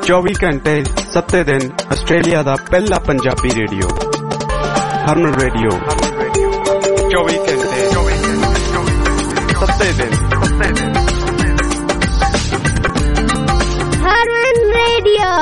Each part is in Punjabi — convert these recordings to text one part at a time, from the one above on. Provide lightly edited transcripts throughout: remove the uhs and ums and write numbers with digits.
24 ਘੰਟੇ 7 ਦਿਨ ਆਸਟ੍ਰੇਲੀਆ ਦਾ ਪਹਿਲਾ ਪੰਜਾਬੀ ਰੇਡੀਓ ਹਰਮਨ ਰੇਡੀਓ 24 ਘੰਟੇ 7 ਦਿਨ ਹਰਮਨ ਰੇਡੀਓ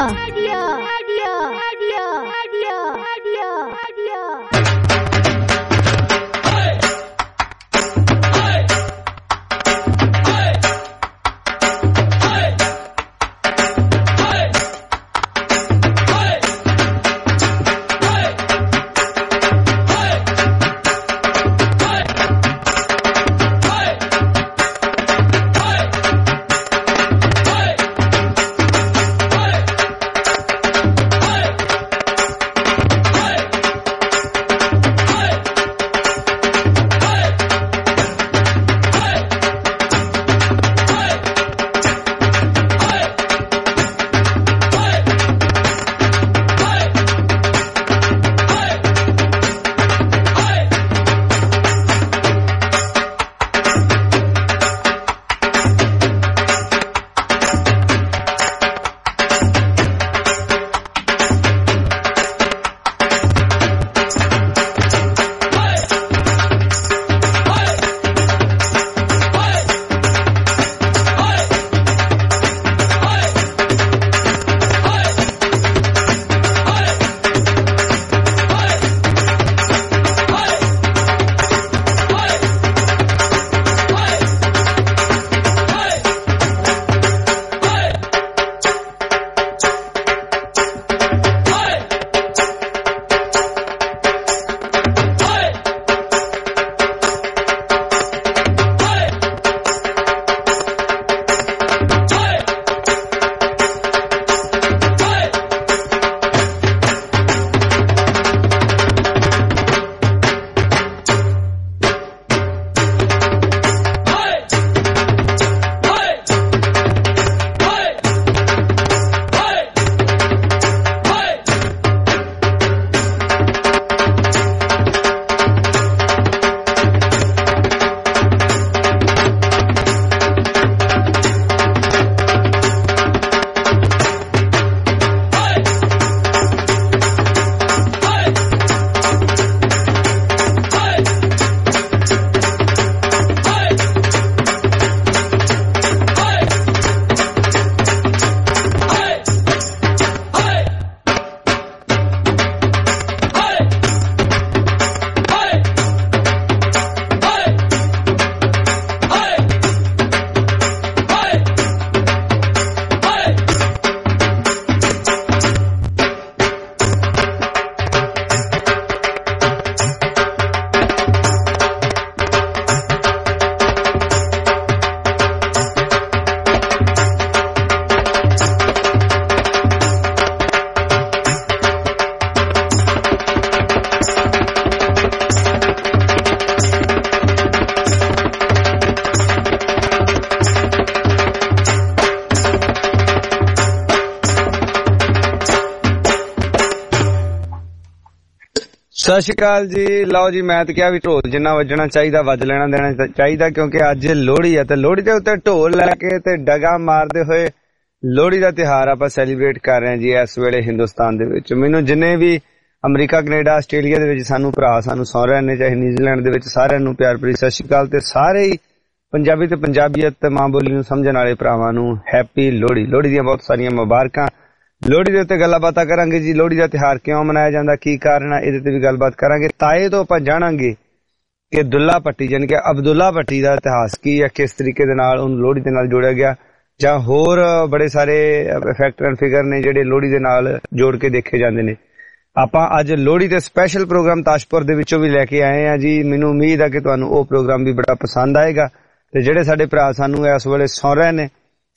ਸਤਿ ਸ਼੍ਰੀ ਅਕਾਲ ਜੀ। ਲਓ ਜੀ, ਮੈਂ ਤਾਂ ਕਿਹਾ ਵੀ ਢੋਲ ਜਿੰਨਾ ਵੱਜਣਾ ਚਾਹੀਦਾ ਵੱਜ ਲੈਣਾ ਦੇਣਾ ਚਾਹੀਦਾ, ਕਿਉਂਕਿ ਅੱਜ ਲੋਹੜੀ ਆ ਤੇ ਲੋਹੜੀ ਦੇ ਉੱਤੇ ਢੋਲ ਲੈ ਕੇ ਤੇ ਡਗਾ ਮਾਰਦੇ ਹੋਏ ਲੋਹੜੀ ਦਾ ਤਿਉਹਾਰ ਆਪਾਂ ਸੈਲੀਬ੍ਰੇਟ ਕਰ ਰਹੇ ਹਾਂ ਜੀ ਇਸ ਵੇਲੇ ਹਿੰਦੁਸਤਾਨ ਦੇ ਵਿੱਚ। ਮੈਨੂੰ ਜਿੰਨੇ ਵੀ ਅਮਰੀਕਾ, ਕੈਨੇਡਾ, ਆਸਟ੍ਰੇਲੀਆ ਦੇ ਵਿੱਚ ਸਾਨੂੰ ਭਰਾ ਸਾਨੂੰ ਸਹੁਰਿਆਂ ਨੇ, ਚਾਹੇ ਨਿਊਜ਼ੀਲੈਂਡ ਦੇ ਵਿੱਚ, ਸਾਰਿਆਂ ਨੂੰ ਪਿਆਰ ਭਰੀ ਸਤਿ ਸ਼੍ਰੀ ਅਕਾਲ। ਤੇ ਸਾਰੇ ਹੀ ਪੰਜਾਬੀ ਤੇ ਪੰਜਾਬੀਅਤ ਤੇ ਮਾਂ ਬੋਲੀ ਨੂੰ ਸਮਝਣ ਵਾਲੇ ਭਰਾਵਾਂ ਨੂੰ ਹੈਪੀ ਲੋਹੜੀ। ਲੋਹੜੀ ਦੀਆਂ ਬਹੁਤ ਸਾਰੀਆਂ ਮੁਬਾਰਕਾਂ। ਲੋਹੜੀ ਦੇ ਉੱਤੇ ਗੱਲਾਂ ਬਾਤਾਂ ਕਰਾਂਗੇ ਜੀ। ਲੋਹੜੀ ਦਾ ਤਿਉਹਾਰ ਕਿਉਂ ਮਨਾਇਆ ਜਾਂਦਾ, ਕੀ ਕਾਰਨ ਹੈ, ਇਹਦੇ ਤੇ ਵੀ ਗੱਲਬਾਤ ਕਰਾਂਗੇ। ਤਾਏ ਤੋਂ ਆਪਾਂ ਜਾਣਾਂਗੇ ਕਿ ਦੁੱਲਾ ਭੱਟੀ ਜਾਣੀ ਕਿ ਅਬਦੁੱਲਾ ਭੱਟੀ ਦਾ ਇਤਿਹਾਸ ਕੀ ਹੈ, ਕਿਸ ਤਰੀਕੇ ਦੇ ਨਾਲ ਉਹਨੂੰ ਲੋਹੜੀ ਦੇ ਨਾਲ ਜੋੜਿਆ ਗਿਆ, ਜਾਂ ਹੋਰ ਬੜੇ ਸਾਰੇ ਫੈਕਟਰ ਐਂਡ ਫਿਗਰ ਨੇ ਜਿਹੜੇ ਲੋਹੜੀ ਦੇ ਨਾਲ ਜੋੜ ਕੇ ਦੇਖੇ ਜਾਂਦੇ ਨੇ। ਆਪਾਂ ਅੱਜ ਲੋਹੜੀ ਦੇ ਸਪੈਸ਼ਲ ਪ੍ਰੋਗਰਾਮ ਤਾਸ਼ਪੁਰ ਦੇ ਵਿੱਚੋਂ ਵੀ ਲੈ ਕੇ ਆਏ ਆ ਜੀ। ਮੈਨੂੰ ਉਮੀਦ ਹੈ ਕਿ ਤੁਹਾਨੂੰ ਉਹ ਪ੍ਰੋਗਰਾਮ ਵੀ ਬੜਾ ਪਸੰਦ ਆਏਗਾ। ਤੇ ਜਿਹੜੇ ਸਾਡੇ ਭਰਾ ਸਾਨੂੰ ਇਸ ਵੇਲੇ ਸੌਂ ਰਹੇ ਨੇ,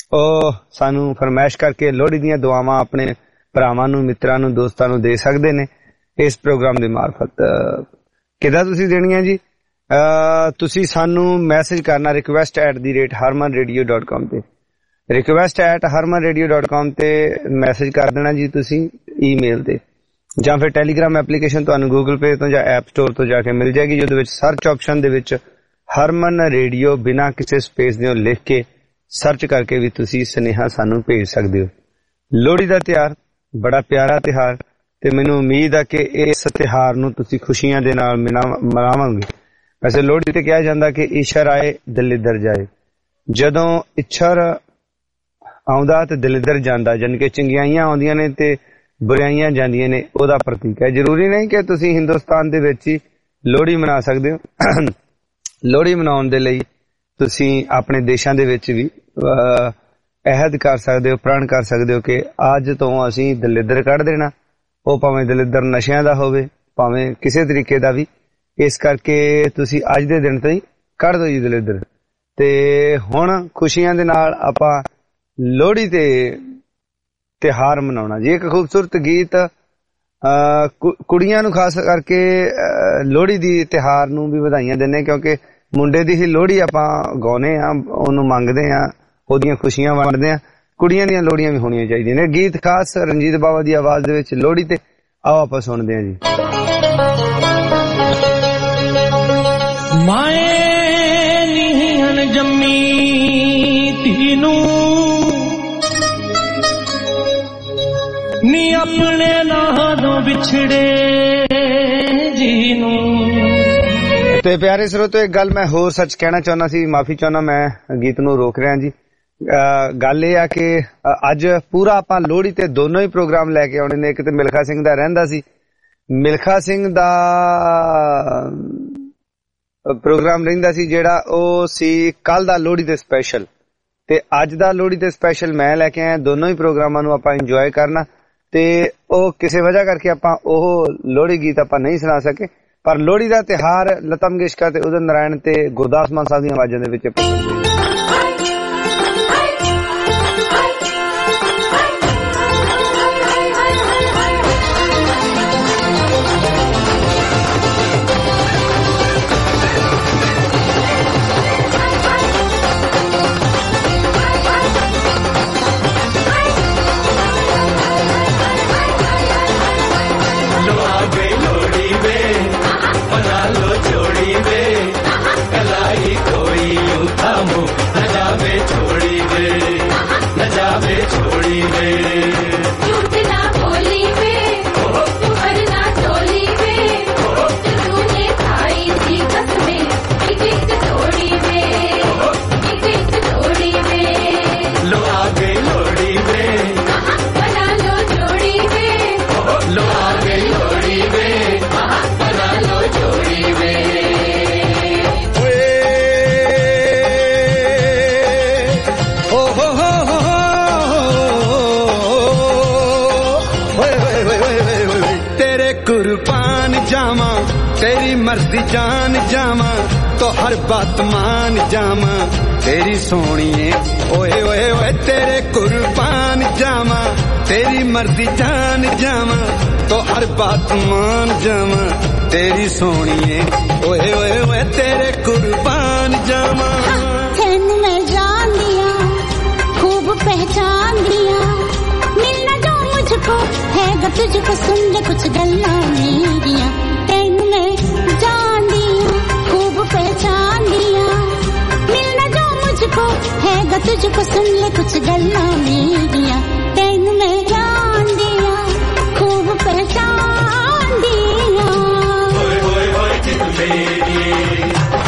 ਉਹ ਸਾਨੂੰ ਫਰਮਾਇਸ਼ ਕਰਕੇ ਲੋਹੜੀ ਦੀਆਂ ਦੁਆਵਾਂ ਆਪਣੇ ਭਰਾਵਾਂ ਨੂੰ, ਮਿੱਤਰਾਂ ਨੂੰ, ਦੋਸਤਾਂ ਨੂੰ ਦੇ ਸਕਦੇ ਨੇ ਇਸ ਪ੍ਰੋਗਰਾਮ ਦੇ ਮਾਰਫਤ। ਕਿੱਦਾਂ ਤੁਸੀਂ ਦੇਣੀਆਂ ਜੀ? ਤੁਸੀਂ ਸਾਨੂੰ ਮੈਸੇਜ ਕਰਨਾ request@harmanradio.com ਤੇ, request@harmanradio.com ਤੇ ਮੈਸੇਜ ਕਰ ਦੇਣਾ ਜੀ ਤੁਸੀਂ ਈਮੇਲ ਤੇ, ਜਾਂ ਫਿਰ ਟੈਲੀਗ੍ਰਾਮ ਐਪਲੀਕੇਸ਼ਨ ਤੁਹਾਨੂੰ ਗੂਗਲ ਪੇ ਤੋਂ ਜਾਂ ਐਪ ਸਟੋਰ ਤੋਂ ਜਾ ਕੇ ਮਿਲ ਜਾਏਗੀ, ਜਿਹਦੇ ਵਿੱਚ ਸਰਚ ਆਪਸ਼ਨ ਦੇ ਵਿੱਚ ਹਰਮਨ ਰੇਡੀਓ ਬਿਨਾਂ ਕਿਸੇ ਸਪੇਸ ਦੇ ਲਿਖ ਕੇ ਸਰਚ ਕਰਕੇ ਵੀ ਤੁਸੀਂ ਸੁਨੇਹਾ ਸਾਨੂੰ ਭੇਜ ਸਕਦੇ ਹੋ। लोहड़ी का त्योहार बड़ा प्यारा त्योहार ते मैनूं उम्मीद है कि इस त्योहार नूं तुसीं खुशियां दे नाल मनावांगे। वैसे लोहड़ी ते कहा जांदा कि ईश्वर आए दिल इधर जाए। जदों ईश्वर आउंदा ते दिल इधर जांदा, जानी कि चंगियाइयां आउंदियां ने ते बुराइयां जांदियां ने, ओहदा प्रतीक है। जरूरी नहीं कि तुसीं हिंदुस्तान दे विच ही लोहड़ी मना सकदे हो। लोहड़ी मनाउण दे लई तुसीं अपने देशां दे विच भी अहद कर सकदे हो, प्रण कर सकदे हो कि अज तो असीं दलिद्र कढ देना, ਉਹ ਭਾਵੇਂ ਦਲਿੱਦਰ ਨਸ਼ਿਆਂ ਦਾ ਹੋਵੇ ਭਾਵੇਂ ਕਿਸੇ ਤਰੀਕੇ ਦਾ ਵੀ। ਇਸ ਕਰਕੇ ਤੁਸੀਂ ਅੱਜ ਦੇ ਦਿਨ ਤੋਂ ਹੀ ਕੱਢ ਦਿਓ ਜੀ ਦਲਿੱਦਰ। ਤੇ ਹੁਣ ਖੁਸ਼ੀਆਂ ਦੇ ਨਾਲ ਆਪਾਂ ਲੋਹੜੀ ਤੇ ਤਿਉਹਾਰ ਮਨਾਉਣਾ ਜੀ। ਇੱਕ ਖੂਬਸੂਰਤ ਗੀਤ ਕੁੜੀਆਂ ਨੂੰ ਖਾਸ ਕਰਕੇ ਲੋਹੜੀ ਦੀ ਤਿਉਹਾਰ ਨੂੰ ਵੀ ਵਧਾਈਆਂ ਦਿੰਦੇ, ਕਿਉਂਕਿ ਮੁੰਡੇ ਦੀ ਹੀ ਲੋਹੜੀ ਆਪਾਂ ਗਾਉਨੇ ਆ, ਉਹਨੂੰ ਮੰਗਦੇ ਆ, ਉਹਦੀਆਂ ਖੁਸ਼ੀਆਂ ਵੰਡਦੇ ਆ। ਕੁੜੀਆਂ ਦੀਆਂ ਲੋਹੜੀਆਂ ਵੀ ਹੋਣੀਆਂ ਚਾਹੀਦੀਆਂ ਨੇ। ਗੀਤ ਖਾਸ ਰਣਜੀਤ ਬਾਵਾ ਦੀ ਆਵਾਜ਼ ਦੇ ਵਿੱਚ ਲੋਹੜੀ ਤੇ ਆਓ ਆਪਾਂ ਸੁਣਦੇ ਹਾਂ ਜੀ। ਮਾਏ ਨੀ ਹਨ ਜੰਮੀ ਧੀ ਨੂੰ ਨੀ ਆਪਣੇ ਨਾਲੋਂ ਵਿਛੜੇ ਜੀ ਨੂੰ। ਤੇ ਪਿਆਰੇ ਸਰੋਤੋ, ਇੱਕ ਗੱਲ ਮੈਂ ਹੋਰ ਸੱਚ ਕਹਿਣਾ ਚਾਹੁੰਦਾ ਸੀ, ਮਾਫੀ ਚਾਹੁੰਦਾ, ਮੈਂ ਗੀਤ ਨੂੰ ਰੋਕ ਰਿਹਾ ਜੀ। ਗੱਲ ਇਹ ਆ ਕਿ ਅੱਜ ਪੂਰਾ ਆਪਾਂ ਲੋਹੜੀ ਤੇ ਦੋਨੋਂ ਹੀ ਪ੍ਰੋਗਰਾਮ ਲੈ ਕੇ ਆਉਣੇ ਨੇ। ਇੱਕ ਤੇ ਮਿਲਖਾ ਸਿੰਘ ਦਾ ਰਹਿੰਦਾ ਸੀ, ਮਿਲਖਾ ਸਿੰਘ ਦਾ ਪ੍ਰੋਗਰਾਮ ਰਹਿੰਦਾ ਸੀ ਜਿਹੜਾ ਉਹ ਸੀ ਕੱਲ ਦਾ ਲੋਹੜੀ ਤੇ ਸਪੈਸ਼ਲ, ਤੇ ਅੱਜ ਦਾ ਲੋਹੜੀ ਤੇ ਸਪੈਸ਼ਲ ਮੈਂ ਲੈ ਕੇ ਆਇਆ। ਦੋਨੋਂ ਹੀ ਪ੍ਰੋਗਰਾਮਾਂ ਨੂੰ ਆਪਾਂ ਇੰਜੋਏ ਕਰਨਾ, ਤੇ ਉਹ ਕਿਸੇ ਵਜ੍ਹਾ ਕਰਕੇ ਆਪਾਂ ਉਹ ਲੋਹੜੀ ਗੀਤ ਆਪਾਂ ਨਹੀਂ ਸੁਣਾ ਸਕੇ, ਪਰ ਲੋਹੜੀ ਦਾ ਤਿਉਹਾਰ ਲਤਾ ਮੰਗੇਸ਼ਕਰ ਤੇ ਉਦਿਤ ਨਾਰਾਇਣ ਤੇ ਗੁਰਦਾਸ ਮਾਨ ਸਾਹਿਬ ਦੀਆਂ ਆਵਾਜ਼ਾਂ ਦੇ ਵਿੱਚ ਪਸੰਦ ਹੈ। तेरी मर्जी जान जावा तो हर बात मान जावा, तेरी सोनिए ओए ओए ओए तेरे कुर्बान जावा, तेरी मर्जी जान जावा तो हर बात मान जावा, तेरी सोनिए ओए ओए ओए तेरे कुर्बान जावा। तेनू मैं जान दिया, खूब पहचान दिया, मिलना जो मुझको है ग तुझको, सुन ले कुछ गल्ला मेरिया। तेनू मैं जान दिया, खूब पहचान दिया, मिलना जो मुझको है ग तुझको, सुन ले कुछ गल्ला मेरिया। तेनू मैं जान दिया, खूब पहचान दिया। ओए ओए ओए जिद मेरी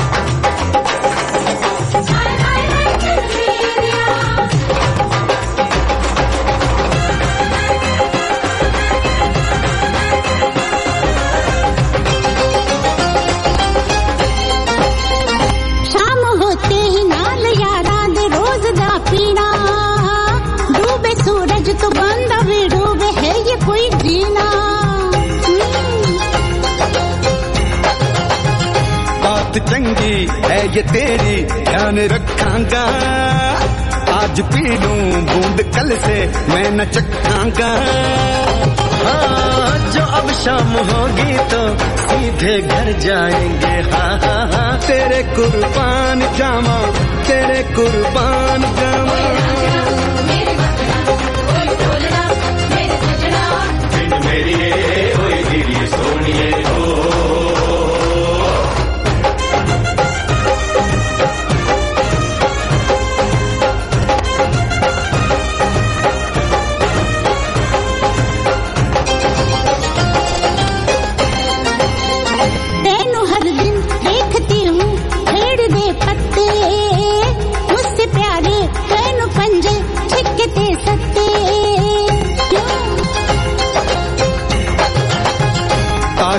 तो बंदा भी डूबे है ये कोई जीना। बात चंगी है ये तेरी ध्यान रखांगा, आज पी लूं बूंद कल से मैं न चखांगा। हाँ, जो अब शाम होगी तो सीधे घर जाएंगे। हाँ हाँ हाँ तेरे कुर्बान जावा, तेरे कुर्बान जावा। मेरी ओए तेरी सोनिए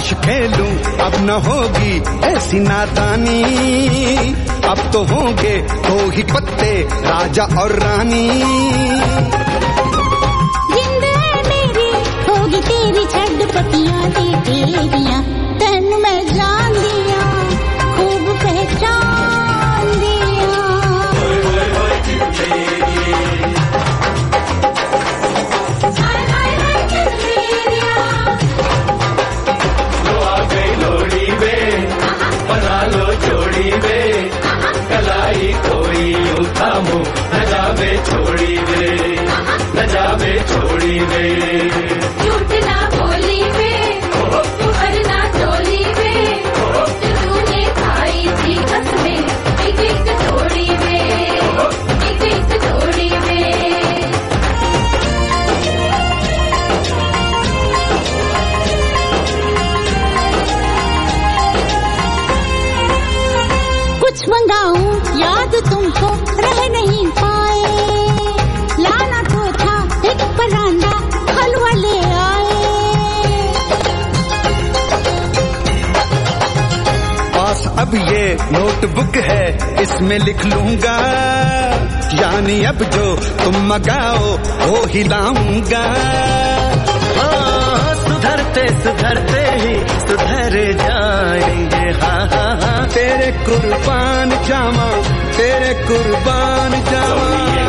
ताश खेलूं अब न होगी ऐसी नादानी, अब तो होंगे दो ही पत्ते राजा और रानी। जिंद है मेरी होगी तेरी छटपटियां ते तेरियां, तेन मैं जान दिया खूब पहचान दिया। बना लो जोड़ी वे, कलाई कोई उठामो न जावे छोड़ी वे, न जावे छोड़ी वे। झूठ ना बोली वे, तुहर ना चोली वे, तूने खाई थी कसमें एक एक छोड़ी वे, एक एक छोड़ी वे। कुछ मंगाऊं याद तुमको रह नहीं पाए, लाना तो था एक परांदा हलवा ले आए। पास अब ये नोटबुक है इसमें लिख लूंगा, यानी अब जो तुम मंगाओ वो ही लाऊंगा। सुधरते सुधरते ही सुधर जाएंगे, हाँ हाँ हाँ। तेरे कुर्बान जामा, तेरे कुर्बान जामा।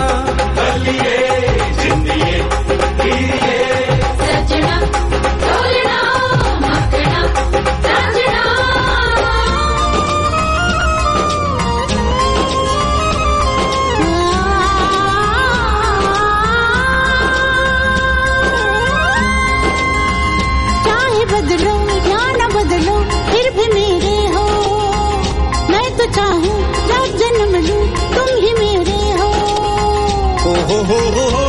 सजना ढोलना मखना सजना। चाहे बदलो या न बदलो फिर भी मेरे हो, मैं तो चाहूं जब जन्म लूं तुम ही मेरे हो। ओ हो हो हो हो।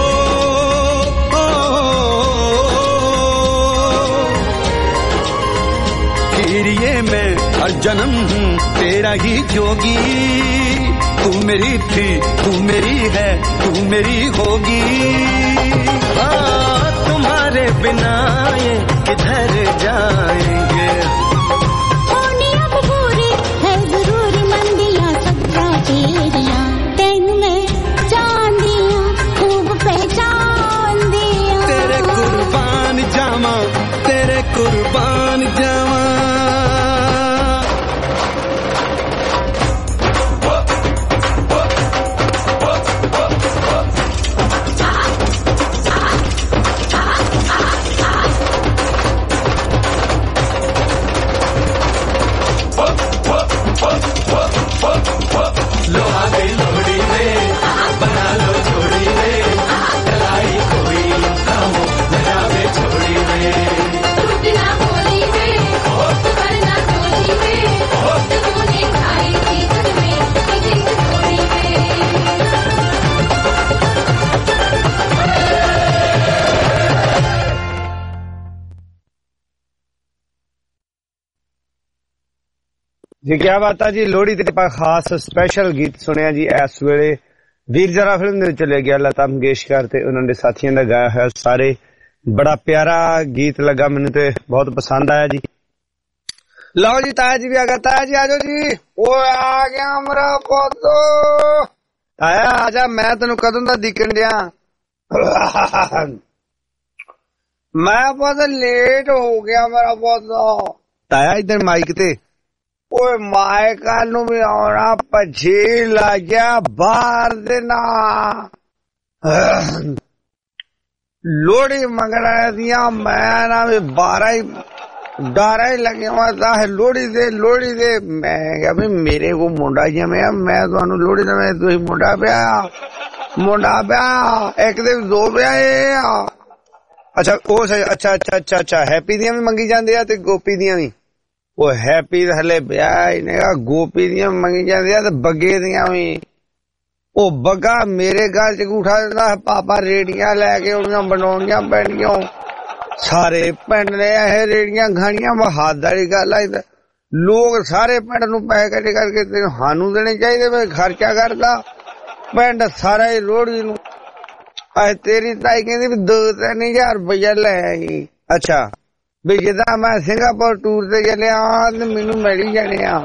फिर ये मैं हर जन्म हूँ तेरा ही जोगी, तू मेरी थी तू मेरी है तू मेरी होगी। तुम्हारे बिना ये किधर जाएंगे। होनी अब पूरी है जरूरी मंदियां सबका तेरियां, तेन में जान दिया खूब पहचान दिया। तेरे कुर्बान जामा, तेरे कुर्बान जामा। जी क्या बात है जी। लोहड़ी ते ਆਪਾਂ ਖਾਸ ਸਪੈਸ਼ਲ ਗੀਤ ਸੁਣਿਆ ਜੀ ਇਸ ਵੇਲੇ ਵੀਰ ਜਰਾ ਫਿਲਮ ਦੇ ਵਿੱਚ ਲੈ ਗਿਆ ਲਤਾ ਮੰਗੇਸ਼ਕਰ ਤੇ ਉਹਨਾਂ ਦੇ ਸਾਥੀਆਂ ਦਾ ਗਾਇਆ ਹੋਇਆ ਸਾਰੇ ਬੜਾ ਪਿਆਰਾ ਗੀਤ ਲੱਗਾ ਮੈਨੂੰ ਤੇ ਬਹੁਤ ਪਸੰਦ ਆਇਆ ਜੀ। ਲਓ ਜੀ ਤਾਇਆ ਜੀ ਵੀ ਆ ਗਿਆ। ਤਾਇਆ ਜੀ ਆਜੋ ਜੀ। ਓਏ ਆ ਗਿਆ ਮੇਰਾ ਪੁੱਤ। ਤਾਇਆ ਆਜਾ ਮੈਂ ਤੈਨੂੰ ਕਦੋਂ ਦਾ ਦੇਖਣ ਡਿਆ। ਮੈਂ ਬਹੁਤ ਲੇਟ ਹੋ ਗਿਆ ਮੇਰਾ ਪੁੱਤ। ਤਾਇਆ ਇਧਰ ਮਾਈਕ ਤੇ। ਓਏ ਮਾਇਕਲ ਨੂੰ ਵੀ ਆਉਣਾ ਭੱਜੀ ਲੱਗਿਆ ਬਾਹਰ ਦੇ ਨਾ ਲੋਹੜੀ ਮੰਗਣਾ ਦੀਆਂ ਮੈਂ ਨਾ ਵੀ 12 ਹੀ ਡਾਰਾ ਹੀ ਲੱਗਿਆ ਵਾ ਲੋਹੜੀ ਦੇ ਮੈਂ ਕਿਹਾ ਵੀ ਮੇਰੇ ਕੋ ਮੁੰਡਾ ਜੰਮਿਆ ਮੈਂ ਤੁਹਾਨੂੰ ਲੋਹੜੀ ਦੇਵਾਂ ਤੁਸੀਂ ਮੁੰਡਾ ਪਿਆ ਇੱਕ ਦੇ ਦੋ ਵਿਆਹੇ ਆ। ਅੱਛਾ ਉਹ ਅੱਛਾ ਹੈਪੀ ਦੀਆਂ ਵੀ ਮੰਗੀ ਜਾਂਦੇ ਆ ਤੇ ਗੋਪੀ ਦੀਆਂ ਵੀ। ਉਹ ਹੈਪੀ ਹਲੇ ਵਿਆਹ ਹੀ ਨੇ ਗੋਪੀ ਦੀਆਂ ਮੰਗੀ ਜਾਂਦੀਆਂ ਤੇ ਬੱਗੇ ਦੀਆਂ ਵੀ। ਉਹ ਬੱਗਾ ਮੇਰੇ ਗੱਲ ਚ ਅੰਗੂਠਾ ਦਿੰਦਾ ਪਾਪਾ ਰੇੜੀਆਂ ਲੈ ਕੇ ਉਹਦੀਆਂ ਬਣਾਉਣੀਆਂ ਪੈਣੀਆਂ ਸਾਰੇ ਪਿੰਡ ਨੇ ਇਹ ਰੇੜੀਆਂ ਖਾਣੀਆਂ। ਹੱਦ ਵਾਲੀ ਗੱਲ ਆ। ਲੋਕ ਸਾਰੇ ਪਿੰਡ ਨੂੰ ਪੈਸੇ ਇਕੱਠੇ ਕਰਕੇ ਸਾਨੂੰ ਦੇਣੇ ਚਾਹੀਦੇ ਵੀ ਖਰਚਾ ਕਰਦਾ ਪਿੰਡ ਸਾਰਾ ਹੀ ਲੋਹੜੀ ਨੂੰ। ਤੇਰੀ ਤਾਈ ਕਹਿੰਦੀ ਵੀ 2-3 ਹਜ਼ਾਰ ਰੁਪਇਆ ਲੈ ਆਈ। ਅੱਛਾ ਵੀ ਜਿੱਦਾਂ ਮੈਂ ਸਿੰਗਾਪੁਰ ਟੂਰ ਤੇ ਚੱਲਿਆ ਤੇ ਮੈਨੂੰ ਮਿਲ ਜਾਣੇ ਆ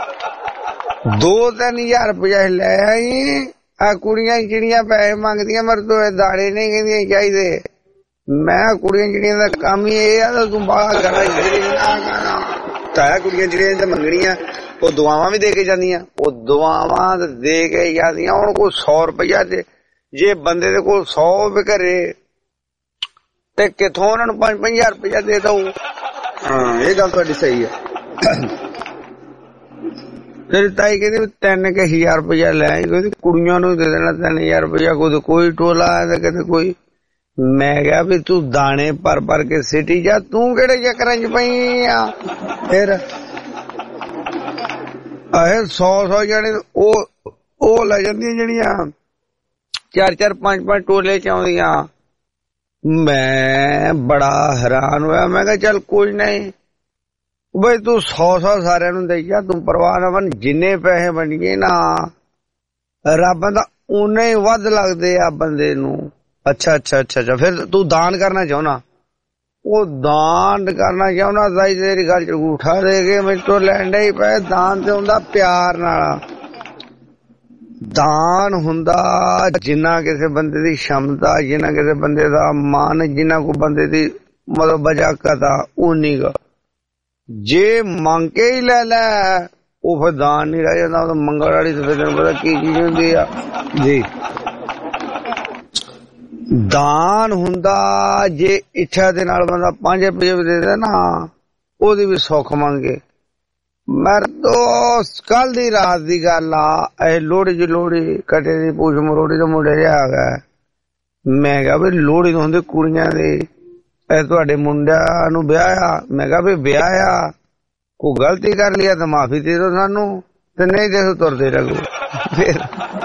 2-3 ਰੁਪਇਆ ਲੈ ਆਈ। ਆ ਕੁੜੀਆਂ ਜਿਹੜੀਆਂ ਪੈਸੇ ਮੰਗਦੀਆਂ ਮੇਰੇ ਤੋਂ ਦਾਣੇ ਨਹੀਂ ਕਹਿੰਦੀਆਂ ਚਾਹੀਦੇ। ਮੈਂ ਕੁੜੀਆਂ ਜਿਹੜੀਆਂ ਦਾ ਕੰਮ ਹੀ ਇਹ ਆ ਤੂੰ ਬਾਹਰ ਕਰਾ ਤਾਇਆ ਕੁੜੀਆਂ ਜਿਹੜੀਆਂ ਤੇ ਮੰਗਣੀਆਂ ਉਹ ਦੁਆਵਾਂ ਵੀ ਦੇ ਕੇ ਜਾਂਦੀਆਂ। ਉਹ ਦੁਆਵਾਂ ਦੇ ਕੇ ਜਾਂਦੀਆਂ। ਹੁਣ ਕੋਈ 100 ਰੁਪਇਆ ਜੇ ਬੰਦੇ ਦੇ ਕੋਲ 100 ਵੀ ਘਰੇ ਤੇ ਕਿੱਥੋਂ ਉਹਨਾਂ ਨੂੰ 5-5 ਰੁਪਇਆ ਦੇ ਦਊ। ਹਾਂ ਇਹ ਗੱਲ ਤੁਹਾਡੀ ਸਹੀ ਹੈ। ਤੇਰੀ ਤਾਈ ਕਹਿੰਦੀ 3000 ਰੁਪਇਆ ਲੈ ਆਈ ਕਹਿੰਦੀ ਕੁੜੀਆਂ ਨੂੰ ਦੇ ਦੇਣਾ 3000 ਰੁਪਇਆ। ਕੋਈ ਟੋਲਾ ਤੇ ਕਿਤੇ ਕੋਈ। ਮੈਂ ਕਿਹਾ ਵੀ ਤੂੰ ਦਾਣੇ ਭਰ ਕੇ ਸਿਟੀ ਜਾ ਤੂੰ ਕਿਹੜੇ ਚੱਕਰਾਂ ਚ ਪਈ ਆ। ਫਿਰ 100 ਜਣੇ ਉਹ ਲੈ ਜਾਂਦੀਆਂ ਜਿਹੜੀਆਂ 4-4 5-5 ਟੋਲੇ ਚ ਆਉਂਦੀਆਂ। ਮੈਂ ਬੜਾ ਹੈਰਾਨ ਹੋਇਆ। ਮੈਂ ਕਿਹਾ ਚੱਲ ਕੋਈ ਨਹੀਂ ਬਈ ਤੂੰ 100 ਸਾਰਿਆਂ ਨੂੰ ਦੇਈ ਜਾ ਤੂੰ ਪਰਵਾਹ ਨਾ ਬਣ। ਜਿੰਨੇ ਪੈਸੇ ਬਣੀਏ ਨਾ ਰੱਬ ਦਾ ਉਨੇ ਹੀ ਵੱਧ ਲੱਗਦੇ ਆ ਬੰਦੇ ਨੂੰ। ਅੱਛਾ ਫਿਰ ਤੂੰ ਦਾਨ ਕਰਨਾ ਚਾਹੁੰਦਾ। ਉਹ ਦਾਨ ਕਰਨਾ ਚਾਹੁੰਦਾ ਤਾਂ ਤੇਰੀ ਗੱਲ ਚ ਅੰਗੂਠਾ ਦੇ ਕੇ ਮੇਰੇ ਤੋਂ ਲੈਣ ਹੀ ਪਏ। ਦਾਨ ਤੇ ਹੁੰਦਾ ਪਿਆਰ ਨਾਲ। ਦਾਨ ਹੁੰਦਾ ਜਿੰਨਾ ਕਿਸੇ ਬੰਦੇ ਦੀ ਸ਼ਮਤਾ ਜਿੰਨਾ ਕਿਸੇ ਬੰਦੇ ਦਾ ਮਨ ਜਿੰਨਾ ਕੋਈ ਬੰਦੇ ਦੀ ਮਤਲਬ ਬਜਾਕਤ ਆ ਉਨੀ ਗਾ। ਜੇ ਮੰਗ ਕੇ ਹੀ ਲੈ ਲੈ ਉਹ ਫਿਰ ਦਾਨ ਨਹੀਂ ਰਹਿ ਜਾਂਦਾ। ਉਹ ਮੰਗਣ ਵਾਲੀ ਤੇ ਫਿਰ ਪਤਾ ਕੀ ਚੀਜ਼ ਹੁੰਦੀ ਆ ਜੀ। ਦਾਨ ਹੁੰਦਾ ਜੇ ਇੱਛਾ ਦੇ ਨਾਲ ਬੰਦਾ 5 ਰੁਪਏ ਵੀ ਦੇ ਦੇ ਨਾ ਉਹਦੀ ਵੀ ਸੁੱਖ ਮੰਗੇ। ਮੇਰੇ ਤੋਂ ਕੱਲ ਦੀ ਰਾਤ ਦੀ ਗੱਲ ਆ। ਇਹ ਲੋਹੜੀ ਕਟੇ ਦੀ ਪੂਛ ਮਰੋੜੀ ਦਾ ਮੁੰਡੇ ਜਿਹਾ ਆ ਗਿਆ। ਮੈਂ ਕਿਹਾ ਵੀ ਲੋਹੜੀ ਤੋਂ ਹੁੰਦੀ ਕੁੜੀਆਂ ਦੀ ਇਹ ਤੁਹਾਡੇ ਮੁੰਡਿਆਂ ਨੂੰ ਵਿਆਹ ਆ। ਮੈਂ ਕਿਹਾ ਵੀ ਵਿਆਹ ਆ ਕੋਈ ਗਲਤੀ ਕਰ ਲਿਆ ਤਾਂ ਮਾਫੀ ਦੇ ਦੋ ਸਾਨੂੰ ਤੇ ਨਹੀਂ ਦੇ ਤੁਰਦੇ ਰਹੋ। ਫਿਰ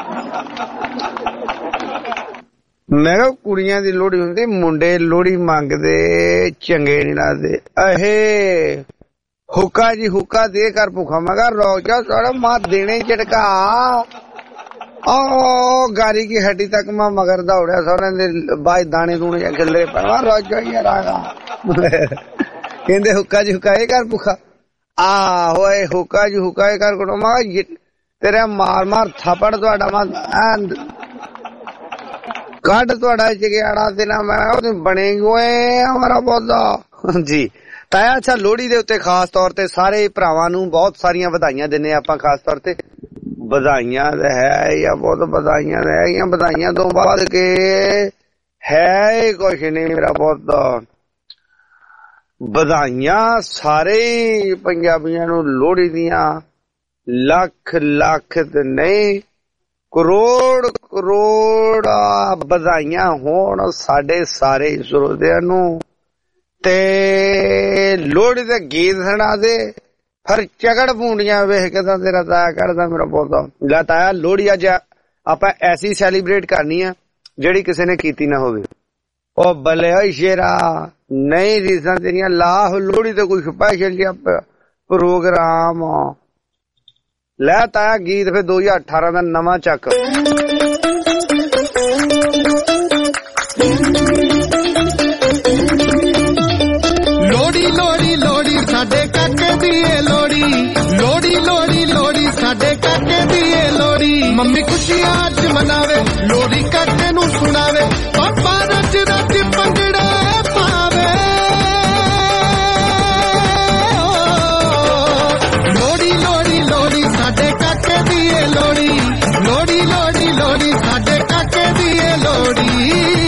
ਮੈਂ ਕਿਹਾ ਕੁੜੀਆਂ ਦੀ ਲੋਹੜੀ ਹੁੰਦੀ ਮੁੰਡੇ ਲੋਹੜੀ ਮੰਗਦੇ ਚੰਗੇ ਨੀ ਲੱਗਦੇ। ਇਹ ਹੁੱਕਾ ਜੀ ਹੁੱਕਾ ਦੇ ਕਰ ਭੁੱਖਾ। ਮੈਂ ਕਿਹਾ ਰੋ ਜਾ ਥੋੜਾ ਮਾਂ ਦੇਣੇ ਝਟਕਾ। ਉਹ ਗਾਰੀ ਕੀ ਹੱਡੀ ਤੱਕ ਮੈਂ ਮਗਰ ਦੌੜਿਆ ਸੋਨੇ ਦੇ ਬਾਜ ਦਾਣੇ ਦੂਣੇ ਜਾਂ ਗੱਲੇ ਪਾ ਰੋ ਜਾ ਯਾਰ ਆਗਾ। ਕਹਿੰਦੇ ਹੁੱਕਾ ਜੀ ਹੁੱਕਾ ਇਹ ਕਰ ਭੁੱਖਾ। ਆਹੋ ਇਹ ਹੁੱਕਾ ਜੀ ਹੁੱਕਾ ਇਹ ਕਰ ਕੋਲ। ਮੈਂ ਤੇਰਾ ਮਾਰ ਥਾਪੜ ਤੁਹਾਡਾ ਮੈਂ ਕੱਢ ਤੁਹਾਡਾ ਚਿਗਿਆੜਾ ਤੇ ਨਾ ਮੈਂ ਉਹਦੇ ਬਣੇਗੀ ਓਏ ਹਮਾਰਾ ਪੌਦਾ ਜੀ। ਤਾਇਆ ਅੱਛਾ ਲੋਹੜੀ ਦੇ ਉੱਤੇ ਖਾਸ ਤੌਰ ਤੇ ਸਾਰੇ ਭਰਾਵਾਂ ਨੂੰ ਬਹੁਤ ਸਾਰੀਆਂ ਵਧਾਈਆਂ ਦਿੰਦੇ ਆਪਾਂ। ਖਾਸ ਤੌਰ ਤੇ ਵਧਾਈਆਂ ਤਾਂ ਹੈ ਜਾਂ ਬਹੁਤ ਵਧਾਈਆਂ ਹੈਗੀਆਂ। ਵਧਾਈਆਂ ਤੋਂ ਬਾਅਦ ਕੇ ਹੈ ਕੁਛ ਨਹੀਂ ਮੇਰਾ ਬਹੁਤ। ਵਧਾਈਆਂ ਸਾਰੇ ਪੰਜਾਬੀਆਂ ਨੂੰ ਲੋਹੜੀ ਦੀਆਂ ਲੱਖ ਤੇ ਨਹੀਂ ਕਰੋੜ ਵਧਾਈਆਂ ਹੋਣ ਸਾਡੇ ਸਾਰੇ ਸਰੋਤਿਆਂ ਨੂੰ। ਤੇ ਲੋਹੜੀ ਦੇ ਗੀਤ ਸੁਣਾ ਦੇ ਫਿਰ ਚਗੜ ਪੂੰਡੀਆਂ ਵੇਖ ਕੇ ਤਾਂ ਤੇਰਾ ਤਾਇਆ ਕਰਦਾ ਮੇਰਾ ਪੌਦਾ। ਗਾ ਤਾਇਆ ਲੋਹੜੀ ਅੱਜ ਆਪਾਂ ਐਸੀ ਸੈਲੀਬ੍ਰੇਟ ਕਰਨੀ ਆ ਜਿਹੜੀ ਕਿਸੇ ਨੇ ਕੀਤੀ ਨਾ ਹੋਵੇ। ਉਹ ਬੱਲੇ ਓਏ ਸ਼ੇਰਾ ਨਹੀਂ ਰੀਸਾਂ ਤੇਰੀਆਂ ਲਾਹ ਲੋਹੜੀ ਤੇ ਕੋਈ ਸਪੈਸ਼ਲ ਜਿਹਾ ਪ੍ਰੋਗਰਾਮ ਲੈ ਤਾਇਆ ਗੀਤ ਫਿਰ 2018 ਦਾ ਨਵਾਂ ਚੱਕ। ਲੋਹੜੀ ਸਾਡੇ ਕਾਕੇ ਦੀ ਏ ਲੋਹੜੀ ਸਾਡੇ ਕਾਕੇ ਦੀ ਏ ਲੋਹੜੀ। ਮੰਮੀ ਖੁਸ਼ੀਆਂ ਅੱਜ ਮਨਾਵੇ ਲੋਹੜੀ ਕਾਕੇ ਨੂੰ ਸੁਣਾਵੇ ਪਾਪਾ ਰੱਜ ਪੰਗੜੇ ਪਾਵੇ। ਲੋਹੜੀ ਸਾਡੇ ਕਾਕੇ ਦੀ ਏ ਲੋਹੜੀ ਸਾਡੇ ਕਾਕੇ ਦੀ ਏ ਲੋਹੜੀ।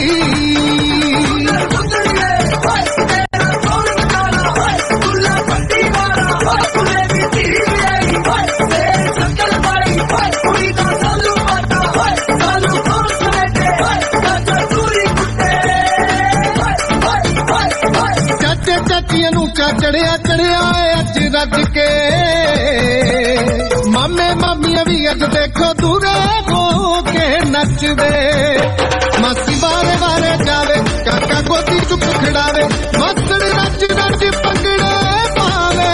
ਚਾਚੀਆਂ ਨੂੰ ਚੜਿਆ ਅੱਜ ਰੱਜ ਕੇ। ਮਾਮੇ ਮਾਮੀਆਂ ਵੀ ਅੱਜ ਦੇਖੋ ਦੂਰੇ ਹੋ ਕੇ ਨੱਚਦੇ। ਮਾਸੀ ਵਾਰੇ ਜਾਵੇ ਕਾਕਾ ਗੋਦੀ ਚੁੱਕ ਖੜਾਵੇ ਮਾਸੜ ਰੱਜ ਪੰਗੜੇ ਪਾਵੇ।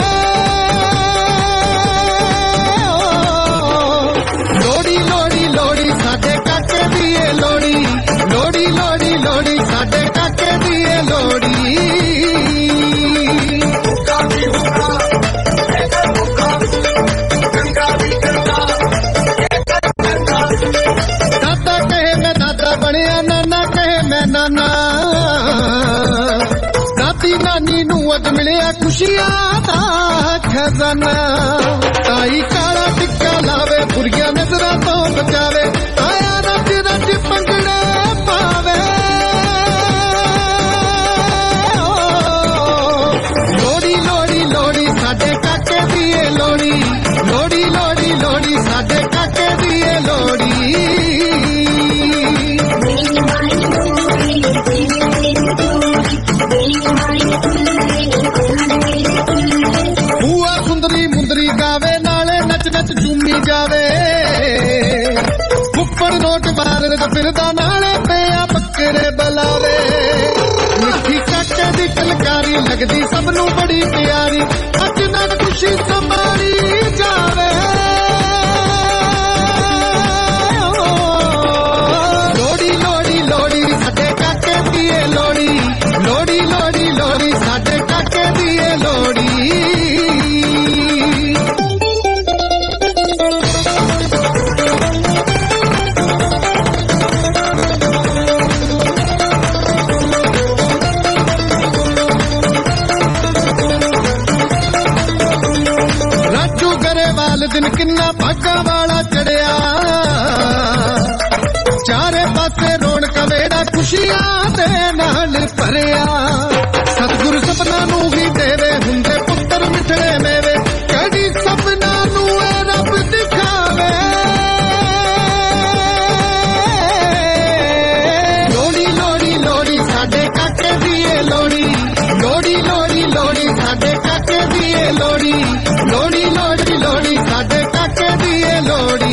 ਲੋਹੜੀ ਸਾਡੇ ਕਾਕੇ ਦੀ ਏ ਲੋਹੜੀ ਸਾਡੇ ਕਾਕੇ ਦੀ ਏ ਲੋਹੜੀ। ਦਾਦੀ ਨਾਨੀ ਨੂੰ ਅੱਜ ਮਿਲਿਆ ਖੁਸ਼ੀਆਂ ਦਾ ਖਜ਼ਾਨਾ ਤਾਈ ਕਾਲਾ ਟਿੱਕਾ ਲਾਵੇ ਬੁਰੀਆਂ ਨਜ਼ਰਾਂ ਤੋਂ ਬਚਾਵੇ ਤਾਇਆ ਰੱਜ ਰੱਜ ਭੰਗੜੇ ਪਾਵੇ ਲੋੜੀ ਲੋੜੀ ਲੋੜੀ ਸਾਡੇ ਕਾਕੇ ਦੀ ਏ ਲੋੜੀ ਲੋੜੀ ਲੋੜੀ ਲੋੜੀ ਸਾਡੇ ਕਾਕੇ ਦੀ ਏ ਲੋੜੀ ਬੂਆ ਸੁੰਦਰੀ ਮੁੰਦਰੀ ਗਾਵੇ ਨਾਲੇ ਨੱਚ ਨੱਚ ਝੂਮੀ ਜਾਵੇ ਉੱਪਰ ਨੋਟ ਮਾਰਨ ਦਾ ਫਿਰਦਾ ਨਾਲੇ ਪਿਆ ਬੱਕਰੇ ਬਲਾਵੇ ਮਿੱਠੀ ਕਾਕੇ ਦੀ ਕਲਕਾਰੀ ਲੱਗਦੀ ਸਭ ਨੂੰ ਬੜੀ ਪਿਆਰੀ ਅੱਜ ਨਾ ਖੁਸ਼ੀ ਸੰਭਾਲੀ ਜਾਵੇ ਲੋੜੀ ਲੋੜੀ ਲੋੜੀ ਸਾਡੇ ਕਾਕੇ ਦੀ ਏ ਲੋੜੀ ਲੋੜੀ ਲੋੜੀ ਲੋੜੀ ਸਾਡੇ ਕਾਕੇ ਦੀ ਏ ਲੋੜੀ ਰਾਜੂ ਗਰੇਵਾਲ ਦਿਨ ਕਿੰਨਾ ਭਾਗਾਂ ਵਾਲਾ ਚੜਿਆ ਚਾਰੇ ਪਾਸੇ ਰੌਣਕ ਵੇੜਾ ਖੁਸ਼ੀਆਂ ਦੇ ਨਾਲ ਭਰਿਆ ਸਤਿਗੁਰੂ ਸਪਨਾ ਨੂੰ ਵੀ ਦੇਵੇ ਹੁੰਦੇ ਪੁੱਤਰ ਮਿੱਠੜੇ ਮੇਵੇ ਕਿਹੜੀ ਸਪਨਾ ਨੂੰ ਇਹ ਰੱਬ ਦਿਖਾਵੇ ਲੋੜੀ ਲੋੜੀ ਲੋੜੀ ਸਾਡੇ ਕਾਕੇ ਦੀ ਏ ਲੋੜੀ ਲੋੜੀ ਲੋੜੀ ਲੋੜੀ ਸਾਡੇ ਕਾਕੇ ਦੀ ਏ ਲੋੜੀ ਲੋੜੀ ਲੋੜੀ ਲੋੜੀ ਸਾਡੇ ਕਾਕੇ ਦੀ ਏ ਲੋੜੀ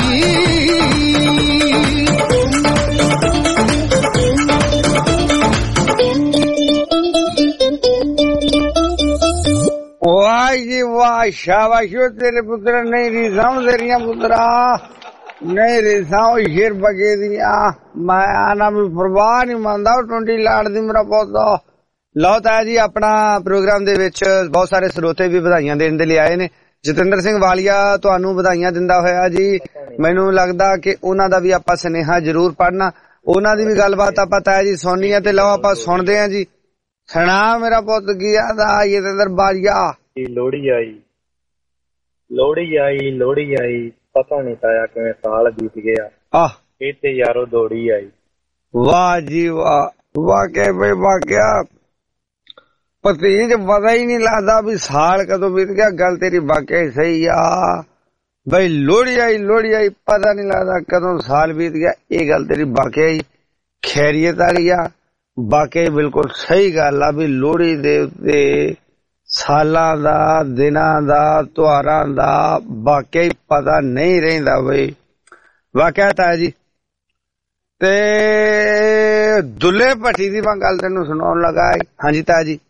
ਵਾਹ ਜੀ ਵਾਹ ਸ਼ਾਬਾਸ਼ ਓ ਤੇਰੇ ਪੁੱਤਰ ਨਹੀਂ ਰੀਸਾਂ ਤੇਰੀਆਂ ਪੁੱਤਰਾ ਨਹੀਂ ਰੀਸਾਂ ਉਹ ਸ਼ੇਰ ਬਗੇ ਦੀਆਂ ਮੈਂ ਆਨਾ ਵੀ ਪਰਵਾਹ ਨਹੀਂ ਮੰਨਦਾ ਉਹ ਟੁੰਡੀ ਲਾੜ ਦੀ ਮੇਰਾ ਪੁੱਤ ਲਓ ਤਾਂ ਜੀ ਆਪਣਾ ਪ੍ਰੋਗਰਾਮ ਦੇ ਵਿੱਚ ਬਹੁਤ ਸਾਰੇ ਸਰੋਤੇ ਵੀ ਵਧਾਈਆਂ ਦੇਣ ਦੇ ਲਈ ਆਏ ਨੇ ਜਤਿੰਦਰ ਸਿੰਘ ਵਾਲੀਆ ਤੁਹਾਨੂੰ ਵਧਾਈਆਂ ਦਿੰਦਾ ਹੋਇਆ ਜੀ ਮੈਨੂੰ ਲੱਗਦਾ ਕਿ ਉਹਨਾਂ ਦਾ ਵੀ ਆਪਾਂ ਸੁਨੇਹਾ ਜ਼ਰੂਰ ਪੜ੍ਹਨਾ ਉਹਨਾਂ ਦੀ ਵੀ ਗੱਲਬਾਤ ਆਪਾਂ ਤਾਂ ਜੀ ਸੁਣਨੀ ਆ ਤੇ ਲਓ ਆਪਾਂ ਸੁਣਦੇ ਆ ਜੀ ਸੁਣਾ ਮੇਰਾ ਪੁੱਤ ਕੀ ਆਦਾ ਜਤਿੰਦਰ ਵਾਲੀਆ ਲੋਹੜੀ ਆਈ ਲੋਹੜੀ ਆਈ ਲੋਹੜੀ ਆਈ ਪਤਾ ਨਹੀਂ ਤਾਇਆ ਕਿਵੇਂ ਸਾਲ ਬੀਤ ਗਿਆ ਆਹ ਇਹ ਤੇ ਯਾਰੋ ਦੌੜੀ ਆਈ ਵਾਹ ਜੀ ਵਾਹ ਵਾਕਿਆ ਬਈ ਵਾਕਿਆ ਭਤੀਜ ਪਤਾ ਹੀ ਨਹੀਂ ਲੱਗਦਾ ਵੀ ਸਾਲ ਕਦੋਂ ਬੀਤ ਗਿਆ ਗੱਲ ਤੇਰੀ ਵਾਕਿਆ ਹੀ ਸਹੀ ਆ ਬਈ ਲੋਹੜੀ ਆਈ ਪਤਾ ਨਹੀਂ ਲੱਗਦਾ ਕਦੋਂ ਸਾਲ ਬੀਤ ਗਿਆ ਇਹ ਗੱਲ ਤੇਰੀ ਵਾਕਿਆ ਹੀ ਖੈਰੀਅਤ ਵਾਲੀ ਆ ਵਾਕਿਆ ਬਿਲਕੁਲ ਸਹੀ ਗੱਲ ਆ ਵੀ ਲੋਹੜੀ ਦੇ ਉੱਤੇ ਸਾਲਾਂ ਦਾ ਦਿਨਾਂ ਦਾ ਤਿਉਹਾਰਾਂ ਦਾ ਵਾਕਿਆ ਹੀ ਪਤਾ ਨਹੀਂ ਰਹਿੰਦਾ ਬਈ ਵਾਕਿਆ ਤਾਂ ਜੀ ਤੇ ਦੁੱਲੇ ਭੱਟੀ ਦੀ ਮੈਂ ਗੱਲ ਤੈਨੂੰ ਸੁਣਾਉਣ ਲੱਗਾ ਹਾਂਜੀ ਤਾਂ ਜੀ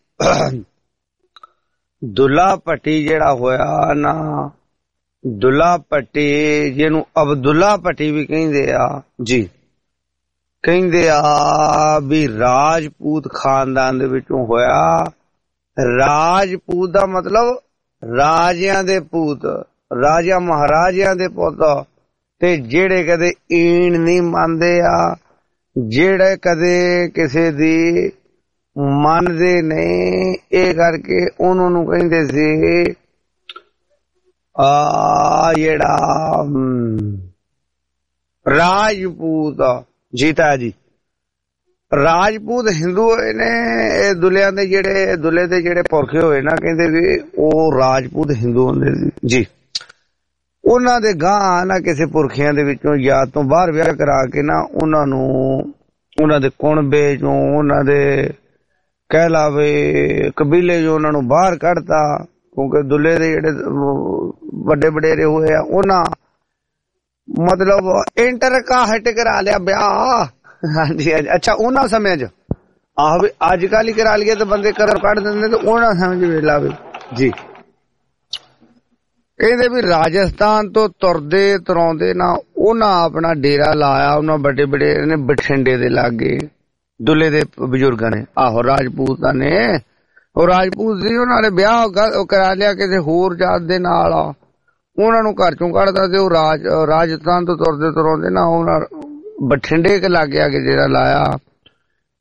ਦੁੱਲਾ ਭੱਟੀ ਜਿਹੜਾ ਹੋਇਆ ਨਾ ਦੁੱਲਾ ਭੱਟੀ ਜਿਹਨੂੰ ਅਬਦੁੱਲਾ ਭੱਟੀ ਵੀ ਕਹਿੰਦੇ ਆ ਜੀ ਕਹਿੰਦੇ ਆ ਵੀ ਰਾਜਪੂਤ ਖਾਨਦਾਨ ਦੇ ਵਿੱਚੋਂ ਹੋਇਆ ਰਾਜਪੂਤ ਦਾ ਮਤਲਬ ਰਾਜਿਆਂ ਦੇ ਪੂਤ ਰਾਜਾ ਮਹਾਰਾਜਿਆਂ ਦੇ ਪੁੱਤ ਤੇ ਜਿਹੜੇ ਕਦੇ ਈਣ ਨਹੀਂ ਮੰਨਦੇ ਆ ਜਿਹੜੇ ਕਦੇ ਕਿਸੇ ਦੀ ਮੰਨਦੇ ਨਹੀਂ ਇਹ ਕਰਕੇ ਉਹਨਾਂ ਨੂੰ ਕਹਿੰਦੇ ਸੀ ਜਿਹੜਾ ਰਾਜਪੂਤ ਜੀਤਾ ਜੀ ਰਾਜਪੂਤ ਹਿੰਦੂ ਹੋਏ ਨੇ ਇਹ ਦੁੱਲਿਆਂ ਦੇ ਜਿਹੜੇ ਪੁਰਖੇ ਹੋਏ ਨਾ ਕਹਿੰਦੇ ਵੀ ਉਹ ਰਾਜਪੂਤ ਹਿੰਦੂ ਹੁੰਦੇ ਸੀ ਜੀ ਉਹਨਾਂ ਦੇ ਗਾਂ ਨਾ ਕਿਸੇ ਪੁਰਖਿਆਂ ਦੇ ਵਿੱਚੋਂ ਯਾਦ ਤੋਂ ਬਾਹਰ ਵਿਆਹ ਕਰਾ ਕੇ ਨਾ ਉਹਨਾਂ ਨੂੰ ਉਹਨਾਂ ਦੇ ਕੁਣਬੇ ਚੋਂ ਉਹਨਾਂ ਦੇ ਕਹਿ ਲਾਵੇ ਕਬੀਲੇ ਚੋਂ ਉਹਨਾਂ ਨੂੰ ਬਾਹਰ ਕੱਢਤਾ ਕਿਉਂਕਿ ਦੁੱਲੇ ਦੇ ਜਿਹੜੇ ਵੱਡੇ ਵਡੇਰੇ ਹੋਏ ਆ ਉਹਨਾਂ ਮਤਲਬ ਇੰਟਰਕਾਸਟ ਕਰਾ ਲਿਆ ਵਿਆਹ ਹਾਂਜੀ ਅੱਛਾ ਉਹਨਾਂ ਸਮੇਂ ਚ ਆਹ ਵੀ ਅੱਜ ਕੱਲ ਹੀ ਕਰਾ ਲਈਏ ਤਾਂ ਬੰਦੇ ਕਦਰ ਕੱਢ ਦਿੰਦੇ ਤੇ ਉਹਨਾਂ ਸਮਝ ਵੇਲਾ ਵੀ ਜੀ ਕਹਿੰਦੇ ਵੀ ਰਾਜਸਥਾਨ ਤੋਂ ਤੁਰਦੇ ਤੁਰਾਉਂਦੇ ਨਾ ਉਹਨਾਂ ਆਪਣਾ ਡੇਰਾ ਲਾਇਆ ਉਹਨਾਂ ਵੱਡੇ ਵਡੇਰੇ ਨੇ ਬਠਿੰਡੇ ਦੇ ਲਾਗੇ ਦੁੱਲੇ ਦੇ ਬਜ਼ੁਰਗਾਂ ਨੇ ਆਹੋ ਰਾਜਪੂਤਾਂ ਨੇ ਉਹ ਰਾਜਪੂਤ ਸੀ ਉਹਨਾਂ ਨੇ ਵਿਆਹ ਕਰਾ ਲਿਆ ਕਿਸੇ ਹੋਰ ਜਾਤ ਦੇ ਨਾਲ ਉਹਨਾਂ ਨੂੰ ਘਰ ਚੋਂ ਕੱਢਦਾ ਤੇ ਉਹ ਰਾਜਸਥਾਨ ਤੋਂ ਤੁਰਦੇ ਤੁਰਾਉਂਦੇ ਨਾ ਉਹਨਾਂ ਬਠਿੰਡੇ ਕੇ ਲਾਗੇ ਆ ਕੇ ਜਿਹੜਾ ਲਾਇਆ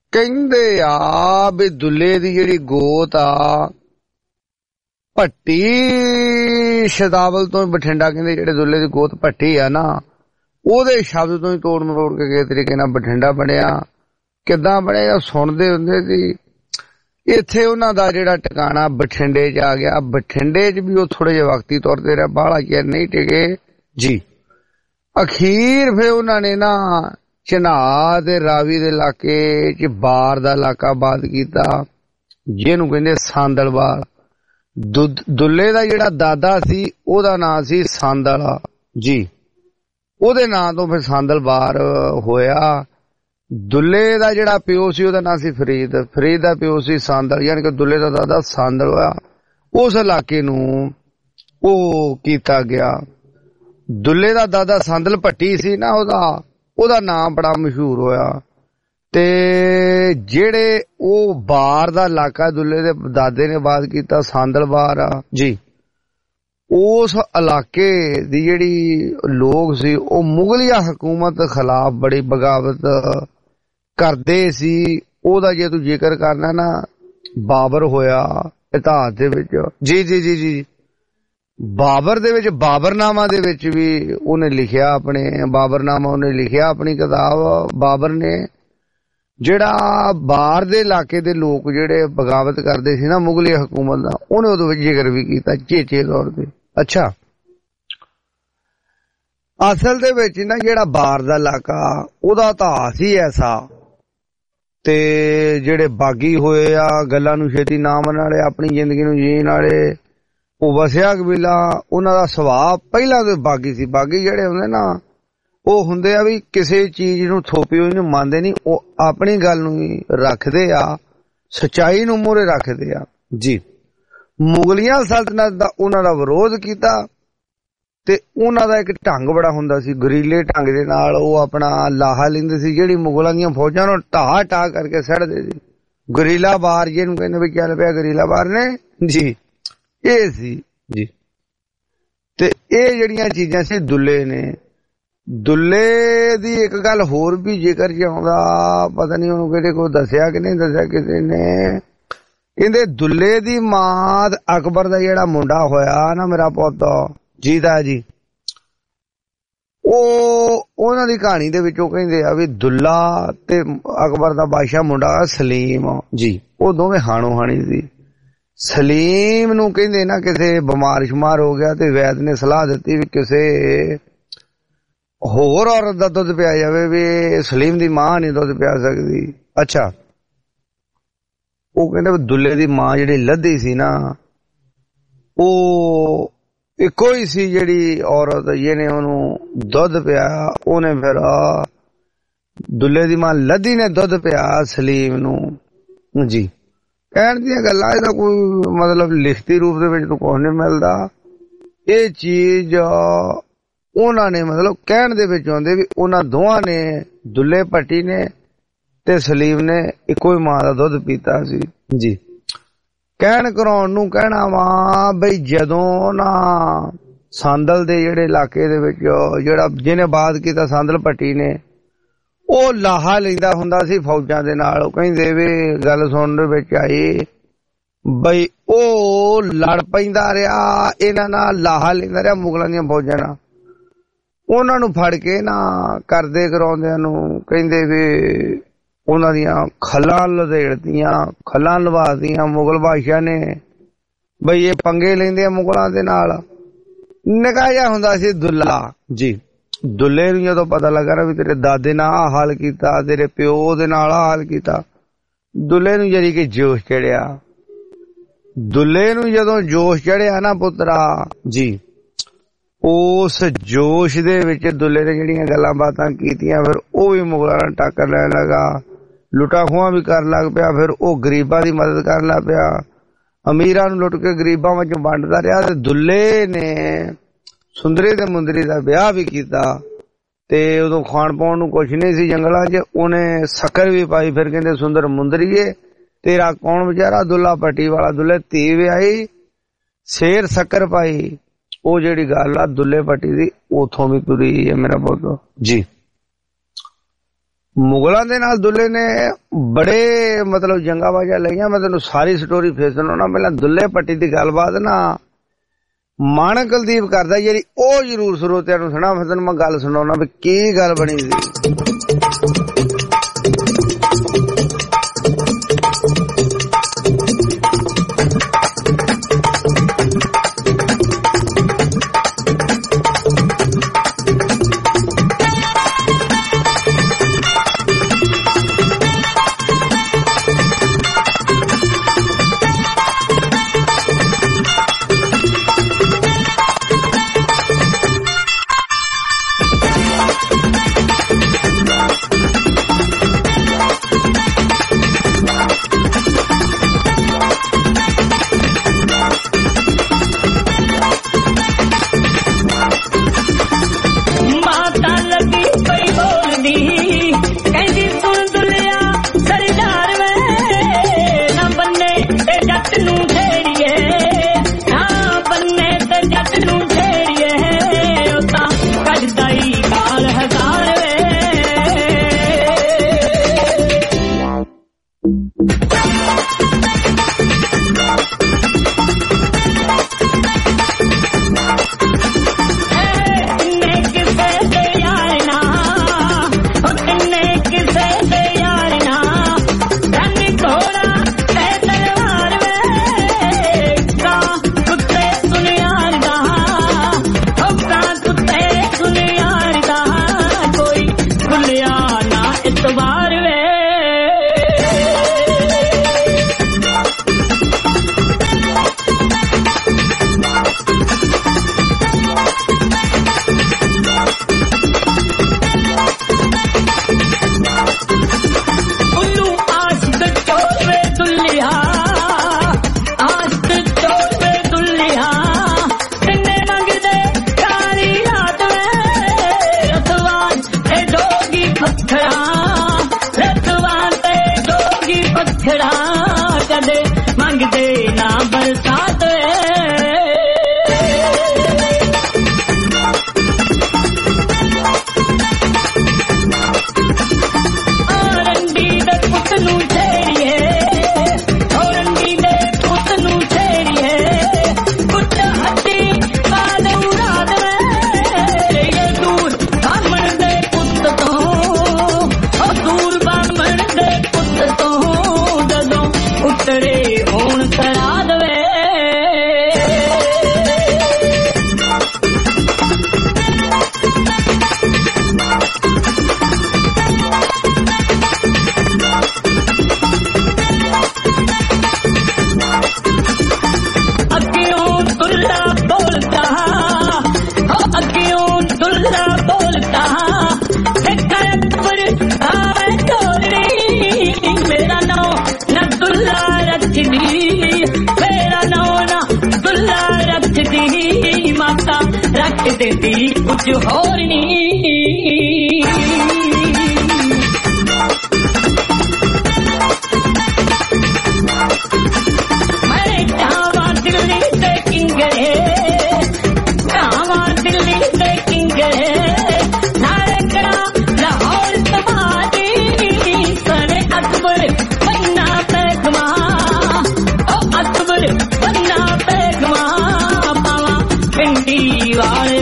ਕਹਿੰਦੇ ਆ ਵੀ ਦੁੱਲੇ ਦੀ ਜਿਹੜੀ ਗੋਤ ਆ ਭੱਟੀ ਸ਼ਦਾਵਲ ਤੋਂ ਬਠਿੰਡਾ, ਕਹਿੰਦੇ ਜਿਹੜੇ ਦੁੱਲੇ ਦੀ ਗੋਤ ਭੱਟੀ ਆ ਨਾ, ਉਹਦੇ ਸ਼ਬਦ ਤੋਂ ਹੀ ਤੋੜ ਮਰੋੜ ਕੇ ਕਿਸੇ ਤਰੀਕੇ ਨਾਲ ਬਠਿੰਡਾ ਬਣਿਆ। ਕਿੱਦਾਂ ਬਣਿਆ ਸੁਣਦੇ ਹੁੰਦੇ ਸੀ। ਇੱਥੇ ਉਹਨਾਂ ਦਾ ਜਿਹੜਾ ਟਿਕਾਣਾ ਬਠਿੰਡੇ 'ਚ ਆ ਗਿਆ। ਬਠਿੰਡੇ 'ਚ ਵੀ ਉਹ ਥੋੜੇ ਜਿਹੇ ਵਕਤੀ ਤੌਰ ਤੇ ਰਿਹਾ, ਬਾਹਲਾ ਚਿਰ ਨਹੀਂ ਟਿਕੇ ਜੀ। ਅਖੀਰ ਫਿਰ ਉਹਨਾਂ ਨੇ ਨਾ ਚਨਾਹ ਤੇ ਰਾਵੀ ਦੇ ਇਲਾਕੇ 'ਚ ਬਾਰ ਦਾ ਇਲਾਕਾ ਆਬਾਦ ਕੀਤਾ, ਜਿਹਨੂੰ ਕਹਿੰਦੇ ਸਾਂਦਲਵਾਲ। ਦੁੱਲੇ ਦਾ ਜਿਹੜਾ ਦਾਦਾ ਸੀ ਉਹਦਾ ਨਾਂ ਸੀ ਸਾਂਦਲ ਜੀ, ਉਹਦੇ ਨਾਂ ਤੋਂ ਫਿਰ ਸਾਂਦਲਵਾਲ ਹੋਇਆ। ਦੁੱਲੇ ਦਾ ਜਿਹੜਾ ਪਿਓ ਸੀ ਉਹਦਾ ਨਾਂ ਸੀ ਫਰੀਦ, ਫਰੀਦ ਦਾ ਪਿਓ ਸੀ ਸਾਂਦਲ, ਯਾਨੀ ਕਿ ਦੁੱਲੇ ਦਾ ਦਾਦਾ ਸਾਂਦਲ ਹੋਇਆ। ਉਸ ਇਲਾਕੇ ਨੂੰ ਉਹ ਕੀਤਾ ਗਿਆ। ਦੁੱਲੇ ਦਾ ਦਾਦਾ ਸਾਂਦਲ ਭੱਟੀ ਸੀ ਨਾ, ਉਹਦਾ ਨਾਮ ਬੜਾ ਮਸ਼ਹੂਰ ਹੋਇਆ। ਤੇ ਜਿਹੜੇ ਉਹ ਬਾਰ ਦਾ ਇਲਾਕਾ ਦੁੱਲੇ ਦੇ ਦਾਦੇ ਨੇ ਆਬਾਦ ਕੀਤਾ, ਸਾਂਦਲਵਾਲ ਆ ਜੀ, ਉਸ ਇਲਾਕੇ ਦੀ ਜਿਹੜੀ ਲੋਕ ਸੀ ਉਹ ਮੁਗਲਿਆ ਹਕੂਮਤ ਖਿਲਾਫ ਬੜੀ ਬਗਾਵਤ ਕਰਦੇ ਸੀ। ਉਹਦਾ ਜੇ ਤੂੰ ਜ਼ਿਕਰ ਕਰਨਾ ਨਾ, ਬਾਬਰ ਹੋਇਆ ਇਤਿਹਾਸ ਦੇ ਵਿੱਚ ਜੀ ਜੀ ਜੀ ਜੀ ਬਾਬਰ ਦੇ ਵਿੱਚ, ਬਾਬਰਨਾਮਾ ਦੇ ਵਿੱਚ ਵੀ ਉਹਨੇ ਲਿਖਿਆ, ਆਪਣੇ ਬਾਬਰਨਾਮਾ ਉਹਨੇ ਲਿਖਿਆ ਆਪਣੀ ਕਿਤਾਬ। ਬਾਬਰ ਨੇ ਜਿਹੜਾ ਬਾਹਰ ਦੇ ਇਲਾਕੇ ਦੇ ਲੋਕ ਜਿਹੜੇ ਬਗਾਵਤ ਕਰਦੇ ਸੀ ਨਾ ਮੁਗਲੀ ਹਕੂਮਤ ਦਾ, ਉਹਨੇ ਉਹਦੇ ਵਿੱਚ ਜ਼ਿਕਰ ਵੀ ਕੀਤਾ ਚੇਚੇ ਤੌਰ ਤੇ। ਅੱਛਾ, ਅਸਲ ਦੇ ਵਿੱਚ ਨਾ ਜਿਹੜਾ ਬਾਹਰ ਦਾ ਇਲਾਕਾ ਉਹਦਾ ਇਤਿਹਾਸ ਹੀ ਐਸਾ, ਤੇ ਜਿਹੜੇ ਬਾਗੀ ਹੋਏ ਆ, ਗੱਲਾਂ ਨੂੰ ਛੇਤੀ ਨਾ ਮੰਨਣ ਵਾਲੇ, ਆਪਣੀ ਜ਼ਿੰਦਗੀ ਨੂੰ ਜੀਣ ਵਾਲੇ, ਉਹ ਵਸਿਆ ਕਬੀਲਾ, ਉਹਨਾਂ ਦਾ ਸੁਭਾਅ ਪਹਿਲਾਂ ਤੋਂ ਬਾਗੀ ਸੀ। ਬਾਗੀ ਜਿਹੜੇ ਹੁੰਦੇ ਨਾ, ਉਹ ਹੁੰਦੇ ਆ ਵੀ ਕਿਸੇ ਚੀਜ਼ ਨੂੰ ਥੋਪੀ ਹੋਈ ਨੂੰ ਮੰਨਦੇ ਨਹੀਂ, ਉਹ ਆਪਣੀ ਗੱਲ ਨੂੰ ਹੀ ਰੱਖਦੇ ਆ, ਸੱਚਾਈ ਨੂੰ ਮੂਹਰੇ ਰੱਖਦੇ ਆ ਜੀ। ਮੁਗਲੀਆਂ ਸਲਤਨਤ ਦਾ ਉਹਨਾਂ ਦਾ ਵਿਰੋਧ ਕੀਤਾ, ਤੇ ਉਹਨਾਂ ਦਾ ਇੱਕ ਢੰਗ ਬੜਾ ਹੁੰਦਾ ਸੀ, ਗੁਰੀਲੇ ਢੰਗ ਦੇ ਨਾਲ ਉਹ ਆਪਣਾ ਲਾਹਾ ਲੈਂਦੇ ਸੀ। ਜਿਹੜੀ ਮੁਗਲਾਂ ਦੀਆਂ ਫੌਜਾਂ ਨੂੰ ਢਾਹ ਢਾਹ ਕਰਕੇ ਸੜਦੇ ਸੀ, ਗੁਰੀਲਾ ਵਾਰ ਜਿਹਨੂੰ ਕਹਿੰਦੇ ਵੀ ਚੱਲ ਪਿਆ ਗੁਰੀਲਾ ਵਾਰ ਨੇ ਜੀ, ਇਹ ਸੀ ਜੀ। ਤੇ ਇਹ ਜਿਹੜੀਆਂ ਚੀਜ਼ਾਂ ਸੀ ਦੁੱਲੇ ਨੇ। ਦੁੱਲੇ ਦੀ ਇੱਕ ਗੱਲ ਹੋਰ ਵੀ ਜ਼ਿਕਰ ਚ ਆਉਂਦਾ, ਪਤਾ ਨਹੀਂ ਉਹਨੂੰ ਕਿਹੜੇ ਕੋਲ ਦੱਸਿਆ ਕਿ ਨਹੀਂ ਦੱਸਿਆ ਕਿਸੇ ਨੇ, ਕਹਿੰਦੇ ਦੁੱਲੇ ਦੀ ਮਾਂ ਅਕਬਰ ਦਾ ਜਿਹੜਾ ਮੁੰਡਾ ਹੋਇਆ ਨਾ, ਮੇਰਾ ਪੁੱਤ ਜੀਦਾ ਜੀ, ਉਹਨਾਂ ਦੀ ਕਹਾਣੀ ਦੇ ਵਿੱਚ ਉਹ ਕਹਿੰਦੇ ਆ ਵੀ ਦੁੱਲਾ ਤੇ ਅਕਬਰ ਦਾ ਬਾਦਸ਼ਾਹ ਮੁੰਡਾ ਸਲੀਮ ਜੀ, ਉਹ ਦੋਵੇਂ ਹਾਣੋ ਹਾਣੀ ਸੀ। ਸਲੀਮ ਨੂੰ ਕਹਿੰਦੇ ਨਾ ਕਿਸੇ ਬਿਮਾਰ ਸ਼ੁਮਾਰ ਹੋ ਗਿਆ, ਤੇ ਵੈਦ ਨੇ ਸਲਾਹ ਦਿੱਤੀ ਵੀ ਕਿਸੇ ਹੋਰ ਔਰਤ ਦਾ ਦੁੱਧ ਪਿਆ ਜਾਵੇ, ਵੀ ਸਲੀਮ ਦੀ ਮਾਂ ਨਹੀਂ ਦੁੱਧ ਪਿਆ ਸਕਦੀ। ਅੱਛਾ, ਉਹ ਕਹਿੰਦੇ ਵੀ ਦੁੱਲੇ ਦੀ ਮਾਂ ਜਿਹੜੀ ਲੱਧੀ ਸੀ ਨਾ, ਉਹ ਇੱਕੋ ਹੀ ਸੀ ਜਿਹੜੀ ਔਰਤ ਜਿਹਨੇ ਉਹਨੂੰ ਦੁੱਧ ਪਿਆ। ਉਹਨੇ ਫਿਰ ਦੁੱਲੇ ਦੀ ਮਾਂ ਲੱਧੀ ਨੇ ਦੁੱਧ ਪਿਆ ਸਲੀਮ ਨੂੰ ਜੀ। ਕਹਿਣ ਦੀਆਂ ਗੱਲਾਂ, ਇਹਦਾ ਕੋਈ ਮਤਲਬ ਲਿਖਤੀ ਰੂਪ ਦੇ ਵਿੱਚ ਤਾਂ ਕੁਛ ਨਹੀਂ ਮਿਲਦਾ। ਇਹ ਚੀਜ਼ ਉਹਨਾਂ ਨੇ ਮਤਲਬ ਕਹਿਣ ਦੇ ਵਿੱਚ ਆਉਂਦੇ ਵੀ ਉਹਨਾਂ ਦੋਵਾਂ ਨੇ, ਦੁੱਲੇ ਭੱਟੀ ਨੇ ਤੇ ਸਲੀਮ ਨੇ, ਇੱਕੋ ਹੀ ਮਾਂ ਦਾ ਦੁੱਧ ਪੀਤਾ ਸੀ ਜੀ। ਕਹਿਣ ਕਰਾਉਣ ਨੂੰ ਕਹਿਣਾ ਵਾ ਬਈ ਜਦੋਂ ਨਾ ਸਾਂਦਲ ਦੇ ਜਿਹੜੇ ਇਲਾਕੇ ਦੇ ਵਿੱਚ ਜਿਹੜਾ ਜਿਹਨੇ ਆਬਾਦ ਕੀਤਾ ਸਾਂਦਲ ਭੱਟੀ ਨੇ, ਉਹ ਲਾਹਾ ਲੈਂਦਾ ਹੁੰਦਾ ਸੀ ਫੌਜਾਂ ਦੇ ਨਾਲ। ਉਹ ਕਹਿੰਦੇ ਵੀ ਗੱਲ ਸੁਣਨ ਦੇ ਵਿੱਚ ਆਈ ਬਈ ਉਹ ਲੜ ਪੈਂਦਾ ਰਿਹਾ ਇਹਨਾਂ ਨਾਲ, ਲਾਹਾ ਲੈਂਦਾ ਰਿਹਾ ਮੁਗਲਾਂ ਦੀਆਂ ਫੌਜਾਂ ਨਾਲ। ਉਹਨਾਂ ਨੂੰ ਫੜ ਕੇ ਨਾ ਕਰਦੇ ਕਰਾਉਂਦਿਆਂ ਨੂੰ ਕਹਿੰਦੇ ਵੀ ਉਹਨਾਂ ਦੀਆਂ ਖੱਲਾਂ ਲਦੇੜਦੀਆਂ, ਖੱਲਾਂ ਲਵਾਦੀਆਂ ਮੁਗਲ ਬਾਦਸ਼ਾਹ ਨੇ, ਬਈ ਇਹ ਪੰਗੇ ਲੈਂਦੇ ਆ ਮੁਗਲਾਂ ਦੇ ਨਾਲ। ਨਿੱਕਾ ਜਿਹਾ ਹੁੰਦਾ ਸੀ ਦੁੱਲਾ ਜੀ। ਦੁੱਲੇ ਨੂੰ ਜਦੋਂ ਪਤਾ ਲੱਗਾ ਨਾ ਵੀ ਤੇਰੇ ਦਾਦੇ ਨਾਲ ਆਹ ਹਾਲ ਕੀਤਾ, ਤੇਰੇ ਪਿਓ ਦੇ ਨਾਲ ਆਹ ਹਾਲ ਕੀਤਾ, ਦੁੱਲੇ ਨੂੰ ਜਿਹੜੀ ਕਿ ਜੋਸ਼ ਚੜਿਆ। ਦੁੱਲੇ ਨੂੰ ਜਦੋਂ ਜੋਸ਼ ਚੜਿਆ ਨਾ ਪੁੱਤਰਾ ਜੀ, ਉਸ ਜੋਸ਼ ਦੇ ਵਿੱਚ ਦੁੱਲੇ ਨੇ ਜਿਹੜੀਆਂ ਗੱਲਾਂ ਬਾਤਾਂ ਕੀਤੀਆਂ, ਫਿਰ ਉਹ ਵੀ ਮੁਗਲਾਂ ਨਾਲ ਟੱਕਰ ਲੈਣ ਲੱਗਾ, ਲੁੱਟਾਂ ਖੋਹਾਂ ਵੀ ਕਰਨ ਲੱਗ ਪਿਆ। ਫਿਰ ਉਹ ਗਰੀਬਾਂ ਦੀ ਮਦਦ ਕਰਨ ਲੱਗ ਪਿਆ, ਅਮੀਰਾਂ ਨੂੰ ਲੁੱਟ ਕੇ ਗਰੀਬਾਂ ਵਿੱਚੋਂ ਵੰਡਦਾ ਰਿਹਾ। ਤੇ ਦੁੱਲੇ ਨੇ ਸੁੰਦਰੀ ਤੇ ਮੁੰਦਰੀ ਦਾ ਵਿਆਹ ਵੀ ਕੀਤਾ, ਤੇ ਉਦੋਂ ਖਾਣ ਪਾਉਣ ਨੂੰ ਕੁਛ ਨਹੀਂ ਸੀ ਜੰਗਲਾਂ 'ਚ, ਉਹਨੇ ਸ਼ੱਕਰ ਵੀ ਪਾਈ। ਫਿਰ ਕਹਿੰਦੇ ਸੁੰਦਰ ਮੁੰਦਰੀਏ ਤੇਰਾ ਕੌਣ ਵਿਚਾਰਾ, ਦੁੱਲਾ ਭੱਟੀ ਵਾਲਾ ਦੁੱਲੇ ਧੀ ਵਿਆਹੀ, ਸ਼ੇਰ ਸ਼ੱਕਰ ਪਾਈ। ਉਹ ਜਿਹੜੀ ਗੱਲ ਆ ਦੁੱਲੇ ਭੱਟੀ ਦੀ, ਉਥੋਂ ਵੀ ਤੁਰੀ ਹੈ ਮੇਰਾ ਪੁੱਤ ਜੀ। ਮੁਗਲਾਂ ਦੇ ਨਾਲ ਦੁੱਲੇ ਨੇ ਬੜੇ ਮਤਲਬ ਜੰਗਾਂ ਬਾਜ਼ਾਂ ਲਈਆਂ। ਮੈਂ ਤੈਨੂੰ ਸਾਰੀ ਸਟੋਰੀ ਫੇਰ ਸੁਣਾਉਣਾ। ਪਹਿਲਾਂ ਦੁੱਲੇ ਭੱਟੀ ਦੀ ਗੱਲਬਾਤ ਨਾ ਮਾਣਕ ਕੁਲਦੀਪ ਕਰਦਾ ਜਿਹੜੀ ਉਹ ਜ਼ਰੂਰ ਸਰੋਤਿਆਂ ਨੂੰ ਸੁਣਾ। ਫਿਰ ਤੈਨੂੰ ਮੈਂ ਗੱਲ ਸੁਣਾਉਣਾ ਵੀ ਕੀ ਗੱਲ ਬਣੀ ਸੀ। कुछ और नहीं मैं जावा दिल्ली से किंगरे जावा दिल्ली से किंगरे नारकड़ा लाहौर समाधि सने अकबर बन्ना पैगमा ओ अकबर बन्ना पैगमा पावा पिंडी वाले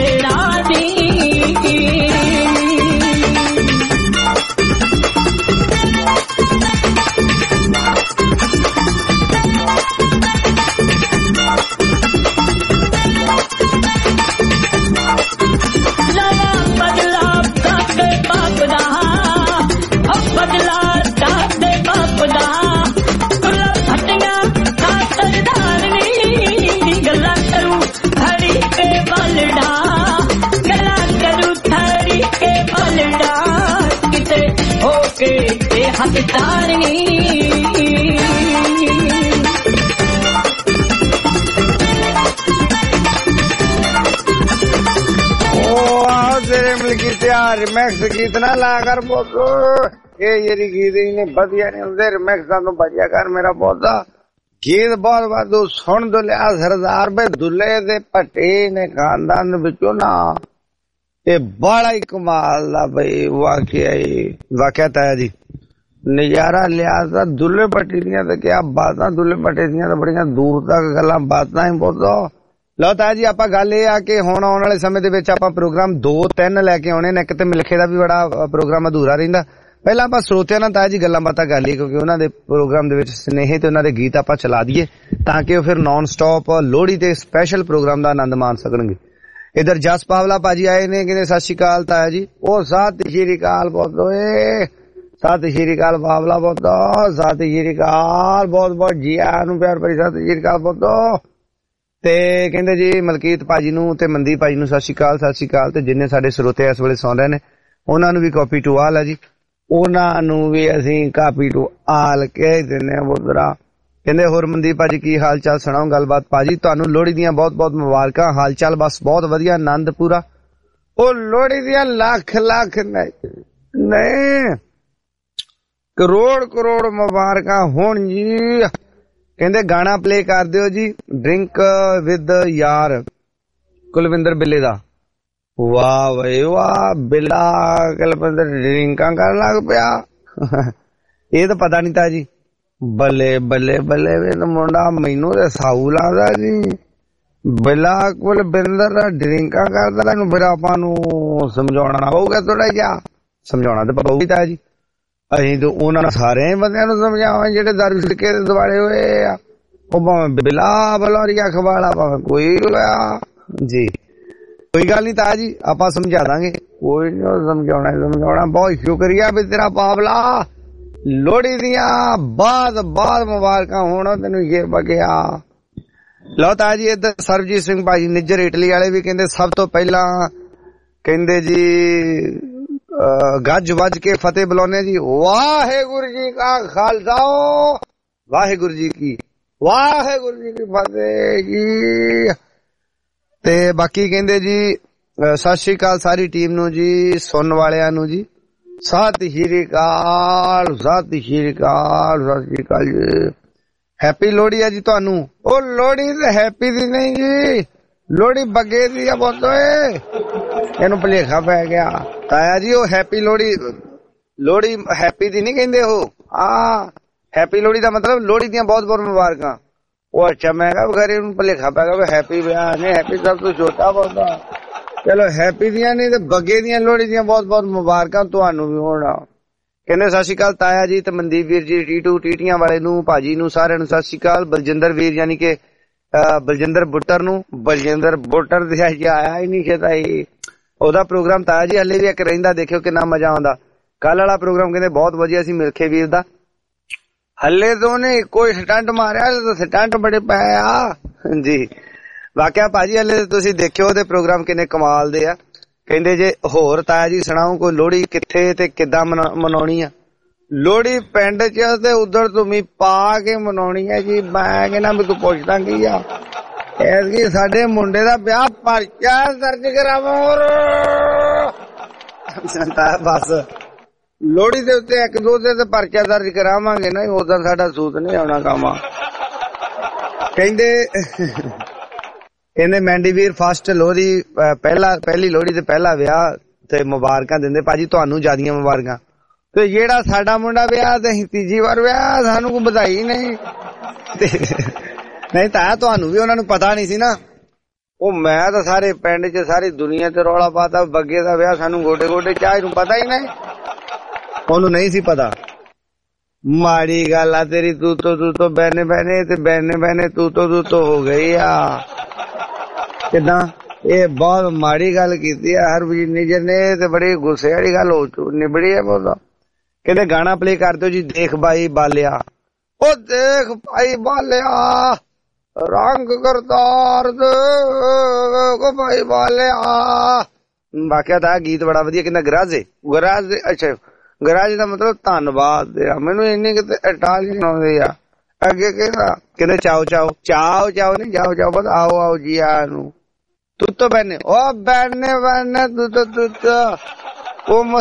रिमैक्स गीत ना ला कर बोलो ये गीत ने बढ़िया नहीं होंगे रिमैक्स तो बढ़िया कर मेरा पौधा गीत बहुत वादू सुन दो लिया सरदार बे दुल्ले दे भट्टी ने खानदान विचों ना ਇਹ ਬੜਾ ਹੀ ਕਮਾਲ ਦਾ ਬਈ ਵਾਕਿਆ ਤਾਇਆ ਜੀ ਨਜ਼ਾਰਾ ਲਿਆ ਤਾਂ ਦੁੱਲੇ ਭੱਟੀ ਦੀਆਂ ਤੇ ਕਿਆ ਬਾਤਾਂ, ਦੁੱਲੇ ਭੱਟੀ ਦੀਆਂ ਤਾਂ ਬੜੀਆਂ ਦੂਰ ਤੱਕ ਗੱਲਾਂ ਬਾਤਾਂ ਹੀ ਬਹੁਤ। ਲਓ ਤਾਇਆ ਜੀ ਆਪਾਂ ਗੱਲ ਇਹ ਆ ਕਿ ਹੁਣ ਆਉਣ ਵਾਲੇ ਸਮੇਂ ਦੇ ਵਿੱਚ ਆਪਾਂ ਪ੍ਰੋਗਰਾਮ 2-3 ਲੈ ਕੇ ਆਉਣੇ ਨੇ। ਇੱਕ ਤੇ ਮਿਲਖੇ ਦਾ ਵੀ ਬੜਾ ਪ੍ਰੋਗਰਾਮ ਅਧੂਰਾ ਰਹਿੰਦਾ। ਪਹਿਲਾਂ ਆਪਾਂ ਸਰੋਤਿਆਂ ਨਾਲ ਤਾਇਆ ਜੀ ਗੱਲਾਂ ਬਾਤਾਂ ਕਰ ਲਈਏ ਕਿਉਂਕਿ ਉਹਨਾਂ ਦੇ ਪ੍ਰੋਗਰਾਮ ਦੇ ਵਿੱਚ ਸਨੇਹੇ ਤੇ ਉਹਨਾਂ ਦੇ ਗੀਤ ਆਪਾਂ ਚਲਾ ਦਈਏ ਤਾਂ ਕਿ ਉਹ ਫਿਰ ਨਾਨ ਸਟਾਪ ਲੋਹੜੀ ਦੇ ਸਪੈਸ਼ਲ ਪ੍ਰੋਗਰਾਮ ਦਾ ਆਨੰਦ ਮਾਣ ਸਕਣਗੇ। ਇਧਰ ਜਸ ਪਾਵਲਾ ਭਾਜੀ ਆਏ ਨੇ, ਕਹਿੰਦੇ ਸਤਿ ਸ਼੍ਰੀ ਅਕਾਲ ਤਾਇਆ ਜੀ। ਉਹ ਸਤਿ ਸ਼੍ਰੀ ਅਕਾਲ ਬਹੁਤ ਓਏ, ਸਤਿ ਸ਼੍ਰੀ ਅਕਾਲ ਪਾਵਲਾ ਬਹੁਤ, ਸਤਿ ਸ਼੍ਰੀ ਅਕਾਲ ਬਹੁਤ ਬਹੁਤ ਜੀ ਆਇਆਂ ਨੂੰ ਪਿਆਰ ਭਰੀ ਸਤਿ ਸ਼੍ਰੀ ਅਕਾਲ ਬਹੁਤ। ਤੇ ਕਹਿੰਦੇ ਜੀ ਮਲਕੀਤ ਭਾਜੀ ਨੂੰ ਤੇ ਮਨਦੀਪ ਭਾਜੀ ਨੂੰ ਸਤਿ ਸ਼੍ਰੀ ਅਕਾਲ, ਸਤਿ ਸ਼੍ਰੀ ਅਕਾਲ। ਤੇ ਜਿੰਨੇ ਸਾਡੇ ਸਰੋਤੇ ਇਸ ਵੇਲੇ ਸੌਂ ਰਹੇ ਨੇ ਉਹਨਾਂ ਨੂੰ ਵੀ ਕਾਪੀ ਟੂ ਆਲ ਹੈ ਜੀ, ਉਹਨਾਂ ਨੂੰ ਵੀ ਅਸੀਂ ਕਾਪੀ ਟੂ ਆਲ ਕਹਿ ਦਿੰਦੇ ਆ ਬੋਦਰਾ। ਕਹਿੰਦੇ ਹੋਰ ਮਨਦੀਪ ਭਾਜੀ ਕੀ ਹਾਲ ਚਾਲ, ਸੁਣਾਓ ਗੱਲਬਾਤ। ਭਾਜੀ ਤੁਹਾਨੂੰ ਲੋਹੜੀ ਦੀਆਂ ਬਹੁਤ ਬਹੁਤ ਮੁਬਾਰਕਾਂ, ਹਾਲ ਚਾਲ ਬਸ ਬਹੁਤ ਵਧੀਆ, ਆਨੰਦ ਪੂਰਾ। ਉਹ ਲੋਹੜੀ ਦੀਆਂ ਲੱਖ ਲੱਖ ਨਹੀਂ ਕਰੋੜ ਕਰੋੜ ਮੁਬਾਰਕਾਂ ਹੋਣ ਜੀ। ਕਹਿੰਦੇ ਗਾਣਾ ਪਲੇ ਕਰ ਦਿਓ ਜੀ, ਡਰਿੰਕ ਵਿਦ ਯਾਰ ਕੁਲਵਿੰਦਰ ਬਿੱਲੇ ਦਾ। ਵਾਹ ਬਈ ਵਾਹ, ਬਿੱਲਾ ਕੁਲਵਿੰਦਰ ਡਰਿੰਕਾਂ ਕਰਨ ਲੱਗ ਪਿਆ। ਇਹ ਤਾਂ ਪਤਾ ਨੀ ਤਾ ਜੀ। ਬੱਲੇ ਬੱਲੇ ਬੱਲੇ ਵੇ ਮੁੰਡਾ ਮੈਨੂੰ ਤੇ ਸਾਊ ਲੱਗਦਾ ਜੀ। ਬਿੱਲਾ ਕੁਲਵਿੰਦਰ ਦਾ ਡਰਿੰਕਾਂ ਕਰਦਾ, ਇਹਨੂੰ ਫਿਰ ਆਪਾਂ ਨੂੰ ਸਮਝਾਉਣਾ ਪਊਗਾ ਥੋੜਾ ਜਿਹਾ। ਸਮਝਾਉਣਾ ਤਾਂ ਪਊਗੀ ਤਾ ਜੀ। ਅਸੀਂ ਤਾਂ ਉਹਨਾਂ ਸਾਰੇ ਬੰਦਿਆਂ ਨੂੰ ਸਮਝਾਵਾਂ ਜਿਹੜੇ ਦਾਰੂ ਸਿੱਕੇ ਦੇ ਦੁਆਲੇ ਹੋਏ ਆ, ਉਹ ਭਾਵੇਂ ਬਿੱਲਾ ਬਲੌਰੀਆ ਖਵਾਲਾ ਭਾਵੇਂ ਕੋਈ ਹੋਇਆ ਜੀ। ਕੋਈ ਗੱਲ ਨੀ ਤਾਇਆ ਜੀ, ਆਪਾਂ ਸਮਝਾ ਦਾਂਗੇ, ਕੋਈ ਨੀ ਸਮਝਾਉਣਾ। ਬਹੁਤ ਸ਼ੁਕਰੀਆ ਵੀ ਤੇਰਾ ਪਾਵਲਾ, ਲੋਹੜੀ ਦੀਆਂ ਬਾਦ ਮੁਬਾਰਕਾਂ ਹੋਣ ਤੈਨੂੰ ਇਹ ਬਗਿਆ। ਲਓ ਤਾਇਆ ਜੀ ਇੱਧਰ ਸਰਬਜੀਤ ਸਿੰਘ ਭਾਜੀ ਨਿੱਜਰ ਇਟਲੀ ਵਾਲੇ ਵੀ ਕਹਿੰਦੇ ਸਭ ਤੋਂ ਪਹਿਲਾਂ ਕਹਿੰਦੇ ਜੀ ਗੱਜ ਵੱਜ ਕੇ ਫਤਿਹ ਬੁਲਾਉਣੇ ਜੀ। ਵਾਹਿਗੁਰੂ ਜੀ ਕਾ ਖਾਲਸਾ ਵਾਹਿਗੁਰੂ ਜੀ ਕੀ ਫਤਿਹ ਜੀ। ਤੇ ਬਾਕੀ ਕਹਿੰਦੇ ਜੀ ਸਤਿ ਸ਼੍ਰੀ ਅਕਾਲ ਸਾਰੀ ਟੀਮ ਨੂੰ ਜੀ, ਸੁਣਨ ਵਾਲਿਆਂ ਨੂੰ ਜੀ ਸਤਿ ਸ਼੍ਰੀ ਅਕਾਲ, ਸਤਿ ਸ਼੍ਰੀ ਅਕਾਲ, ਸਤਿ ਸ਼੍ਰੀ ਅਕਾਲ ਜੀ। ਹੈਪੀ ਲੋਹੜੀ ਆ ਜੀ ਤੁਹਾਨੂੰ। ਉਹ ਲੋਹੜੀ ਤੇ ਹੈਪੀ ਦੀ ਨਹੀਂ ਜੀ, ਲੋਹੜੀ ਬੱਗੇ ਦੀ ਆ ਬਹੁਤ ਓਏ, ਇਹਨੂੰ ਭੁਲੇਖਾ ਪੈ ਗਿਆ ਤਾਇਆ ਜੀ। ਉਹ ਹੈਪੀ ਲੋਹੜੀ ਹੈਪੀ ਦੀ ਨਹੀਂ ਕਹਿੰਦੇ ਉਹ, ਹੈਪੀ ਲੋਹੜੀ ਦਾ ਮਤਲਬ ਲੋਹੜੀ ਦੀਆਂ ਬਹੁਤ ਬਹੁਤ ਮੁਬਾਰਕਾਂ। ਉਹ ਅੱਛਾ ਮੈਂ ਕਿਹਾ ਘਰੇ ਨੂੰ ਭੁਲੇਖਾ ਪੈ ਗਿਆ ਹੈਪੀ ਵਿਆਹ ਨੇ, ਹੈਪੀ ਸਭ ਤੋਂ ਛੋਟਾ ਬਹੁਤਾ। ਚਲੋ ਹੈਪੀ ਦੀਆਂ ਨਹੀਂ ਤੇ ਬੱਗੇ ਦੀਆਂ ਲੋਹੜੀ ਦੀਆਂ ਬਹੁਤ ਬਹੁਤ ਮੁਬਾਰਕਾਂ ਤੁਹਾਨੂੰ ਵੀ ਹੋਣਾ। ਕਹਿੰਦੇ ਸਤਿ ਸ਼੍ਰੀ ਅਕਾਲ ਤਾਇਆ ਜੀ ਤੇ ਮਨਦੀਪ ਵੀਰ ਜੀ, ਟੀਟੂ ਟੀਟੀਆਂ ਵਾਲੇ ਨੂੰ, ਭਾਜੀ ਨੂੰ, ਸਾਰਿਆਂ ਨੂੰ ਸਤਿ ਸ਼੍ਰੀ ਅਕਾਲ। ਬਲਜਿੰਦਰ ਵੀਰ ਯਾਨੀ ਕਿ ਬਲਜਿੰਦਰ ਬੁੱਟਰ ਨੂੰ, ਬਲਜਿੰਦਰ ਬੁੱਟਰ ਦੇ ਆਇਆ ਹੀ ਨਹੀਂ ਖੇਤਾ ਹੀ ਉਹਦਾ ਪ੍ਰੋਗਰਾਮ ਤਾਇਆ ਜੀ ਹਲੇ ਵੀ ਇੱਕ ਰਹਿੰਦਾ, ਦੇਖਿਓ ਕਿੰਨਾ ਮਜ਼ਾ ਆਉਂਦਾ। ਕੱਲ ਵਾਲਾ ਪ੍ਰੋਗਰਾਮ ਕਹਿੰਦੇ ਬਹੁਤ ਵਧੀਆ ਸੀ ਮਿਲਖੇ ਵੀਰ ਦਾ। ਹਲੇ ਤੋਂ ਉਹਨੇ ਕੋਈ ਸਟੰਟ ਮਾਰਿਆ, ਸਟੰਟ ਬੜੇ ਪਏ ਆ ਜੀ। ਵਾਕਿਆ ਭਾਜੀ ਹਲੇ ਤੁਸੀਂ ਦੇਖਿਓ ਉਹਦੇ ਪ੍ਰੋਗਰਾਮ ਕਿੰਨੇ ਕਮਾਲ ਦੇ ਆ। ਕਹਿੰਦੇ ਜੇ ਹੋਰ ਤਾਇਆ ਜੀ ਸੁਣਾਓ ਕੋਈ ਲੋਹੜੀ ਕਿੱਥੇ ਤੇ ਕਿੱਦਾਂ ਮਨਾਉਣੀ ਆ। ਲੋਹੜੀ ਪਿੰਡ ਚ ਤੇ ਉਧਰ ਤੁਸੀਂ ਪਾ ਕੇ ਮਨਾਉਣੀ ਹੈ ਜੀ। ਮੈਂ ਕਹਿੰਦਾ ਵੀ ਤੂੰ ਪੁੱਛਦਾ ਕੀ ਆ, ਐਤਕੀ ਸਾਡੇ ਮੁੰਡੇ ਦਾ ਵਿਆਹ ਪਰਚਾ ਦਰਜ ਕਰਾਵਾਂ। ਹੋਰ ਬਸ ਲੋਹੜੀ ਦੇ ਉੱਤੇ ਇੱਕ ਦੋ ਤੇ ਪਰਚਾ ਦਰਜ ਕਰਾਵਾਂਗੇ ਨਾ, ਉਦੋਂ ਸਾਡਾ ਸੂਤ ਨਹੀਂ ਆਉਣਾ ਕੰਮ। ਕਹਿੰਦੇ ਮੈਂਡੀ ਵੀਰ ਫਸਟ ਲੋਹੜੀ ਪਹਿਲੀ ਲੋਹੜੀ ਤੇ ਪਹਿਲਾ ਵਿਆਹ ਤੇ ਮੁਬਾਰਕਾਂ ਦਿੰਦੇ ਭਾਜੀ ਤੁਹਾਨੂੰ ਜਿਆਦੀਆਂ ਮੁਬਾਰਕਾਂ। ਤੇ ਜਿਹੜਾ ਸਾਡਾ ਮੁੰਡਾ ਵਿਆਹ ਤੇ ਅਸੀਂ ਤੀਜੀ ਵਾਰ ਵਿਆਹ, ਸਾਨੂੰ ਕੋਈ ਵਧਾਈ ਨਹੀਂ। ਨਹੀਂ ਤਾਂ ਤੁਹਾਨੂੰ ਵੀ ਉਹਨਾਂ ਨੂੰ ਪਤਾ ਨਹੀਂ ਸੀ ਨਾ। ਉਹ ਮੈਂ ਤਾਂ ਸਾਰੇ ਪਿੰਡ ਚ ਸਾਰੀ ਦੁਨੀਆ ਤੇ ਰੌਲਾ ਪਾਤਾ ਬੱਗੇ ਦਾ ਵਿਆਹ, ਸਾਨੂੰ ਗੋਡੇ ਗੋਡੇ ਚਾਹ ਨੂੰ ਪਤਾ ਹੀ ਨਹੀਂ, ਉਹਨੂੰ ਨਹੀਂ ਸੀ ਪਤਾ। ਮਾੜੀ ਗੱਲ ਆ ਤੇਰੀ, ਤੂੰ ਤੋਂ ਬਹਿਨੇ ਤੇ ਬਹਿਨੇ ਤੂੰ ਤੋਂ ਹੋ ਗਈ ਆ। ਕਿੱਦਾਂ ਇਹ ਬਹੁਤ ਮਾੜੀ ਗੱਲ ਕੀਤੀ ਆ ਹਰਵੀਰ ਨਿਜਰ ਨੇ, ਤੇ ਬੜੀ ਗੁੱਸੇ ਵਾਲੀ ਗੱਲ ਹੋ ਨਿਬੜੀ ਆ ਬੋਲਦਾ। ਕਹਿੰਦੇ ਗਾਣਾ ਪਲੇ ਕਰ ਦਿਓ ਜੀ, ਦੇਖ ਬਾਈ ਬਾਲਿਆ। ਉਹ ਦੇਖ ਭਾਈ ਬਾਲਿਆ ਰੰਗ ਕਰਤਾਰ ਦੇ ਭਾਈ ਬਾਲਿਆ। ਵਾਕਿਆ ਤਾਂ ਗੀਤ ਬੜਾ ਵਧੀਆ। ਕਹਿੰਦਾ ਗਰਾਜੇ ਅੱਛਾ ਗਰਾਜ ਦਾ ਮਤਲਬ ਧੰਨਵਾਦ। ਮੈਨੂੰ ਇੰਨੀ ਕਿਤੇ ਇਟਾਲੀਅਨ ਆਉਂਦੇ ਆ। ਅੱਗੇ ਕਹਿੰਦੇ ਚਾਓ ਨਹੀਂ ਜਾਓ ਬਸ ਆਓ ਜੀ ਆ ਨੂੰ tutto bene, oh bene, tutto, come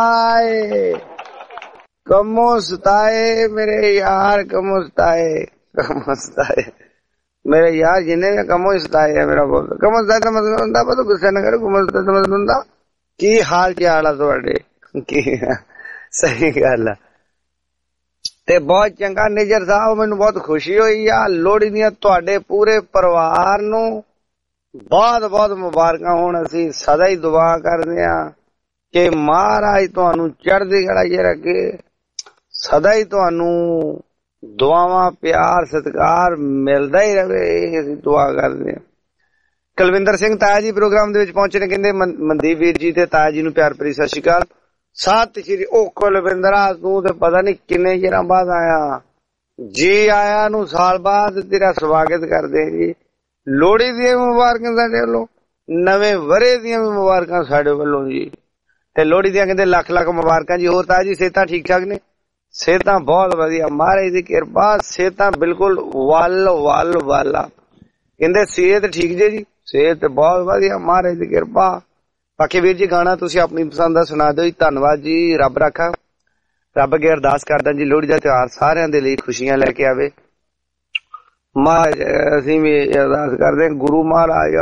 stai मेरे यार, come stai मेरे यार जिन्हें भी come stai है मेरा बोल, come stai का मतलब होता है गुस्सा न करे, come stai का मतलब होता ਕੀ ਹਾਲ ਚਾਲ ਆ ਤੁਹਾਡੇ? ਸਹੀ ਗੱਲ ਆ। ਤੇ ਬਹੁਤ ਚੰਗਾ ਨਿਜਰ ਸਾਹਿਬ, ਮੈਨੂੰ ਬਹੁਤ ਖੁਸ਼ੀ ਹੋਈ ਆ। ਲੋਹੜੀ ਦੀਆਂ ਤੁਹਾਡੇ ਪੂਰੇ ਪਰਿਵਾਰ ਨੂੰ ਬਹੁਤ ਬਹੁਤ ਮੁਬਾਰਕਾਂ ਹੋਣ। ਅਸੀਂ ਸਦਾ ਹੀ ਦੁਆ ਕਰਦੇ ਆ ਕਿ ਮਹਾਰਾਜ ਤੁਹਾਨੂੰ ਚੜ੍ਹਦੀ ਕਲਾ 'ਚ ਰੱਖੇ, ਸਦਾ ਹੀ ਤੁਹਾਨੂੰ ਦੁਆਵਾਂ ਪਿਆਰ ਸਤਿਕਾਰ ਮਿਲਦਾ ਹੀ ਰਵੇ, ਅਸੀਂ ਦੁਆ ਕਰਦੇ ਆ। ਕੁਲਵਿੰਦਰ ਸਿੰਘ ਤਾਇਆ ਜੀ ਪ੍ਰੋਗਰਾਮ ਦੇ ਵਿੱਚ ਪਹੁੰਚੇ ਨੇ, ਕਹਿੰਦੇ ਮਨਦੀਪ ਵੀਰ ਜੀ ਤੇ ਤਾਇਆ ਜੀ ਨੂੰ ਪਿਆਰ ਭਰੀ ਸਤਿ ਸ਼੍ਰੀ ਅਕਾਲ। ਸਤਿ ਸ਼੍ਰੀ। ਉਹ ਕੁਲਵਿੰਦਰਾ ਤੂੰ ਤੇ ਪਤਾ ਨੀ ਕਿੰਨੇ ਚਿਰਾਂ ਬਾਅਦ ਆਇਆ ਜੀ, ਆਇਆ ਨੂੰ ਸਾਲ ਬਾਅਦ ਤੇਰਾ ਸਵਾਗਤ ਕਰਦੇ ਜੀ। ਲੋਹੜੀ ਦੀਆਂ ਮੁਬਾਰਕਾਂ ਸਾਡੇ ਵੱਲੋਂ, ਨਵੇਂ ਵਰੇ ਦੀਆਂ ਵੀ ਮੁਬਾਰਕਾਂ ਸਾਡੇ ਵੱਲੋਂ ਜੀ। ਤੇ ਲੋਹੜੀ ਦੀਆਂ ਕਹਿੰਦੇ ਲੱਖ ਲੱਖ ਮੁਬਾਰਕਾਂ ਜੀ। ਹੋਰ ਤਾਇਆ ਜੀ ਸਿਹਤਾਂ ਠੀਕ ਠਾਕ ਨੇ? ਸਿਹਤਾਂ ਬਹੁਤ ਵਧੀਆ, ਮਹਾਰਾਜ ਦੀ ਕਿਰਪਾ, ਸਿਹਤਾਂ ਬਿਲਕੁਲ ਵੱਲ ਵਾਲਾ। ਕਹਿੰਦੇ ਸਿਹਤ ਠੀਕ ਜੇ ਜੀ? ਸਿਹਤ ਬਹੁਤ ਵਧੀਆ, ਮਹਾਰਾਜ ਦੀ ਕਿਰਪਾ। ਬਾਕੀ ਵੀਰ ਜੀ ਗਾਣਾ ਤੁਸੀਂ ਆਪਣੀ ਪਸੰਦ ਦਾ ਸੁਣਾ ਦਿਓ ਜੀ। ਧੰਨਵਾਦ ਜੀ, ਰੱਬ ਰਾਖਾ। ਰੱਬ ਅੱਗੇ ਅਰਦਾਸ ਕਰਦਾ ਜੀ ਲੋਹੜੀ ਦਾ ਤਿਉਹਾਰ ਸਾਰਿਆਂ ਦੇ ਲਈ ਖੁਸ਼ੀਆਂ ਲੈ ਕੇ ਆਵੇ। ਮਹਾਰਾਜ ਅਸੀਂ ਵੀ ਅਰਦਾਸ ਕਰਦੇ ਗੁਰੂ ਮਹਾਰਾਜ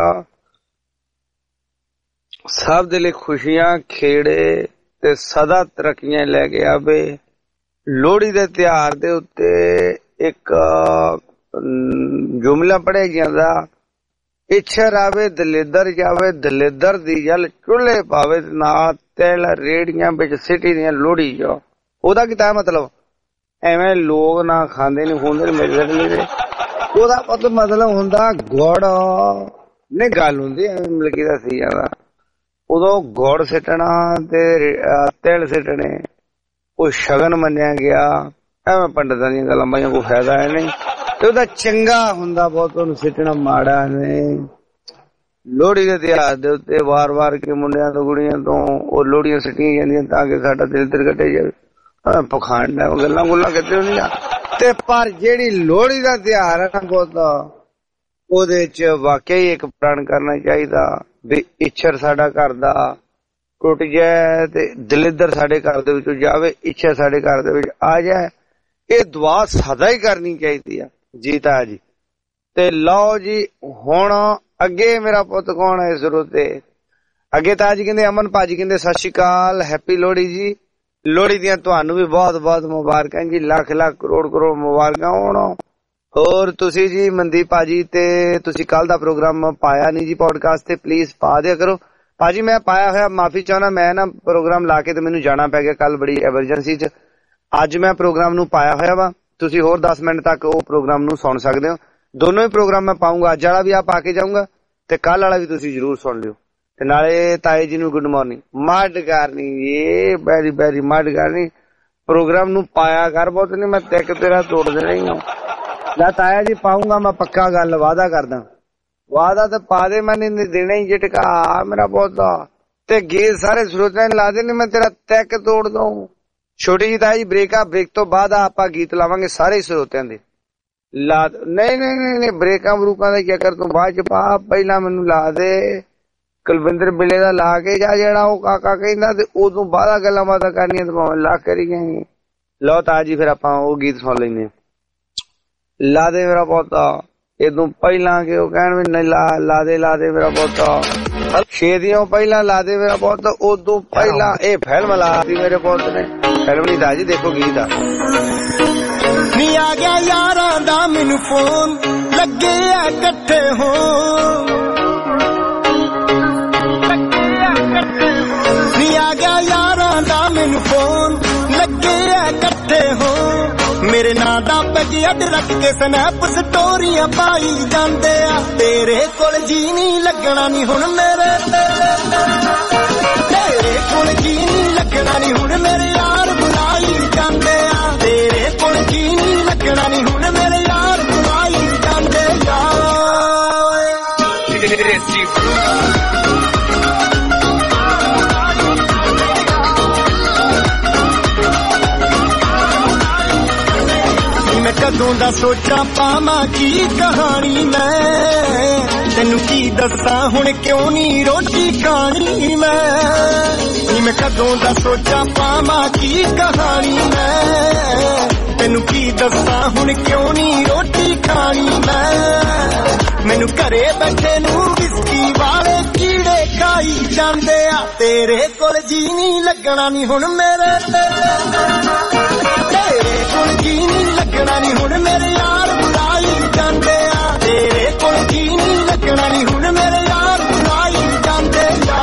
ਸਭ ਦੇ ਲਈ ਖੁਸ਼ੀਆਂ ਖੇੜੇ ਤੇ ਸਦਾ ਤਰੱਕੀਆਂ ਲੈ ਕੇ ਆਵੇ। ਲੋਹੜੀ ਦੇ ਤਿਉਹਾਰ ਦੇ ਉੱਤੇ ਇੱਕ ਜੁਮਲਾ ਪੜ੍ਹਿਆ ਜਾਂਦਾ, ਇੱਛਾ ਰਾਵੇ ਦਲੇਦਰ ਜਾਵੇ, ਦਲੇਦਰ ਦੀ ਜਲ ਚੁੱਲ੍ਹੇ ਪਾਵੇ, ਨਾਲ ਤਿਲ ਰੇੜੀਆਂ ਵਿੱਚ ਸਿੱਟੀ ਦੀਆਂ ਲੋਹੜੀ ਜੋ। ਉਹਦਾ ਕਿਤਾ ਮਤਲਬ? ਐਵੇਂ ਲੋਕ ਨਾ ਖਾਂਦੇ ਨੀ ਹੁੰਦੇ ਮੇਰੇ। ਉਹਦਾ ਮਤਲਬ ਹੁੰਦਾ ਗੁੜ ਨਹੀਂ, ਗੱਲ ਹੁੰਦੀ ਐਵੇਂ ਮਲਕੀ ਦਾ ਸੀ ਜਾਂਦਾ। ਉਦੋਂ ਗੁੜ ਸਿੱਟਣਾ ਤੇ ਤਿਲ ਸਿੱਟਣੇ ਉਹ ਸ਼ਗਨ ਮੰਨਿਆ ਗਿਆ। ਐਵੇਂ ਪੰਡਤਾਂ ਦੀਆਂ ਗੱਲਾਂ ਬਾਈਆਂ ਕੋਈ ਫਾਇਦਾ ਹੈ ਨਹੀਂ। ਤੇ ਉਹਦਾ ਚੰਗਾ ਹੁੰਦਾ ਬਹੁਤ, ਉਹਨੂੰ ਸਿੱਟਣਾ ਮਾੜਾ ਨਹੀਂ। ਲੋਹੜੀ ਦੇ ਤਿਉਹਾਰ ਦੇ ਉੱਤੇ ਵਾਰ ਕੇ ਮੁੰਡਿਆਂ ਤੋਂ ਕੁੜੀਆਂ ਤੋਂ ਉਹ ਲੋਹੜੀਆਂ ਸਿੱਟੀਆਂ ਜਾਂਦੀਆਂ ਤਾਂ ਕਿ ਸਾਡਾ ਦਿਲ ਤਿਲ ਕੱਟੇ ਜਾਵੇ। ਪਖੰਡ ਹੈ, ਗੱਲਾਂ ਗੁੱਲਾਂ ਕਿਤੇ ਹੁੰਦੀਆਂ। ਤੇ ਪਰ ਜਿਹੜੀ ਲੋਹੜੀ ਦਾ ਤਿਉਹਾਰ ਹੈ ਨਾ ਬਹੁਤ, ਉਹਦੇ ਚ ਵਾਕਈ ਇੱਕ ਪ੍ਰਣ ਕਰਨਾ ਚਾਹੀਦਾ ਵੀ ਇੱਛਰ ਸਾਡਾ ਘਰ ਦਾ ਟੁੱਟ ਜਾਏ ਤੇ ਦਲਿੱਦਰ ਸਾਡੇ ਘਰ ਦੇ ਵਿੱਚੋਂ ਜਾਵੇ, ਇੱਛਾ ਸਾਡੇ ਘਰ ਦੇ ਵਿੱਚ ਆ ਜਾਏ। ਇਹ ਦੁਆ ਸਦਾ ਹੀ ਕਰਨੀ ਚਾਹੀਦੀ ਆ ਜੀ ਤਾਇਆ ਜੀ। ਤੇ ਲਓ ਜੀ ਹੁਣ ਅੱਗੇ ਮੇਰਾ ਪੁੱਤ ਕੌਣ ਹੈ ਜ਼ਰੂਰ ਤੇ ਅੱਗੇ ਤਾਇਆ ਜੀ ਕਹਿੰਦੇ ਅਮਨ ਭਾਜੀ ਕਹਿੰਦੇ ਸਤਿ ਸ਼੍ਰੀ ਅਕਾਲ, ਹੈਪੀ ਲੋਹੜੀ ਜੀ। ਲੋਹੜੀ ਦੀਆਂ ਤੁਹਾਨੂੰ ਵੀ ਬਹੁਤ ਬਹੁਤ ਮੁਬਾਰਕਾਂ ਜੀ, ਲੱਖ ਲੱਖ ਕਰੋੜ ਮੁਬਾਰਕਾਂ ਹੋਣ। ਹੋਰ ਤੁਸੀਂ ਜੀ ਮਨਦੀਪ ਭਾਜੀ ਤੇ ਤੁਸੀਂ ਕੱਲ ਦਾ ਪ੍ਰੋਗਰਾਮ ਪਾਇਆ ਨਹੀਂ ਜੀ ਪੋਡਕਾਸਟ ਤੇ, ਪਲੀਜ਼ ਪਾ ਦਿਆ ਕਰੋ ਭਾਜੀ। ਮੈਂ ਪਾਇਆ ਹੋਇਆ, ਮਾਫੀ ਚਾਹੁੰਦਾ, ਮੈਂ ਨਾ ਪ੍ਰੋਗਰਾਮ ਲਾ ਕੇ ਤੇ ਮੈਨੂੰ ਜਾਣਾ ਪੈ ਗਿਆ ਕੱਲ ਬੜੀ ਐਮਰਜੈਂਸੀ ਚ। ਅੱਜ ਮੈਂ ਪ੍ਰੋਗਰਾਮ ਨੂੰ ਪਾਇਆ ਹੋਇਆ ਵਾ, ਤੁਸੀਂ ਹੋਰ 10 ਮਿੰਟ ਤੱਕ ਉਹ ਪ੍ਰੋਗਰਾਮ ਨੂੰ ਸੁਣ ਸਕਦੇ ਹੋ। ਦੋਨੋਂ ਹੀ ਪ੍ਰੋਗਰਾਮ ਮੈਂ ਪਾਊਂਗਾ, ਅੱਜ ਵਾਲਾ ਵੀ ਆ ਪਾ ਕੇ ਜਾਊਂਗਾ ਤੇ ਕੱਲ ਵਾਲਾ ਵੀ ਤੁਸੀਂ ਜ਼ਰੂਰ ਸੁਣ ਲਿਓ। ਤੇ ਨਾਲੇ ਤਾਏ ਜੀ ਨੂੰ ਗੁੱਡ ਮਾਰਨਿੰਗ। ਮੱਡ ਕਰਨੀ ਇਹ ਬੈਰੀ ਬੈਰੀ ਮੱਡ ਕਰਨੀ, ਪ੍ਰੋਗਰਾਮ ਨੂੰ ਪਾਇਆ ਕਰ ਬਹੁਤ ਨੀ, ਮੈਂ ਟਿਕ ਤੇਰਾ ਤੋੜ ਦੇਣਾ ਹੀ ਹਾਂ। ਲੈ ਤਾਇਆ ਜੀ ਪਾਊਂਗਾ ਮੈਂ ਪੱਕਾ, ਗੱਲ ਵਾਅਦਾ ਕਰਦਾ। ਵਾਅਦਾ ਤੇ ਪਾ ਦੇ, ਮੈਂ ਨਹੀਂ ਦੇਣਾ ਹੀ ਝਟਕਾ ਮੇਰਾ ਬਹੁਤਾ। ਤੇ ਗੀਤ ਸਾਰੇ ਸਰੋਤਿਆਂ ਨੇ ਲਾ ਦੇਣੇ, ਮੈਂ ਤੇਰਾ ਟਿਕ ਤੋੜ ਦਊਂ। ਛੋਟੀ ਜੀ ਤਾਇਆ ਜੀ ਬ੍ਰੇਕ ਆ, ਬ੍ਰੇਕ ਤੋਂ ਬਾਅਦ ਆਪਾਂ ਗੀਤ ਲਾਵਾਂਗੇ ਸਾਰੇ ਸਰੋਤਿਆਂ ਦੇ। ਲਾ ਨਹੀਂ ਬ੍ਰੇਕਾਂ ਬਰੂਕਾਂ ਦਾ ਚੱਕਰ ਤੋਂ ਬਾਅਦ ਚ ਪਾ, ਪਹਿਲਾਂ ਮੈਨੂੰ ਲਾ ਦੇ ਕੁਲਵਿੰਦਰ ਬਿੱਲੇ ਦਾ ਲਾ ਕੇ ਜਾ, ਜਿਹੜਾ ਉਹ ਕਾਕਾ ਕਹਿੰਦਾ ਤੇ ਉਦੋਂ ਬਾਅਦ ਗੱਲਾਂ ਬਾਤਾਂ ਕਰਨੀਆਂ ਤੇ ਭਾਵੇਂ ਲਾ ਕਰੀ ਗਏ। ਲਓ ਤਾਇਆ ਜੀ ਫਿਰ ਆਪਾਂ ਉਹ ਗੀਤ ਸੁਣ ਲੈਂਦੇ। ਲਾ ਦੇ ਮੇਰਾ ਪੋਤਾ, ਇਦੋਂ ਪਹਿਲਾਂ ਕਿ ਉਹ ਕਹਿਣ ਵੀ ਨਹੀਂ ਲਾ ਦੇ ਮੇਰਾ ਪੋਤਾ, ਛੇਤੀਓਂ ਪਹਿਲਾਂ ਲਾ ਦੇ ਮੇਰਾ ਪੁੱਤ, ਉਦੋਂ ਪਹਿਲਾਂ ਇਹ ਫਿਲਮ ਲਾਤੀ ਮੇਰੇ ਪੁੱਤ ਨੇ। ਫਿਲਮ ਨਹੀਂ ਦਾ ਜੀ, ਦੇਖੋ ਗੀਤ ਆ। ਨੀ ਆ ਗਿਆ ਯਾਰਾਂ ਦਾ ਮੈਨੂੰ ਫੋਨ, ਲੱਗੇ ਆ ਇਕੱਠੇ ਹੋਣ। ਨੀ ਆ ਗਿਆ ਯਾਰਾਂ ਦਾ ਮੈਨੂੰ ਫੋਨ, ਲੱਗੇ ਆ ਇਕੱਠੇ ਹੋਣ। ਮੇਰੇ ਨਾਂ ਦਾ ਪੈਗ ਅੱਡ ਰੱਖ ਕੇ ਸਨੈਪ ਸਟੋਰੀਆਂ ਪਾਈ ਜਾਂਦੇ ਆ। ਤੇਰੇ ਕੋਲ ਜੀ ਨਹੀਂ ਲੱਗਣਾ ਨੀ ਹੁਣ ਮੇਰੇ, ਤੇਰੇ ਕੋਲ ਜੀ ਨਹੀਂ ਲੱਗਣਾ ਨੀ ਹੁਣ ਮੇਰੇ ਯਾਰ ਬੁਲਾਈ ਜਾਂਦੇ ਆ। ਤੇਰੇ ਕੋਲ ਜੀ ਨਹੀਂ ਲੱਗਣਾ ਨੀ ਹੁਣ ਮੇਰੇ ਯਾਰ ਬੁਲਾਈ ਜਾਂਦੇ ਯਾਰ। ਮੈਂ ਕਦੋਂ ਦਾ ਸੋਚਾਂ ਪਾਵਾਂ ਕੀ ਕਹਾਣੀ, ਮੈਂ ਤੈਨੂੰ ਕੀ ਦੱਸਾਂ ਹੁਣ ਕਿਉਂ ਨੀ ਰੋਟੀ ਖਾਣੀ। ਮੈਂ ਕਦੋਂ ਦਾ ਸੋਚਾਂ ਪਾਵਾਂ ਕੀ ਕਹਾਣੀ, ਮੈਂ ਤੈਨੂੰ ਕੀ ਦੱਸਾਂ ਹੁਣ ਕਿਉਂ ਨੀ ਰੋਟੀ ਖਾਣੀ। ਮੈਨੂੰ ਘਰੇ ਬੈਠੇ ਨੂੰ ਵਿਸਕੀ ਵਾਲੇ ਕੀੜੇ ਖਾਈ ਜਾਂਦੇ ਆ ਤੇਰੇ ਕੋਲ ਜੀ ਨਹੀਂ ਲੱਗਣਾ ਨੀ ਹੁਣ ਮੇਰੇ ਤੇਰੇ ਕੋਲ ਜੀ ਨਹੀਂ ਲੱਗਣਾ ਨੀ ਹੁਣ ਮੇਰੇ ਯਾਰ ਬੁਲਾਈ ਜਾਂਦੇ ਆ ਤੇਰੇ ਕੋਲ ਜੀ ਨਹੀਂ ਲੱਗਣਾ ਨੀ ਹੁਣ ਮੇਰੇ ਯਾਰ ਬੁਲਾਈ ਜਾਂਦੇ ਆ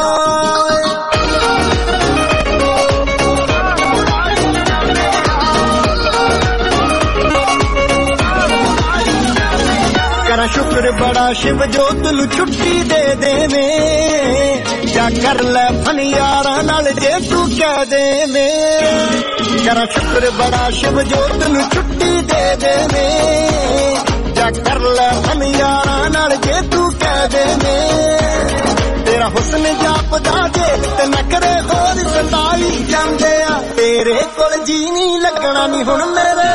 ਕਰਾਂ ਸ਼ੁਕਰ ਬੜਾ ਸ਼ਿਵ ਜੋਤ ਨੂੰ ਛੁੱਟੀ ਦੇ ਦੇਵੇਂ ਜਾਂ ਕਰ ਲੈ ਫਨ ਯਾਰਾਂ ਨਾਲ ਜੇ ਤੂੰ ਕਹਿ ਦੇਵੇਂ ਕਰਾਂ ਸ਼ੁਕਰ ਬੜਾ ਸ਼ਿਵ ਜੋਤ ਨੂੰ ਛੁੱਟੀ ਦੇ ਦੇਵੇਂ ਜਾਂ ਕਰ ਲੈ ਫਨ ਯਾਰਾਂ ਨਾਲ ਜੇ ਤੂੰ ਕਹਿ ਦੇਵੇਂ ਤੇਰਾ ਹੁਸਨ ਜਾਪਦਾ ਜੇ ਤੇ ਨਖਰੇ ਹੋਰ ਸਤਾਈ ਜਾਂਦੇ ਆ ਤੇਰੇ ਕੋਲ ਜੀ ਨਹੀਂ ਲੱਗਣਾ ਨੀ ਹੁਣ ਮੇਰੇ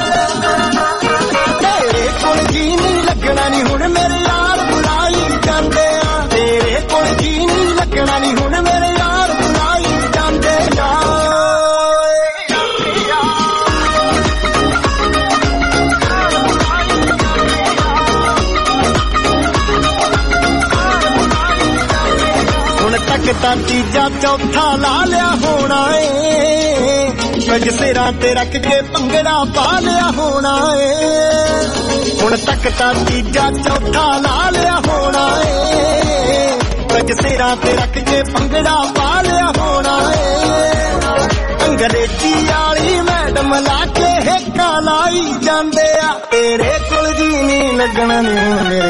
ਤੇਰੇ ਕੋਲ ਜੀ ਨਹੀਂ ਲੱਗਣਾ ਨੀ ਹੁਣ ਮੇਰੇ ਯਾਰ ਬੁਲਾਈ ਜਾਂਦੇ ਆ ਤੇਰੇ ਕੋਲ ਜੀ ਨਹੀਂ ਲੱਗਣਾ ਨੀ ਹੁਣ ਮੇਰੇ ਯਾਰ ਬੁਲਾਈ ਜਾਂਦੇ ਆ ਹੁਣ ਤੱਕ ਤਾਂ ਤੀਜਾ ਚੌਥਾ ਲਾ ਲਿਆ ਹੋਣਾ ਏ ਕੁਝ ਸਿਰਾਂ ਤੇ ਰੱਖ ਕੇ ਭੰਗੜਾ ਪਾ ਲਿਆ ਹੋਣਾ ਏ ਹੁਣ ਤੱਕ ਤਾਂ ਤੀਜਾ ਚੌਥਾ ਲਾ ਲਿਆ ਹੋਣਾ ਏ ਕੁਝ ਸਿਰਾਂ ਤੇ ਰੱਖ ਕੇ ਭੰਗੜਾ ਪਾ ਲਿਆ ਹੋਣਾ ਏ ਅੰਗਰੇਜ਼ੀ ਵਾਲੀ ਮੈਡਮ ਲਾ ਕੇ ਹੇਕਾਂ ਲਾਈ ਜਾਂਦੇ ਆ ਤੇਰੇ ਕੋਲ ਜੀ ਨਹੀਂ ਲੱਗਣਾ ਨੀ ਮੇਰੇ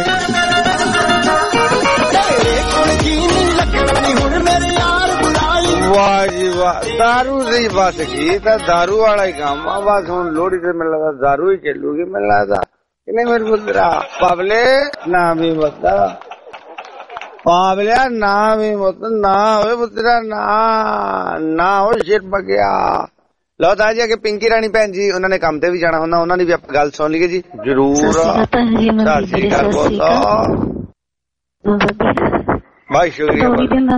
ਤੇਰੇ ਕੋਲ ਜੀ ਨਹੀਂ ਲੱਗਣਾ ਨੀ ਹੁਣ ਮੇਰੇ ਯਾਰ ਬੁਲਾਈ ਵਾਹ ਜੀ ਵਾਹ दारू ਦੀ ਬਸ ਕੀ ਤਾਂ दारू ਵਾਲਾ ਹੀ ਕੰਮ ਆ ਬਸ ਹੁਣ ਲੋਹੜੀ ਤੇ ਮੈਨੂੰ ਲੱਗਦਾ दारू ਹੀ ਚੱਲੂਗੀ ਮੈਨੂੰ ਲੱਗਦਾ ਕਿ ਨਹੀਂ ਮੇਰੇ ਪੁੱਤਰਾ ਪਾਵਲੇ ਨਾ ਵੀ ਮਤ ਪਾਵਲਿਆ ਨਾ ਵੀ ਮਤ ਨਾ ਹੋਵੇ ਪੁੱਤਰਾ ਨਾ ਹੋ ਸ਼ਿਰ ਬਗਿਆ ਲਓ ਤਾਂ ਜੀ ਕਿ ਪਿੰਕੀ ਰਾਣੀ ਭੈਣ ਜੀ ਉਹਨਾਂ ਨੇ ਕੰਮ ਤੇ ਵੀ ਜਾਣਾ ਹੁੰਦਾ ਉਹਨਾਂ ਦੀ ਵੀ ਆਪਾਂ ਗੱਲ ਸੁਣ ਲਈਏ ਜੀ ਜਰੂਰ ਸਤਿ ਸ਼੍ਰੀ ਅਕਾਲ ਬਹੁਤ ਸ਼ੁਕਰੀਆ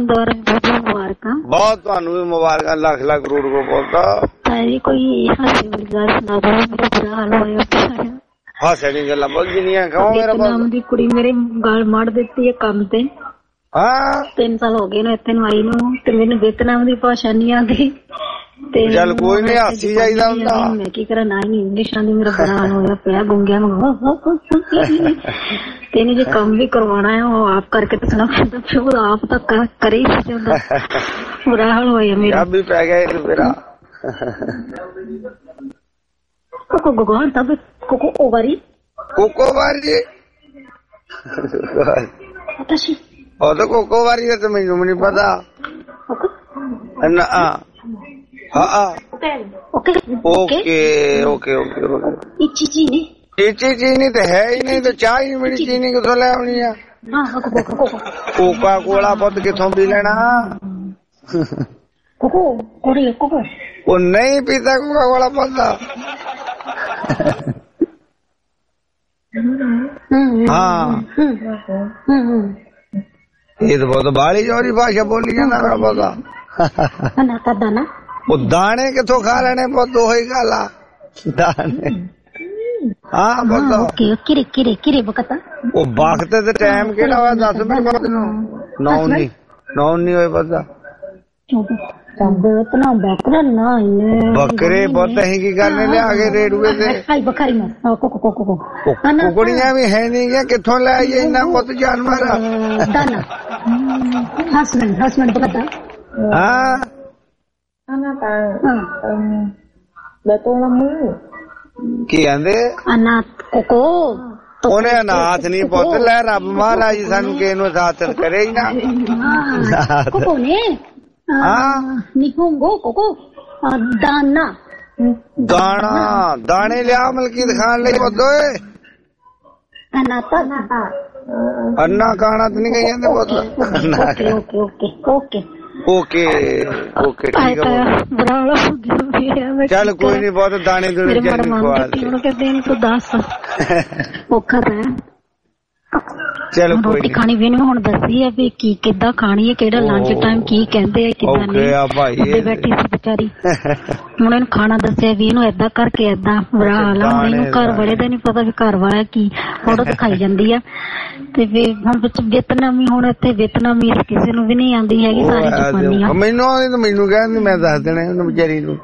ਬਹੁਤ ਤੁਹਾਨੂੰ ਵੀ ਮੁਬਾਰਕਾਂ ਲੱਖ ਲੱਖ ਕਰੋੜ ਕੋ ਬਹੁਤ ਕੋਈ ਹਾਸੇ ਦੀਆਂ ਗੱਲਾਂ ਬਹੁਤ ਜਿੰਨੀਆਂ ਕਹੋ ਮੇਰਾ ਨਾਮ ਦੀ ਕੁੜੀ ਮੇਰੇ ਗਾਲ ਮਾਰ ਦਿੱਤੀ ਹੈ ਕੰਮ ਤੇ ਹਾਂ 3 ਸਾਲ ਹੋ ਗਏ ਨੇ ਇੱਥੇ ਨੂੰ ਆਈ ਨੂੰ ਤੇ ਮੈਨੂੰ ਵੀਅਤਨਾਮ ਦੀ ਭਾਸ਼ਾ ਨਹੀਂ ਆਉਂਦੀ ਤੇ ਚੱਲ ਕੋਈ ਨਹੀਂ ਹਾਸੀ ਜਾਈਦਾ ਹੁੰਦਾ ਮੈਂ ਕੀ ਕਰਾਂ ਨਾ ਹੀ ਇੰਗਲਿਸ਼ ਆਉਂਦੀ ਮੇਰਾ ਬੜਾ ਹਾਲ ਹੋਇਆ ਪਿਆ ਗੁੰਗਿਆ ਤੇ ਇਹਨੇ ਜੇ ਕੰਮ ਵੀ ਕਰਵਾਉਣਾ ਹੈ ਉਹ ਆਪ ਕਰਕੇ ਦੱਸਣਾ ਪੈਂਦਾ ਫਿਰ ਆਪ ਤਾਂ ਕਰੇ ਹੀ ਜਾਂਦਾ ਬੁਰਾ ਹਾਲ ਹੋਇਆ ਮੇਰਾ ਵੀ ਪੈ ਗਿਆ ਇਹ ਮੇਰਾ ਕੋਕੋ ਗੋਗਾਂ ਤਬ ਕੋਕੋ ਓਵਾਰੀ私 ਕੋਕੋ ਵਾਰੀ ਦਾ ਮੈਨੂੰ ਨਹੀਂ ਪਤਾ ਚੀਨੀ ਤੇ ਹੈ ਹੀ ਨਹੀਂ ਤੇ ਚਾਹ ਹੀ ਮੇਰੀ ਚੀਨੀ ਕਿੱਥੋਂ ਲੈ ਆਉਣੀ ਆ ਕੋਕਾ ਕੋਲਾ ਪੁੱਤ ਕਿੱਥੋਂ ਪੀ ਲੈਣਾ ਉਹ ਨਹੀਂ ਪੀਤਾ ਕੋਕਾ ਕੋਲਾ ਪੁੱਤ ਹਾਂ ਇਹ ਤਾਂ ਬਹੁਤ ਬਾਹਲੀ ਜੋਰੀ ਭਾਸ਼ਾ ਬੋਲੀ ਜਾਂਦਾ ਮੇਰਾ ਪਤਾ ਉਹ ਦਾਣੇ ਕਿੱਥੋਂ ਖਾ ਲੈਣੇ ਪੁੱਤ ਉਹੀ ਗੱਲ ਆ ਦਾਣੇ ਹਾਂ ਬੋਲੋ ਕਿਰੇ ਬਕਤਾ ਉਹ ਵਕਤ ਤੇ ਟਾਈਮ ਕਿਹੜਾ ਹੋਇਆ 10 ਮਿੰਟ ਬਾਅਦ ਨੂੰ 9 ਨਹੀਂ ਹੋਏ ਪਤਾ ਬੱਕਰੇ ਬਹੁਤ ਅਸੀਂ ਕੀ ਕਰਨੇ ਲਿਆ ਕੇ ਰੇੜੂਏ ਤੇ ਕੁਕੜੀਆਂ ਵੀ ਹੈ ਨਹੀਂ ਗਿਆ ਕਿੱਥੋਂ ਲੈ ਆਈਏ ਇੰਨਾ ਬਹੁਤ ਜਾਨਵਰ ਹਸਬੈਂਡ ਪਤਾ ਹਾਂ ਕੀ ਕਹਿੰਦੇ ਅਨਾਥ ਕੋਕੋ ਉਹਨੇ ਅਨਾਥ ਨਹੀਂ ਪੁੱਤ ਲੈ ਰੱਬ ਮਹਾਰਾਜ ਸਾਨੂੰ ਕਿਸੇ ਨੂੰ ਸਾਥ ਕਰੇ ਹੀ ਨਾ ਕੋਕੋ ਨੇ ਨਿਹੋਂਗੋ ਕੋਕੋ ਦਾਣਾ ਦਾਣੇ ਲਿਆ ਮਲਕੀਤ ਖਾਨ ਲਈ ਪੁੱਤ ਓਏ ਅੰਨਾ ਖਾਣਾ ਤੇ ਨਹੀਂ ਕਹੀ ਜਾਂਦੇ ਪੁੱਤ ਓਕੇ ਠੀਕ ਹੈ ਚੱਲ ਕੋਈ ਨੀ ਬਹੁਤ ਦਾਣੇ ਦੂਣੇ ਚਲੋ ਰੋਟੀ ਖਾਣੀ ਵੀ ਇਹਨੂੰ ਹੁਣ ਦੱਸੀ ਆ ਵੀ ਕੀ ਕਿੱਦਾਂ ਖਾਣੀ ਹੈ, ਕਿਹੜਾ ਲੰਚ ਟਾਈਮ ਕੀ ਕਹਿੰਦੇ ਆ, ਕਿੱਦਾਂ ਨਹੀਂ ਬੈਠੀ ਸੀ ਵਿਚਾਰੀ। ਹੁਣ ਇਹਨੂੰ ਖਾਣਾ ਦੱਸਿਆ ਵੀ ਇਹਨੂੰ ਏਦਾਂ ਕਰਕੇ ਏਦਾਂ ਬੁਰਾ ਹਾਲ ਆ। ਹੁਣ ਇਹਨੂੰ ਘਰ ਵਾਲੇ ਦਾ ਨੀ ਪਤਾ ਵੀ ਘਰ ਵਾਲਾ ਕੀ ਫੋਟੋ ਦਿਖਾਈ ਜਾਂਦੀ ਆ। ਤੇ ਫਿਰ ਹੁਣ ਵਿੱਚ ਵਿਅਤਨਾਮੀ, ਹੁਣ ਇੱਥੇ ਵਿਅਤਨਾਮੀ ਕਿਸੇ ਨੂੰ ਵੀ ਨਹੀਂ ਆਉਂਦੀ ਹੈਗੀ, ਸਾਰੀ ਜਾਪਾਨੀ ਆ। ਮੈਨੂੰ ਕਹਿੰਦੀ ਮੈਂ ਦੱਸ ਦੇਣਾ ਉਹਨੂੰ ਵਿਚਾਰੀ ਨੂੰ।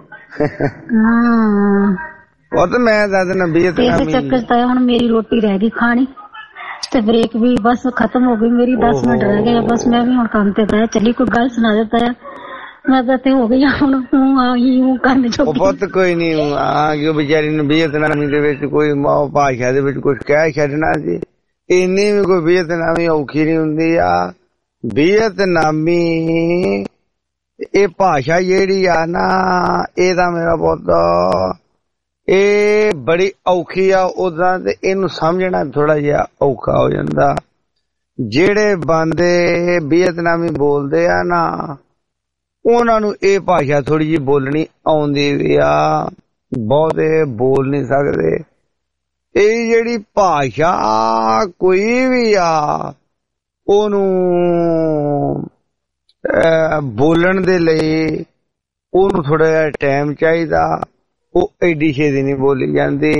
ਉਹ ਤਾਂ ਮੈਂ ਦੱਸ ਦੇਣਾ ਵਿਅਤਨਾਮੀ। ਚੱਕਰ ਤਾਂ ਹੁਣ ਮੇਰੀ ਰੋਟੀ ਰਹਿ ਗਈ ਖਾਣੀ ਤੇ ਬ੍ਰੇਕ ਵੀ ਬਸ ਖਤਮ ਹੋ ਗਈ ਮੇਰੀ, 10 ਮਿੰਟ ਰਹਿ ਗਏ ਬਸ। ਮੈਂ ਵੀ ਹੁਣ ਕੰਮ ਤੇ ਪਿਆ, ਚੱਲੀ ਕੋਈ ਗੱਲ ਸੁਣਾ ਦਿੱਤਾ ਆ। ਮੈਂ ਤਾਂ ਤੇ ਹੋ ਗਈ ਹੁਣ ਕਰਨ ਚ। ਬਹੁਤ ਕੋਈ ਨੀ ਆ ਗਈ ਵਿਚਾਰੀ ਨੂੰ ਵਿਅਤਨਾਮੀ ਦੇ ਵਿੱਚ ਕੋਈ ਭਾਸ਼ਾ ਦੇ ਵਿੱਚ ਕੁਛ ਕਹਿ ਛੱਡਣਾ ਸੀ। ਇੰਨੀ ਵੀ ਕੋਈ ਵਿਅਤਨਾਮੀ ਔਖੀ ਨੀ ਹੁੰਦੀ ਆ। ਵਿਅਤਨਾਮੀ ਇਹ ਭਾਸ਼ਾ ਜਿਹੜੀ ਆ ਨਾ, ਇਹਦਾ ਮੇਰਾ ਪੁੱਤ ਇਹ ਬੜੀ ਔਖੀ ਆ ਉਦਾਂ, ਤੇ ਇਹਨੂੰ ਸਮਝਣਾ ਥੋੜਾ ਜਿਹਾ ਔਖਾ ਹੋ ਜਾਂਦਾ। ਜਿਹੜੇ ਬੰਦੇ ਵਿਅਤਨਾਮੀ ਬੋਲਦੇ ਆ ਨਾ, ਉਹਨਾਂ ਨੂੰ ਇਹ ਭਾਸ਼ਾ ਥੋੜੀ ਜਿਹੀ ਬੋਲਣੀ ਆਉਂਦੀ ਵੀ ਆ, ਬਹੁਤੇ ਬੋਲ ਨਹੀਂ ਸਕਦੇ। ਇਹ ਜਿਹੜੀ ਭਾਸ਼ਾ ਕੋਈ ਵੀ ਆ, ਉਹਨੂੰ ਬੋਲਣ ਦੇ ਲਈ ਉਹਨੂੰ ਥੋੜਾ ਜਿਹਾ ਟਾਈਮ ਚਾਹੀਦਾ। ਉਹ ਐਡੀ ਛੇਤੀ ਨਹੀਂ ਬੋਲੀ ਜਾਂਦੀ।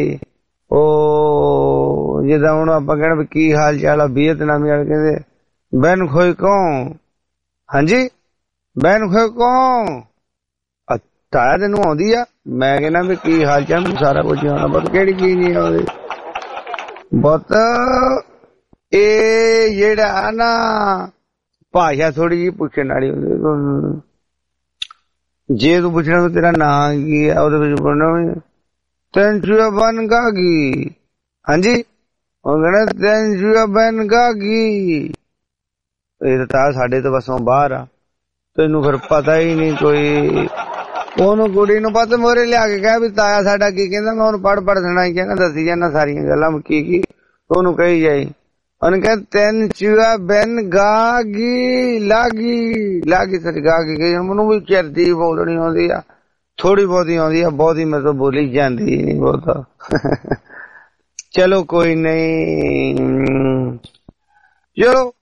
ਉਹ ਜਿੱਦਾਂ ਹੁਣ ਆਪਾਂ ਕਹਿਣਾ ਵੀ ਕੀ ਹਾਲ ਚਾਲ ਆ, ਵਿਅਤਨਾਮੀ ਵਾਲੇ ਕਹਿੰਦੇ ਬੈਨ ਖੋਈ ਕੌਣ, ਹਾਂਜੀ ਬੈਨ ਖੋਈ ਕੌਣ, ਤਾਇਆ ਤੈਨੂੰ ਆਉਂਦੀ ਆ। ਮੈਂ ਕਹਿੰਦਾ ਵੀ ਕੀ ਹਾਲ ਚਾਲ, ਮੈਨੂੰ ਸਾਰਾ ਕੁਝ ਆਉਂਦਾ, ਬਸ ਕਿਹੜੀ ਚੀਜ਼ ਨਹੀਂ ਆਉਂਦੀ। ਬਹੁਤ ਇਹ ਜਿਹੜਾ ਨਾ ਭਾਸ਼ਾ ਥੋੜੀ ਜਿਹੀ ਪੁੱਛਣ ਵਾਲੀ ਹੁੰਦੀ। ਜੇ ਤੂੰ ਪੁੱਛਣਾ ਵੀ ਤੇਰਾ ਨਾਂ ਕੀ ਆ, ਉਹਦੇ ਵਿੱਚ ਬੋਲਣਾ ਤੈਨੂੰ ਬਨ ਗਾਗੀ, ਹਾਂਜੀ ਉਹ ਕਹਿਣਾ ਤੈਨੂੰ ਬਨ ਗਾਗੀ। ਇਹ ਤਾਂ ਸਾਡੇ ਤੋਂ ਬਸੋਂ ਬਾਹਰ ਆ, ਤੈਨੂੰ ਫਿਰ ਪਤਾ ਹੀ ਨਹੀਂ ਕੋਈ। ਉਹਨੂੰ ਕੁੜੀ ਨੂੰ ਪਤਾ ਮੋਰੇ ਲਿਆ ਕੇ ਕਹਿ ਵੀ ਤਾਇਆ ਸਾਡਾ ਕੀ ਕਹਿੰਦਾ, ਮੈਂ ਉਹਨੂੰ ਪੜ੍ਹ ਸੁਣਾਈ ਕਹਿੰਦਾ, ਦੱਸੀ ਜਾਂਦਾ ਸਾਰੀਆਂ ਗੱਲਾਂ ਕੀ ਉਹਨੂੰ ਕਹੀ ਜਾਈ। ਉਹਨੇ ਕਿਹਾ ਤੈਨ ਚੂਆ ਬੈਨ ਗਾਗੀ ਲਾਗੀ ਸਰ ਗਾਗੀ ਗਈ। ਮੈਨੂੰ ਵੀ ਚਰਦੀ ਬੋਲਣੀ ਆਉਂਦੀ ਆ, ਥੋੜੀ ਬਹੁਤੀ ਆਉਂਦੀ ਆ, ਬਹੁਤੀ ਮੈਂ ਤਾਂ ਬੋਲੀ ਜਾਂਦੀ ਨਹੀਂ ਬਹੁਤਾ। ਚਲੋ ਕੋਈ ਨਹੀਂ, ਚਲੋ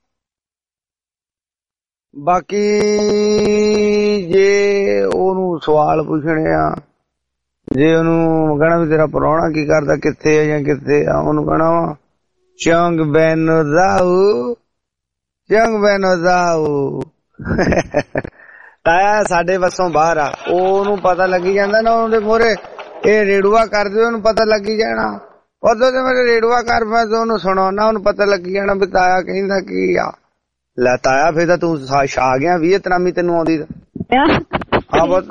ਬਾਕੀ ਜੇ ਉਹਨੂੰ ਸਵਾਲ ਪੁੱਛਣੇ ਆ, ਜੇ ਉਹਨੂੰ ਕਹਿਣਾ ਵੀ ਤੇਰਾ ਪ੍ਰਾਹੁਣਾ ਕੀ ਕਰਦਾ, ਕਿੱਥੇ ਆ ਜਾਂ ਕਿੱਥੇ ਆ, ਉਹਨੂੰ ਕਹਿਣਾ ਵਾ ਚੰਗ ਬੈਨੋ ਜਾਊ, ਚੰਗ ਬੈਨੋ ਜਾਊ। ਤਾਇਆ ਸਾਡੇ ਵੱਸੋਂ ਬਾਹਰ ਆ, ਉਹਨੂੰ ਪਤਾ ਲੱਗੀ ਜਾਂਦਾ ਨਾ ਉਹਦੇ ਮੋਰੇ ਇਹ ਰੇੜੂਆ ਕਰਦੇ, ਉਹਨੂੰ ਪਤਾ ਲੱਗੀ ਜਾਣਾ। ਉਦੋਂ ਤੇ ਮੇਰੇ ਰੇੜੂਆ ਕਰ, ਮੈਂ ਉਹਨੂੰ ਸੁਣਾਉਣਾ, ਉਹਨੂੰ ਪਤਾ ਲੱਗੀ ਜਾਣਾ ਵੀ ਤਾਇਆ ਕਹਿੰਦਾ ਕੀ ਆ। ਲੈ ਤਾਇਆ ਫਿਰ ਤਾਂ ਤੂੰ ਛਾ ਗਿਆ, ਵਿਅਤਨਾਮੀ ਤੈਨੂੰ ਆਉਂਦੀ ਹਾਂ ਬਹੁਤ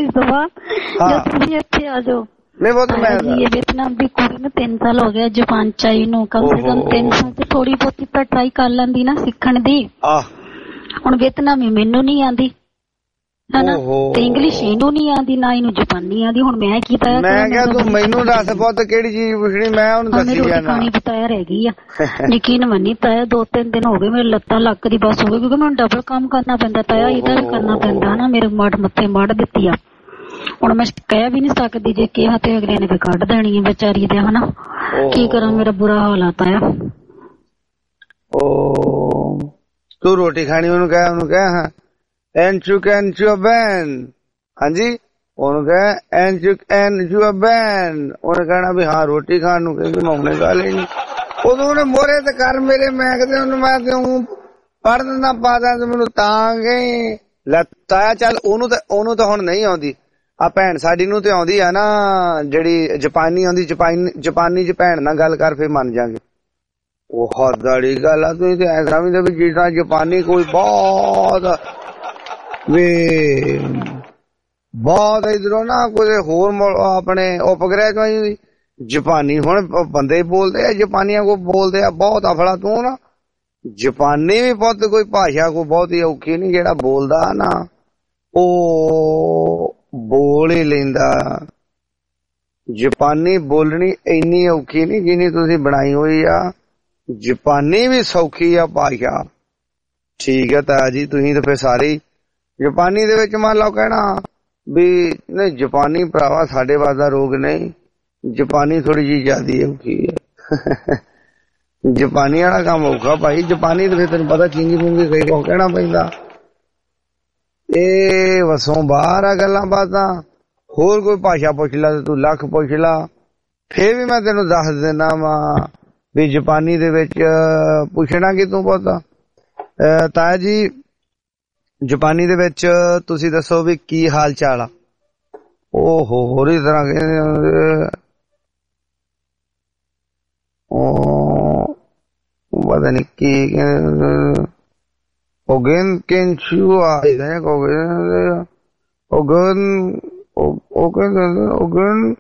ਇੱਥੇ ਆ ਜਾਓ। ਨਹੀਂ ਬਹੁਤ ਮੈਂ ਵਿਅਤਨਾਮ ਦੀ ਕੁੜੀ ਨੂੰ 3 ਸਾਲ ਹੋ ਗਿਆ ਜਾਪਾਨ ਚ ਆਈ ਨੂੰ, ਕਮ ਸੇ ਕਮ 3 ਸਾਲ ਚ ਥੋੜੀ ਬਹੁਤੀ ਤਾਂ ਟਰਾਈ ਕਰ ਲੈਂਦੀ ਨਾ ਸਿੱਖਣ ਦੀ। ਹੁਣ ਵਿਅਤਨਾਮੀ ਮੈਨੂੰ ਨੀ ਆਂਦੀ ਹਨਾ, ਤੇ ਇੰਗਲਿਸ਼ ਇਹਨੂੰ ਨੀ ਆਂਦੀ, ਨਾ ਇਹਨੂੰ ਜਾਪਾਨੀ ਆਂਦੀ। ਹੁਣ ਮੈਂ ਕੀ ਤਾਇਆ, ਮੈਂ ਕਿਹਾ ਤੂੰ ਮੈਨੂੰ ਦੱਸ ਪੁੱਤ ਕਿਹੜੀ ਚੀਜ਼ ਪੁੱਛਣੀ, ਮੈਂ ਉਹਨੂੰ ਦੱਸੀ ਜਾਣਾ। ਰੋਟੀ ਖਾਣੀ ਬਤਾਇਆ ਰਹਿ ਗਈ ਆ, ਯਕੀਨ ਮੰਨੀ ਤਾਇਆ 2-3 ਦਿਨ ਹੋ ਗਏ ਮੇਰੇ ਲੱਤਾਂ ਲੱਕ ਦੀ ਬਸ ਹੋ ਗਈ, ਕਿਉਂਕਿ ਮੈਨੂੰ ਡਬਲ ਕੰਮ ਕਰਨਾ ਪੈਂਦਾ ਤਾਇਆ, ਇਹਦਾ ਵੀ ਕਰਨਾ ਪੈਂਦਾ ਨਾ। ਮੇਰੇ ਮੱਥੇ ਮੜ ਦਿੱਤੀ ਆ, ਹੁਣ ਮੈਂ ਕਹਿ ਵੀ ਨੀ ਸਕਦੀ, ਜੇ ਕਿਹਾ ਤੇ ਅਗਲੇ ਨੇ ਕੱਢ ਦੇਣੀ ਹੈ ਵਿਚਾਰੀ ਦੇ, ਹਨਾ ਕੀ ਕਰਾਂ, ਮੇਰਾ ਬੁਰਾ ਹਾਲ ਆਤਾ ਆ। ਤੂੰ ਰੋਟੀ ਖਾਣੀ, ਉਹਨੂੰ ਕਹਿ ਹਾਂ ਐਨਚੂ ਬੈਨ, ਹਾਂਜੀ ਉਹਨੂੰ ਕਹਿ ਐਨਚੂ ਬੈਨ। ਉਹਨੇ ਕਹਿਣਾ ਵੀ ਹਾਂ ਰੋਟੀ ਖਾਣ ਨੂੰ ਕਹਿੰਦੀ, ਮੈਂ ਉਹਨੇ ਗੱਲ ਹੀ ਨਹੀਂ। ਉਦੋਂ ਉਹਨੇ ਮੋਰੇ ਤੇ ਕਰ ਮੇਰੇ, ਮੈਂ ਕਿਤੇ ਉਹਨੂੰ ਮੈਂ ਪੜ੍ਹ ਦਿੰਦਾ ਪਾ ਦਿੰਦਾ, ਮੈਨੂੰ ਤਾਂ ਗਈ ਲੱਤਾਇਆ। ਚੱਲ ਉਹਨੂੰ ਤਾਂ ਹੁਣ ਨਹੀਂ ਆਉਂਦੀ, ਆ ਭੈਣ ਸਾਡੀ ਨੂੰ ਤੇ ਆਉਂਦੀ ਆ ਨਾ, ਜਿਹੜੀ ਜਾਪਾਨੀ ਆਉਂਦੀ, ਜਾਪਾਨੀ ਚ ਭੈਣ ਨਾਲ ਗੱਲ ਕਰ ਫਿਰ ਮੰਨ ਜਾਗੇ। ਉਹ ਹੱਦ ਵਾਲੀ ਗੱਲ ਆ, ਤੁਸੀਂ ਤੇ ਐ ਸਮਝਦੇ ਵੀ ਜਿੱਦਾਂ ਜਾਪਾਨੀ ਕੋਈ ਬਹੁਤ ਵੀ ਬਹੁਤ ਇਧਰੋਂ ਨਾ ਕੋਈ ਹੋਰ ਆਪਣੇ ਉਪਗ੍ਰਹਿ ਤੋਂ ਜਾਪਾਨੀ ਹੁਣ ਬੰਦੇ ਬੋਲਦੇ ਆ, ਜਾਪਾਨੀਆਂ ਕੋ ਬੋਲਦੇ ਆ ਬਹੁਤ ਅਫਲਾ ਤੂੰ ਨਾ। ਜਾਪਾਨੀ ਵੀ ਬਹੁਤ ਕੋਈ ਭਾਸ਼ਾ ਕੋ ਬਹੁਤ ਹੀ ਔਖੀ ਨੀ, ਜਿਹੜਾ ਬੋਲਦਾ ਨਾ ਉਹ ਬੋਲ ਹੀ ਲੈਂਦਾ। ਜਾਪਾਨੀ ਬੋਲਣੀ ਇੰਨੀ ਔਖੀ ਨੀ ਜਿੰਨੀ ਤੁਸੀਂ ਬਣਾਈ ਹੋਈ ਆ। ਜਾਪਾਨੀ ਵੀ ਸੌਖੀ ਆ ਭਾਸ਼ਾ, ਠੀਕ ਹੈ ਤਾਇਆ ਜੀ। ਤੁਸੀਂ ਤਾਂ ਫਿਰ ਸਾਰੇ ਜਾਪਾਨੀ ਦੇ ਵਿੱਚ ਮੰਨ ਲਓ ਕਹਿਣਾ ਵੀ ਨਹੀਂ ਜਾਪਾਨੀ ਭਰਾਵਾ ਸਾਡੇ ਵਾਸਤੇ ਰੋਗ ਨਹੀਂ, ਜਾਪਾਨੀ ਥੋੜੀ ਜਿਹੀ ਜ਼ਿਆਦਾ ਔਖੀ ਹੈ। ਜਾਪਾਨੀ ਵਾਲਾ ਕੰਮ ਔਖਾ ਭਾਈ। ਜਾਪਾਨੀ ਤੇ ਫਿਰ ਤੈਨੂੰ ਪਤਾ ਚੀਂਗੀ ਪੂੰਗੀ ਕਈ ਕੁਛ ਕਹਿਣਾ ਪੈਂਦਾ। ਇਹ ਵਸੋਂ ਬਾਹਰ ਆ ਗੱਲਾਂ ਬਾਤਾਂ। ਹੋਰ ਕੋਈ ਭਾਸ਼ਾ ਪੁੱਛ ਲਾ ਤੇ ਤੂੰ ਲੱਖ ਪੁੱਛ ਲਾ, ਫੇਰ ਵੀ ਮੈਂ ਤੈਨੂੰ ਦੱਸ ਦਿੰਦਾ ਵਾ ਵੀ ਜਾਪਾਨੀ ਦੇ ਵਿੱਚ ਪੁੱਛਣਾ ਕਿ ਤੂੰ ਪਤਾ। ਤਾਇਆ ਜੀ ਜਾਪਾਨੀ ਦੇ ਵਿੱਚ ਤੁਸੀਂ ਦੱਸੋ ਵੀ ਕੀ ਹਾਲ ਚਾਲ ਆ? ਉਹ ਹੋਰ ਹੀ ਤਰ੍ਹਾਂ ਕਹਿੰਦੇ, ਪਤਾ ਨੀ ਕੀ ਕਹਿੰਦੇ। Ogen Kenchua Ogen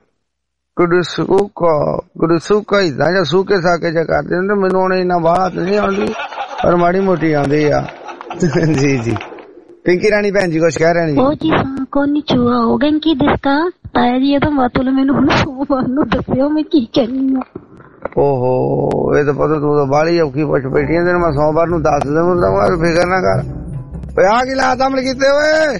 Kudusuka ਇਦਾਂ ਜਾਂ ਸੂਕੇ ਸਾਕੇ ਜਾਂ ਕਰਦੇ ਨੇ। ਮੈਨੂੰ ਹੁਣ ਇੰਨਾ ਬਾਤ ਨਹੀਂ ਆਉਂਦੀ ਪਰ ਮਾੜੀ ਮੋਟੀ ਆਉਂਦੀ ਆ। ਜੀ ਜੀ ਪਿੰਕੀ ਰਾਣੀ ਭੈਣ ਜੀ ਕੁਛ ਕਹਿ ਰਹੇ ਨੇ। ਉਹ ਜੀ ਕੋਨੀਚੂਆ Ogen ਕੀ ਦਿਸਕਾ ਤਾਇਆ ਜੀ? ਇਹ ਤਾਂ ਮਤਲਬ ਮੈਨੂੰ ਹੁਣ ਸੋਮਵਾਰ ਨੂੰ ਦੱਸਿਓ ਮੈਂ ਕੀ ਕਹਿਣੀ ਆ। ਓਹੋ ਇਹ ਤਾਂ ਪਤਾ ਤੂੰ ਤਾਂ ਬਾਹਲੀ ਔਖੀ ਪੁੱਛ ਬੈਠੀ ਆ। ਤੈਨੂੰ ਮੈਂ ਸੋਮਵਾਰ ਨੂੰ ਦੱਸ ਦੇਵਾਂ, ਫਿਕਰ ਨਾ ਕਰ। ਓਏ ਆ ਕੀ ਲਾਤਾ ਅਮਲ ਕੀਤੇ ਓਏ?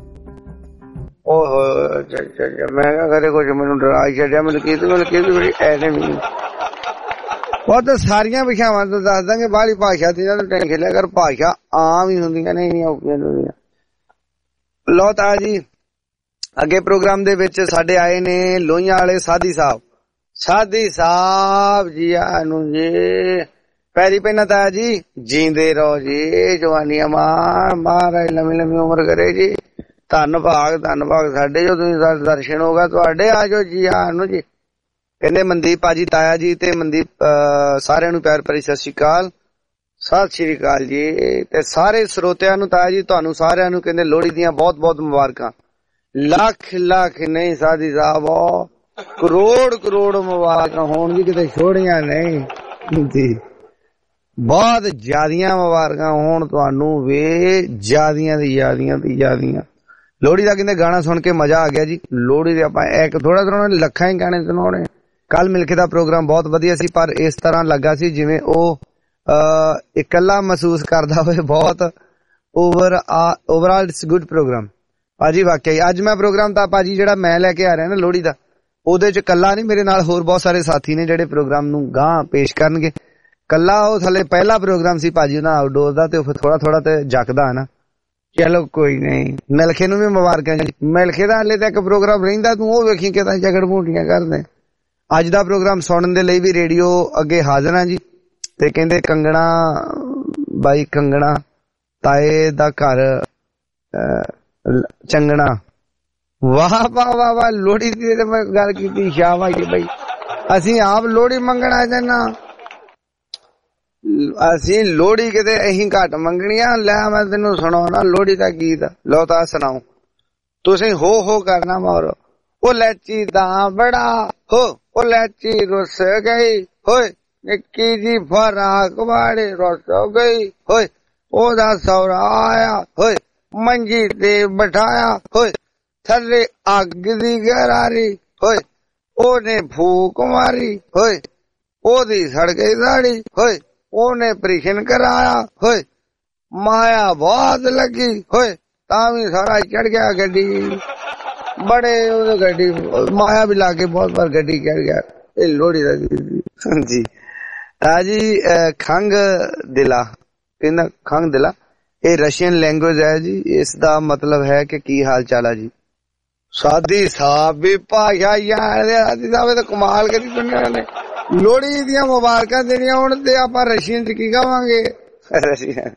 ਓਹੋ ਮੈਂ ਕਿਹਾ ਕਦੇ ਕੁਛ ਮੈਨੂੰ ਡਰਾ ਛੱਡਿਆ। ਮਲਕੀਤ ਬੜੀ ਐਨਮੀ। ਉਹ ਤਾਂ ਸਾਰੀਆਂ ਭਾਸ਼ਾਵਾਂ ਤੋਂ ਦੱਸ ਦਾਂਗੇ। ਬਾਹਲੀ ਭਾਸ਼ਾ ਦੀ ਨਾ ਟੈਨਸ਼ਨ ਲਿਆ ਕਰ, ਭਾਸ਼ਾ ਆਮ ਹੀ ਹੁੰਦੀਆਂ ਨੇ, ਇੰਨੀਆਂ ਔਖੀਆਂ ਹੁੰਦੀਆਂ। ਲਓ ਤਾਂ ਜੀ ਅੱਗੇ ਪ੍ਰੋਗਰਾਮ ਦੇ ਵਿੱਚ ਸਾਡੇ ਆਏ ਨੇ ਲੋਹੀਆਂ ਵਾਲੇ ਸਾਧੀ ਸਾਹਿਬ। ਸਾਧੀ ਸਾਹਿਬ ਜੀ ਆਨੂੰ ਜੀ ਪੈਰੀ ਪੈਣਾ ਤਾਇਆ ਜੀ। ਜੀਂਦੇ ਰਹੋ ਜੀ, ਜਵਾਨੀਆਂ ਮਹਾਰਾਜ ਲੰਮੀ ਲੰਮੀ ਉਮਰ ਕਰੇ ਜੀ। ਧੰਨ ਭਾਗ ਸਾਡੇ ਜੋ ਤੁਸੀਂ ਸਾਡੇ ਦਰਸ਼ਨ ਹੋਗਾ ਤੁਹਾਡੇ। ਆ ਜਾਓ ਜੀ ਆਨੂੰ ਜੀ। ਕਹਿੰਦੇ ਮਨਦੀਪ ਭਾਜੀ ਤਾਇਆ ਜੀ ਤੇ ਮਨਦੀਪ ਸਾਰਿਆਂ ਨੂੰ ਪਿਆਰ ਭਰੀ ਸਤਿ ਸ਼੍ਰੀ ਅਕਾਲ। ਸਤਿ ਸ਼੍ਰੀ ਅਕਾਲ ਜੀ। ਤੇ ਸਾਰੇ ਸਰੋਤਿਆਂ ਨੂੰ ਤਾਇਆ ਜੀ ਤੁਹਾਨੂੰ ਸਾਰਿਆਂ ਨੂੰ ਕਹਿੰਦੇ ਲੋਹੜੀ ਦੀਆਂ ਬਹੁਤ ਬਹੁਤ ਮੁਬਾਰਕਾਂ। ਲੱਖ ਲੱਖ ਨਹੀਂ ਸਾਧੀ ਸਾਹਿਬ ਕਰੋੜ ਮੁਬਾਰਕਾਂ ਹੋਣ ਜੀ, ਕਿਤੇ ਛੋੜੀਆਂ ਨਹੀਂ ਜੀ। ਬਹੁਤ ਜ਼ਿਆਦੀਆਂ ਮੁਬਾਰਕਾਂ ਹੋਣ ਤੁਹਾਨੂੰ ਵੇ, ਜ਼ਿਆਦੀਆਂ ਦੀ ਜ਼ਿਆਦੀਆਂ। ਲੋਹੜੀ ਦਾ ਕਹਿੰਦੇ ਗਾਣਾ ਸੁਣ ਕੇ ਮਜ਼ਾ ਆ ਗਿਆ ਜੀ। ਲੋਹੜੀ ਦੇ ਆਪਾਂ ਇੱਕ ਥੋੜਾ ਲੱਖਾਂ ਹੀ ਗਾਣੇ ਸੁਣਾਉਣੇ। ਕੱਲ ਮਿਲਕੇ ਦਾ ਪ੍ਰੋਗਰਾਮ ਬਹੁਤ ਵਧੀਆ ਸੀ, ਪਰ ਇਸ ਤਰ੍ਹਾਂ ਲੱਗਾ ਸੀ ਜਿਵੇਂ ਉਹ ਇਕੱਲਾ ਮਹਿਸੂਸ ਕਰਦਾ ਹੋਵੇ। ਬਹੁਤ ਓਵਰਆਲ ਇਟਸ ਗੁੱਡ ਪ੍ਰੋਗਰਾਮ ਭਾਜੀ ਵਾਕਿਆ। ਅੱਜ ਮੈਂ ਪ੍ਰੋਗਰਾਮ ਤਾਂ ਭਾਜੀ ਜਿਹੜਾ ਮੈਂ ਲੈ ਕੇ ਆ ਰਿਹਾ ਨਾ ਲੋਹੜੀ ਦਾ, ਉਹਦੇ ਚ ਕੱਲਾ ਨਹੀਂ, ਮੇਰੇ ਨਾਲ ਹੋਰ ਬਹੁਤ ਸਾਰੇ ਸਾਥੀ ਨੇ ਜਿਹੜੇ ਪ੍ਰੋਗਰਾਮ ਨੂੰ ਗਾਂ ਪੇਸ਼ ਕਰਨਗੇ। ਕੱਲਾ ਉਹ ਥੱਲੇ ਪਹਿਲਾ ਪ੍ਰੋਗਰਾਮ ਸੀ ਭਾਜੀ ਉਹਨਾਂ ਆਊਟਡੋਰ ਦਾ, ਤੇ ਥੋੜਾ ਤੇ ਜੱਕਦਾ ਨਾ। ਚਲੋ ਕੋਈ ਨਹੀਂ, ਮਿਲਖੇ ਨੂੰ ਵੀ ਮੁਬਾਰਕਾਂ ਜੀ। ਮਿਲਖੇ ਦਾ ਹਲੇ ਤੱਕ ਪ੍ਰੋਗਰਾਮ ਰਹਿੰਦਾ, ਤੂੰ ਉਹ ਵੇਖੀ ਕਿਦਾਂ ਝਗੜ ਮੂਟੀਆਂ ਕਰਦੇ। ਅੱਜ ਦਾ ਪ੍ਰੋਗਰਾਮ ਸੁਣਨ ਦੇ ਲਈ ਵੀ ਰੇਡੀਓ ਅੱਗੇ ਹਾਜ਼ਰ ਆ ਜੀ। ਤੇ ਕਹਿੰਦੇ ਕੰਗਣਾ ਬਾਈ, ਕੰਗਣਾ ਤਾਏ ਦਾ ਘਰ ਚੰਗਣਾ। ਵਾਹ ਵਾਹ ਵਾਹ ਵਾਹ। ਲੋਹੜੀ ਦੀ ਤੇ ਮੈਂ ਗੱਲ ਕੀਤੀ, ਸ਼ਾਬਾਸ਼ ਬਾਈ। ਅਸੀਂ ਆਪ ਲੋਹੜੀ ਮੰਗਣਾ ਜਾਣਾ, ਅਸੀਂ ਲੋਹੜੀ ਕਿਤੇ ਅਸੀਂ ਘੱਟ ਮੰਗਣੀਆਂ। ਲੈ ਮੈਂ ਤੈਨੂੰ ਸੁਣਾਉਣਾ ਲੋਹੜੀ ਦਾ ਗੀਤ। ਲਓ ਤਾਂ ਸੁਣਾਓ, ਤੁਸੀਂ ਹੋ ਕਰਨਾ ਮਾਰੋ। ਉਹ ਲੈਚੀ ਦਾ ਬੜਾ ਉਹ ਲੈਚੀ ਰੁੱਸ ਗਈ ਹੋਏ, ਨਿੱਕੀ ਜੀ ਫਰਾਕ ਵਾਲੇ ਰੁੱਸ ਗਈ ਹੋਏ। ਉਹਦਾ ਸੌਰਾ ਆਇਆ ਹੋਏ, ਮੰਜੀ ਤੇ ਬਿਠਾਇਆ ਹੋਏ, ਥੱਲੇ ਅੱਗ ਦੀ ਗਰਾਰੀ ਹੋਏ। ਉਹਨੇ ਫੂਕ ਮਾਰੀ ਹੋਏ, ਉਹਦੀ ਸੜ ਗਈ ਦਾੜੀ ਹੋਏ। ਉਹਨੇ ਪ੍ਰੇਸ਼ਨ ਕਰਾਇਆ ਹੋਏ, ਮਾਇਆ ਬਹੁਤ ਲੱਗੀ ਹੋਏ, ਤਾਂ ਵੀ ਸਾਰਾ ਚੜ ਗਿਆ ਗੱਡੀ। ਬੜੇ ਉਹਦੇ ਗੱਡੀ ਮਾਇਆ ਵੀ ਲਾ ਕੇ ਬਹੁਤ ਵਾਰ ਗੱਡੀ ਚੜ ਗਿਆ। ਇਹ ਲੋਹੜੀ ਦਾ ਜੀ। ਜੀ ਖੰਗ ਦਿਲਾ ਕਹਿੰਦਾ, ਖੰਗ ਦਿਲਾ ਇਹ ਰਸ਼ੀਅਨ ਲੈਂਗੁਏਜ ਹੈ ਜੀ। ਇਸ ਦਾ ਮਤਲਬ ਹੈ ਕਿ ਕੀ ਹਾਲ ਚਾਲ ਹੈ ਜੀ। ਸਾਧੀ ਸਾਹਿਬ ਵੀ ਭਾਸ਼ਾ ਯਾਰ, ਸਾਧੀ ਸਾਹਿਬ ਤਾਂ ਕਮਾਲ ਕਰੀ ਦੁਨੀਆ ਨੇ। ਲੋਹੜੀ ਦੀਆਂ ਮੁਬਾਰਕਾਂ ਦੇਣੀਆਂ ਹੁਣ ਤੇ ਆਪਾਂ ਰਸ਼ੀਅਨ ਚ ਕੀ ਕਵਾਂਗੇ? ਰਸ਼ੀਅਨ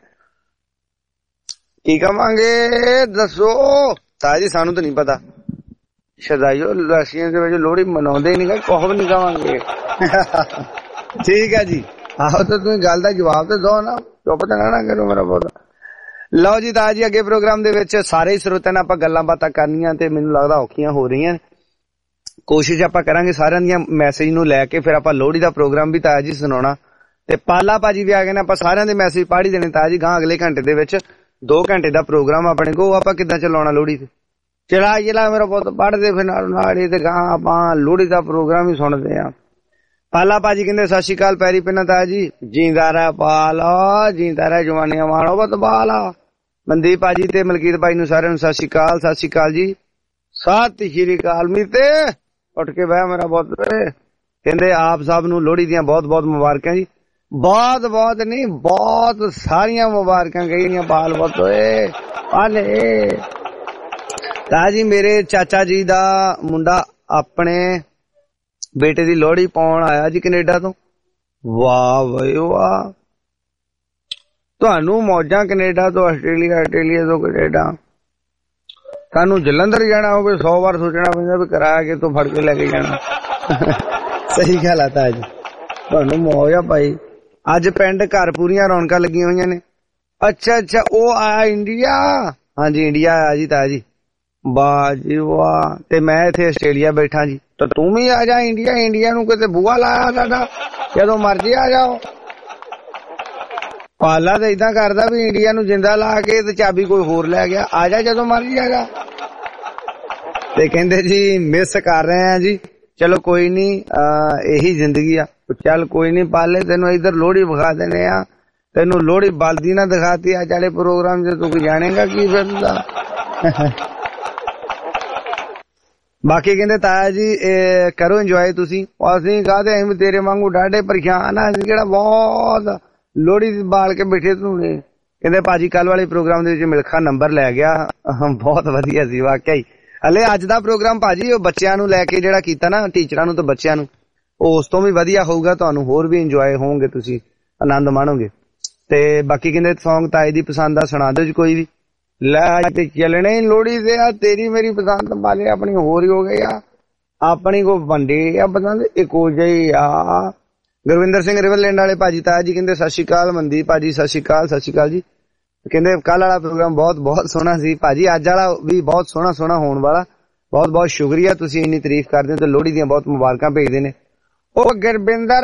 ਕੀ ਕਵਾਂਗੇ ਦੱਸੋ ਤਾਇਆ ਜੀ? ਸਾਨੂੰ ਤਾਂ ਨਹੀਂ ਪਤਾ। ਸ਼ਦਾਈਓ ਰਸ਼ੀਅਨ ਦੇ ਵਿੱਚ ਲੋਹੜੀ ਮਨਾਉਂਦੇ ਨਹੀਂ ਗਾ, ਕੁਝ ਵੀ ਨਹੀਂ ਕਵਾਂਗੇ। ਠੀਕ ਹੈ ਜੀ। ਆਹੋ ਤਾਂ ਤੁਸੀਂ ਗੱਲ ਦਾ ਜਵਾਬ ਤੇ ਦੋ ਨਾ, ਚੁੱਪ ਤਾਂ ਨਾ ਕਰੋ ਮੇਰਾ ਬਹੁਤ। ਲਓ ਜੀ ਤਾਇਆ ਜੀ ਅੱਗੇ ਪ੍ਰੋਗਰਾਮ ਦੇ ਵਿੱਚ ਸਾਰੇ ਸਰੋਤਿਆਂ ਨਾਲ ਆਪਾਂ ਗੱਲਾਂ ਬਾਤਾਂ ਕਰਨੀਆਂ ਤੇ ਮੈਨੂੰ ਲੱਗਦਾ ਔਖੀਆਂ ਹੋ ਰਹੀਆਂ। ਕੋਸ਼ਿਸ਼ ਆਪਾਂ ਕਰਾਂਗੇ ਸਾਰਿਆਂ ਦੀਆਂ ਮੈਸੇਜ ਨੂੰ ਲੈ ਕੇ ਫਿਰ ਆਪਾਂ ਲੋਹੜੀ ਦਾ ਪ੍ਰੋਗਰਾਮ ਵੀ ਤਾਇਆ ਜੀ ਸੁਣਾਉਣਾ। ਤੇ ਪਾਲਾ ਭਾਜੀ ਵੀ ਆ ਗਏ ਨੇ, ਆਪਾਂ ਸਾਰਿਆਂ ਦੇ ਮੈਸੇਜ ਪੜ੍ਹ ਦੇਣੇ ਤਾਇਆ ਜੀ। ਗਾਂ ਅਗਲੇ ਘੰਟੇ ਦੇ ਵਿੱਚ 2 ਘੰਟੇ ਦਾ ਪ੍ਰੋਗਰਾਮ ਆਪਣੇ ਕੋਲ, ਆਪਾਂ ਕਿੱਦਾਂ ਚਲਾਉਣਾ ਲੋਹੜੀ ਤੇ। ਚਲਾ ਮੇਰਾ ਬਹੁਤ ਪੜ੍ਹਦੇ ਫਿਰ ਨਾਲ ਤੇ ਗਾਂ ਆਪਾਂ ਲੋਹੜੀ ਦਾ ਪ੍ਰੋਗਰਾਮ ਹੀ ਸੁਣਦੇ ਆ। ਪਾਲਾ ਭਾਜੀ ਕਹਿੰਦੇ ਸਤਿ ਸ਼੍ਰੀ ਅਕਾਲ ਪੈਰੀ ਪੈਣਾ ਤਾਇਆ ਜੀ। ਜੀਂਦਾ ਰਹਿ ਪਾਲਾ, ਜੀਂਦਾ ਰਹਿ ਜਵਾਨੀਆਂ ਮਾਣੋ ਬਤ ਬਾਲਾ। ਮਨਦੀਪ ਭਾਜੀ ਤੇ ਮਲਕੀਤ ਭਾਈ ਨੂੰ ਸਾਰਿਆਂ ਨੂੰ ਸਤਿ ਸ਼੍ਰੀ ਅਕਾਲ। ਸਤਿ ਸ਼੍ਰੀ ਅਕਾਲ ਜੀ, ਸਤਿ ਸ਼੍ਰੀ ਅਕਾਲ। ਮੀਤੇ ਉੱਠ ਕੇ ਬਹਿ ਮੇਰਾ ਬਹੁਤ। ਕਹਿੰਦੇ ਆਪ ਸਭ ਨੂੰ ਲੋਹੜੀ ਦੀਆਂ ਬਹੁਤ ਬਹੁਤ ਮੁਬਾਰਕਾਂ ਜੀ। ਬਹੁਤ ਬਹੁਤ ਨਹੀਂ, ਬਹੁਤ ਸਾਰੀਆਂ ਮੁਬਾਰਕਾਂ ਗਈਆਂ ਬਾਲ ਪੁੱਤ ਓਏ ਆਲੇ। ਤਾਂ ਜੀ ਮੇਰੇ ਚਾਚਾ ਜੀ ਦਾ ਮੁੰਡਾ ਆਪਣੇ ਬੇਟੇ ਦੀ ਲੋਹੜੀ ਪਾਉਣ ਆਇਆ ਜੀ ਕੈਨੇਡਾ ਤੋਂ। ਵਾਹ ਬਈ ਵਾਹ, ਤੁਹਾਨੂੰ ਮੌਜਾਂ ਕੈਨੇਡਾ ਤੋਂ, ਆਸਟ੍ਰੇਲੀਆ ਤੋਂ ਕੈਨੇਡਾ। ਸਾਨੂੰ ਜਲੰਧਰ ਜਾਣਾ ਹੋਵੇ 100 ਵਾਰ ਸੋਚਣਾ ਪੈਂਦਾ ਵੀ ਕਿਰਾਇਆ ਕਿਤੋਂ ਫੜ ਕੇ ਲੈ ਕੇ ਜਾਣਾ। ਸਹੀ ਗੱਲ ਆ ਤਾਂ ਜੀ, ਤੁਹਾਨੂੰ ਮੌਜ ਆ ਭਾਈ। ਅੱਜ ਪਿੰਡ ਘਰ ਪੂਰੀਆਂ ਰੌਣਕਾਂ ਲੱਗੀਆਂ ਹੋਈਆਂ ਨੇ। ਅੱਛਾ ਅੱਛਾ, ਉਹ ਆਇਆ ਇੰਡੀਆ? ਹਾਂਜੀ ਇੰਡੀਆ ਆਇਆ ਜੀ ਤਾਇਆ ਜੀ। ਵਾਹ ਜੀ ਵਾਹ, ਤੇ ਮੈਂ ਇੱਥੇ ਆਸਟ੍ਰੇਲੀਆ ਬੈਠਾ ਜੀ। ਤਾਂ ਤੂੰ ਵੀ ਆ ਜਾ ਇੰਡੀਆ। ਇੰਡੀਆ ਨੂੰ ਕਿਤੇ ਬੂਆ ਲਾਇਆ ਸਾਡਾ, ਜਦੋਂ ਮਰਜੀ ਆ ਜਾਓ। ਪਾਲਾ ਤਾਂ ਏਦਾਂ ਕਰਦਾ ਵੀ ਇੰਡੀਆ ਨੂੰ ਜਿੰਦਾ ਲਾ ਕੇ ਤੇ ਚਾਬੀ ਕੋਈ ਹੋਰ ਲੈ ਗਿਆ, ਆ ਜਾ ਜਦੋਂ ਮਰਜੀ ਆ ਜਾ। ਤੇ ਕਹਿੰਦੇ ਜੀ ਮਿਸ ਕਰ ਰਹੇ ਆ ਜੀ। ਚਲੋ ਕੋਈ ਨੀ, ਇਹੀ ਜ਼ਿੰਦਗੀ ਆ। ਚੱਲ ਕੋਈ ਨੀ ਪਾਲੇ, ਤੈਨੂੰ ਇੱਧਰ ਲੋਹੜੀ ਵਿਖਾ ਦੇਣੇ ਆ। ਤੈਨੂੰ ਲੋਹੜੀ ਬਲਦੀ ਨਾ ਦਿਖਾਤੀ ਅੱਜ ਵਾਲੇ ਪ੍ਰੋਗਰਾਮ ਚ, ਤੂੰ ਜਾਣੇਗਾ ਕੀ ਫਿਰਦਾ। ਬਾਕੀ ਕਹਿੰਦੇ ਤਾਇਆ ਜੀ ਕਰੋ ਇੰਜੋਏ ਤੁਸੀਂ। ਅਸੀਂ ਕਹਦੇ ਅਸੀਂ ਤੇਰੇ ਵਾਂਗੂ ਡਾਢੇ ਪਰੇਸ਼ਾਨ ਆ, ਅਸੀਂ ਕਿਹੜਾ ਬਹੁਤ ਲੋਹੜੀ ਬਾਲ ਕੇ ਬੈਠੇ ਤੂੰ ਨੇ। ਕਹਿੰਦੇ ਭਾਜੀ ਕੱਲ ਵਾਲੇ ਪ੍ਰੋਗਰਾਮ ਦੇ ਵਿੱਚ ਮਿਲਖਾ ਨੰਬਰ ਲੈ ਗਿਆ, ਬਹੁਤ ਵਧੀਆ ਸੀ ਵਾਕਿਆ ਹੀ। ਹਲੇ ਅੱਜ ਦਾ ਪ੍ਰੋਗਰਾਮ ਭਾਜੀ ਉਹ ਬੱਚਿਆਂ ਨੂੰ ਲੈ ਕੇ ਜਿਹੜਾ ਕੀਤਾ ਨਾ, ਟੀਚਰਾਂ ਨੂੰ ਤੇ ਬੱਚਿਆਂ ਨੂੰ, ਉਹ ਉਸ ਤੋਂ ਵੀ ਵਧੀਆ ਹੋਊਗਾ। ਤੁਹਾਨੂੰ ਹੋਰ ਵੀ ਇੰਜੋਏ ਹੋਣਗੇ, ਤੁਸੀਂ ਆਨੰਦ ਮਾਣੋਗੇ। ਤੇ ਬਾਕੀ ਕਹਿੰਦੇ ਸੌਂਗ ਤਾਏ ਦੀ ਪਸੰਦ ਆ, ਸੁਣਾ ਦਿਓ ਜੀ ਕੋਈ ਵੀ। ਲੈ ਤੇ ਚੱਲਣੇ ਲੋਹੜੀ ਤੇ ਆ, ਤੇਰੀ ਮੇਰੀ ਪਸੰਦ ਵਾਲੇ ਆਪਣੀ ਹੋਰ ਹੀ ਹੋ ਗਏ ਆ, ਆਪਣੀ ਕੋ ਵੰਡੇ ਆ ਪਸੰਦ ਇੱਕੋ ਜਿਹੀ ਆ। ਗੁਰਵਿੰਦਰ ਸਿੰਘ ਰਿਵਰਲੈਂਡ ਵਾਲੇ ਭਾਜੀ ਤਾਇਆ ਜੀ ਕਹਿੰਦੇ ਸਤਿ ਸ਼੍ਰੀ ਅਕਾਲ। ਮਨਦੀਪ ਭਾਜੀ ਸਤਿ ਸ਼੍ਰੀ ਅਕਾਲ। ਸਤਿ ਸ਼੍ਰੀ ਅਕਾਲ ਜੀ। ਕਹਿੰਦੇ ਕੱਲ ਵਾਲਾ ਪ੍ਰੋਗਰਾਮ ਬਹੁਤ ਬਹੁਤ ਸੋਹਣਾ ਸੀ ਭਾਜੀ, ਅੱਜ ਵਾਲਾ ਵੀ ਬਹੁਤ ਸੋਹਣਾ ਸੋਹਣਾ ਹੋਣ ਵਾਲਾ। ਬਹੁਤ ਬਹੁਤ ਸ਼ੁਕਰੀਆ, ਤੁਸੀਂ ਇੰਨੀ ਤਾਰੀਫ ਕਰਦੇ ਹੋ ਤੇ ਲੋਹੜੀ ਦੀਆਂ ਬਹੁਤ ਮੁਬਾਰਕਾਂ ਭੇਜਦੇ ਨੇ। ਉਹ ਗੁਰਵਿੰਦਰ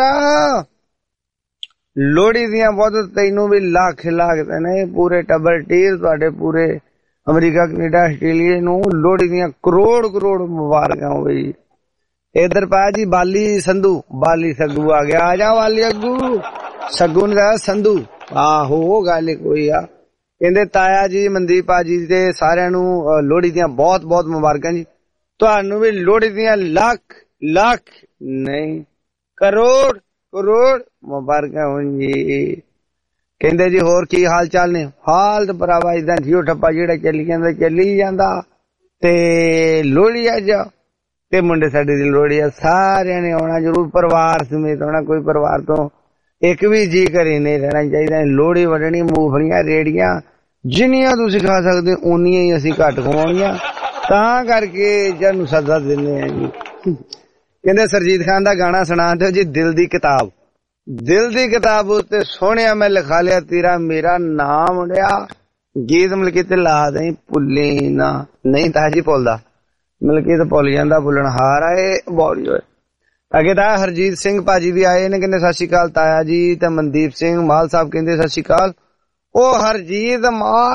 ਲੋਹੜੀ ਦੀਆਂ ਬਹੁਤ, ਤੈਨੂੰ ਵੀ ਲੱਖ ਲੱਗਦੇ ਨੇ, ਪੂਰੇ ਟੱਬਰ ਟੀਰ ਤੁਹਾਡੇ ਪੂਰੇ ਅਮਰੀਕਾ ਕੈਨੇਡਾ ਆਸਟ੍ਰੇਲੀਆ ਨੂੰ ਲੋਹੜੀ ਦੀਆਂ ਕਰੋੜ ਕਰੋੜ ਮੁਬਾਰਕਾਂ ਹੋਵੇ ਜੀ। ਇਧਰ ਪਾਇਆ ਜੀ ਬਾਲੀ ਸੰਧੂ, ਬਾਲੀ ਸੱਗੂ ਆ ਗਿਆ। ਆ ਜਾ ਵਾਲੀ ਅੱਗੂ, ਸੱਗੂ ਨੇ ਕਹਾ ਸੰਧੂ। ਆਹੋ ਗੱਲ ਕੋਈ ਆ। ਕਹਿੰਦੇ ਤਾਇਆ ਜੀ ਮਨਦੀਪ ਭਾਜੀ ਤੇ ਸਾਰਿਆਂ ਨੂੰ ਲੋਹੜੀ ਦੀਆਂ ਬਹੁਤ ਬਹੁਤ ਮੁਬਾਰਕਾਂ ਜੀ। ਤੁਹਾਨੂੰ ਵੀ ਲੋਹੜੀ ਦੀਆਂ ਲੱਖ ਲੱਖ ਨਹੀਂ ਕਰੋੜ ਕਰੋੜ ਮੁਬਾਰਕਾਂ ਹੋਣ ਜੀ। ਕਹਿੰਦੇ ਜੀ ਹੋਰ ਕੀ ਹਾਲ ਚਾਲ ਨੇ? ਹਾਲ ਤਾਂ ਭਰਾਵਾ ਏਦਾਂ ਜੀਓ ਠੱਪਾ ਜਿਹੜਾ ਚੱਲੀ ਜਾਂਦਾ ਚੱਲੀ ਜਾਂਦਾ। ਤੇ ਲੋਹੜੀ ਅੱਜ ਤੇ ਮੁੰਡੇ ਸਾਡੇ ਦੀ ਲੋਹੜੀ ਆ, ਸਾਰਿਆਂ ਨੇ ਆਉਣਾ ਜ਼ਰੂਰ, ਪਰਿਵਾਰ ਸਮੇਤ ਆਉਣਾ। ਕੋਈ ਪਰਿਵਾਰ ਤੋਂ ਇੱਕ ਵੀ ਜੀ ਘਰੇ ਨਹੀਂ ਰਹਿਣਾ ਚਾਹੀਦਾ। ਲੋਹੜੀ ਵੱਢਣੀ, ਮੂੰਗਫਲੀਆਂ ਰੇੜੀਆਂ ਜਿੰਨੀਆਂ ਤੁਸੀਂ ਖਾ ਸਕਦੇ ਓਨੀਆਂ ਹੀ ਅਸੀਂ ਘੱਟ ਖਵਾਉਣੀਆਂ, ਤਾਂ ਕਰਕੇ ਜਨੂੰ ਸੱਦਾ ਦਿੰਦੇ ਆ ਜੀ। ਕਹਿੰਦੇ ਸਰਜੀਤ ਖਾਨ ਦਾ ਗਾਣਾ ਸੁਣਾ ਦਿਓ ਜੀ, ਦਿਲ ਦੀ ਕਿਤਾਬ। ਦਿਲ ਦੀ ਕਿਤਾਬ ਉੱਤੇ ਸੋਹਣਿਆ ਮੈਂ ਲਿਖਾ ਲਿਆ ਤੇਰਾ ਮੇਰਾ ਨਾਮ ਮੁੰਡਿਆ, ਗੀਤ ਮਿਲਕੇ ਤੇ ਲਾ ਦੇ ਭੁੱਲੀ ਨਾ। ਨਹੀਂ ਤਾਂ ਜੀ ਭੁੱਲਦਾ, ਮਿਲਕੇ ਤੇ ਭੁੱਲ ਜਾਂਦਾ, ਭੁੱਲਣ ਹਾਰ ਆਏ ਬੋਲੀ ਹੋਏ। ਅੱਗੇ ਤਾਂ ਹਰਜੀਤ ਸਿੰਘ ਭਾਜੀ ਵੀ ਆਏ ਨੇ, ਕਹਿੰਦੇ ਸਤਿ ਸ਼੍ਰੀ ਅਕਾਲ ਤਾਇਆ ਜੀ। ਤੇ ਮਨਦੀਪ ਸਿੰਘ ਮਾਲ ਸਾਹਿਬ ਕਹਿੰਦੇ ਸਤਿ ਸ਼੍ਰੀ ਅਕਾਲ। ਉਹ ਹਰਜੀਤ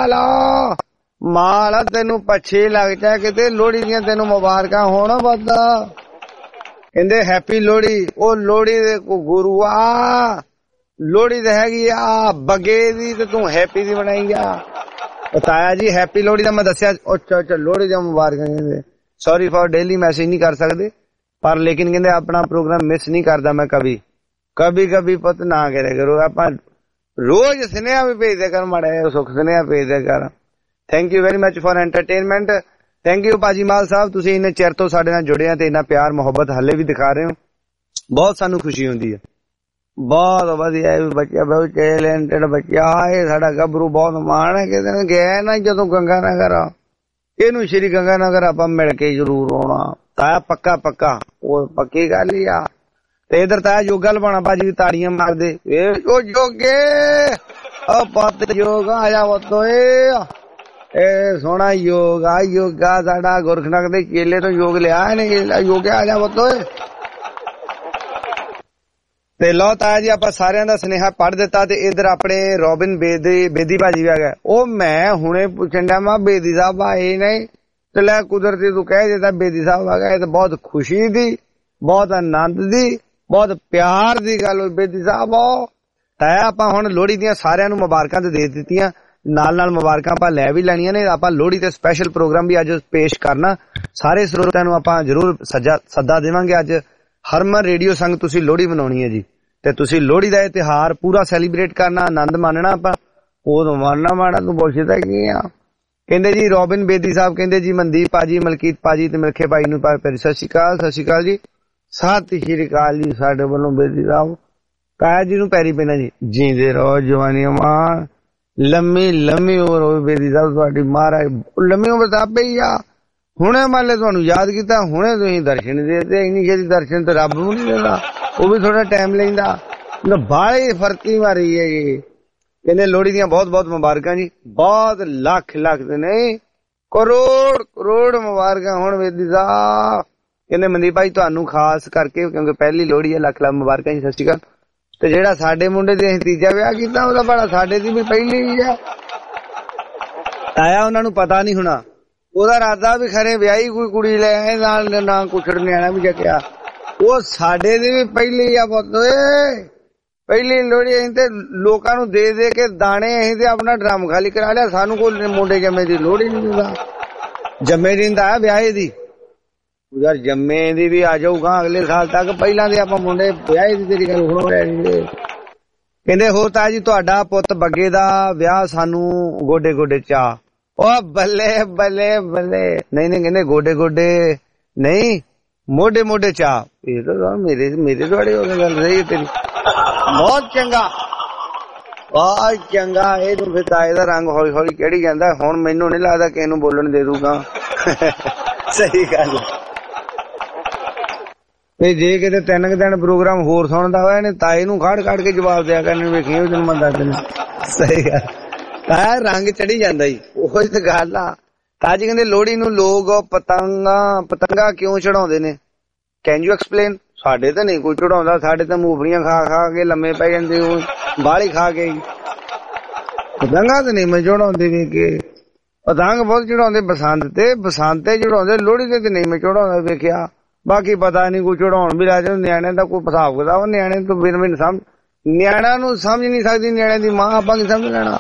ਮਾਲ ਤੈਨੂੰ ਪੱਛੇ ਲੱਗ ਜਾ ਕਿਤੇ, ਲੋਹੜੀ ਦੀਆਂ ਤੈਨੂੰ ਮੁਬਾਰਕਾਂ ਹੋਣ ਵੱਧਾ। ਕਹਿੰਦੇ ਹੈਪੀ ਲੋਹੜੀ। ਉਹ ਲੋਹੜੀ ਦੇ ਗੁਰੂ ਆ, ਲੋਹੜੀ ਤੇ ਹੈਗੀ ਆ ਬੱਗੇ ਦੀ ਤੇ ਤੂੰ ਹੈਪੀ ਦੀ ਬਣਾਈ ਆ। ਤਾਇਆ ਜੀ ਹੈਪੀ ਲੋਹੜੀ ਦਾ ਮੈਂ ਦੱਸਿਆ। ਅੱਛਾ ਅੱਛਾ ਲੋਹੜੀ ਦੀਆਂ ਮੁਬਾਰਕਾਂ। ਕਹਿੰਦੇ ਸੌਰੀ ਫॉर ਡੇਲੀ ਮੈਸੇਜ ਨਹੀਂ ਕਰ ਸਕਦੇ, ਪਰ ਲੇਕਿਨ ਕਹਿੰਦੇ ਆਪਣਾ ਪ੍ਰੋਗਰਾਮ ਮਿਸ ਨਹੀਂ ਕਰਦਾ ਮੈਂ ਕभी ਕभी ਪੁੱਤ ਨਾ ਕਰਿਆ ਕਰੋ। ਆਪਾਂ ਰੋਜ਼ ਸੁਨੇਹਾ ਵੀ ਭੇਜਦੇ ਕਰ, ਮਾੜਾ ਸੁੱਖ ਸੁਨੇਹਾ ਭੇਜਦੇ ਕਰ। Thank you very much for entertainment. Thank you ਭਾਜੀ ਮਾਲ ਸਾਹਿਬ, ਤੁਸੀਂ ਇੰਨੇ ਚਿਰ ਤੋਂ ਸਾਡੇ ਨਾਲ ਜੁੜੇ ਆ ਤੇ ਇੰਨਾ ਪਿਆਰ ਮੁਹੱਬਤ ਹਲੇ ਵੀ ਦਿਖਾ ਰਹੇ ਹੋ, ਬਹੁਤ ਸਾਨੂੰ ਖੁਸ਼ੀ ਹੁੰਦੀ ਹੈ। ਬਹੁਤ ਵਧੀਆ ਬੱਚਾ, ਬਹੁਤ ਟੈਲੈਂਟਡ ਬੱਚਾ ਇਹ ਸਾਡਾ ਗੱਭਰੂ, ਬਹੁਤ ਮਾਣ ਹੈ। ਕਿਸੇ ਦਿਨ ਗਿਆ ਨਾ ਜਦੋਂ ਗੰਗਾ ਨਗਰ, ਇਹਨੂੰ ਸ਼੍ਰੀ ਗੰਗਾ ਨਗਰ ਆਪਾਂ ਮਿਲ ਕੇ ਜ਼ਰੂਰ ਆਉਣਾ ਤਾਇਆ, ਪੱਕਾ ਪੱਕਾ, ਉਹ ਪੱਕੀ ਗੱਲ ਹੀ ਆ। ਤੇ ਇਧਰ ਤਾਇਆ ਯੋਗਾ ਲਵਾਉਣਾ ਭਾਜੀ ਵੀ ਤਾੜੀਆਂ ਮਾਰਦੇ। ਉਹ ਜੋਗੇ ਉਹ ਪੱਤ ਯੋਗਾ ਆਇਆ ਵਤੋਏ, ਇਹ ਸੋਹਣਾ ਯੋਗਾ ਯੋਗਾ ਸਾਡਾ ਗੁਰਖਨਕ ਦੇ ਚੇਲੇ ਤੋਂ ਯੋਗ ਲਿਆ ਇਹਨੇ, ਯੋਗਾ ਆ ਜਾ ਵਤੋਏ। ਤੇ ਲਓ ਤਾਇਆ ਜੀ ਆਪਾਂ ਸਾਰਿਆਂ ਦਾ ਸੁਨੇਹਾ ਪੜ੍ਹ ਦਿੱਤਾ। ਤੇ ਇਧਰ ਆਪਣੇ ਰੋਬਿਨ ਬੇਦੀ ਭਾਜੀ ਵੀ ਆ ਗਿਆ। ਉਹ ਮੈਂ ਹੁਣੇ ਪੁੱਛਣ ਡਿਆ ਮੈਂ ਬੇਦੀ ਸਾਹਿਬ ਆਏ ਨਹੀਂ, ਤੇ ਲੈ ਕੁਦਰਤੀ ਤੂੰ ਕਹਿ ਦਿੱਤਾ ਬੇਦੀ ਸਾਹਿਬ ਆ ਗਏ। ਤੇ ਬਹੁਤ ਖੁਸ਼ੀ ਦੀ, ਬਹੁਤ ਆਨੰਦ ਦੀ, ਬਹੁਤ ਪਿਆਰ ਦੀ ਗੱਲ ਹੋਈ। ਬੇਦੀ ਸਾਹਿਬ ਤਾਇਆ ਆਪਾਂ ਹੁਣ ਲੋਹੜੀ ਦੀਆਂ ਸਾਰਿਆਂ ਨੂੰ ਮੁਬਾਰਕਾਂ ਤੇ ਦੇ ਦਿੱਤੀਆਂ, ਨਾਲ ਨਾਲ ਮੁਬਾਰਕਾਂ ਆਪਾਂ ਲੈ ਵੀ ਲੈਣੀਆਂ ਨੇ। ਆਪਾਂ ਲੋਹੜੀ ਤੇ ਸਪੈਸ਼ਲ ਪ੍ਰੋਗਰਾਮ ਵੀ ਅੱਜ ਪੇਸ਼ ਕਰਨਾ, ਸਾਰੇ ਸਰੋਤਿਆਂ ਨੂੰ ਆਪਾਂ ਜ਼ਰੂਰ ਸੱਦਾ ਦੇਵਾਂਗੇ। ਅੱਜ ਹਰਮਨ ਰੇਡੀਓ ਸੰਗ ਤੁਸੀਂ ਲੋਹੜੀ ਮਨਾਉਣੀ ਹੈ ਜੀ। ਤੇ ਤੁਸੀਂ ਲੋਹੜੀ ਦਾ ਇਹ ਤਿਉਹਾਰ ਪੂਰਾ ਸੈਲੀਬ੍ਰੇਟ ਕਰਨਾ, ਆਨੰਦ ਮਾਣਨਾ, ਆਪਾਂ ਉਦੋਂ ਮਾਰਨਾ ਮਾਣਾ ਤੂੰ ਪੁੱਛਦਾ ਕੀ ਆ। ਕਹਿੰਦੇ ਜੀ ਰੋਬਿਨ ਬੇਦੀ ਸਾਹਿਬ ਕਹਿੰਦੇ ਜੀ ਮਨਦੀਪ ਭਾਜੀ, ਮਲਕੀਤ ਭਾਜੀ ਤੇ ਮਿਲਖੇ ਭਾਈ ਨੂੰ ਪਿਆਰੀ ਸਤਿ ਸ਼੍ਰੀ ਅਕਾਲ। ਸਤਿ ਸ਼੍ਰੀ ਅਕਾਲ ਜੀ, ਸਤਿ ਸ਼੍ਰੀ ਅਕਾਲ ਜੀ ਸਾਡੇ ਵੱਲੋਂ ਬੇਦੀ ਸਾਹਿਬ। ਕਾਇਆ ਜੀ ਨੂੰ ਪੈਰੀ ਪੈਣਾ ਜੀ, ਜੀਂਦੇ ਰਹੋ ਜਵਾਨੀ ਮਾਂ, ਲੰਮੀ ਲੰਮੀ ਉਮਰ ਹੋਵੇ ਬੇਦੀ ਸਾਹਿਬ ਤੁਹਾਡੀ, ਮਹਾਰਾਜ ਲੰਮੀ ਉਮਰ ਤਾਂ ਆਪੇ ਹੀ ਆ। ਹੁਣੇ ਮੰਨ ਲੈ ਤੁਹਾਨੂੰ ਯਾਦ ਕੀਤਾ, ਹੁਣੇ ਤੁਸੀਂ ਦਰਸ਼ਨ ਦੇ ਦਿੱਤੇ। ਇੰਨੀ ਛੇਤੀ ਦਰਸ਼ਨ ਤਾਂ ਰੱਬ ਨੂੰ ਨਹੀਂ ਦਿੰਦਾ, ਉਹ ਵੀ ਥੋੜਾ ਟਾਈਮ ਲੈਂਦਾ। ਬਾਹਲੀ ਫਰਕੀ ਮਾਰੀ ਹੈ ਜੀ। ਕਹਿੰਦੇ ਲੋਹੜੀ ਦੀਆਂ ਬਹੁਤ ਬਹੁਤ ਮੁਬਾਰਕਾਂ ਜੀ, ਬਹੁਤ ਲੱਖ ਲੱਖ ਤੇ ਨਹੀਂ ਕਰੋੜ ਕਰੋੜ ਮੁਬਾਰਕਾਂ ਹੁਣ ਬੇਦੀ ਸਾਹਿਬ। ਕਹਿੰਦੇ ਮਨਦੀਪ ਭਾਈ ਤੁਹਾਨੂੰ ਖਾਸ ਕਰਕੇ ਕਿਉਂਕਿ ਪਹਿਲੀ ਲੋਹੜੀ ਹੈ, ਲੱਖ ਲੱਖ ਮੁਬਾਰਕਾਂ ਜੀ, ਸਤਿ ਸ਼੍ਰੀ ਅਕਾਲ। ਤੇ ਜਿਹੜਾ ਸਾਡੇ ਮੁੰਡੇ ਦੇ ਅਸੀਂ ਤੀਜਾ ਵਿਆਹ ਕੀਤਾ ਉਹਦਾ ਬੜਾ ਸਾਡੇ ਦੀ ਵੀ ਪਹਿਲੀ ਹੀ ਆ। ਆਇਆ ਉਹਨਾਂ ਨੂੰ ਪਤਾ ਨਹੀਂ ਹੋਣਾ, ਉਹਦਾ ਇਰਾਦਾ ਵੀ ਖਰੇ ਵਿਆਹੀ ਕੋਈ ਕੁੜੀ ਲੈ ਆਏ ਨਾਲ, ਨਾ ਕੁਛੜ ਨਿਆਣਾ ਵੀ ਜੱਕਿਆ। ਉਹ ਸਾਡੇ ਦੀ ਵੀ ਪਹਿਲੀ ਆ ਪੁੱਤ ਓਏ, ਪਹਿਲੀ ਲੋਹੜੀ। ਅਸੀਂ ਤੇ ਲੋਕਾਂ ਨੂੰ ਦੇ ਦੇ ਕੇ ਦਾਣੇ ਅਸੀਂ ਤੇ ਆਪਣਾ ਡਰਮ ਖਾਲੀ ਕਰਾ ਲਿਆ। ਸਾਨੂੰ ਕੋਈ ਮੁੰਡੇ ਜੰਮੇ ਦੀ ਲੋਹੜੀ ਨਹੀਂ ਦਿੰਦਾ। ਜੰਮੇ ਦੀ ਦਾ ਵਿਆਹੇ ਦੀ ਯਾਰ, ਜੰਮੇ ਦੀ ਵੀ ਆ ਜਾਊਗਾ ਅਗਲੇ ਸਾਲ ਤੱਕ, ਪਹਿਲਾਂ ਦੇ ਆਪਾਂ ਮੁੰਡੇ ਵਿਆਹੇ ਦੀ ਤੇਰੀ ਗੱਲ ਹੁਣ ਰਹਿਣਗੇ। ਕਹਿੰਦੇ ਹੋਰ ਤਾਂ ਜੀ ਤੁਹਾਡਾ ਪੁੱਤ ਬੱਗੇ ਦਾ ਵਿਆਹ ਸਾਨੂੰ ਗੋਡੇ ਗੋਡੇ ਚਾਹ। ਉਹ ਬੱਲੇ ਬੱਲੇ ਬੱਲੇ, ਨਹੀਂ ਨਹੀਂ ਕਹਿੰਦੇ ਗੋਡੇ ਗੋਡੇ ਨਹੀਂ ਮੋਢੇ ਮੋਢੇ ਚਾਹ। ਇਹ ਤਾਂ ਮੇਰੇ ਤੁਹਾਡੇ ਉਹ ਗੱਲ ਸਹੀ ਹੈ ਤੇਰੀ, ਬਹੁਤ ਚੰਗਾ ਬਹੁਤ ਚੰਗਾ। ਇਹ ਤੂੰ ਫਿਰ ਤਾਏ ਦਾ ਰੰਗ ਹੌਲੀ ਹੌਲੀ ਕਿਹੜੀ ਜਾਂਦਾ। ਹੁਣ ਮੈਨੂੰ ਨਹੀਂ ਲੱਗਦਾ ਕਿਸੇ ਨੂੰ ਬੋਲਣ ਦੇ ਦੂਗਾ। ਸਹੀ ਗੱਲ। ਤੇ ਜੇ ਕਿਤੇ 3 ਦਿਨ ਪ੍ਰੋਗਰਾਮ ਹੋਰ ਸੁਣਦਾ ਹੋਇਆ ਇਹਨੇ ਤਾਏ ਨੂੰ ਖੜ ਖੜ ਕੇ ਜਵਾਬ ਦਿਆ ਕਰਨ, ਵੇਖੀ ਉਹ ਦਿਨ ਮੰਦਾ ਤੈਨੂੰ। ਸਹੀ ਗੱਲ, ਤਾਇਆ ਰੰਗ ਚੜੀ ਜਾਂਦਾ ਜੀ, ਉਹੀ ਤਾਂ ਗੱਲ ਆ। ਤਾਜੀ ਕਹਿੰਦੇ ਲੋਹੜੀ ਨੂੰ ਲੋਕ ਪਤੰਗਾ ਕਿਉਂ ਚੜਾਉਂਦੇ ਨੇ, ਕੈਨ ਯੂ ਐਕਸਪਲੇਨ। ਸਾਡੇ ਤਾਂ ਨਹੀਂ ਕੋਈ ਚੜਾਉਂਦਾ, ਸਾਡੇ ਤਾਂ ਮੂੰਗਫਲੀਆਂ ਖਾ ਖਾ ਕੇ ਲੰਮੇ ਪੈ ਜਾਂਦੇ, ਉਹ ਬਾਹਲੀ ਖਾ ਕੇ। ਪਤੰਗਾ ਤਾਂ ਨਹੀਂ ਮੈਂ ਚੜਾਉਂਦੇ ਵੇਖ ਕੇ, ਪਤੰਗ ਬਹੁਤ ਚੜਾਉਂਦੇ ਬਸੰਤ ਤੇ ਚੜਾਉਂਦੇ, ਲੋਹੜੀ ਤੇ ਨਹੀਂ ਮੈਂ ਚੜਾਉਂਦਾ ਵੇਖਿਆ। ਬਾਕੀ ਪਤਾ ਨਹੀਂ ਕੋਈ ਚੜਾਉਣ ਵੀ ਲੈ ਜਾਂਦੇ। ਨਿਆਣਿਆਂ ਦਾ ਕੋਈ ਹਿਸਾਬ ਕਿਤਾਬ, ਨਿਆਣੇ ਤੋਂ ਬਿਨ ਸਮਝ, ਨਿਆਣਿਆਂ ਨੂੰ ਸਮਝ ਨਹੀਂ ਸਕਦੀ, ਨਿਆਣਿਆਂ ਦੀ ਮਾਂ ਆਪਾਂ ਕੀ ਸਮਝ ਲੈਣਾ।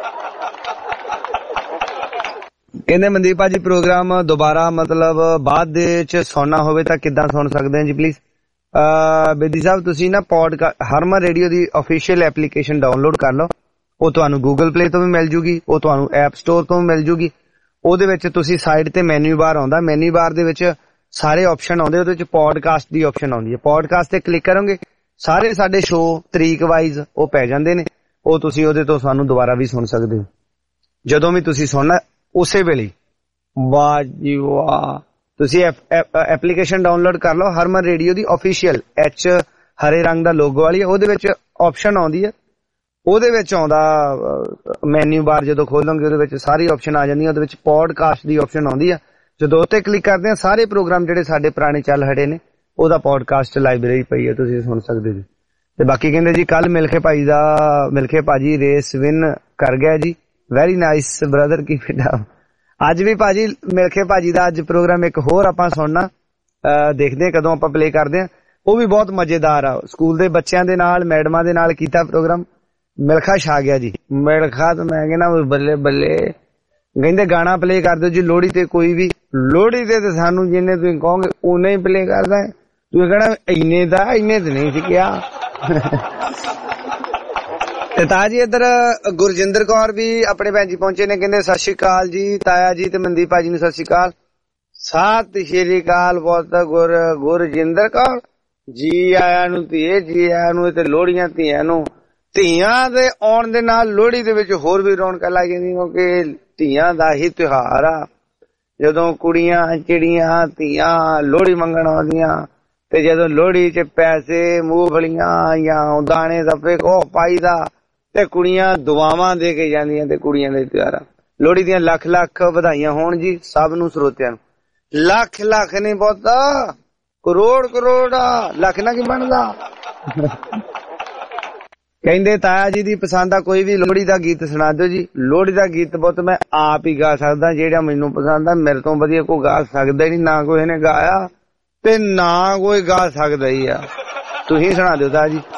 ਕਹਿੰਦੇ ਮਨਦੀਪ ਭਾਜੀ ਪ੍ਰੋਗਰਾਮ ਦੁਬਾਰਾ ਮਤਲਬ ਬਾਅਦ ਦੇ ਚ ਸੁਣਨਾ ਹੋਵੇ ਤਾਂ ਕਿੱਦਾਂ ਸੁਣ ਸਕਦੇ ਆ ਜੀ ਪਲੀਜ਼। ਬੇਦੀ ਸਾਹਿਬ ਤੁਸੀਂ ਨਾ ਹਰਮਨ ਰੇਡੀਓ ਦੀ ਅਫੀਸ਼ੀਅਲ ਐਪਲੀਕੇਸ਼ਨ ਡਾਊਨਲੋਡ ਕਰ ਲਓ, ਉਹ ਤੁਹਾਨੂੰ ਗੂਗਲ ਪਲੇ ਤੋਂ ਵੀ ਮਿਲ ਜੂਗੀ, ਉਹ ਤੁਹਾਨੂੰ ਐਪ ਸਟੋਰ ਤੋਂ ਵੀ ਮਿਲ ਜੂਗੀ। ਉਹਦੇ ਵਿੱਚ ਤੁਸੀਂ ਸਾਈਡ ਤੇ ਮੈਨੂ ਬਾਰ ਆਉਂਦਾ, ਮੈਨੂ ਬਾਰ ਦੇ ਵਿੱਚ ਸਾਰੇ ਆਪਸ਼ਨ ਆਉਂਦੇ, ਉਹਦੇ ਵਿੱਚ ਪੋਡਕਾਸਟ ਦੀ ਆਪਸ਼ਨ ਆਉਂਦੀ ਹੈ। ਪੋਡਕਾਸਟ ਤੇ ਕਲਿੱਕ ਕਰੋਗੇ ਸਾਰੇ ਸਾਡੇ ਸ਼ੋਅ ਤਰੀਕ ਵਾਈਜ਼ ਉਹ ਪੈ ਜਾਂਦੇ ਨੇ, ਉਹ ਤੁਸੀਂ ਉਹਦੇ ਤੋਂ ਸਾਨੂੰ ਦੁਬਾਰਾ ਵੀ ਸੁਣ ਸਕਦੇ ਹੋ ਜਦੋਂ ਵੀ ਤੁਸੀਂ ਸੁਣਨਾ ਉਸੇ ਵੇਲੇ। ਵਾਹ ਜੀ ਵਾਹ, ਤੁਸੀਂ ਐਪਲੀਕੇਸ਼ਨ ਡਾਊਨਲੋਡ ਕਰ ਲਓ ਹਰਮਨ ਰੇਡੀਓ ਦੀ ਅਫੀਸ਼ੀਅਲ, ਐਚ ਹਰੇ ਰੰਗ ਦਾ ਲੋਗੋ ਵਾਲੀ, ਉਹਦੇ ਵਿੱਚ ਆਪਸ਼ਨ ਆਉਂਦੀ ਹੈ, ਉਹਦੇ ਵਿੱਚ ਆਉਂਦਾ ਮੈਨੂ ਬਾਰ ਜਦੋਂ ਖੋਲੋਗੇ ਉਹਦੇ ਵਿੱਚ ਸਾਰੀ ਆਪਸ਼ਨ ਆ ਜਾਂਦੀ ਹੈ, ਉਹਦੇ ਵਿੱਚ ਪੋਡਕਾਸਟ ਦੀ ਆਪਸ਼ਨ ਆਉਂਦੀ ਹੈ। ਜਦੋਂ ਉੱਤੇ ਕਲਿੱਕ ਕਰਦੇ ਆ ਸਾਰੇ ਪ੍ਰੋਗਰਾਮ ਜਿਹੜੇ ਸਾਡੇ ਪੁਰਾਣੇ ਚੱਲ ਹਟੇ ਨੇ ਉਹਦਾ ਪੋਡਕਾਸਟ ਲਾਇਬ੍ਰੇਰੀ ਪਈ ਹੈ, ਤੁਸੀਂ ਸੁਣ ਸਕਦੇ ਜੀ। ਤੇ ਬਾਕੀ ਕਹਿੰਦੇ ਜੀ ਕੱਲ ਮਿਲਖੇ ਭਾਜੀ ਰੇਸ ਵਿਨ ਕਰ ਗਿਆ ਜੀ, ਵੈਰੀ ਨਾਈਸ ਬ੍ਰਦਰ ਕੀ ਫਿਟਾ। ਅੱਜ ਵੀ ਭਾਜੀ ਮਿਲਖੇ ਭਾਜੀ ਦਾ ਅੱਜ ਪ੍ਰੋਗਰਾਮ ਇੱਕ ਹੋਰ ਆਪਾਂ ਸੁਣਨਾ, ਦੇਖਦੇ ਹਾਂ ਕਦੋਂ ਆਪਾਂ ਪਲੇ ਕਰਦੇ ਹਾਂ। ਉਹ ਵੀ ਬਹੁਤ ਮਜ਼ੇਦਾਰ ਆ, ਸਕੂਲ ਦੇ ਬੱਚਿਆਂ ਦੇ ਨਾਲ ਮੈਡਮਾਂ ਦੇ ਨਾਲ ਕੀਤਾ ਪ੍ਰੋਗਰਾਮ। ਮਿਲਖਾ ਛਾ ਗਿਆ ਜੀ, ਮਿਲਖਾ ਤਾਂ ਮੈਂ ਕਹਿੰਦਾ ਬੱਲੇ ਬੱਲੇ। ਕਹਿੰਦੇ ਗਾਣਾ ਪਲੇ ਕਰ ਦਿਓ ਜੀ ਲੋਹੜੀ ਤੇ, ਕੋਈ ਵੀ ਲੋਹੜੀ ਤੇ ਸਾਨੂੰ ਜਿੰਨੇ ਤੁਸੀਂ ਕਹੋਗੇ ਉਨੇ ਹੀ ਪਲੇ ਕਰਦਾ। ਤੁਸੀਂ ਕਹਿਣਾ ਇੰਨੇ ਤੇ ਨਹੀਂ ਸੀ ਕਿਹਾ। ਤੇ ਤਾਜੀ ਇੱਧਰ ਗੁਰਜਿੰਦਰ ਕੌਰ ਵੀ ਆਪਣੇ ਭੈਣ ਜੀ ਪਹੁੰਚੇ ਨੇ, ਕਹਿੰਦੇ ਸਤਿ ਸ਼੍ਰੀ ਅਕਾਲ ਜੀ ਤਾਇਆ ਜੀ ਤੇ ਮਨਦੀਪ ਭਾਜੀ ਨੂੰ ਸਤਿ ਸ਼੍ਰੀ ਅਕਾਲ। ਸਤਿ ਸ਼੍ਰੀ ਅਕਾਲ ਬਹੁਤ ਗੁਰਜਿੰਦਰ ਕੌਰ, ਜੀ ਆਇਆਂ ਨੂੰ ਧੀਏ, ਜੀ ਆਇਆਂ ਨੂੰ। ਤੇ ਲੋਹੜੀਆਂ ਧੀਆਂ ਦੇ ਆਉਣ ਦੇ ਨਾਲ ਲੋਹੜੀ ਦੇ ਵਿੱਚ ਹੋਰ ਵੀ ਰੌਣਕਾਂ ਲੱਗ ਜਾਂਦੀਆਂ, ਕਿਉਂਕਿ ਧੀਆਂ ਦਾ ਹੀ ਤਿਉਹਾਰ ਆ। ਜਦੋਂ ਕੁੜੀਆਂ ਚਿੜੀਆਂ ਧੀਆਂ ਲੋਹੜੀ ਮੰਗਣ ਆਉਂਦੀਆਂ ਤੇ ਜਦੋਂ ਲੋਹੜੀ ਚ ਪੈਸੇ ਮੂੰਗਫਲੀਆਂ ਜਾਂ ਦਾਣੇ ਸੱਪੇ ਕੋ ਪਾਈਦਾ ਤੇ ਕੁੜੀਆਂ ਦੁਆਵਾਂ ਦੇ ਕੇ ਜਾਂਦੀਆਂ ਤੇ ਕੁੜੀਆਂ ਦੇ ਤਿਉਹਾਰ। ਲੋਹੜੀ ਦੀਆਂ ਲੱਖ ਲੱਖ ਵਧਾਈਆਂ ਹੋਣ ਜੀ ਸਭ ਨੂੰ ਸਰੋਤਿਆਂ ਨੂੰ। ਲੱਖ ਲੱਖ ਨਹੀਂ ਬਹੁਤਾ, ਕਰੋੜ ਕਰੋੜ ਆ, ਲੱਖ ਨਾ ਕੀ ਬਣਦਾ। ਕਹਿੰਦੇ ਤਾਇਆ ਜੀ ਦੀ ਪਸੰਦ ਆ ਕੋਈ ਵੀ ਲੋਹੜੀ ਦਾ ਗੀਤ ਸੁਣਾ ਦਿਓ ਜੀ। ਲੋਹੜੀ ਦਾ ਗੀਤ ਬਹੁਤ ਮੈਂ ਆਪ ਹੀ ਗਾ ਸਕਦਾ, ਜਿਹੜਾ ਮੈਨੂੰ ਪਸੰਦ ਆ। ਮੇਰੇ ਤੋਂ ਵਧੀਆ ਕੋਈ ਗਾ ਸਕਦਾ ਹੀ ਨਹੀਂ, ਨਾ ਕੋਈ ਇਹਨੇ ਗਾਇਆ ਤੇ ਨਾ ਕੋਈ ਗਾ ਸਕਦਾ ਹੀ ਆ। ਤੁਸੀਂ ਸੁਣਾ ਦਿਓ ਤਾਇਆ ਜੀ।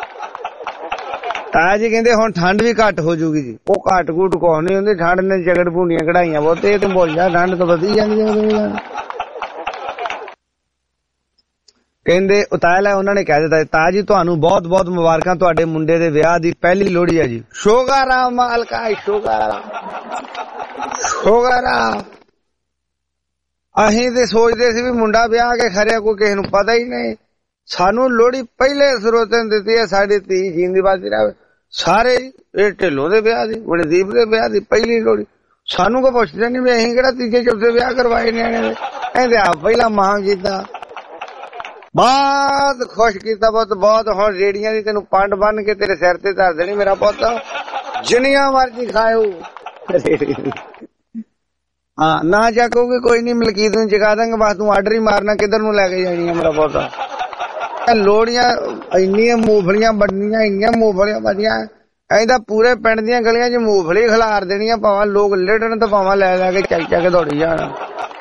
ਤਾਇਆ ਜੀ ਕਹਿੰਦੇ ਹੁਣ ਠੰਡ ਵੀ ਘੱਟ ਹੋ ਜੂਗੀ ਜੀ। ਉਹ ਘੱਟ ਘੂਟ ਕੋਹ ਨਹੀਂ ਹੁੰਦੀ, ਠੰਡ ਨੇ ਜਗੜ ਭੂੰਡੀਆਂ ਕਢਾਈਆਂ ਬਹੁਤ, ਇਹ ਤੇ ਭੁੱਲ ਜਾ ਠੰਡ ਤੋਂ ਵਧੀ ਜਾਂਦੀ ਹੈ। ਕਹਿੰਦੇ ਉਤਾਇਆ ਲੈ ਉਹਨਾਂ ਨੇ ਕਹਿ ਦਿੱਤਾ ਤਾਇਆ ਜੀ ਤੁਹਾਨੂੰ ਬਹੁਤ ਬਹੁਤ ਮੁਬਾਰਕਾਂ ਤੁਹਾਡੇ ਮੁੰਡੇ ਦੇ ਵਿਆਹ ਦੀ ਪਹਿਲੀ ਲੋਹੜੀ ਹੈ ਜੀ। ਸ਼ੁਕਰਾਨਾ ਮਾਲਕਾ ਸ਼ੁਕਰਾਨਾ। ਅਸੀਂ ਤੇ ਸੋਚਦੇ ਸੀ ਵੀ ਮੁੰਡਾ ਵਿਆਹ ਕੇ ਖਰਿਆ ਕੋਈ ਕਿਸੇ ਨੂੰ ਪਤਾ ਹੀ ਨਹੀਂ। ਸਾਨੂੰ ਲੋਹੜੀ ਪਹਿਲੇ ਸਰੋਤੇ ਨੇ ਦਿੱਤੀ ਹੈ ਸਾਡੀ ਧੀ ਜਿੰਦੀ ਬਾਜੀ ਰਹੇ ਸਾਰੇ। ਇਹ ਢਿੱਲੋਂ ਦੇ ਵਿਆਹ ਦੀ ਮਨਦੀਪ ਦੇ ਵਿਆਹ ਦੀ ਪਹਿਲੀ ਲੋਹੜੀ ਸਾਨੂੰ ਕੋ ਪੁੱਛਦੇ ਨੀ ਵੀ ਅਸੀਂ ਕਿਹੜਾ ਤੀਜੇ ਚੌਥੇ ਵਿਆਹ ਕਰਵਾਏ ਨਿਆਣੇ ਦੇ। ਕਹਿੰਦੇ ਆ ਪਹਿਲਾਂ ਮਾਂ ਕੀਤਾ ਬਹੁਤ ਖੁਸ਼ ਕੀਤਾ ਬਹੁਤ। ਹੁਣ ਰੇੜੀਆਂ ਦੀ ਤੈਨੂੰ ਪੰਡ ਬੰਨ ਕੇ ਤੇਰੇ ਸਿਰ ਤੇ ਧਰ ਦੇਣੀ ਮੇਰਾ ਪੁੱਤ ਜਿੰਨੀਆਂ ਮਰਜ਼ੀ ਖਾਓ। ਹਾਂ ਨਾ ਚੱਕੋਗੇ ਕੋਈ ਨੀ ਮਲਕੀਤ ਨੂੰ ਜਗਾ ਦਾਂਗੇ ਬਸ ਤੂੰ ਆਰਡਰ ਹੀ ਮਾਰਨਾ ਕਿੱਧਰ ਨੂੰ ਲੈ ਕੇ ਜਾਣੀ ਆ ਮੇਰਾ ਪੁੱਤ। ਲੋਹੜੀਆਂ ਇੰਨੀਆਂ ਮੂੰਗਫਲੀਆਂ ਬਣਨੀਆਂ ਇੰਨੀਆਂ ਮੂੰਗਫਲੀਆਂ ਬਣੀਆਂ ਐਦਾਂ ਪੂਰੇ ਪਿੰਡ ਦੀਆਂ ਗਲੀਆਂ 'ਚ ਮੂੰਗਫਲੀ ਖਿਲਾਰ ਦੇਣੀਆਂ ਭਾਵਾਂ ਲੋਕ ਲੇਟਣ ਤੇ ਭਾਵਾਂ ਲੈ ਕੇ ਚੱਕ ਕੇ ਦੌੜੀ ਜਾਣਾ।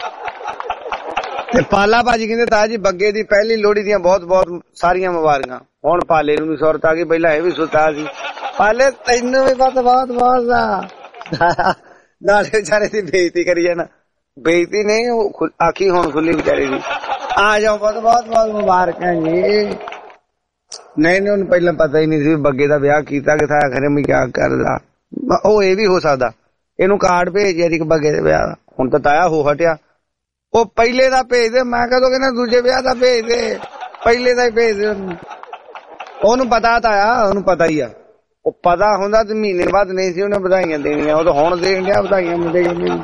ਤੇ ਪਾਲਾ ਭਾਜੀ ਕਹਿੰਦੇ ਤਾਇਆ ਜੀ ਬੱਗੇ ਦੀ ਪਹਿਲੀ ਲੋਹੜੀ ਦੀਆਂ ਬਹੁਤ ਬਹੁਤ ਸਾਰੀਆਂ ਮੁਬਾਰਕਾਂ। ਹੁਣ ਪਾਲੇ ਨੂੰ ਵੀ ਸੁਰਤ ਆ ਗਈ ਪਹਿਲਾਂ ਇਹ ਵੀ ਸੁੱਤਾ ਸੀ। ਪਾਲੇ ਤੈਨੂੰ ਵੀ ਬਹੁਤ ਨਾਲੇ ਵਿਚਾਰੇ ਦੀ ਬੇਇੱਜ਼ਤੀ ਕਰੀ ਜਾਣਾ। ਬੇਇੱਜ਼ਤੀ ਨਹੀਂ ਆਖੀ ਹੁਣ ਖੁੱਲੀ ਵਿਚਾਰੇ ਦੀ। ਆ ਜਾਓ ਬਹੁਤ ਮੁਬਾਰਕਾਂ ਜੀ। ਨਹੀਂ ਉਹਨੂੰ ਪਹਿਲਾਂ ਪਤਾ ਹੀ ਨਹੀਂ ਸੀ ਬੱਗੇ ਦਾ ਵਿਆਹ ਕੀਤਾ ਕਿਥਾ ਖਰੇ ਮੈਂ ਕਿਆ ਕਰਦਾ। ਉਹ ਇਹ ਵੀ ਹੋ ਸਕਦਾ ਇਹਨੂੰ ਕਾਰਡ ਭੇਜਿਆ ਸੀ ਬੱਗੇ ਦੇ ਵਿਆਹ ਦਾ। ਹੁਣ ਤਾਂ ਤਾਇਆ ਹੋ ਹਟਿਆ। ਉਹ ਪਹਿਲੇ ਦਾ ਭੇਜ ਦੇ ਮੈਂ ਕਦੋਂ ਕਹਿੰਦਾ ਦੂਜੇ ਵਿਆਹ ਦਾ ਭੇਜ ਦੇ ਪਹਿਲੇ ਦਾ ਹੀ ਭੇਜ ਦੇ ਉਹਨੂੰ ਪਤਾ ਤਾਇਆ ਉਹਨੂੰ ਪਤਾ ਹੀ ਆ। ਉਹ ਪਤਾ ਹੁੰਦਾ ਤੇ ਮਹੀਨੇ ਬਾਅਦ ਨਹੀਂ ਸੀ ਉਹਨੇ ਵਧਾਈਆਂ ਦੇਣੀਆਂ। ਉਹ ਤਾਂ ਹੁਣ ਦੇਣ ਡਿਆ ਵਧਾਈਆਂ ਮੁੰਡੇ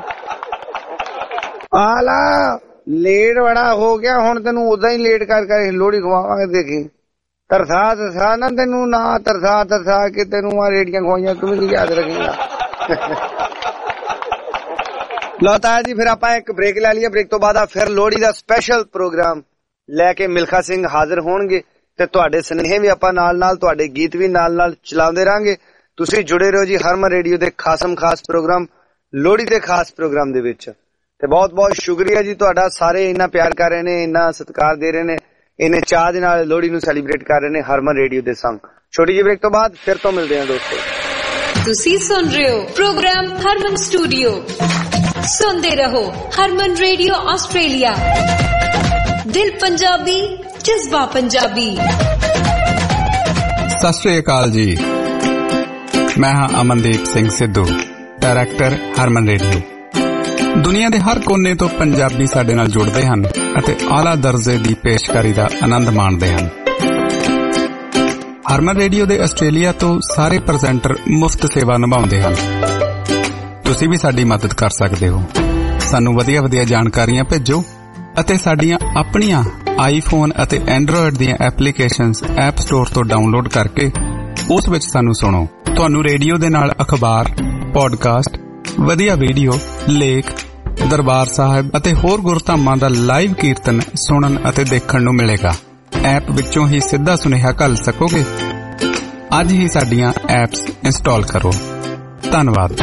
ਆਲਾ ਲੇਟ ਬੜਾ ਹੋ ਗਿਆ। ਹੁਣ ਤੈਨੂੰ ਉਦਾਂ ਹੀ ਲੇਟ ਕਰ ਲੋਹੜੀ ਖਵਾਵਾਂਗੇ। ਦੇਖੀ ਤਰਸਾ ਨਾ ਤੈਨੂੰ ਨਾ ਤਰਸਾ ਕੇ ਤੈਨੂੰ ਆ ਰੇੜੀਆਂ ਖਵਾਈਆਂ ਤੂੰ ਵੀ ਯਾਦ ਰੱਖੇਗਾ। ਲਓ ਤਾਇਆ ਜੀ ਫਿਰ ਆਪਾਂ ਇੱਕ ਬ੍ਰੇਕ ਲੈ ਲਈਏ। ਬ੍ਰੇਕ ਤੋਂ ਬਾਅਦ ਆ ਫਿਰ ਲੋਹੜੀ ਦਾ ਸਪੈਸ਼ਲ ਪ੍ਰੋਗਰਾਮ ਲੈ ਕੇ ਮਿਲਖਾ ਸਿੰਘ ਹਾਜ਼ਰ ਹੋਣਗੇ ਤੇ ਤੁਹਾਡੇ ਸੁਨੇਹੇ ਵੀ ਆਪਾਂ ਨਾਲ ਤੁਹਾਡੇ ਗੀਤ ਵੀ ਨਾਲ ਚਲਾਉਂਦੇ ਰਹਾਂਗੇ। ਤੁਸੀਂ ਜੁੜੇ ਰਹੋ ਜੀ ਹਰਮਨ ਰੇਡੀਓ ਦੇ ਖਾਸ ਪ੍ਰੋਗਰਾਮ ਲੋਹੜੀ ਦੇ ਖਾਸ ਪ੍ਰੋਗਰਾਮ ਦੇ ਵਿੱਚ। ਤੇ ਬਹੁਤ ਬਹੁਤ ਸ਼ੁਕਰੀਆ ਜੀ ਤੁਹਾਡਾ। ਸਾਰੇ ਇੰਨਾ ਪਿਆਰ ਕਰ ਰਹੇ ਨੇ ਇੰਨਾ ਸਤਿਕਾਰ ਦੇ ਰਹੇ ਨੇ ਇੰਨੇ ਚਾਹ ਦੇ ਨਾਲ ਲੋਹੜੀ ਨੂੰ ਸੈਲੀਬ੍ਰੇਟ ਕਰ ਰਹੇ ਨੇ ਹਰਮਨ ਰੇਡੀਓ ਦੇ ਸੰਗ। ਛੋਟੀ ਜਿਹੀ ਬ੍ਰੇਕ ਤੋਂ ਬਾਅਦ ਫਿਰ ਤੋਂ ਮਿਲਦੇ ਹਾਂ ਦੋਸਤੋ। ਤੁਸੀਂ ਸੁਣ ਰਹੇ ਹੋ ਪ੍ਰੋਗਰਾਮ ਹਰਮਨ ਸਟੂਡੀਓ। ਸੁਣਦੇ ਰਹੋ ਹਰਮਨ ਰੇਡੀਓ ਆਸਟ੍ਰੇਲੀਆ। ਦਿਲ ਪੰਜਾਬੀ ਜਜ਼ਬਾ ਪੰਜਾਬੀ। ਸਤਿ ਸ਼੍ਰੀ ਅਕਾਲ ਜੀ। ਮੈਂ ਹਾਂ ਅਮਨਦੀਪ ਸਿੰਘ ਸਿੱਧੂ ਡਾਇਰੈਕਟਰ ਹਰਮਨ ਰੇਡੀਓ। ਦੁਨੀਆ ਦੇ ਹਰ ਕੋਨੇ ਤੋਂ ਪੰਜਾਬੀ ਸਾਡੇ ਨਾਲ ਜੁੜਦੇ ਹਨ ਅਤੇ ਆਲਾ ਦਰਜੇ ਦੀ ਪੇਸ਼ਕਾਰੀ ਦਾ ਆਨੰਦ ਮਾਣਦੇ ਹਨ। ਹਰਮਨ ਰੇਡੀਓ ਦੇ ਆਸਟ੍ਰੇਲੀਆ ਤੋਂ ਸਾਰੇ ਪ੍ਰੈਜ਼ੈਂਟਰ ਮੁਫਤ ਸੇਵਾ ਨਿਭਾਉਂਦੇ ਹਨ। ਤੁਸੀਂ ਵੀ ਸਾਡੀ ਮਦਦ ਕਰ ਸਕਦੇ ਹੋ। ਸਾਨੂੰ ਵਧੀਆ ਜਾਣਕਾਰੀਆਂ ਭੇਜੋ ਅਤੇ ਸਾਡੀਆਂ ਆਪਣੀਆਂ ਆਈਫੋਨ ਅਤੇ ਐਂਡਰੋਇਡ ਦੀਆਂ ਐਪਲੀਕੇਸ਼ਨਸ ਐਪ ਸਟੋਰ ਤੋਂ ਡਾਊਨਲੋਡ ਕਰਕੇ ਉਸ ਵਿੱਚ ਸਾਨੂੰ ਸੁਣੋ। ਤੁਹਾਨੂੰ ਰੇਡੀਓ ਦੇ ਨਾਲ ਅਖਬਾਰ, ਪੋਡਕਾਸਟ, ਵਧੀਆ ਵੀਡੀਓ, ਲੇਖ, ਦਰਬਾਰ ਸਾਹਿਬ ਅਤੇ ਹੋਰ ਗੁਰਧਾਮਾਂ ਦਾ ਲਾਈਵ ਕੀਰਤਨ ਸੁਣਨ ਅਤੇ ਦੇਖਣ ਨੂੰ ਮਿਲੇਗਾ। ਐਪ ਵਿੱਚੋਂ ਹੀ ਸਿੱਧਾ ਸੁਨੇਹਾ ਘੱਲ ਸਕੋਗੇ। ਅੱਜ ਹੀ ਸਾਡੀਆਂ ਐਪਸ ਇੰਸਟਾਲ ਕਰੋ। ਧੰਨਵਾਦ।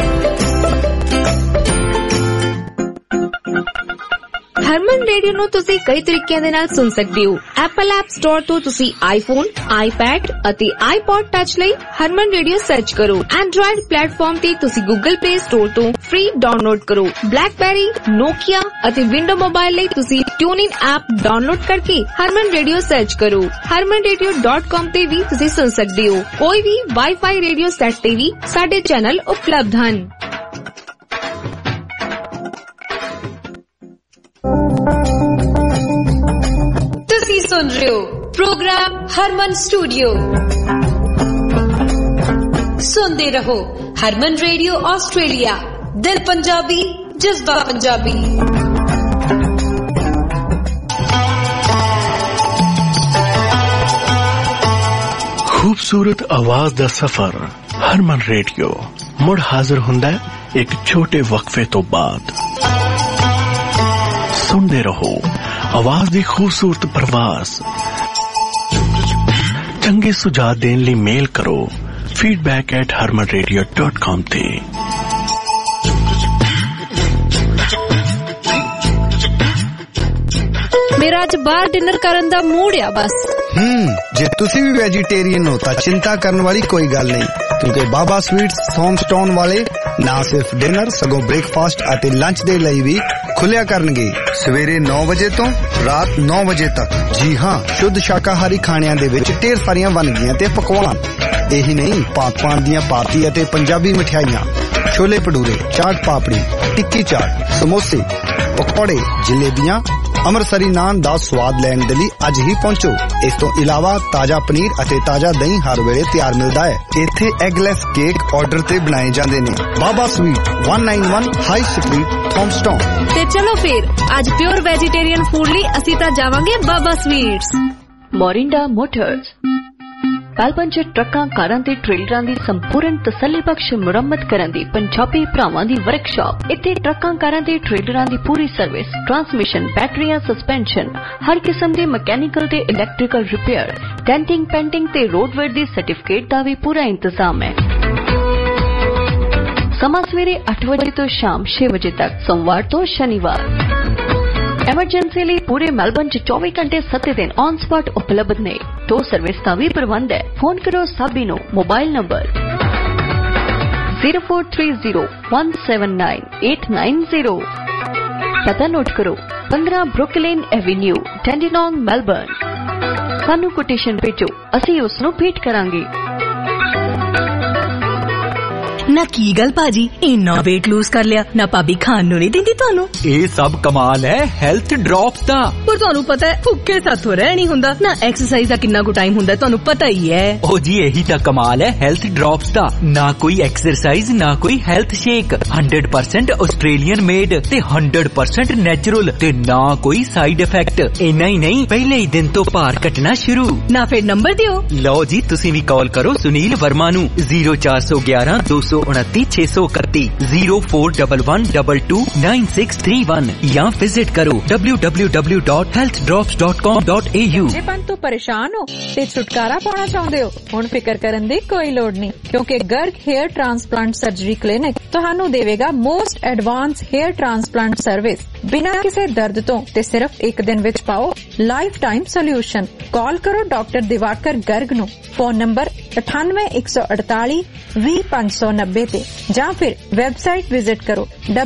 ਹਰਮਨ ਰੇਡੀਓ ਨੂੰ ਤੁਸੀਂ ਕਈ ਤਰੀਕਿਆਂ ਦੇ ਨਾਲ ਸੁਣ ਸਕਦੇ ਹੋ। ਐਪਲ ਐਪ ਸਟੋਰ ਤੋਂ ਤੁਸੀਂ ਆਈਫੋਨ, ਆਈਪੈਡ ਅਤੇ ਆਈਪੌਡ ਟੱਚ ਲਈ ਹਰਮਨ ਰੇਡੀਓ ਸਰਚ ਕਰੋ। ਐਂਡਰੋਇਡ ਪਲੇਟਫਾਰਮ ਤੇ ਤੁਸੀਂ ਗੂਗਲ ਪਲੇ ਸਟੋਰ ਤੋਂ ਫ੍ਰੀ ਡਾਊਨਲੋਡ ਕਰੋ। ਬਲੈਕਬੈਰੀ, ਨੋਕੀਆ ਅਤੇ ਵਿੰਡੋ ਮੋਬਾਈਲ ਲਈ ਤੁਸੀਂ ਟਿਊਨਇਨ ਐਪ ਡਾਊਨਲੋਡ ਕਰਕੇ ਹਰਮਨ ਰੇਡੀਓ ਸਰਚ ਕਰੋ। harmanradio.com ਤੇ ਵੀ ਤੁਸੀਂ ਸੁਣ ਸਕਦੇ ਹੋ। ਕੋਈ ਵੀ ਵਾਈਫਾਈ ਰੇਡੀਓ ਸੈੱਟ ਤੇ ਵੀ ਸਾਡੇ ਚੈਨਲ ਉਪਲਬਧ ਹਨ। ਤੁਸੀਂ ਸੁਣ ਰਹੇ ਹੋ ਪ੍ਰੋਗਰਾਮ ਹਰਮਨ ਸਟੂਡੀਓ। ਸੁਣਦੇ ਰਹੋ ਹਰਮਨ ਰੇਡੀਓ ਆਸਟ੍ਰੇਲੀਆ। ਦਿਲ ਪੰਜਾਬੀ ਜਜ਼ਬਾ ਪੰਜਾਬੀ। ਖੂਬਸੂਰਤ ਆਵਾਜ਼ ਦਾ ਸਫ਼ਰ ਹਰਮਨ ਰੇਡੀਓ ਮੁੜ ਹਾਜ਼ਰ ਹੁੰਦਾ ਇੱਕ ਛੋਟੇ ਵਕਫੇ ਤੋਂ ਬਾਅਦ। ਸੁਣਦੇ ਰਹੋ ਆਵਾਜ਼ ਦੀ ਖੂਬਸੂਰਤ ਪ੍ਰਵਾਸ। ਚੰਗੇ ਸੁਝਾਅ ਦੇਣ ਲਈ ਮੇਲ ਕਰੋ feedback@harmanradio.com ਤੇ। ਮੇਰਾ ਅੱਜ ਬਾਹਰ ਡਿਨਰ ਕਰਨ ਦਾ ਮੂਡ ਆ ਬਸ। ਜੇ ਤੁਸੀਂ ਵੀ ਵੈਜੀਟੇਰੀਅਨ ਹੋ ਤਾਂ ਚਿੰਤਾ ਕਰਨ ਵਾਲੀ ਕੋਈ ਗੱਲ ਨਹੀਂ, ਕਿਉਂਕਿ ਬਾਬਾ ਸਵੀਟਸ ਥੌਮਸਟਾਊਨ ਵਾਲੇ ਨਾ ਸਿਰਫ ਡਿਨਰ ਸਗੋਂ ਬ੍ਰੇਕਫਾਸਟ ਅਤੇ ਲੰਚ ਦੇ ਲਈ ਵੀ ਖੁੱਲਿਆ ਕਰਨਗੇ ਸਵੇਰੇ 9 ਵਜੇ ਤੋਂ ਰਾਤ 9 ਵਜੇ ਤੱਕ। ਜੀ ਹਾਂ, ਸ਼ੁੱਧ ਸ਼ਾਕਾਹਾਰੀ ਖਾਣਿਆਂ ਦੇ ਵਿੱਚ ਢੇਰ ਸਾਰੀਆਂ ਵੰਨਗੀਆਂ ਤੇ ਪਕਵਾਨ। ਇਹੀ ਨਹੀਂ, ਭਾਂਤ-ਭਾਂਤ ਦੀਆਂ ਭਾਰਤੀ ਅਤੇ ਪੰਜਾਬੀ ਮਠਿਆਈਆਂ, ਛੋਲੇ ਭਟੂਰੇ, ਚਾਟ ਪਾਪੜੀ, ਟਿੱਕੀ ਚਾਟ, ਸਮੋਸੇ, ਪਕੌੜੇ, ਜਲੇਬੀਆਂ, ਅੰਮ੍ਰਿਤਸਰੀ ਨਾਨ ਦਾ ਸਵਾਦ ਲੈਣ ਦੇ ਲਈ ਅੱਜ ਹੀ ਪਹੁੰਚੋ। ਇਸ ਤੋਂ ਇਲਾਵਾ ਤਾਜ਼ਾ ਪਨੀਰ ਅਤੇ ਤਾਜ਼ਾ ਦਹੀਂ ਹਰ ਵੇਲੇ ਤਿਆਰ ਮਿਲਦਾ ਹੈ। ਇੱਥੇ ਐਗਲੈਸ ਕੇਕ ਆਰਡਰ ਤੇ ਬਣਾਏ ਜਾਂਦੇ ਨੇ। Baba sweet 191 high street Thomastown. ਤੇ ਚਲੋ ਫਿਰ ਅੱਜ ਪਿਓਰ ਵੈਜੀਟੇਰੀਅਨ ਫੂਡ ਲਈ ਅਸੀਂ ਤਾਂ ਜਾਵਾਂਗੇ Baba sweets. Morinda motors Melbourne 'ਚ ਟਰੱਕਾਂ, ਕਾਰਾਂ ਤੇ ਟ੍ਰੇਲਰਾਂ ਦੀ ਸੰਪੂਰਨ ਤਸੱਲੀਬਖਸ਼ ਮੁਰੰਮਤ ਕਰਨ ਦੀ ਪੰਜਾਬੀ ਭਰਾਵਾਂ ਦੀ ਵਰਕਸ਼ਾਪ। ਇੱਥੇ ਟਰੱਕਾਂ, ਕਾਰਾਂ ਤੇ ਟ੍ਰੇਲਰਾਂ ਦੀ ਪੂਰੀ ਸਰਵਿਸ, ਟਰਾਂਸਮਿਸ਼ਨ, ਬੈਟਰੀਆਂ, ਸਸਪੈਂਸ਼ਨ, ਹਰ ਕਿਸਮ ਦੇ ਮਕੈਨੀਕਲ ਤੇ ਇਲੈਕਟ੍ਰੀਕਲ ਰਿਪੇਅਰ, ਡੈਂਟਿੰਗ, ਪੇਂਟਿੰਗ ਤੇ ਰੋਡਵੇਅਰ ਦੀ ਸਰਟੀਫਿਕੇਟ ਦਾ ਵੀ ਪੂਰਾ ਇੰਤਜ਼ਾਮ ਹੈ। ਸਮਾਂ ਸਵੇਰੇ 8 ਵਜੇ ਤੋਂ ਸ਼ਾਮ 6 ਵਜੇ ਤੱਕ, ਸੋਮਵਾਰ ਤੋਂ ਸ਼ਨੀਵਾਰ। ਐਮਰਜੈਂਸੀ ਲਈ ਪੂਰੇ ਮੈਲਬਨ 'ਚ 24 ਘੰਟੇ 7 ਦਿਨ ਔਨ ਸਪਾਟ ਉਪਲਬਧ ਨੇ। ਟੋ ਸਰਵਿਸ ਦਾ ਵੀ ਪ੍ਰਬੰਧ ਹੈ। ਫੋਨ ਕਰੋ ਸਾਬੀ ਨੂੰ। Mobile number 0430179890। ਪਤਾ ਨੋਟ ਕਰੋ, 15 ਬਰੁਕਲਿਨ ਐਵੇਨਿਊ, ਟੈਂਡੀਨੋਂਗ, ਮੈਲਬਨ। ਸਾਨੂੰ ਕੋਟੇਸ਼ਨ ਭੇਜੋ, ਅਸੀਂ ਉਸ ਨੂੰ ਭੇਟ ਕਰਾਂਗੇ। ਨਾ ਕੀ ਗੱਲ ਭਾਜੀ, ਇੰਨਾ weight lose ਕਰ ਲਿਆ ਨਾ, ਭਾਬੀ ਖਾਣ ਨੂੰ ਨਹੀਂ ਦਿੰਦੀ ਤੁਹਾਨੂੰ? ਇਹ ਸਭ ਕਮਾਲ ਹੈ ਹੈਲਥ ਡ੍ਰੌਪਸ ਦਾ। ਪਰ ਤੁਹਾਨੂੰ ਪਤਾ ਹੈ ਭੁੱਖੇ ਸਾਥੋਂ ਰਹਿ ਨਹੀਂ ਹੁੰਦਾ ਨਾ। ਐਕਸਰਸਾਈਜ਼ ਦਾ ਕਿੰਨਾ ਕੁ ਟਾਈਮ ਹੁੰਦਾ ਤੁਹਾਨੂੰ ਪਤਾ ਹੀ ਹੈ। ਉਹ ਜੀ ਇਹੀ ਤਾਂ ਕਮਾਲ ਹੈ ਹੈਲਥ ਡ੍ਰੌਪਸ ਦਾ। ਨਾ ਕੋਈ ਐਕਸਰਸਾਈਜ਼, ਨਾ ਕੋਈ ਹੈਲਥ ਸ਼ੇਕ, 100% ਆਸਟ੍ਰੇਲੀਅਨ ਮੇਡ ਤੇ 100% ਨੈਚੁਰਲ ਤੇ ਨਾ ਕੋਈ ਸਾਈਡ ਇਫੈਕਟ। ਇੰਨਾ ਹੀ ਨਹੀਂ, ਪਹਿਲੇ ਹੀ ਦਿਨ ਤੋਂ ਭਾਰ ਘਟਣਾ ਸ਼ੁਰੂ। ਨਾ ਫਿਰ ਨੰਬਰ ਦਿਓ। ਲਓ ਜੀ, ਤੁਸੀਂ ਵੀ ਕਾਲ ਕਰੋ ਸੁਨੀਲ ਵਰਮਾ ਨੂੰ 0411 229 631 0411229631 ਜਾਂ ਵਿਜ਼ਿਟ ਕਰੋ www.healthdrops.com.au। ਜੇ ਪਨ ਤੋਂ ਪਰੇਸ਼ਾਨ ਹੋ ਤੇ ਛੁਟਕਾਰਾ ਪਾਉਣਾ ਚਾਹੁੰਦੇ ਹੋ, ਹੁਣ ਫਿਕਰ ਕਰਨ ਦੀ ਕੋਈ ਲੋੜ ਨਹੀਂ, ਕਿਉਂਕਿ Garg hair transplant surgery clinic ਤੁਹਾਨੂੰ ਦੇਵੇਗਾ most advance hair transplant service ਬਿਨਾਂ ਕਿਸੇ ਦਰਦ ਤੋਂ ਤੇ ਸਿਰਫ 1 ਦਿਨ ਵਿੱਚ ਪਾਓ ਲਾਈਫ ਟਾਈਮ ਸੋਲਿਊਸ਼ਨ। ਕਾਲ ਕਰੋ ਡਾਕਟਰ ਦਿਵਾਕਰ ਗਰਗ ਨੂੰ। ਫੋਨ ਨੰਬਰ 9814820590 ਤੇ ਜਾਂ ਫਿਰ ਵੈਬਸਾਈਟ ਵਿਜ਼ਿਟ ਕਰੋ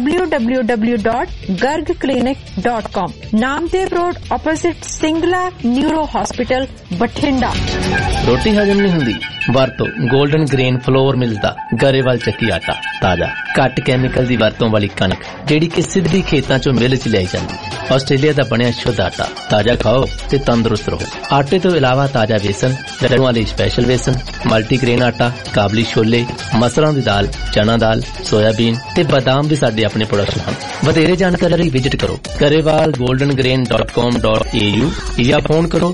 www.gargclinic.com। Namdev road opposite Singla neuro hospital Bathinda. ਰੋਟੀ ਹਜਮ ਨਹੀਂ ਹੁੰਦੀ? ਵਰਤੋ 골ਡਨ ਗ੍ਰੇਨ ਫਲੋਰ ਮਿਲਦਾ ਗਰੇਵਾਲ ਚੱਕੀ ਆਟਾ। ਤਾਜ਼ਾ, ਘੱਟ ਕੈਮੀਕਲ ਦੀ ਵਰਤੋਂ ਵਾਲੀ ਕਣਕ ਜਿਹੜੀ ਕਿ ਸਿੱਧੀ ਖੇਤਾਂ ਚੋਂ ਮਿਲ ਚ ਲਿਆਈ ਜਾਂਦੀ। ਆਸਟ੍ਰੇਲੀਆ ਦਾ ਬਣਿਆ ਸ਼ੁੱਧ ਆਟਾ। ਤਾਜ਼ਾ ਖਾਓ ਤੇ ਤੰਦਰੁਸਤ ਰਹੋ। ਆਟੇ ਤੋਂ ਇਲਾਵਾ ਤਾਜ਼ਾ ਵੇਸਣ, ਲੱਡੂਆਂ ਲਈ ਸਪੈਸ਼ਲ ਵੇਸਣ, ਮਲਟੀਗ੍ਰੇਨ ਆਟਾ, ਕਾਬਲੀ ਛੋਲੇ, ਮਸਰਾਂ ਦੀ ਦਾਲ, ਚਨਾ ਦਾਲ, ਸੋਇਆਬੀਨ ਤੇ ਬਾਦਾਮ ਵੀ ਸਾਡੇ ਆਪਣੇ ਪ੍ਰੋਡਕਟ ਹਨ। ਵਧੇਰੇ ਜਾਣਕਾਰੀ ਲਈ ਵਿਜ਼ਿਟ ਕਰੋ garewalgoldengrain.com.au ਜਾਂ ਫੋਨ ਕਰੋ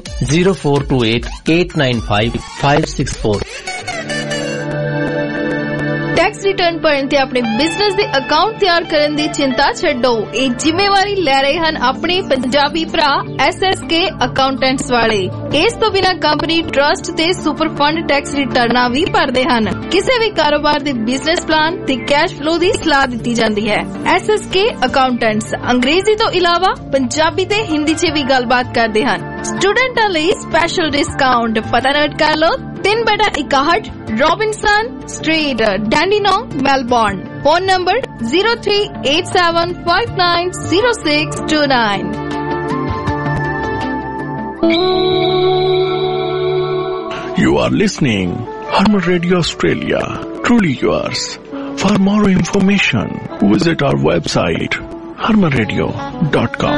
0428895564। ਟੈਕਸ ਰਿਟਰਨ ਭਰਨ ਤੇ ਆਪਣੇ ਬਿਜ਼ਨਸ ਦੇ ਅਕਾਊਂਟ ਤਿਆਰ ਕਰਨ ਦੀ ਚਿੰਤਾ ਛੱਡੋ। ਇਹ ਜ਼ਿੰਮੇਵਾਰੀ ਲੈ ਰਹੇ ਹਨ ਆਪਣੇ ਪੰਜਾਬੀ ਭਰਾ SSK ਅਕਾਊਂਟੈਂਟਸ ਵਾਲੇ। ਇਸ ਤੋਂ ਬਿਨਾਂ ਕੰਪਨੀ ਟਰਸਟ ਤੇ ਸੁਪਰ ਫੰਡ ਟੈਕਸ ਰਿਟਰਨਾਂ ਵੀ ਭਰਦੇ ਹਨ। ਕਿਸੇ ਵੀ ਕਾਰੋਬਾਰ ਦੇ ਬਿਜ਼ਨਸ ਪਲਾਨ ਤੇ ਕੈਸ਼ ਫਲੋ ਦੀ ਸਲਾਹ ਦਿੱਤੀ ਜਾਂਦੀ ਹੈ। SSK ਅਕਾਊਂਟੈਂਟਸ ਅੰਗਰੇਜ਼ੀ ਤੋਂ ਇਲਾਵਾ ਪੰਜਾਬੀ ਤੇ ਹਿੰਦੀ 'ਚ ਵੀ ਗੱਲਬਾਤ ਕਰਦੇ ਹਨ। ਸਟੂਡੈਂਟਾਂ ਲਈ ਸਪੈਸ਼ਲ ਡਿਸਕਾਊਂਟ। ਪਤਾ ਨੋਟ ਕਰ ਲਓ 3/61 Robinson street, Dandenong, Melbourne. Phone number 0387590629। You are listening Harman Radio Australia, truly yours. For more information, visit our website harmanradio.com.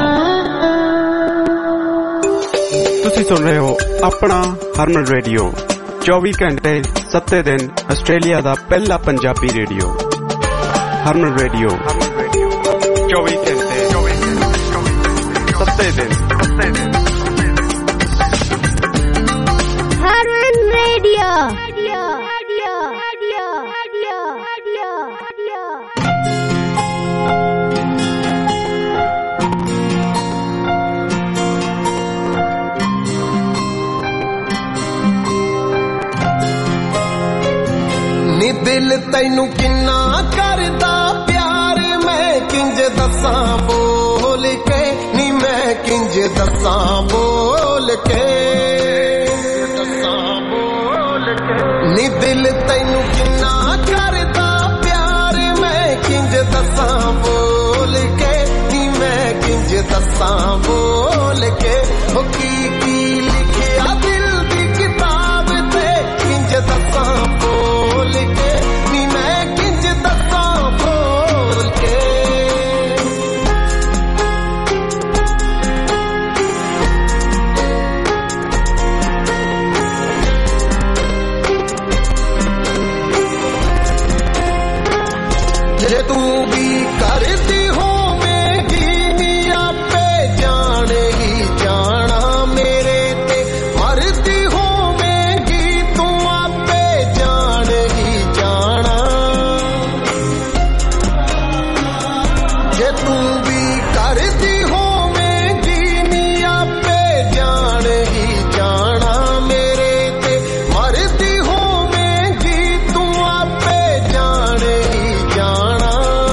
ਤੁਸੀਂ ਸੁਣ ਰਹੇ ਹੋ ਆਪਣਾ ਹਰਮਨ ਰੇਡੀਓ, 24 ਘੰਟੇ 7 ਦਿਨ ਆਸਟ੍ਰੇਲੀਆ ਦਾ ਪਹਿਲਾ ਪੰਜਾਬੀ ਰੇਡੀਓ। ਹਰਮਨ ਰੇਡੀਓ 24 ਘੰਟੇ 7 ਦਿਨ। ਹਰਮਨ ਰੇਡੀਓ। ਨੀ ਦਿਲ ਤੈਨੂੰ ਕਿੰਨਾ ਕਰਦਾ ਪਿਆਰ, ਮੈਂ ਕਿੰਜ ਦੱਸਾਂ ਬੋਲ ਕੇ, ਨੀ ਮੈਂ ਕਿੰਜ ਦੱਸਾਂ ਬੋਲ ਕੇ, ਨੀ ਦਿਲ ਤੈਨੂੰ ਕਿੰਨਾ ਕਰਦਾ ਪਿਆਰ, ਮੈਂ दसां बोल के ओ की लिखिया दिल दी किताब ते किंज दसां बोल के नी मैं किंज दसां बोल के जे तू भी करती होवेगी नी आपे जान ही जाना मेरे ते मरती होवेगी तू आपे जान ही जाना जे तू भी करती होवेगी नी आपे जान ही जाना मेरे ते मरती होवेगी तू आपे जान ही जाना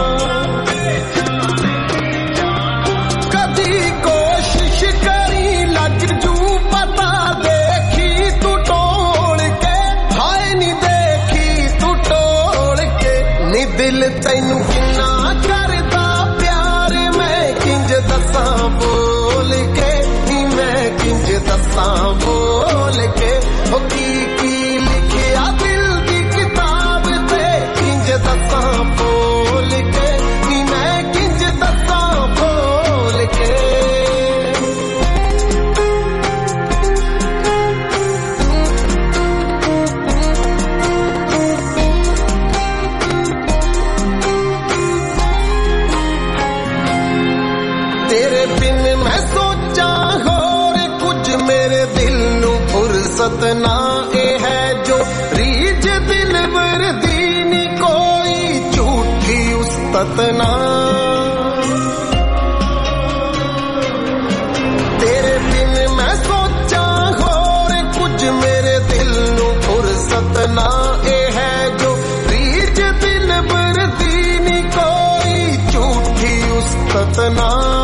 कदी कोशिश करी लग जू पता देखी तू टोल के हाय नी देखी तू टोल के नी दिल तैनू किन्ना करदा प्यार मैं किंज दसां बोल के नी मैं किंज दसां बोल के ओ की लिखिया दिल दी किताब ते किंज दसां बोल के नी मैं किंज दसां बोल के तेरे बिन मैं सोचा होर कुछ मेरे दिल नू फुर्सत ना ए है जो रीज दिल वरदी नी कोई झूठी उस्तत ना तेरे बिन मैं सोचा होर कुछ मेरे दिल नू फुर्सत ना ए है जो रीज दिल वरदी नी कोई झूठी उस्तत ना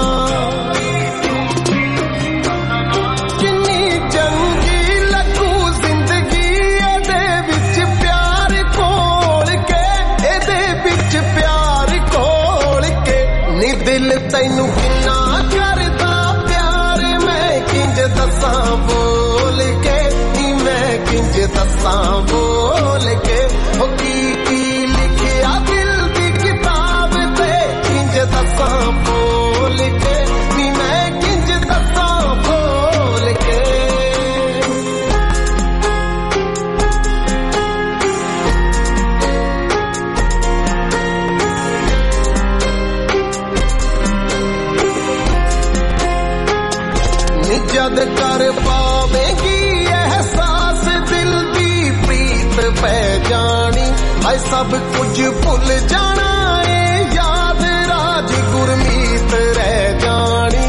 किन्नी चंगी लगू जिंदगी एदे विच प्यार कोल के एदे विच प्यार कोल के नी दिल तैनू किन्ना करदा प्यार मैं किंज दसां बोल के नी मैं किंज दसां बोल के ओ की लिखिया दिल दी किताब ते किंज दसां बोल के नी मैं किंज दसां बोल के नी जद कर पावेगी एहसास दिल दी प्रीत पै जानी हाय सब कुछ भुल जाना ए याद राज गुरमीत रह जानी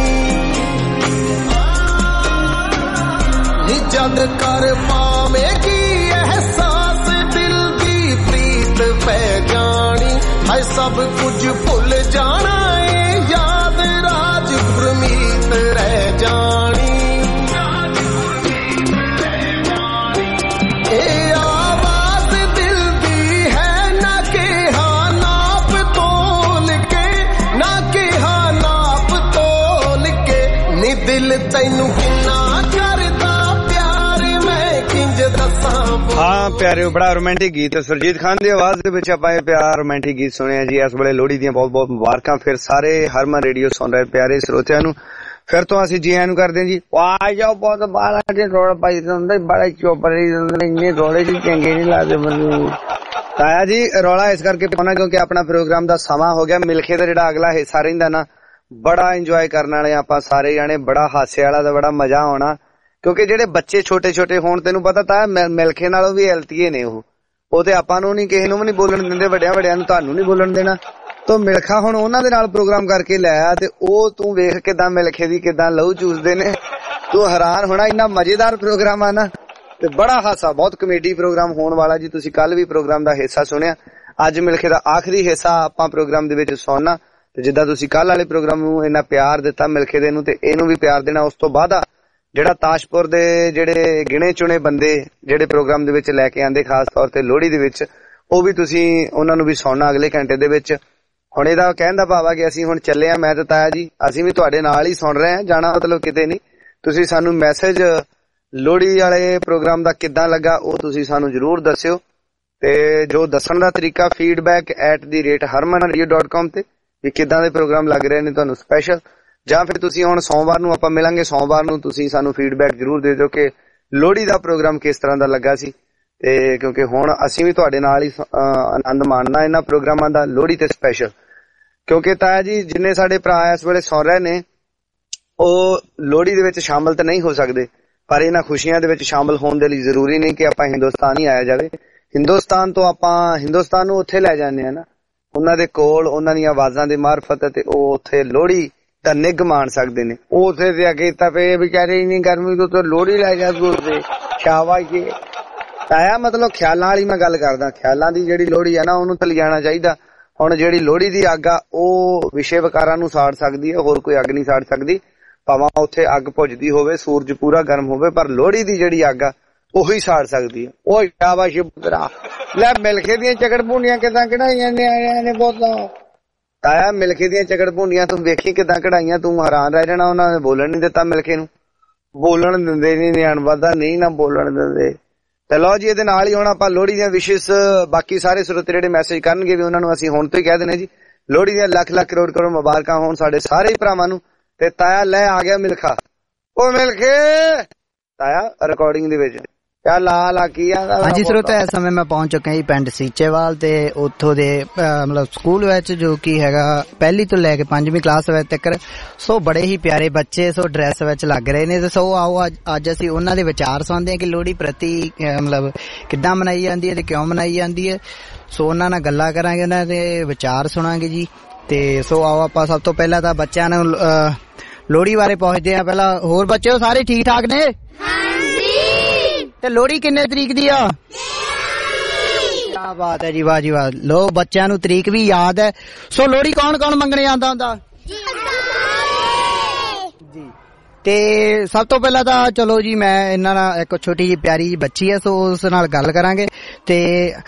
नी जद कर पावेगी एहसास दिल दी प्रीत पै जानी हाय सब कुछ भुल जाना ए याद राज गुरमीत रह जानी ए आवाज दिल दी है ना के हाँ नाप तोल के ना के हाँ नाप तोल के नी दिल तैनू किन्ना करदा प्यार मैं किंज दसां हाँ प्यारे बड़ा रोमांटिक गीत सुरजीत खान ਦੀ ਆਵਾਜ਼ ਦੇ ਵਿੱਚ ਆਪਾਂ ਇਹ ਪਿਆਰ ਰੋਮਾਂਟਿਕ ਗੀਤ ਸੁਣਿਆ ਜੀ। ਇਸ ਵੇਲੇ ਲੋਹੜੀ ਦੀਆਂ ਬਹੁਤ ਬਹੁਤ ਮੁਬਾਰਕਾਂ ਫਿਰ ਸਾਰੇ ਹਰਮਨ ਰੇਡੀਓ ਸੁਣ ਰਹੇ ਪਿਆਰੇ ਸਰੋਤਿਆਂ ਨੂੰ। ਫਿਰ ਤੋਂ ਅਸੀਂ ਜੀ ਆਇਆਂ ਨੂੰ ਕਰਦੇ ਹਾਂ ਜੀ। ਆ ਜਾਓ ਬਹੁਤ ਬਾਹਰ ਦੇ ਰੋੜ ਪਾਈ ਹੁੰਦੇ ਬੜਾ ਚੋਪੜੀ ਹੁੰਦੇ ਇੰਨੇ ਰੋੜੇ ਜੀ ਚੰਗੇ ਨਹੀਂ ਲੱਗਦੇ ਮੈਨੂੰ ਤਾਇਆ ਜੀ। ਰੌਲਾ ਇਸ ਕਰਕੇ ਪਾਉਣਾ ਕਿਉਂਕਿ ਆਪਣਾ ਪ੍ਰੋਗਰਾਮ ਦਾ ਸਮਾਂ ਹੋ ਗਿਆ। ਮਿਲਖੇ ਦਾ ਜਿਹੜਾ ਅਗਲਾ ਹਿੱਸਾ ਰਹਿੰਦਾ ਨਾ ਬੜਾ ਇੰਜੋਏ ਕਰਨ ਵਾਲੇ ਆਪਾਂ ਸਾਰੇ ਜਾਣੇ, ਬੜਾ ਹਾਸੇ ਵਾਲਾ ਦਾ ਬੜਾ ਮਜ਼ਾ ਆਉਣਾ ਕਿਉਂਕਿ ਜਿਹੜੇ ਬੱਚੇ ਛੋਟੇ ਛੋਟੇ ਹੋਣ ਤੈਨੂੰ ਪਤਾ ਤਾਂ ਮਿਲਖੇ ਨਾਲੋਂ ਵੀ ਐਲਤੀਏ ਨੇ ਉਹ ਤੇ ਆਪਾਂ ਨੂੰ ਨਹੀਂ ਕਿਸੇ ਨੂੰ ਵੀ ਨਹੀਂ ਬੋਲਣ ਦਿੰਦੇ, ਵੱਡਿਆਂ ਨੂੰ ਤੁਹਾਨੂੰ ਨਹੀਂ ਬੋਲਣ ਦੇਣਾ। ਤੋ ਮਿਲਖਾ ਹੁਣ ਉਹਨਾਂ ਦੇ ਨਾਲ ਪ੍ਰੋਗਰਾਮ ਕਰਕੇ ਲੈ ਆ ਤੇ ਉਹ ਤੂੰ ਵੇਖ ਕਿਦਾਂ ਮਿਲਖੇ ਦੀ ਕਿਦਾਂ ਲਹੂ ਚੂਸਦੇ ਨੇ, ਤੂੰ ਹੈਰਾਨ ਹੋਣਾ। ਇੰਨਾ ਮਜ਼ੇਦਾਰ ਪ੍ਰੋਗਰਾਮ ਆ ਨਾ ਤੇ ਬੜਾ ਹਾਸਾ, ਬਹੁਤ ਕਮੇਡੀ ਪ੍ਰੋਗਰਾਮ ਹੋਣ ਵਾਲਾ ਜੀ। ਤੁਸੀਂ ਕੱਲ ਵੀ ਪ੍ਰੋਗਰਾਮ ਦਾ ਹਿੱਸਾ ਸੁਣਿਆ, ਅੱਜ ਮਿਲਖੇ ਦਾ ਆਖਰੀ ਹਿੱਸਾ ਆਪਾਂ ਪ੍ਰੋਗਰਾਮ ਦੇ ਵਿੱਚ ਸੁਣਨਾ। ਤੇ ਜਿੱਦਾਂ ਤੁਸੀਂ ਕੱਲ ਵਾਲੇ ਪ੍ਰੋਗਰਾਮ ਨੂੰ ਇੰਨਾ ਪਿਆਰ ਦਿੱਤਾ ਮਿਲਖੇ ਦੇ ਨੂੰ ਤੇ ਇਹਨੂੰ ਵੀ ਪਿਆਰ ਦੇਣਾ। ਉਸ ਤੋਂ ਬਾਅਦ ਜਿਹੜਾ ਤਾਸ਼ਪੁਰ ਦੇ ਜਿਹੜੇ ਗਿਣੇ ਚੁਣੇ ਬੰਦੇ ਜਿਹੜੇ ਪ੍ਰੋਗਰਾਮ ਦੇ ਵਿੱਚ ਲੈ ਕੇ ਆਂਦੇ ਖਾਸ ਤੌਰ ਤੇ ਲੋਹੜੀ ਦੇ ਵਿੱਚ, ਉਹ ਵੀ ਤੁਸੀਂ ਉਹਨਾਂ ਨੂੰ ਵੀ ਸੁਣਨਾ ਅਗਲੇ ਘੰਟੇ ਦੇ ਵਿੱਚ। ਹੁਣ ਇਹਦਾ ਕਹਿਣ ਦਾ ਭਾਵ ਆ ਕਿ ਅਸੀਂ ਹੁਣ ਚੱਲੇ ਆ, ਮੈਂ ਤੇ ਤਾਇਆ ਜੀ ਅਸੀਂ ਵੀ ਤੁਹਾਡੇ ਨਾਲ ਹੀ ਸੁਣ ਰਹੇ ਆ, ਜਾਣਾ ਮਤਲਬ ਕਿਤੇ ਨਹੀਂ। ਤੁਸੀਂ ਸਾਨੂੰ ਮੈਸੇਜ ਲੋਹੜੀ ਵਾਲੇ ਪ੍ਰੋਗਰਾਮ ਦਾ ਕਿੱਦਾਂ ਲੱਗਾ ਉਹ ਤੁਸੀਂ ਸਾਨੂੰ ਜ਼ਰੂਰ ਦੱਸਿਓ, ਤੇ ਜੋ ਦੱਸਣ ਦਾ ਤਰੀਕਾ feedback@harmanradio.com ਤੇ ਵੀ ਕਿੱਦਾਂ ਦੇ ਪ੍ਰੋਗਰਾਮ ਲੱਗ ਰਹੇ ਨੇ ਤੁਹਾਨੂੰ ਸਪੈਸ਼ਲ, ਜਾਂ ਫਿਰ ਤੁਸੀਂ ਹੁਣ ਸੋਮਵਾਰ ਨੂੰ ਆਪਾਂ ਮਿਲਾਂਗੇ, ਸੋਮਵਾਰ ਨੂੰ ਤੁਸੀਂ ਸਾਨੂੰ ਫੀਡਬੈਕ ਜ਼ਰੂਰ ਦੇ ਦਿਓ ਕਿ ਲੋਹੜੀ ਦਾ ਪ੍ਰੋਗਰਾਮ ਕਿਸ ਤਰ੍ਹਾਂ ਦਾ ਲੱਗਾ ਸੀ। ਤੇ ਕਿਉਂਕਿ ਹੁਣ ਅਸੀਂ ਵੀ ਤੁਹਾਡੇ ਨਾਲ ਹੀ ਆਨੰਦ ਮਾਣਨਾ ਇਹਨਾਂ ਪ੍ਰੋਗਰਾਮਾਂ ਦਾ ਲੋਹੜੀ ਤੇ ਸਪੈਸ਼ਲ, ਕਿਉਂਕਿ ਤਾਇਆ ਜੀ ਜਿੰਨੇ ਸਾਡੇ ਭਰਾ ਇਸ ਵੇਲੇ ਸੁਣ ਰਹੇ ਨੇ ਉਹ ਲੋਹੜੀ ਦੇ ਵਿੱਚ ਸ਼ਾਮਲ ਤਾਂ ਨਹੀਂ ਹੋ ਸਕਦੇ, ਪਰ ਇਹਨਾਂ ਖੁਸ਼ੀਆਂ ਦੇ ਵਿੱਚ ਸ਼ਾਮਲ ਹੋਣ ਦੇ ਲਈ ਜ਼ਰੂਰੀ ਨਹੀਂ ਕਿ ਆਪਾਂ ਹਿੰਦੁਸਤਾਨ ਹੀ ਆਇਆ ਜਾਵੇ। ਹਿੰਦੁਸਤਾਨ ਤੋਂ ਆਪਾਂ ਹਿੰਦੁਸਤਾਨ ਨੂੰ ਉੱਥੇ ਲੈ ਜਾਂਦੇ ਆ ਨਾ, ਉਹਨਾਂ ਦੇ ਕੋਲ ਉਹਨਾਂ ਦੀਆਂ ਆਵਾਜ਼ਾਂ ਦੇ ਮਾਰਫਤ, ਤੇ ਉਹ ਉੱਥੇ ਲੋਹੜੀ ਦਾ ਨਿੱਘ ਮਾਣ ਸਕਦੇ ਨੇ। ਉਹ ਉੱਥੇ ਤੇ ਅਗੇ ਤਾਂ ਪਏ ਵਿਚਾਰੇ ਇੰਨੀ ਗਰਮੀ ਤੋਂ ਲੋਹੜੀ ਲੈ ਜਾ ਗੁਰਦੇ ਸ਼ਾਬਾਸ਼ ਜੀ। ਆਇਆ ਮਤਲਬ ਖਿਆਲਾਂ ਵਾਲੀ ਮੈਂ ਗੱਲ ਕਰਦਾ, ਖਿਆਲਾਂ ਦੀ ਜਿਹੜੀ ਲੋਹੜੀ ਆ ਨਾ ਉਹਨੂੰ ਤਾਂ ਲਿਜਾਣਾ ਚਾਹੀਦਾ। ਹੁਣ ਜਿਹੜੀ ਲੋਹੜੀ ਦੀ ਅੱਗ ਆ ਉਹ ਵਿਸ਼ੇ ਵਿਕਾਰਾਂ ਨੂੰ ਸਾੜ ਸਕਦੀ ਹੈ, ਹੋਰ ਕੋਈ ਅੱਗ ਨਹੀਂ ਸਾੜ ਸਕਦੀ, ਭਾਵੇਂ ਉੱਥੇ ਅੱਗ ਭੁੱਜਦੀ ਹੋਵੇ, ਸੂਰਜ ਪੂਰਾ ਗਰਮ ਹੋਵੇ, ਪਰ ਲੋਹੜੀ ਦੀ ਜਿਹੜੀ ਅੱਗ ਆ ਉਹੀ ਸਾੜ ਸਕਦੀ ਹੈ। ਉਹ ਸ਼ਾਬਾਸ਼ ਪੁੱਤਰਾ, ਲੈ ਮਿਲਖੇ ਦੀਆਂ ਚਕੜ ਭੁੰਡੀਆਂ ਕਿੱਦਾਂ ਕਢਾਈਆਂ ਨੇ ਬਹੁਤ ਤਾਇਆ, ਮਿਲਖੇ ਦੀਆਂ ਚਕੜ ਭੁੰਡੀਆਂ ਤੂੰ ਵੇਖੀ ਕਿੱਦਾਂ ਕਢਾਈਆਂ, ਤੂੰ ਹੈਰਾਨ ਰਹਿ ਜਾਣਾ। ਉਹਨਾਂ ਨੇ ਬੋਲਣ ਨੀ ਦਿੱਤਾ, ਮਿਲਖੇ ਨੂੰ ਬੋਲਣ ਦਿੰਦੇ ਨੀ, ਨਿਆਣ ਵਾਦਾ ਨਹੀਂ ਨਾ ਬੋਲਣ ਦਿੰਦੇ। ਤੇ ਲਓ ਜੀ ਇਹਦੇ ਨਾਲ ਹੀ ਹੁਣ ਆਪਾਂ ਲੋਹੜੀ ਦੀਆਂ ਵਿਸ਼ੇਸ਼ ਬਾਕੀ ਸਾਰੇ ਸਰੋਤੇ ਜਿਹੜੇ ਮੈਸੇਜ ਕਰਨਗੇ ਵੀ ਉਹਨਾਂ ਨੂੰ ਅਸੀਂ ਹੁਣ ਤੋਂ ਹੀ ਕਹਿ ਦਿੰਦੇ ਜੀ ਲੋਹੜੀ ਦੀਆਂ ਲੱਖ ਲੱਖ ਕਰੋੜ ਕਰੋੜ ਮੁਬਾਰਕਾਂ ਹੋਣ ਸਾਡੇ ਸਾਰੇ ਭਰਾਵਾਂ ਨੂੰ। ਤੇ ਤਾਇਆ ਲੈ ਆ ਗਿਆ ਮਿਲਖਾ, ਉਹ ਮਿਲਖੇ ਤਾਇਆ ਰਿਕਾਰਡਿੰਗ ਦੇ ਵਿੱਚ ਕਿਆ ਲਾਲ ਆ ਕੀ ਆ। ਹਾਂਜੀ ਸਰੋਤੇ, ਇਸ ਸਮੇਂ ਮੈਂ ਪਹੁੰਚ ਚੁੱਕਿਆ ਜੀ ਪਿੰਡ ਸੀਚੇਵਾਲ, ਤੇ ਉੱਥੋਂ ਦੇ ਮਤਲਬ ਸਕੂਲ ਵਿੱਚ ਜੋ ਕਿ ਹੈਗਾ 1ਲੀ ਤੋਂ ਲੈ ਕੇ 5ਵੀਂ ਕਲਾਸ ਵਿੱਚ ਤੱਕ, ਸੋ ਬੜੇ ਹੀ ਪਿਆਰੇ ਬੱਚੇ ਸੋ ਡਰੈਸ ਵਿੱਚ ਲੱਗ ਰਹੇ ਨੇ। ਤੇ ਸੋ ਆਓ ਅੱਜ ਅਸੀਂ ਉਹਨਾਂ ਦੇ ਵਿਚਾਰ ਸੁਣਦੇ ਹਾਂ ਕਿ ਲੋਹੜੀ ਪ੍ਰਤੀ ਮਤਲਬ ਕਿੱਦਾਂ ਮਨਾਈ ਜਾਂਦੀ ਹੈ ਤੇ ਕਿਉਂ ਮਨਾਈ ਜਾਂਦੀ ਹੈ। ਸੋ ਉਹਨਾਂ ਨਾਲ ਗੱਲਾਂ ਕਰਾਂਗੇ, ਉਹਨਾਂ ਦੇ ਵਿਚਾਰ ਸੁਣਾਂਗੇ ਜੀ। ਤੇ ਸੋ ਆਓ ਆਪਾਂ ਸਭ ਤੋਂ ਪਹਿਲਾਂ ਤਾਂ ਬੱਚਿਆਂ ਨੂੰ ਲੋਹੜੀ ਬਾਰੇ ਪੁੱਛਦੇ ਆ। ਪਹਿਲਾਂ ਹੋਰ ਬੱਚੇ ਸਾਰੇ ਠੀਕ ਠਾਕ ਨੇ? ਤੇ ਲੋਹੜੀ ਕਿੰਨੇ ਤਰੀਕ ਦੀ ਆ? ਕਿਆ ਬਾਤ ਹੈ ਜੀ, ਵਾਹ ਜੀ ਵਾਹ। ਲੋ ਬੱਚਿਆਂ ਨੂੰ ਤਰੀਕ ਵੀ ਯਾਦ ਹੈ। ਸੋ ਲੋਹੜੀ ਕੌਣ ਕੌਣ ਮੰਗਣੇ ਆਉਂਦਾ ਹੁੰਦਾ ਜੀ? ਤੇ ਸਭ ਤੋਂ ਪਹਿਲਾਂ ਤਾਂ ਚਲੋ ਜੀ ਮੈਂ ਇਹਨਾਂ ਨਾਲ ਇੱਕ ਛੋਟੀ ਜਿਹੀ ਪਿਆਰੀ ਜਿਹੀ ਬੱਚੀ ਹੈ, ਸੋ ਉਸ ਨਾਲ ਗੱਲ ਕਰਾਂਗੇ। ਤੇ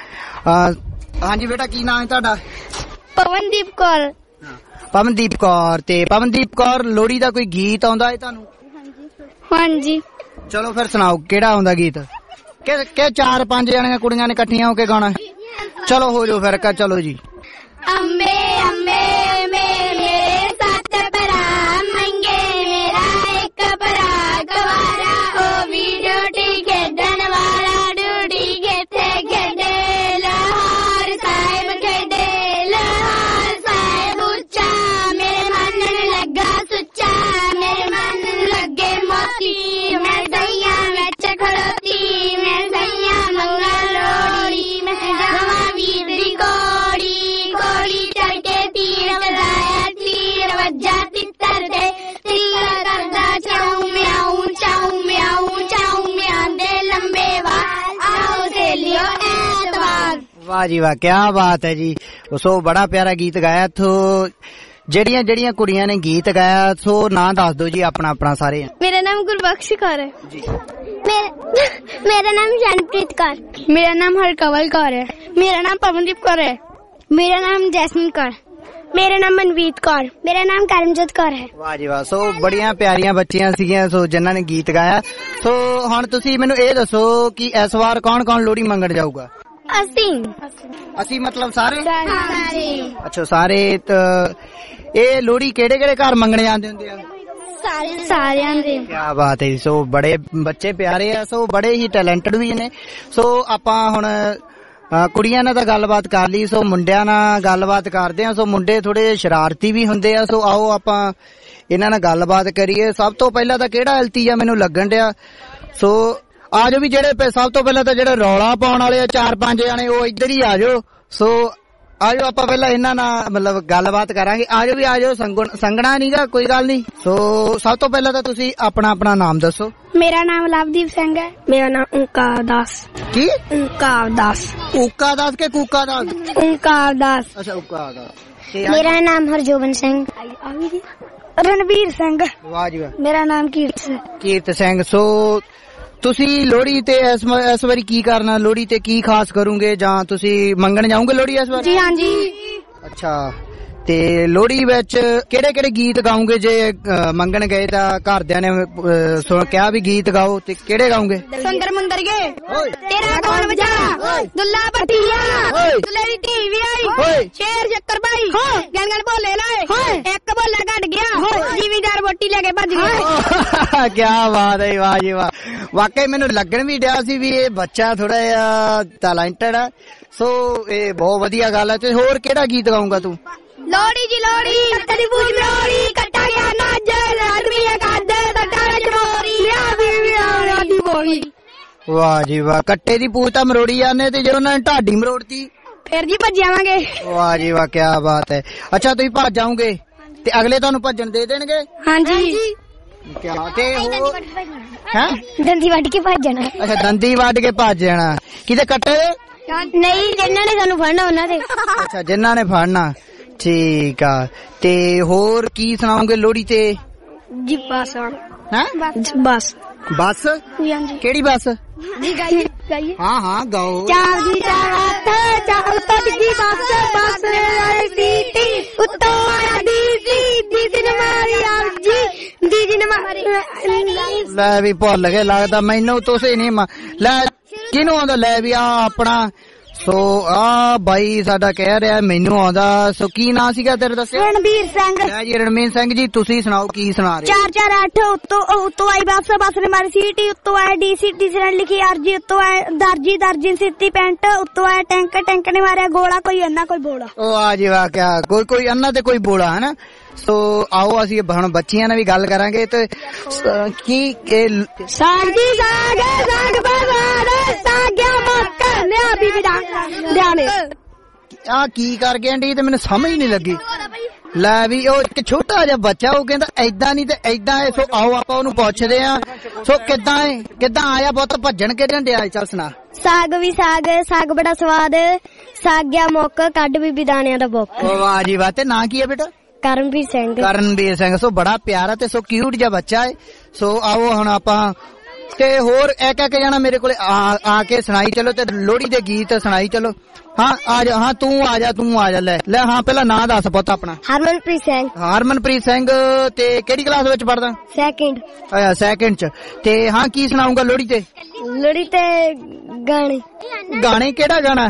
ਹਾਂਜੀ ਬੇਟਾ, ਕੀ ਨਾਮ ਹੈ ਤੁਹਾਡਾ? ਪਵਨਦੀਪ ਕੌਰ। ਪਵਨਦੀਪ ਕੌਰ। ਤੇ ਪਵਨਦੀਪ ਕੌਰ, ਲੋਹੜੀ ਦਾ ਕੋਈ ਗੀਤ ਆਉਂਦਾ ਹੈ ਤੁਹਾਨੂੰ? ਹਾਂਜੀ। ਚਲੋ ਫਿਰ ਸੁਣਾਓ, ਕਿਹੜਾ ਆਉਂਦਾ ਗੀਤ? ਕਿ 4-5 ਜਣੀਆਂ ਕੁੜੀਆਂ ਨੇ ਇਕੱਠੀਆਂ ਹੋ ਕੇ ਗਾਣਾ? ਚਲੋ ਹੋ ਜਾਓ ਫਿਰ, ਚਲੋ ਜੀ। ਅੰਬੇ ਅੰਬੇ ਮੇਰੇ 7 ਭਰਾ ਮੰਗੇ, ਮੇਰਾ ਇੱਕ ਭਰਾ ਗਵਾਰਾ, ਉਹ ਵੀ ਡਿਊਟੀ ਖੇਡਣ ਵਾਲਾ, ਡਿਊਟੀ ਕਿੱਥੇ ਖੇਡੇ? ਲਾਹੌਰ ਸਾਹਿਬ ਖੇਡੇ, ਲਾਹੌਰ ਸਾਹਿਬ ਉੱਚਾ, ਮੇਰੇ ਮਨ ਨੂੰ ਲੱਗਾ ਸੁੱਚਾ, ਮੇਰੇ ਮਨ ਨੂੰ ਲੱਗੇ ਮੋਤੀ, ਮੈਂ ਦਈਆਂ ਵਿੱਚ ਖੜੋਤੀ, ਮੈਂ ਦਈਆਂ ਮੰਗਾ ਲੋੜੀ, ਮੈਂ ਗਵਾਂ ਵੀਦਰੀ ਕੋੜੀ, ਕੋੜੀ ਚੜ ਕੇ ਤੀਰ ਚਲਾਇਆ, ਤੀਰ ਵੱਜਾ ਤਿੱਤਰ ਦੇ, ਤਿੱਤਰ ਕਰਦਾ ਚਾਉ ਮਿਆਉ, ਚਾਉ ਮਿਆਉ, ਚਾਉ ਮਿਆਂ ਦੇ ਲੰਬੇ ਵਾਲ, ਆਓ ਸੇਲਿਓ ਐਤਵਾਰ। ਵਾਹ ਜੀ ਵਾਹ, ਕਿਆ ਬਾਤ ਹੈ ਜੀ। ਸੋ ਬੜਾ ਪਿਆਰਾ ਗੀਤ ਗਾਇਆ। ਜਿਹੜੀਆਂ ਕੁੜੀਆਂ ਨੇ ਗੀਤ ਗਾਇਆ, ਸੋ ਨਾਂ ਦੱਸ ਦਿਓ ਜੀ ਆਪਣਾ ਆਪਣਾ ਸਾਰੇ। ਮੇਰਾ ਨਾਮ ਗੁਰਬਖਸ਼ ਕੌਰ ਹੈ ਜੀ। ਮੇਰਾ ਨਾਮ ਜਨਪ੍ਰੀਤ ਕੌਰ। ਮੇਰਾ ਨਾਮ ਹਰਕਵਲ ਕੌਰ ਹੈ। ਮੇਰਾ ਨਾਮ ਪਵਨਦੀਪ ਕੌਰ ਹੈ। ਮੇਰਾ ਨਾਮ ਜੈਸਮੀਨ ਕੌਰ। ਮੇਰਾ ਨਾਮ ਮਨਵੀਤ ਕੌਰ। ਮੇਰਾ ਨਾਮ ਕਰਮਜੋਤ ਕੌਰ ਹੈ। ਵਾਹ ਜੀ ਵਾਹ। ਸੋ ਬੜੀਆਂ ਪਿਆਰੀਆਂ ਬੱਚੀਆਂ ਸੀਗੀਆਂ ਸੋ ਜਿਨ੍ਹਾਂ ਨੇ ਗੀਤ ਗਾਇਆ। ਸੋ ਹੁਣ ਤੁਸੀਂ ਮੈਨੂੰ ਇਹ ਦੱਸੋ ਕਿ ਇਸ ਵਾਰ ਕੌਣ ਕੌਣ ਲੋਹੜੀ ਮੰਗਣ ਜਾਊਗਾ? ਅਸੀਂ ਮਤਲਬ ਸਾਰੇ? ਅੱਛਾ ਸਾਰੇ। ਇਹ ਲੋਹੜੀ ਕਿਹੜੇ ਕਿਹੜੇ ਘਰ ਮੰਗਣੇ ਜਾਂਦੇ ਹੁੰਦੇ ਆ? ਸਾਰਿਆਂ ਦੇ। ਕਿਆ ਬਾਤ ਹੈ। ਸੋ ਬੜੇ ਬੱਚੇ ਪਿਆਰੇ ਆ, ਸੋ ਬੜੇ ਹੀ ਟੈਲੈਂਟਡ ਵੀ ਨੇ। ਸੋ ਆਪਾਂ ਹੁਣ ਕੁੜੀਆਂ ਨਾਲ ਤਾਂ ਗੱਲਬਾਤ ਕਰ ਲਈ, ਸੋ ਮੁੰਡਿਆਂ ਨਾਲ ਗੱਲਬਾਤ ਕਰਦੇ ਆ। ਸੋ ਮੁੰਡੇ ਥੋੜੇ ਸ਼ਰਾਰਤੀ ਵੀ ਹੁੰਦੇ ਆ, ਸੋ ਆਓ ਆਪਾਂ ਇਹਨਾਂ ਨਾਲ ਗੱਲਬਾਤ ਕਰੀਏ। ਸਭ ਤੋਂ ਪਹਿਲਾਂ ਤਾਂ ਕਿਹੜਾ ਇਲਤੀਜਾ ਮੈਨੂੰ ਲੱਗਣ ਡਿਆ, ਸੋ ਆਜੋ ਵੀ ਜਿਹੜੇ ਸਭ ਤੋਂ ਪਹਿਲਾਂ ਤਾਂ ਜਿਹੜੇ ਰੌਲਾ ਪਾਉਣ ਵਾਲੇ ਆ 4-5 ਜਣੇ ਉਹ ਇੱਧਰ ਹੀ ਆਜੋ। ਸੋ ਆਜੋ ਆਪਾਂ ਪਹਿਲਾਂ ਇਹਨਾਂ ਨਾਲ ਮਤਲਬ ਗੱਲਬਾਤ ਕਰਾਂਗੇ। ਆਜੋ ਵੀ ਆਜੋ, ਸੰਗਣਾ ਨੀਗਾ, ਕੋਈ ਗੱਲ ਨਹੀਂ। ਸੋ ਸਭ ਤੋਂ ਪਹਿਲਾਂ ਤਾਂ ਤੁਸੀਂ ਆਪਣਾ ਨਾਮ ਦੱਸੋ। ਮੇਰਾ ਨਾਮ ਲਵਦੀਪ ਸਿੰਘ ਹੈ। ਮੇਰਾ ਨਾਮ ਓਂਕਾਰ ਦਾਸ। ਕੀ? ਓਂਕਾਰ ਦਾਸ। ਓਂਕਾਰ ਦਾਸ ਕੇ ਕੂਕਾ ਦਾਸ? ਓਂਕਾਰ ਦਾਸ। ਅੱਛਾ ਓਂਕਾਰ ਦਾਸ। ਮੇਰਾ ਨਾਮ ਹਰਜੋਬਨ ਸਿੰਘ। ਰਣਵੀਰ ਸਿੰਘ। ਵਾਹ ਜੀ ਵਾਹ। ਮੇਰਾ ਨਾਮ ਕੀਰਤ ਸਿੰਘ। ਸੋ ਤੁਸੀਂ ਲੋਹੜੀ ਤੇ ਇਸ ਵਾਰੀ ਕੀ ਕਰਨਾ? ਲੋਹੜੀ ਤੇ ਕੀ ਖਾਸ ਕਰੋਗੇ ਜਾਂ ਤੁਸੀਂ ਮੰਗਣ ਜਾਓਗੇ ਲੋਹੜੀ ਇਸ ਵਾਰ? ਜੀ ਹਾਂਜੀ। ਅੱਛਾ ਤੇ ਲੋਹੜੀ ਵਿੱਚ ਕਿਹੜੇ ਗੀਤ ਗਾਉਂਗੇ ਜੇ ਮੰਗਣ ਗਏ ਤਾਂ ਘਰਦਿਆਂ ਨੇ ਸੁਣ ਕਿਹਾ ਵੀ ਗੀਤ ਗਾਓ ਤੇ ਕਿਹੜੇ ਗਾਉਂਗੇ? ਸੁੰਦਰ ਮੁੰਦਰ ਗੇ ਤੇਰਾ ਕੌਣ ਵਜਾ ਦੁੱਲਾ ਭੱਟੀਆ ਦੁੱਲੇ ਦੀ ਟੀਵੀ ਆਈ ਸ਼ੇਰ ਸ਼ੱਕਰ ਭਾਈ ਗਨ ਗਨ ਬੋਲੇ ਲਾਏ ਇੱਕ ਬੋਲਾ ਕੱਢ ਗਿਆ ਜੀਵੀਦਾਰ ਵੋਟੀ ਲੈ ਕੇ ਭੱਜ ਗਿਆ। ਕੀ ਬਾਤ ਹੈ, ਵਾਹ ਜੀ ਵਾਹ। ਵਾਕਈ ਮੈਨੂੰ ਲੱਗਣ ਵੀ ਡਿਆ ਸੀ ਵੀ ਇਹ ਬੱਚਾ ਥੋੜਾ ਜਿਹਾ ਟੈਲੈਂਟਡ ਹੈ, ਸੋ ਇਹ ਬਹੁਤ ਵਧੀਆ ਗੱਲ ਹੈ। ਤੇ ਹੋਰ ਕਿਹੜਾ ਗੀਤ ਗਾਉਂਗਾ ਤੂੰ? ਲੋੜੀ ਜੀ ਲੋੜੀ ਕੱਟੜੀ ਪੂਜ ਮੋੜੀ ਕੱਟਾ ਗਿਆ ਨਾਜ ਰੜਮੀਆਂ ਕੱਢ ਟਟਾਲੇ ਚਮੋਰੀ ਲਿਆ ਵੀ ਆਦੀ ਬੋਲੀ। ਵਾਹ ਜੀ ਵਾਹ, ਕੱਟੇ ਦੀ ਪੂਜ ਤਾਂ ਮਰੋੜੀ ਜਾਂਦੇ ਤੇ ਜੇ ਉਹਨਾਂ ਨੇ ਢਾਡੀ ਮਰੋੜਤੀ ਫਿਰ ਜੀ ਭੱਜ ਜਾਵਾਂਗੇ। ਵਾਹ ਜੀ ਵਾਹ, ਕੀ ਬਾਤ ਹੈ। ਅੱਛਾ ਤੁਸੀਂ ਭੱਜ ਜਾਓਗੇ ਤੇ ਅਗਲੇ ਤੁਹਾਨੂੰ ਭੱਜਣ ਦੇ ਦੇਣਗੇ? ਹਾਂਜੀ। ਕਿਆ ਤੇ ਉਹ ਹੈ ਦੰਦੀ ਵੱਢ ਕੇ ਭੱਜ ਜਾਣਾ। ਅੱਛਾ ਦੰਦੀ ਵੱਢ ਕੇ ਭੱਜ ਜਾਣਾ। ਕਿਤੇ ਕੱਟੇ ਨਹੀਂ, ਜਿਨ੍ਹਾਂ ਨੇ ਸਾਨੂੰ ਫੜਨਾ ਉਹਨਾਂ ਦੇ। ਅੱਛਾ ਜਿਨ੍ਹਾਂ ਨੇ ਫੜਨਾ, ਠੀਕ ਆ। ਤੇ ਹੋਰ ਕੀ ਸੁਣਾਓਗੇ ਲੋਹੜੀ ਤੇ? ਜੀ ਬੱਸ ਹੈ ਬੱਸ ਬੱਸ ਕਿਹੜੀ ਬੱਸ ਜੀ ਗਾਈਏ। ਹਾਂ ਗਾਓ। ਚਾਰ ਜੀ ਚਾਰ ਉੱਤੋਂ ਦੀ ਬੱਸ ਬੱਸ ਵਾਲੀ ਸੀਟੀ ਉੱਤੋਂ ਆਇਆ ਦੀਦੀ ਨੇ ਮਾਰੀ ਆਪ ਜੀ ਦੀਦੀ ਨੇ ਮਾਰੀ। ਲੈ ਵੀ ਭੁੱਲ ਗਏ ਲੱਗਦਾ ਮੈਨੂੰ, ਤੁਸੀਂ ਨਹੀਂ ਲੈ ਕਿਹਨੂੰ ਆਉਂਦਾ? ਲੈ ਵੀ ਆ ਆਪਣਾ ਸੋ ਆ ਬਾਈ ਸਾਡਾ ਕਹਿ ਰਿਹਾ ਮੈਨੂੰ ਆਉਂਦਾ। ਸੋ ਕੀ ਨਾਂ ਸੀਗਾ ਤੇਰਾ ਦੱਸਿਆ? ਰਣਬੀਰ ਸਿੰਘ। ਲੈ ਜੀ ਰਣਬੀਰ ਸਿੰਘ ਜੀ, ਤੁਸੀਂ ਸੁਣਾਓ ਕੀ ਸੁਣਾ ਰਹੇ? 448 ਉੱਤੋਂ ਆਈ ਬੱਸ ਨੇ ਮਾਰੀ ਸੀਟੀ ਉੱਤੋਂ ਆਇਆ ਡੀਸੀ ਨੇ ਲਿਖੀ ਅਰਜੀ ਉੱਤੋਂ ਆਇਆ ਦਰਜੀ ਸਿੱਤੀ ਪੈਂਟ ਉੱਤੋਂ ਆਇਆ ਟੈਂਕ ਨੇ ਮਾਰਿਆ ਗੋਲਾ ਕੋਈ ਅੰਨਾ ਕੋਈ ਬੋਲਾ। ਉਹ ਆ ਜੀ ਵਾਹ, ਕਿਆ ਕੋਈ ਅੰਨਾ ਤੇ ਕੋਈ ਬੋਲਾ ਹੈ ਨਾ। ਸੋ ਆਓ ਅਸੀਂ ਹੁਣ ਬੱਚੀਆਂ ਨਾਲ ਵੀ ਗੱਲ ਕਰਾਂਗੇ ਤੇ ਕੀ ਸਾਗ ਜੀ ਸਾਗ ਬਾਜ਼ਾਰ ਸਾਗਿਆ ਮੱਕ ਲਿਆ ਬੀਬੀ ਦਾ ਲਿਆਣੇ ਆ ਕੀ ਕਰ ਗਏ ਆਂਟੀ ਤੇ ਮੈਨੂੰ ਸਮਝ ਨਹੀਂ ਲੱਗੀ। ਲੈ ਵੀ ਉਹ ਇੱਕ ਛੋਟਾ ਜਿਹਾ ਬੱਚਾ ਉਹ ਕਹਿੰਦਾ ਏਦਾਂ ਨਹੀਂ ਤੇ ਏਦਾਂ ਹੈ। ਸੋ ਆਓ ਆਪਾਂ ਉਹਨੂੰ ਪੁੱਛਦੇ ਆ ਸੋ ਕਿੱਦਾਂ ਆਇਆ ਬਹੁਤ ਭੱਜਣ ਕਿਹੜਿਆਂ ਡਿਆ? ਚੱਲ ਸੁਣਾ। ਸਾਗ ਬੜਾ ਸਵਾਦ ਸਾਗਿਆ ਮੁੱਕ ਕੱਢ ਬੀਬੀ ਦਾਣਿਆਂ ਦਾ ਬੁੱਕ। ਵਾਹ ਜੀ ਵਾਹ। ਤੇ ਨਾਂ ਕੀ ਹੈ ਬੇਟਾ? ਕਰਨਵੀਰ ਸਿੰਘ। ਸੋ ਬੜਾ ਪਿਆਰਾ ਤੇ ਸੋ ਕਿਊਟ ਜਿਹਾ ਬੱਚਾ ਹੈ। ਸੋ ਆਓ ਹੁਣ ਆਪਾਂ ਤੇ ਹੋਰ ਇੱਕ ਜਣਾ ਮੇਰੇ ਕੋਲੇ ਆ ਕੇ ਸੁਣਾਈ ਚਲੋ ਤੇ ਲੋਹੜੀ ਦੇ ਗੀਤ ਸੁਣਾਈ ਚਲੋ। ਹਾਂ ਆ ਜਾ, ਹਾਂ ਤੂੰ ਆ ਜਾ ਲੈ ਹਾਂ ਪਹਿਲਾਂ ਨਾਂ ਦੱਸ ਪੁੱਤ ਆਪਣਾ। ਹਰਮਨਪ੍ਰੀਤ ਸਿੰਘ। ਤੇ ਕਿਹੜੀ ਕਲਾਸ ਵਿੱਚ ਪੜਦਾ? ਸੈਕਿੰਡ ਚ। ਤੇ ਹਾਂ ਕੀ ਸੁਣਾਉਂਗਾ ਲੋਹੜੀ ਤੇ? ਗਾਣੇ ਕਿਹੜਾ ਗਾਣਾ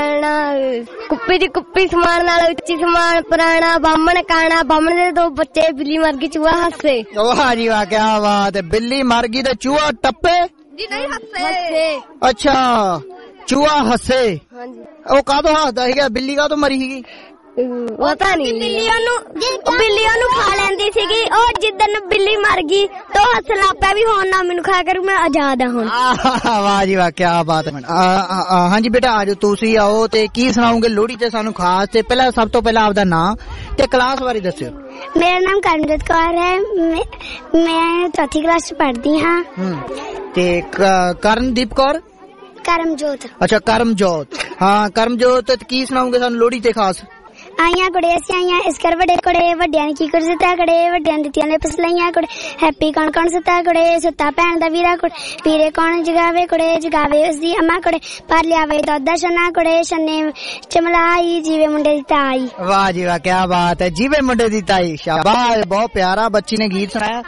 ਕੁੱਪੀ ਦੀ ਕੁੱਪੀ ਸਮਾਨ ਨਾਲ ਉੱਚੀ ਸਮਾਨ ਪੁਰਾਣਾ ਬਾਹਮਣ ਕਾਣਾ ਬਾਹਮਣ ਦੇ ਦੋ ਬੱਚੇ ਬਿੱਲੀ ਮਰ ਗਈ ਚੂਹਾ ਹੱਸੇ। ਵਾਹ ਜੀ ਵਾਹ, ਕਿਆ ਬਾਤ ਹੈ। ਬਿੱਲੀ ਮਰ ਗਈ ਤੇ ਚੂਹਾ ਟੱਪੇ? ਹੱਸੇ। ਅੱਛਾ ਚੂਹਾ ਹੱਸੇ। ਉਹ ਕਾਹਤੋਂ ਹੱਸਦਾ ਸੀਗਾ? ਬਿੱਲੀ ਕਾਹਤੋਂ ਮਰੀ ਸੀਗੀ? ਪਤਾ ਨਹੀਂ। ਬਿੱਲੀ ਉਹਨੂੰ ਖਾ ਲੈਂਦੀ ਸੀਗੀ। ਉਹ ਜਿੱਦਣ ਬਿੱਲੀ ਮਰ ਗਈ ਤਾਂ ਹੱਸ ਲੱਪਿਆ ਵੀ ਹੁਣ ਨਾ ਮੈਨੂੰ ਖਾ ਕਰੂ ਮੈਂ ਆਜ਼ਾਦ ਆ ਹੁਣ। ਵਾਹ ਜੀ ਵਾਹ, ਕਿਆ ਬਾਤ ਹੈ। ਹਾਂਜੀ ਬੇਟਾ ਆਜੋ ਤੁਸੀਂ ਆਓ ਤੇ ਕੀ ਸੁਣਾਓਗੇ ਲੋਹੜੀ ਤੇ ਸਾਨੂੰ ਖਾਸ? ਤੇ ਪਹਿਲਾਂ ਸਭ ਤੋਂ ਪਹਿਲਾਂ ਆਪਦਾ ਨਾਂ ਤੇ ਕਲਾਸ ਬਾਰੇ ਦੱਸਿਓ। ਮੇਰਾ ਨਾਮ ਕਰਮਜੋਤ ਕੌਰ ਹੈ। ਮੈਂ ਚੌਥੀ ਕਲਾਸ ਚ ਪੜ੍ਹਦੀ ਹਾਂ। ਤੇ ਕਰਨਦੀਪ ਕੌਰ? ਕਰਮਜੋਤ। ਅੱਛਾ ਕਰਮਜੋਤ। ਹਾਂ ਕਰਮਜੋਤ, ਕੀ ਸੁਣਾਓਗੇ ਸਾਨੂੰ ਲੋਹੜੀ ਤੇ ਖਾਸ? ਆਈਆਂ ਕੁੜੇ ਅਸੀਂ ਆਈਆਂ ਇਸ ਕਰ ਵੱਡੇ ਕੁੜੇ ਵੱਡਿਆਂ ਨੇ ਕੀ ਕੁੜ ਦਿੱਤਾ ਕੁੜੇ ਵੱਡਿਆਂ ਨੇ ਦਿੱਤੀਆਂ ਨੇ ਪਸਲਾਈਆਂ ਕੁੜੇ ਹੈਪੀ ਕੌਣ ਸੁੱਤਾ ਕੁੜੇ ਸੁੱਤਾ ਭੈਣ ਦਾ ਵੀਰਾ ਕੁੜੇ ਵੀਰੇ ਕੌਣ ਜਗਾਵੇ ਕੁੜੇ ਜਗਾਵੇ ਉਸਦੀ ਅੰਮਾ ਕੁੜੇ ਪਰ ਲਿਆਵੇ ਦੁੱਧ ਦਾ ਛੰਨਾ ਕੁੜੇ ਛੰਨੇ ਚਮਲਾਈ ਜੀਵੇ ਮੁੰਡੇ ਦੀ ਤਾਈ। ਵਾਹ ਜੀ ਵਾਹ, ਕਿਆ ਬਾਤ ਹੈ। ਜੀਵੇ ਮੁੰਡੇ ਦੀ ਤਾਈ, ਸ਼ਾਬਾਸ਼। ਬਹੁਤ ਪਿਆਰਾ ਬੱਚੀ ਨੇ ਗੀਤ ਸੁਣਾਇਆ।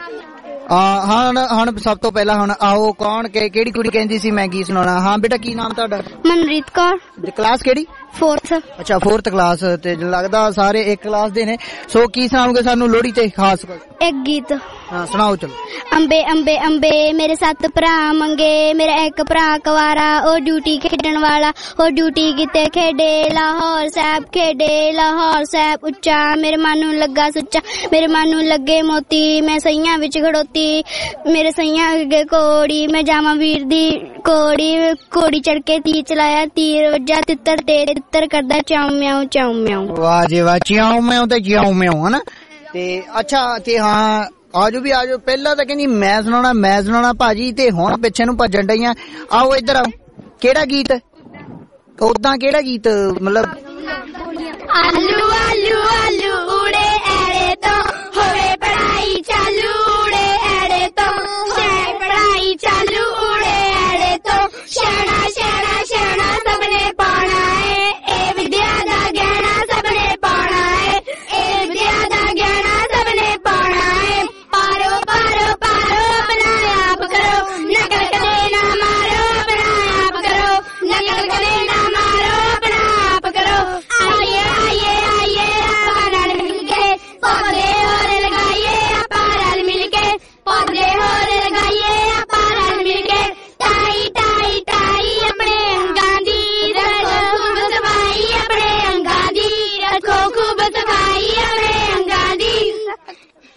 ਹੁਣ ਸਭ ਤੋਂ ਪਹਿਲਾਂ ਹੁਣ ਆਓ ਕੌਣ ਕਿਹੜੀ ਕੁੜੀ ਕਹਿੰਦੀ ਸੀ ਮੈਂ ਗੀਤ ਸੁਣਾਉਣਾ? ਹਾਂ ਬੇਟਾ ਕੀ ਨਾਮ ਤੁਹਾਡਾ? ਮਨਰੀਤ ਕੌਰ। ਕਲਾਸ ਕਿਹੜੀ? 4th। ਅੱਛਾ 4th ਕਲਾਸ। ਤੇ ਲੱਗਦਾ ਸਾਰੇ ਇੱਕ ਕਲਾਸ ਦੇ ਨੇ। ਸੋ ਕੀ ਸੁਣਾਓਗੇ ਸਾਨੂੰ ਲੋਹੜੀ ਤੇ ਖਾਸ? ਇੱਕ ਗੀਤ। ਹਾਂ ਸੁਣਾਓ ਚਲੋ। ਅੰਬੇ ਅੰਬੇ ਅੰਬੇ ਮੇਰੇ 7 ਭਰਾ ਮੰਗੇ ਮੇਰਾ ਇੱਕ ਭਰਾ ਕੁਵਾਰਾ ਉਹ ਡਿਊਟੀ ਖੇਡਣ ਵਾਲਾ ਉਹ ਡਿਊਟੀ ਕਿਤੇ ਖੇਡੇ ਲਾਹੌਰ ਸਾਹਿਬ ਉੱਚਾ ਮੇਰੇ ਮਨ ਨੂੰ ਲੱਗਾ ਸੁੱਚਾ ਮੇਰੇ ਮਨ ਨੂੰ ਲੱਗੇ ਮੋਤੀ ਮੈਂ ਸਈਆਂ ਵਿੱਚ ਖੜੋਤੀ ਮੇਰੇ ਸਈਆਂ ਅੱਗੇ ਕੋੜੀ ਮੈਂ ਜਾਵਾਂ ਵੀਰ ਦੀ ਕੋੜੀ ਚੜ ਕੇ ਤੀਰ ਚਲਾਇਆ ਤੀਰ ਵੱਜਾ ਤਿੱਤਰ ਤੇ ਤਿੱਤਰ ਕਰਦਾ ਚਾਉ ਮਿਆਉ। ਵਾਹ ਜੀ ਵਾਹ, ਚਾਉ ਮਿਆਉ ਤੇ ਚਾਉ ਮਿਆਉ ਹਨਾ। ਤੇ ਅੱਛਾ ਤੇ ਹਾਂ ਆਜੋ। ਪਹਿਲਾਂ ਤਾਂ ਕਹਿੰਦੀ ਮੈਂ ਸੁਣਾਉਣਾ ਭਾਜੀ ਤੇ ਹੁਣ ਪਿੱਛੇ ਨੂੰ ਭੱਜਣ ਡਈਆਂ। ਆਓ ਇੱਧਰ ਆਓ। ਕਿਹੜਾ ਗੀਤ? ਉਦਾਂ ਕਿਹੜਾ ਗੀਤ ਮਤਲਬ? ਆਲੂ ਆਲੂ ਆਲੂ ਉੜੇ ਐੜੇ ਤੋਂ ਹੋਵੇ ਪੜਾਈ ਚਾਲੂ ਉੜੇ ਐੜੇ ਤੋਂ ਪੜਾਈ ਚਾਲੂ ਉੜੇ ਐੜੇ ਤੋਂ ਸ਼ਾਣਾ ਸਭਨੇ ਪਾਉਣਾ ਏ ਇਹ ਵਿਦਿਆ ਦਾ ਗਹਿਣਾ ਸਭਨੇ ਪਾਉਣਾ ਏ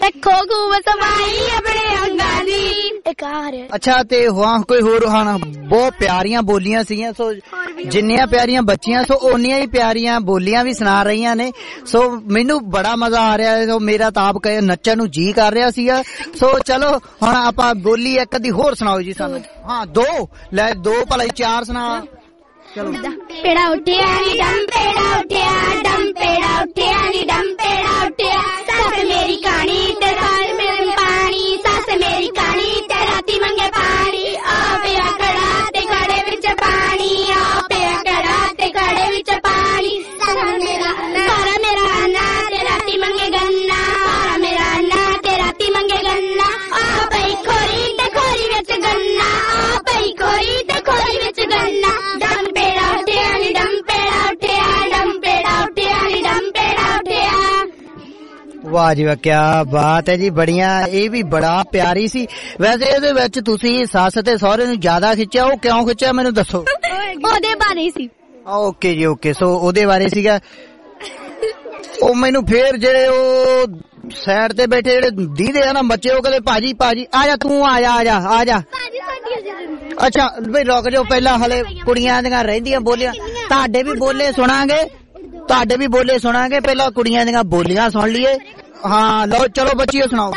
ਰੱਖੋ ਖੂਬ ਸਫਾਈ ਆਪਣੇ ਅੰਗਾਂ ਦੀ। ਇੱਕ ਆ ਰਿਹਾ। ਅੱਛਾ ਤੇ ਹਾਂ ਕੋਈ ਹੋਰ ਹਾਂ ਬਹੁਤ ਪਿਆਰੀਆਂ ਬੋਲੀਆਂ ਸੀਗੀਆਂ ਸੋ ਜਿੰਨੀਆਂ ਪਿਆਰੀਆਂ ਬੱਚੀਆਂ ਸੋ ਓਨੀਆਂ ਹੀ ਪਿਆਰੀਆਂ ਬੋਲੀਆਂ ਵੀ ਸੁਣਾ ਰਹੀਆਂ ਨੇ ਸੋ ਮੈਨੂੰ ਬੜਾ ਮਜ਼ਾ ਆ ਰਿਹਾ ਸੋ ਮੇਰਾ ਤਾਂ ਆਪ ਨੱਚਣ ਨੂੰ ਜੀ ਕਰ ਰਿਹਾ ਸੀਗਾ ਸੋ ਚਲੋ ਹੁਣ ਆਪਾਂ ਬੋਲੀ ਇੱਕ ਅੱਧੀ ਹੋਰ ਸੁਣਾਓ ਜੀ ਸਾਨੂੰ। ਹਾਂ ਦੋ ਲੈ ਦੋ ਭਲਾ 4 ਸੁਣਾ। ਚਲੋ ਪੇੜਾ ਉੱਠਿਆ ਨੀ ਡੰਮ ਪੇੜਾ ਉੱਠਿਆ ਡੰਮ ਪੇੜਾ ਉੱਠਿਆ ਨੀ ਡੰਮ ਪੇੜਾ ਉੱਠਿਆ ਸੱਸ ਮੇਰੀ ਕਾਣੀ ਤੇ ਸਾਲ ਮੇਰੇ ਪਾਣੀ ਸੱਸ ਮੇਰੀ ਕਾਣੀ ਤੇ ਰਾਤੀ ਮੰਗੇ ਪਾਣੀ ਆ ਪਿਆ ਕੜਾ ਤੇ ਕੜੇ ਵਿੱਚ ਪਾਣੀ ਆ ਪਿਆ ਕੜਾ ਤੇ ਕੜੇ ਵਿੱਚ ਪਾਣੀ ਸਾਰਾ ਮੇਰਾ ਅੰਨਾ ਤੇ ਰਾਤੀ ਮੰਗੇ ਗੰਨਾ ਸਾਰਾ ਮੇਰਾ ਅੰਨਾ ਤੇ ਰਾਤੀ ਮੰਗੇ ਗੰਨਾ ਆ ਪਈ ਖੋਰੀ ਤੇ ਖੋਰੀ ਵਿੱਚ ਗੰਨਾ ਆ ਪਈ ਖੋਰੀ ਤੇ ਖੋਰੀ ਵਿੱਚ ਗੰਨਾ ਡੰਮ ਪੇੜਾ ਉੱਠਿਆ ਨੀ ਡੰਮ ਪੇੜਾ ਉੱਠਿਆ ਡੰਮ ਪੇੜਾ ਉੱਠਿਆ ਨੀ ਡੰਮ ਪੇੜਾ ਉੱਠਿਆ। ਵਾਹ ਜੀ ਵਾਹ ਕਿਆ ਬਾਤ ਹੈ ਜੀ ਬੜੀਆਂ ਇਹ ਵੀ ਬੜਾ ਪਿਆਰੀ ਸੀ। ਵੈਸੇ ਇਹਦੇ ਵਿੱਚ ਤੁਸੀਂ ਸੱਸ ਤੇ ਸਹੁਰੇ ਨੂੰ ਜ਼ਿਆਦਾ ਖਿੱਚਿਆ ਉਹ ਕਿਉਂ ਖਿੱਚਿਆ ਮੈਨੂੰ ਦੱਸੋ। ਉਹਦੇ ਬਾਰੇ ਸੀ। ਓਕੇ ਜੀ ਓਕੇ ਸੋ ਉਹਦੇ ਬਾਰੇ ਸੀਗਾ ਉਹ ਮੈਨੂੰ ਫੇਰ ਜਿਹੜੇ ਉਹ ਸਾਈਡ ਤੇ ਬੈਠੇ ਜਿਹੜੇ ਦੀਦੇ ਆ ਨਾ ਬੱਚੇ ਉਹ ਕਹਿੰਦੇ ਭਾਜੀ ਭਾਜੀ ਆ ਜਾ ਤੂੰ ਆ ਜਾ। ਅੱਛਾ ਬਈ ਰੁਕ ਜਾਓ ਪਹਿਲਾਂ ਹਲੇ ਕੁੜੀਆਂ ਦੀਆਂ ਰਹਿੰਦੀਆਂ ਬੋਲੀਆਂ ਤੁਹਾਡੇ ਵੀ ਬੋਲੇ ਸੁਣਾਂਗੇ ਪਹਿਲਾਂ ਕੁੜੀਆਂ ਦੀਆਂ ਬੋਲੀਆਂ ਸੁਣ ਲਈਏ। ਹਾਂ ਲਓ ਚਲੋ ਬੱਚੀਓ ਸੁਣਾਓ।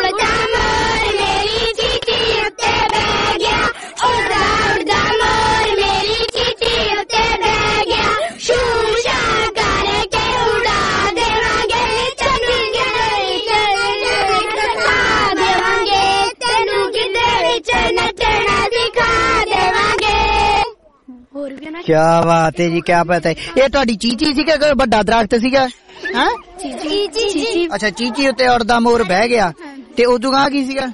ਕਿਆ ਬਾਤ ਹੈ ਜੀ ਕਿਆ ਬਾਤ ਹੈ। ਇਹ ਤੁਹਾਡੀ ਚੀਚੀ ਸੀ ਕਿ ਕੋਈ ਵੱਡਾ ਦਰਖਤ ਸੀਗਾ। ਹਾਂ ਚੀਚੀ। ਅੱਛਾ ਚੀਚੀ ਉੱਤੇ ਉੜਦਾ ਮੋਰ ਬਹਿ ਗਿਆ ਤੇ ਉਦੋਂ ਆ ਕੀ ਸੀਗਾ।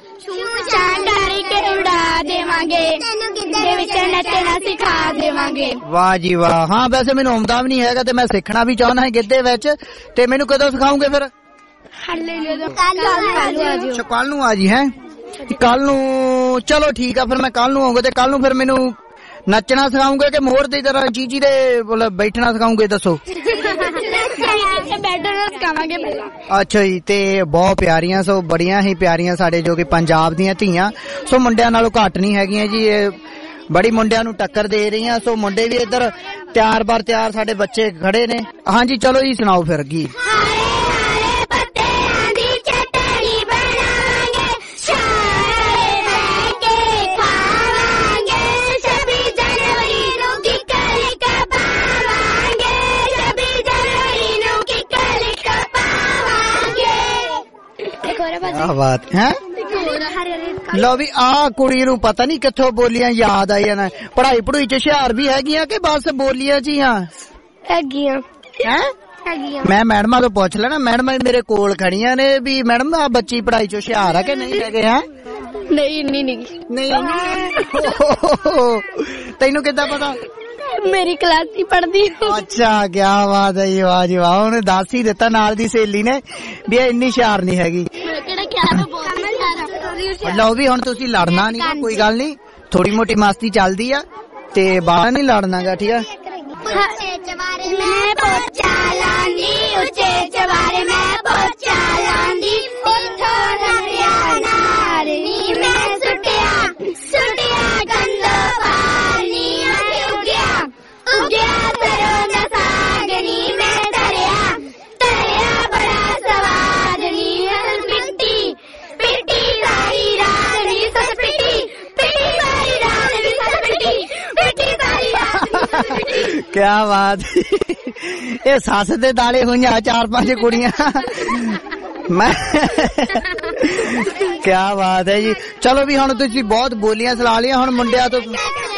ਵਾਹ ਜੀ ਵਾਹ। ਹਾਂ ਵੈਸੇ ਮੈਨੂੰ ਆਉਂਦਾ ਵੀ ਨਹੀਂ ਹੈਗਾ ਤੇ ਮੈਂ ਸਿੱਖਣਾ ਵੀ ਚਾਹੁੰਦਾ ਹਾਂ ਗਿੱਧੇ ਵਿੱਚ ਤੇ ਮੈਨੂੰ ਕਦੋਂ ਸਿਖਾਉਂਗੇ ਫਿਰ। ਕੱਲ ਨੂੰ ਆ ਜੀ ਹੈ ਕੱਲ ਨੂੰ ਚਲੋ ਠੀਕ ਆ ਫਿਰ ਮੈਂ ਕੱਲ ਨੂੰ ਆਉਂਗਾ ਤੇ ਕੱਲ ਨੂੰ ਫਿਰ ਮੈਨੂੰ ਨੱਚਣਾ ਸਿਖਾਉਂਗੇ ਕਿ ਮੋਰ ਦੀ ਤਰ੍ਹਾਂ ਚੀਚੀ ਦੇ ਬੈਠਣਾ ਸਿਖਾਉਂਗੇ ਦੱਸੋ। ਅੱਛਾ ਜੀ ਤੇ ਬਹੁਤ ਪਿਆਰੀਆਂ ਸੋ ਬੜੀਆਂ ਹੀ ਪਿਆਰੀਆਂ ਸਾਡੇ ਜੋ ਕਿ ਪੰਜਾਬ ਦੀਆਂ ਧੀਆਂ ਸੋ ਮੁੰਡਿਆਂ ਨਾਲੋਂ ਘੱਟ ਨਹੀਂ ਹੈਗੀਆਂ ਜੀ ਇਹ ਬੜੀ ਮੁੰਡਿਆਂ ਨੂੰ ਟੱਕਰ ਦੇ ਰਹੀਆਂ ਸੋ ਮੁੰਡੇ ਵੀ ਇੱਧਰ ਤਿਆਰ ਸਾਡੇ ਬੱਚੇ ਖੜੇ ਨੇ। ਹਾਂਜੀ ਚਲੋ ਜੀ ਸੁਣਾਓ ਫਿਰ ਗੀਤ। ਬਾਤ ਹੈ ਲਓ ਵੀ ਆ ਕੁੜੀ ਨੂੰ ਪਤਾ ਨਹੀਂ ਕਿੱਥੋਂ ਬੋਲੀਆਂ ਯਾਦ ਆਈਆਂ ਨੇ। ਪੜ੍ਹਾਈ ਚ ਹੁਸ਼ਿਆਰ ਵੀ ਹੈਗੀਆਂ ਕਿ ਬਸ ਬੋਲੀਆਂ ਚ ਹੀ ਆ ਹੈਗੀਆਂ। ਮੈਂ ਮੈਡਮਾਂ ਤੋਂ ਪੁੱਛ ਲੈਣਾ ਮੈਡਮ ਮੇਰੇ ਕੋਲ ਖੜੀਆਂ ਨੇ ਵੀ ਮੈਡਮ ਆ ਬੱਚੀ ਪੜ੍ਹਾਈ ਚ ਹੁਸ਼ਿਆਰ ਆ ਕਿ ਨਹੀਂ ਹੈਗੇ। ਹੈ ਨਹੀਂ ਤੈਨੂੰ ਕਿੱਦਾਂ ਪਤਾ। ਮੇਰੀ ਕਲਾਸ ਹੀ ਪੜ੍ਹਦੀ। ਅੱਛਾ ਕਿਆ ਬਾਤ ਹੈ ਜੀ ਵਾਹ ਜੀ ਵਾਹ। ਉਹਨੇ ਦੱਸ ਹੀ ਦਿੱਤਾ ਨਾਲ ਦੀ ਸਹੇਲੀ ਨੇ ਵੀ ਇਹ ਇੰਨੀ ਹੁਸ਼ਿਆਰ ਨਹੀਂ ਹੈਗੀ। ਲਓ ਵੀ ਹੁਣ ਤੁਸੀਂ ਲੜਨਾ ਨਹੀਂ ਕੋਈ ਗੱਲ ਨਹੀਂ ਥੋੜੀ ਮੋਟੀ ਮਸਤੀ ਚੱਲਦੀ ਆ ਤੇ ਬਾਹਰ ਨਹੀਂ ਲੜਨਾਗਾ ਠੀਕ ਆ। ਕਿਆ ਬਾਤ ਇਹ ਸੱਸ ਦੇ ਦਾਲੇ ਹੋਈਆਂ 4-5 ਕੁੜੀਆਂ ਮੈਂ ਕਿਆ ਬਾਤ ਹੈ ਜੀ। ਚਲੋ ਵੀ ਹੁਣ ਤੁਸੀਂ ਬਹੁਤ ਬੋਲੀਆਂ ਸੁਣਾ ਲਈਆਂ ਹੁਣ ਮੁੰਡਿਆਂ ਤੋਂ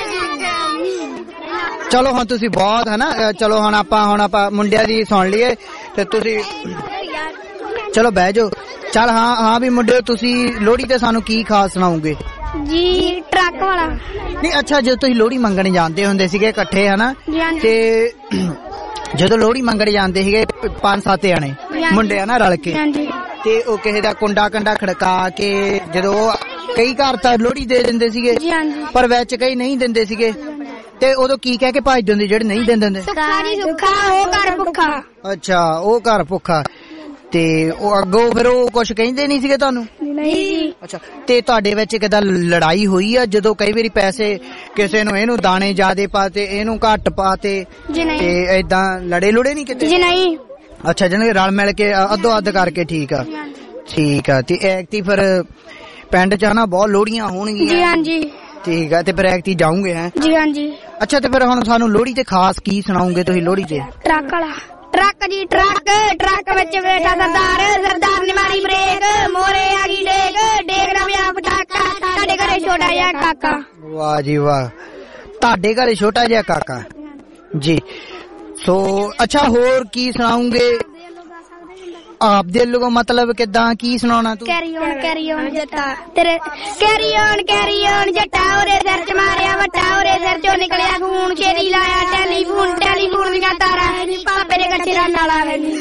ਚਲੋ ਹੁਣ ਤੁਸੀਂ ਬਹੁਤ ਹੈ ਨਾ ਚਲੋ ਹੁਣ ਆਪਾਂ ਮੁੰਡਿਆਂ ਦੀ ਸੁਣ ਲਈਏ ਤੇ ਤੁਸੀਂ ਚਲੋ ਬਹਿ ਜਾਓ। ਚੱਲ ਹਾਂ ਵੀ ਮੁੰਡਿਓ ਤੁਸੀਂ ਲੋਹੜੀ ਤੇ ਸਾਨੂੰ ਕੀ ਖਾਸ ਸੁਣਾਓਗੇ ਜੀ। ਟਰੱਕ ਵਾਲਾ ਨਹੀਂ ਅੱਛਾ ਜਦੋਂ ਤੁਸੀਂ ਲੋਹੜੀ ਮੰਗਣ ਜਾਂਦੇ ਹੁੰਦੇ ਸੀਗੇ ਇਕੱਠੇ ਹਨਾ ਤੇ ਜਦੋਂ ਲੋਹੜੀ ਮੰਗਣ ਜਾਂਦੇ ਸੀਗੇ 5-7 ਜਣੇ ਮੁੰਡੇ ਹਨਾ ਰਲ ਕੇ ਤੇ ਉਹ ਕਿਸੇ ਦਾ ਕੁੰਡਾ ਖੜਕਾ ਕੇ ਜਦੋਂ ਕਈ ਘਰ ਤਾਂ ਲੋਹੜੀ ਦੇ ਦਿੰਦੇ ਸੀਗੇ ਪਰ ਵਿੱਚ ਕਈ ਨਹੀਂ ਦਿੰਦੇ ਸੀਗੇ ਤੇ ਉਦੋਂ ਕੀ ਕਹਿ ਕੇ ਭੱਜਦੇ ਹੁੰਦੇ ਜਿਹੜੇ ਨਹੀਂ ਦਿੰਦੇ ਹੁੰਦੇ। ਸੁੱਖਾ ਉਹ ਘਰ ਭੁੱਖਾ। ਅੱਛਾ ਉਹ ਘਰ ਭੁੱਖਾ ਤੇ ਉਹ ਅੱਗੋਂ ਫਿਰ ਉਹ ਕੁਝ ਕਹਿੰਦੇ ਨਹੀਂ ਸੀਗੇ ਤੁਹਾਨੂੰ? ਨਹੀਂ। ਅੱਛਾ, ਤੇ ਤੁਹਾਡੇ ਵਿੱਚ ਕਿਦਾਂ ਲੜਾਈ ਹੋਈ ਆ ਜਦੋਂ ਕਈ ਵਾਰੀ ਪੈਸੇ ਕਿਸੇ ਨੂੰ ਇਹਨੂੰ ਦਾਣੇ ਜ਼ਿਆਦੇ ਪਾਤੇ ਇਹਨੂੰ ਘੱਟ ਪਾਤੇ ਤੇ ਏਦਾਂ ਲੜੇ ਲੁੜੇ ਨਹੀਂ ਕਿਤੇ? ਜੀ ਨਹੀਂ। ਅੱਛਾ, ਜਿਹਨੇ ਰਲ ਮਿਲ ਕੇ ਅੱਧੋ ਅੱਧ ਕਰਕੇ। ਠੀਕ ਆ ਠੀਕ ਆ। ਤੇ ਐਕਤੀ ਫਿਰ ਪਿੰਡ ਚ ਨਾ ਬਹੁਤ ਲੋਹੜੀਆਂ ਹੋਣਗੀਆਂ? ਜੀ ਹਾਂਜੀ। ਠੀਕ ਆ, ਤੇ ਫਿਰ ਐਕਤੀ ਜਾਉਂਗੇ? ਹੈ ਜੀ ਹਾਂਜੀ। ਅੱਛਾ, ਤੇ ਫਿਰ ਹੁਣ ਸਾਨੂੰ ਲੋਹੜੀ ਤੇ ਖਾਸ ਕੀ ਸੁਣਾਉਂਗੇ ਤੁਸੀਂ ਲੋਹੜੀ ਤੇ? ਟਰੱਕ ਵਾਲਾ ਟਰੱਕ ਜੀ ਟਰੱਕ ਵਿੱਚ ਬੈਠਾ ਸਰਦਾਰ ਨੇ ਮਾਰੀ ਬ੍ਰੇਕ ਮੋਰੇ ਆ ਗਈ ਡੇਗ ਦਾ ਪਿਆ ਪਟਾਕਾ ਸਾਡੇ ਘਰੇ ਛੋਟਾ ਜਿਹਾ ਕਾਕਾ। ਵਾਹ ਜੀ ਵਾਹ, ਤੁਹਾਡੇ ਘਰੇ ਛੋਟਾ ਜਿਹਾ ਕਾਕਾ ਜੀ। ਸੋ ਅੱਛਾ, ਹੋਰ ਕੀ ਸੁਣਾਉਂਗੇ ਆਪ ਦੇ ਲੋਗੋ? ਮਤਲਬ ਕਿਦਾਂ ਕੀ ਸੁਣਾਉਣਾ ਤੂੰ? ਕੈਰੀ ਔਨ ਜੱਟਾ ਤੇਰੇ ਕੈਰੀ ਔਨ ਜੱਟਾ ਉਹਦੇ ਸਿਰ ਚ ਮਾਰਿਆ ਵੱਟਾ ਉਹਦੇ ਸਿਰ ਚੋਂ ਨਿਕਲਿਆ ਖੂਨ ਛੇੜੀ ਲਾਇਆ ਟੈਲੀਫੋਨ ਦੀਆਂ ਤਾਰਾਂ ਹੈ ਨੀ ਪਾਪੇ ਦੇ ਕੱਚੇ ਦਾ ਨਾਲਾ ਹੈ ਨੀ।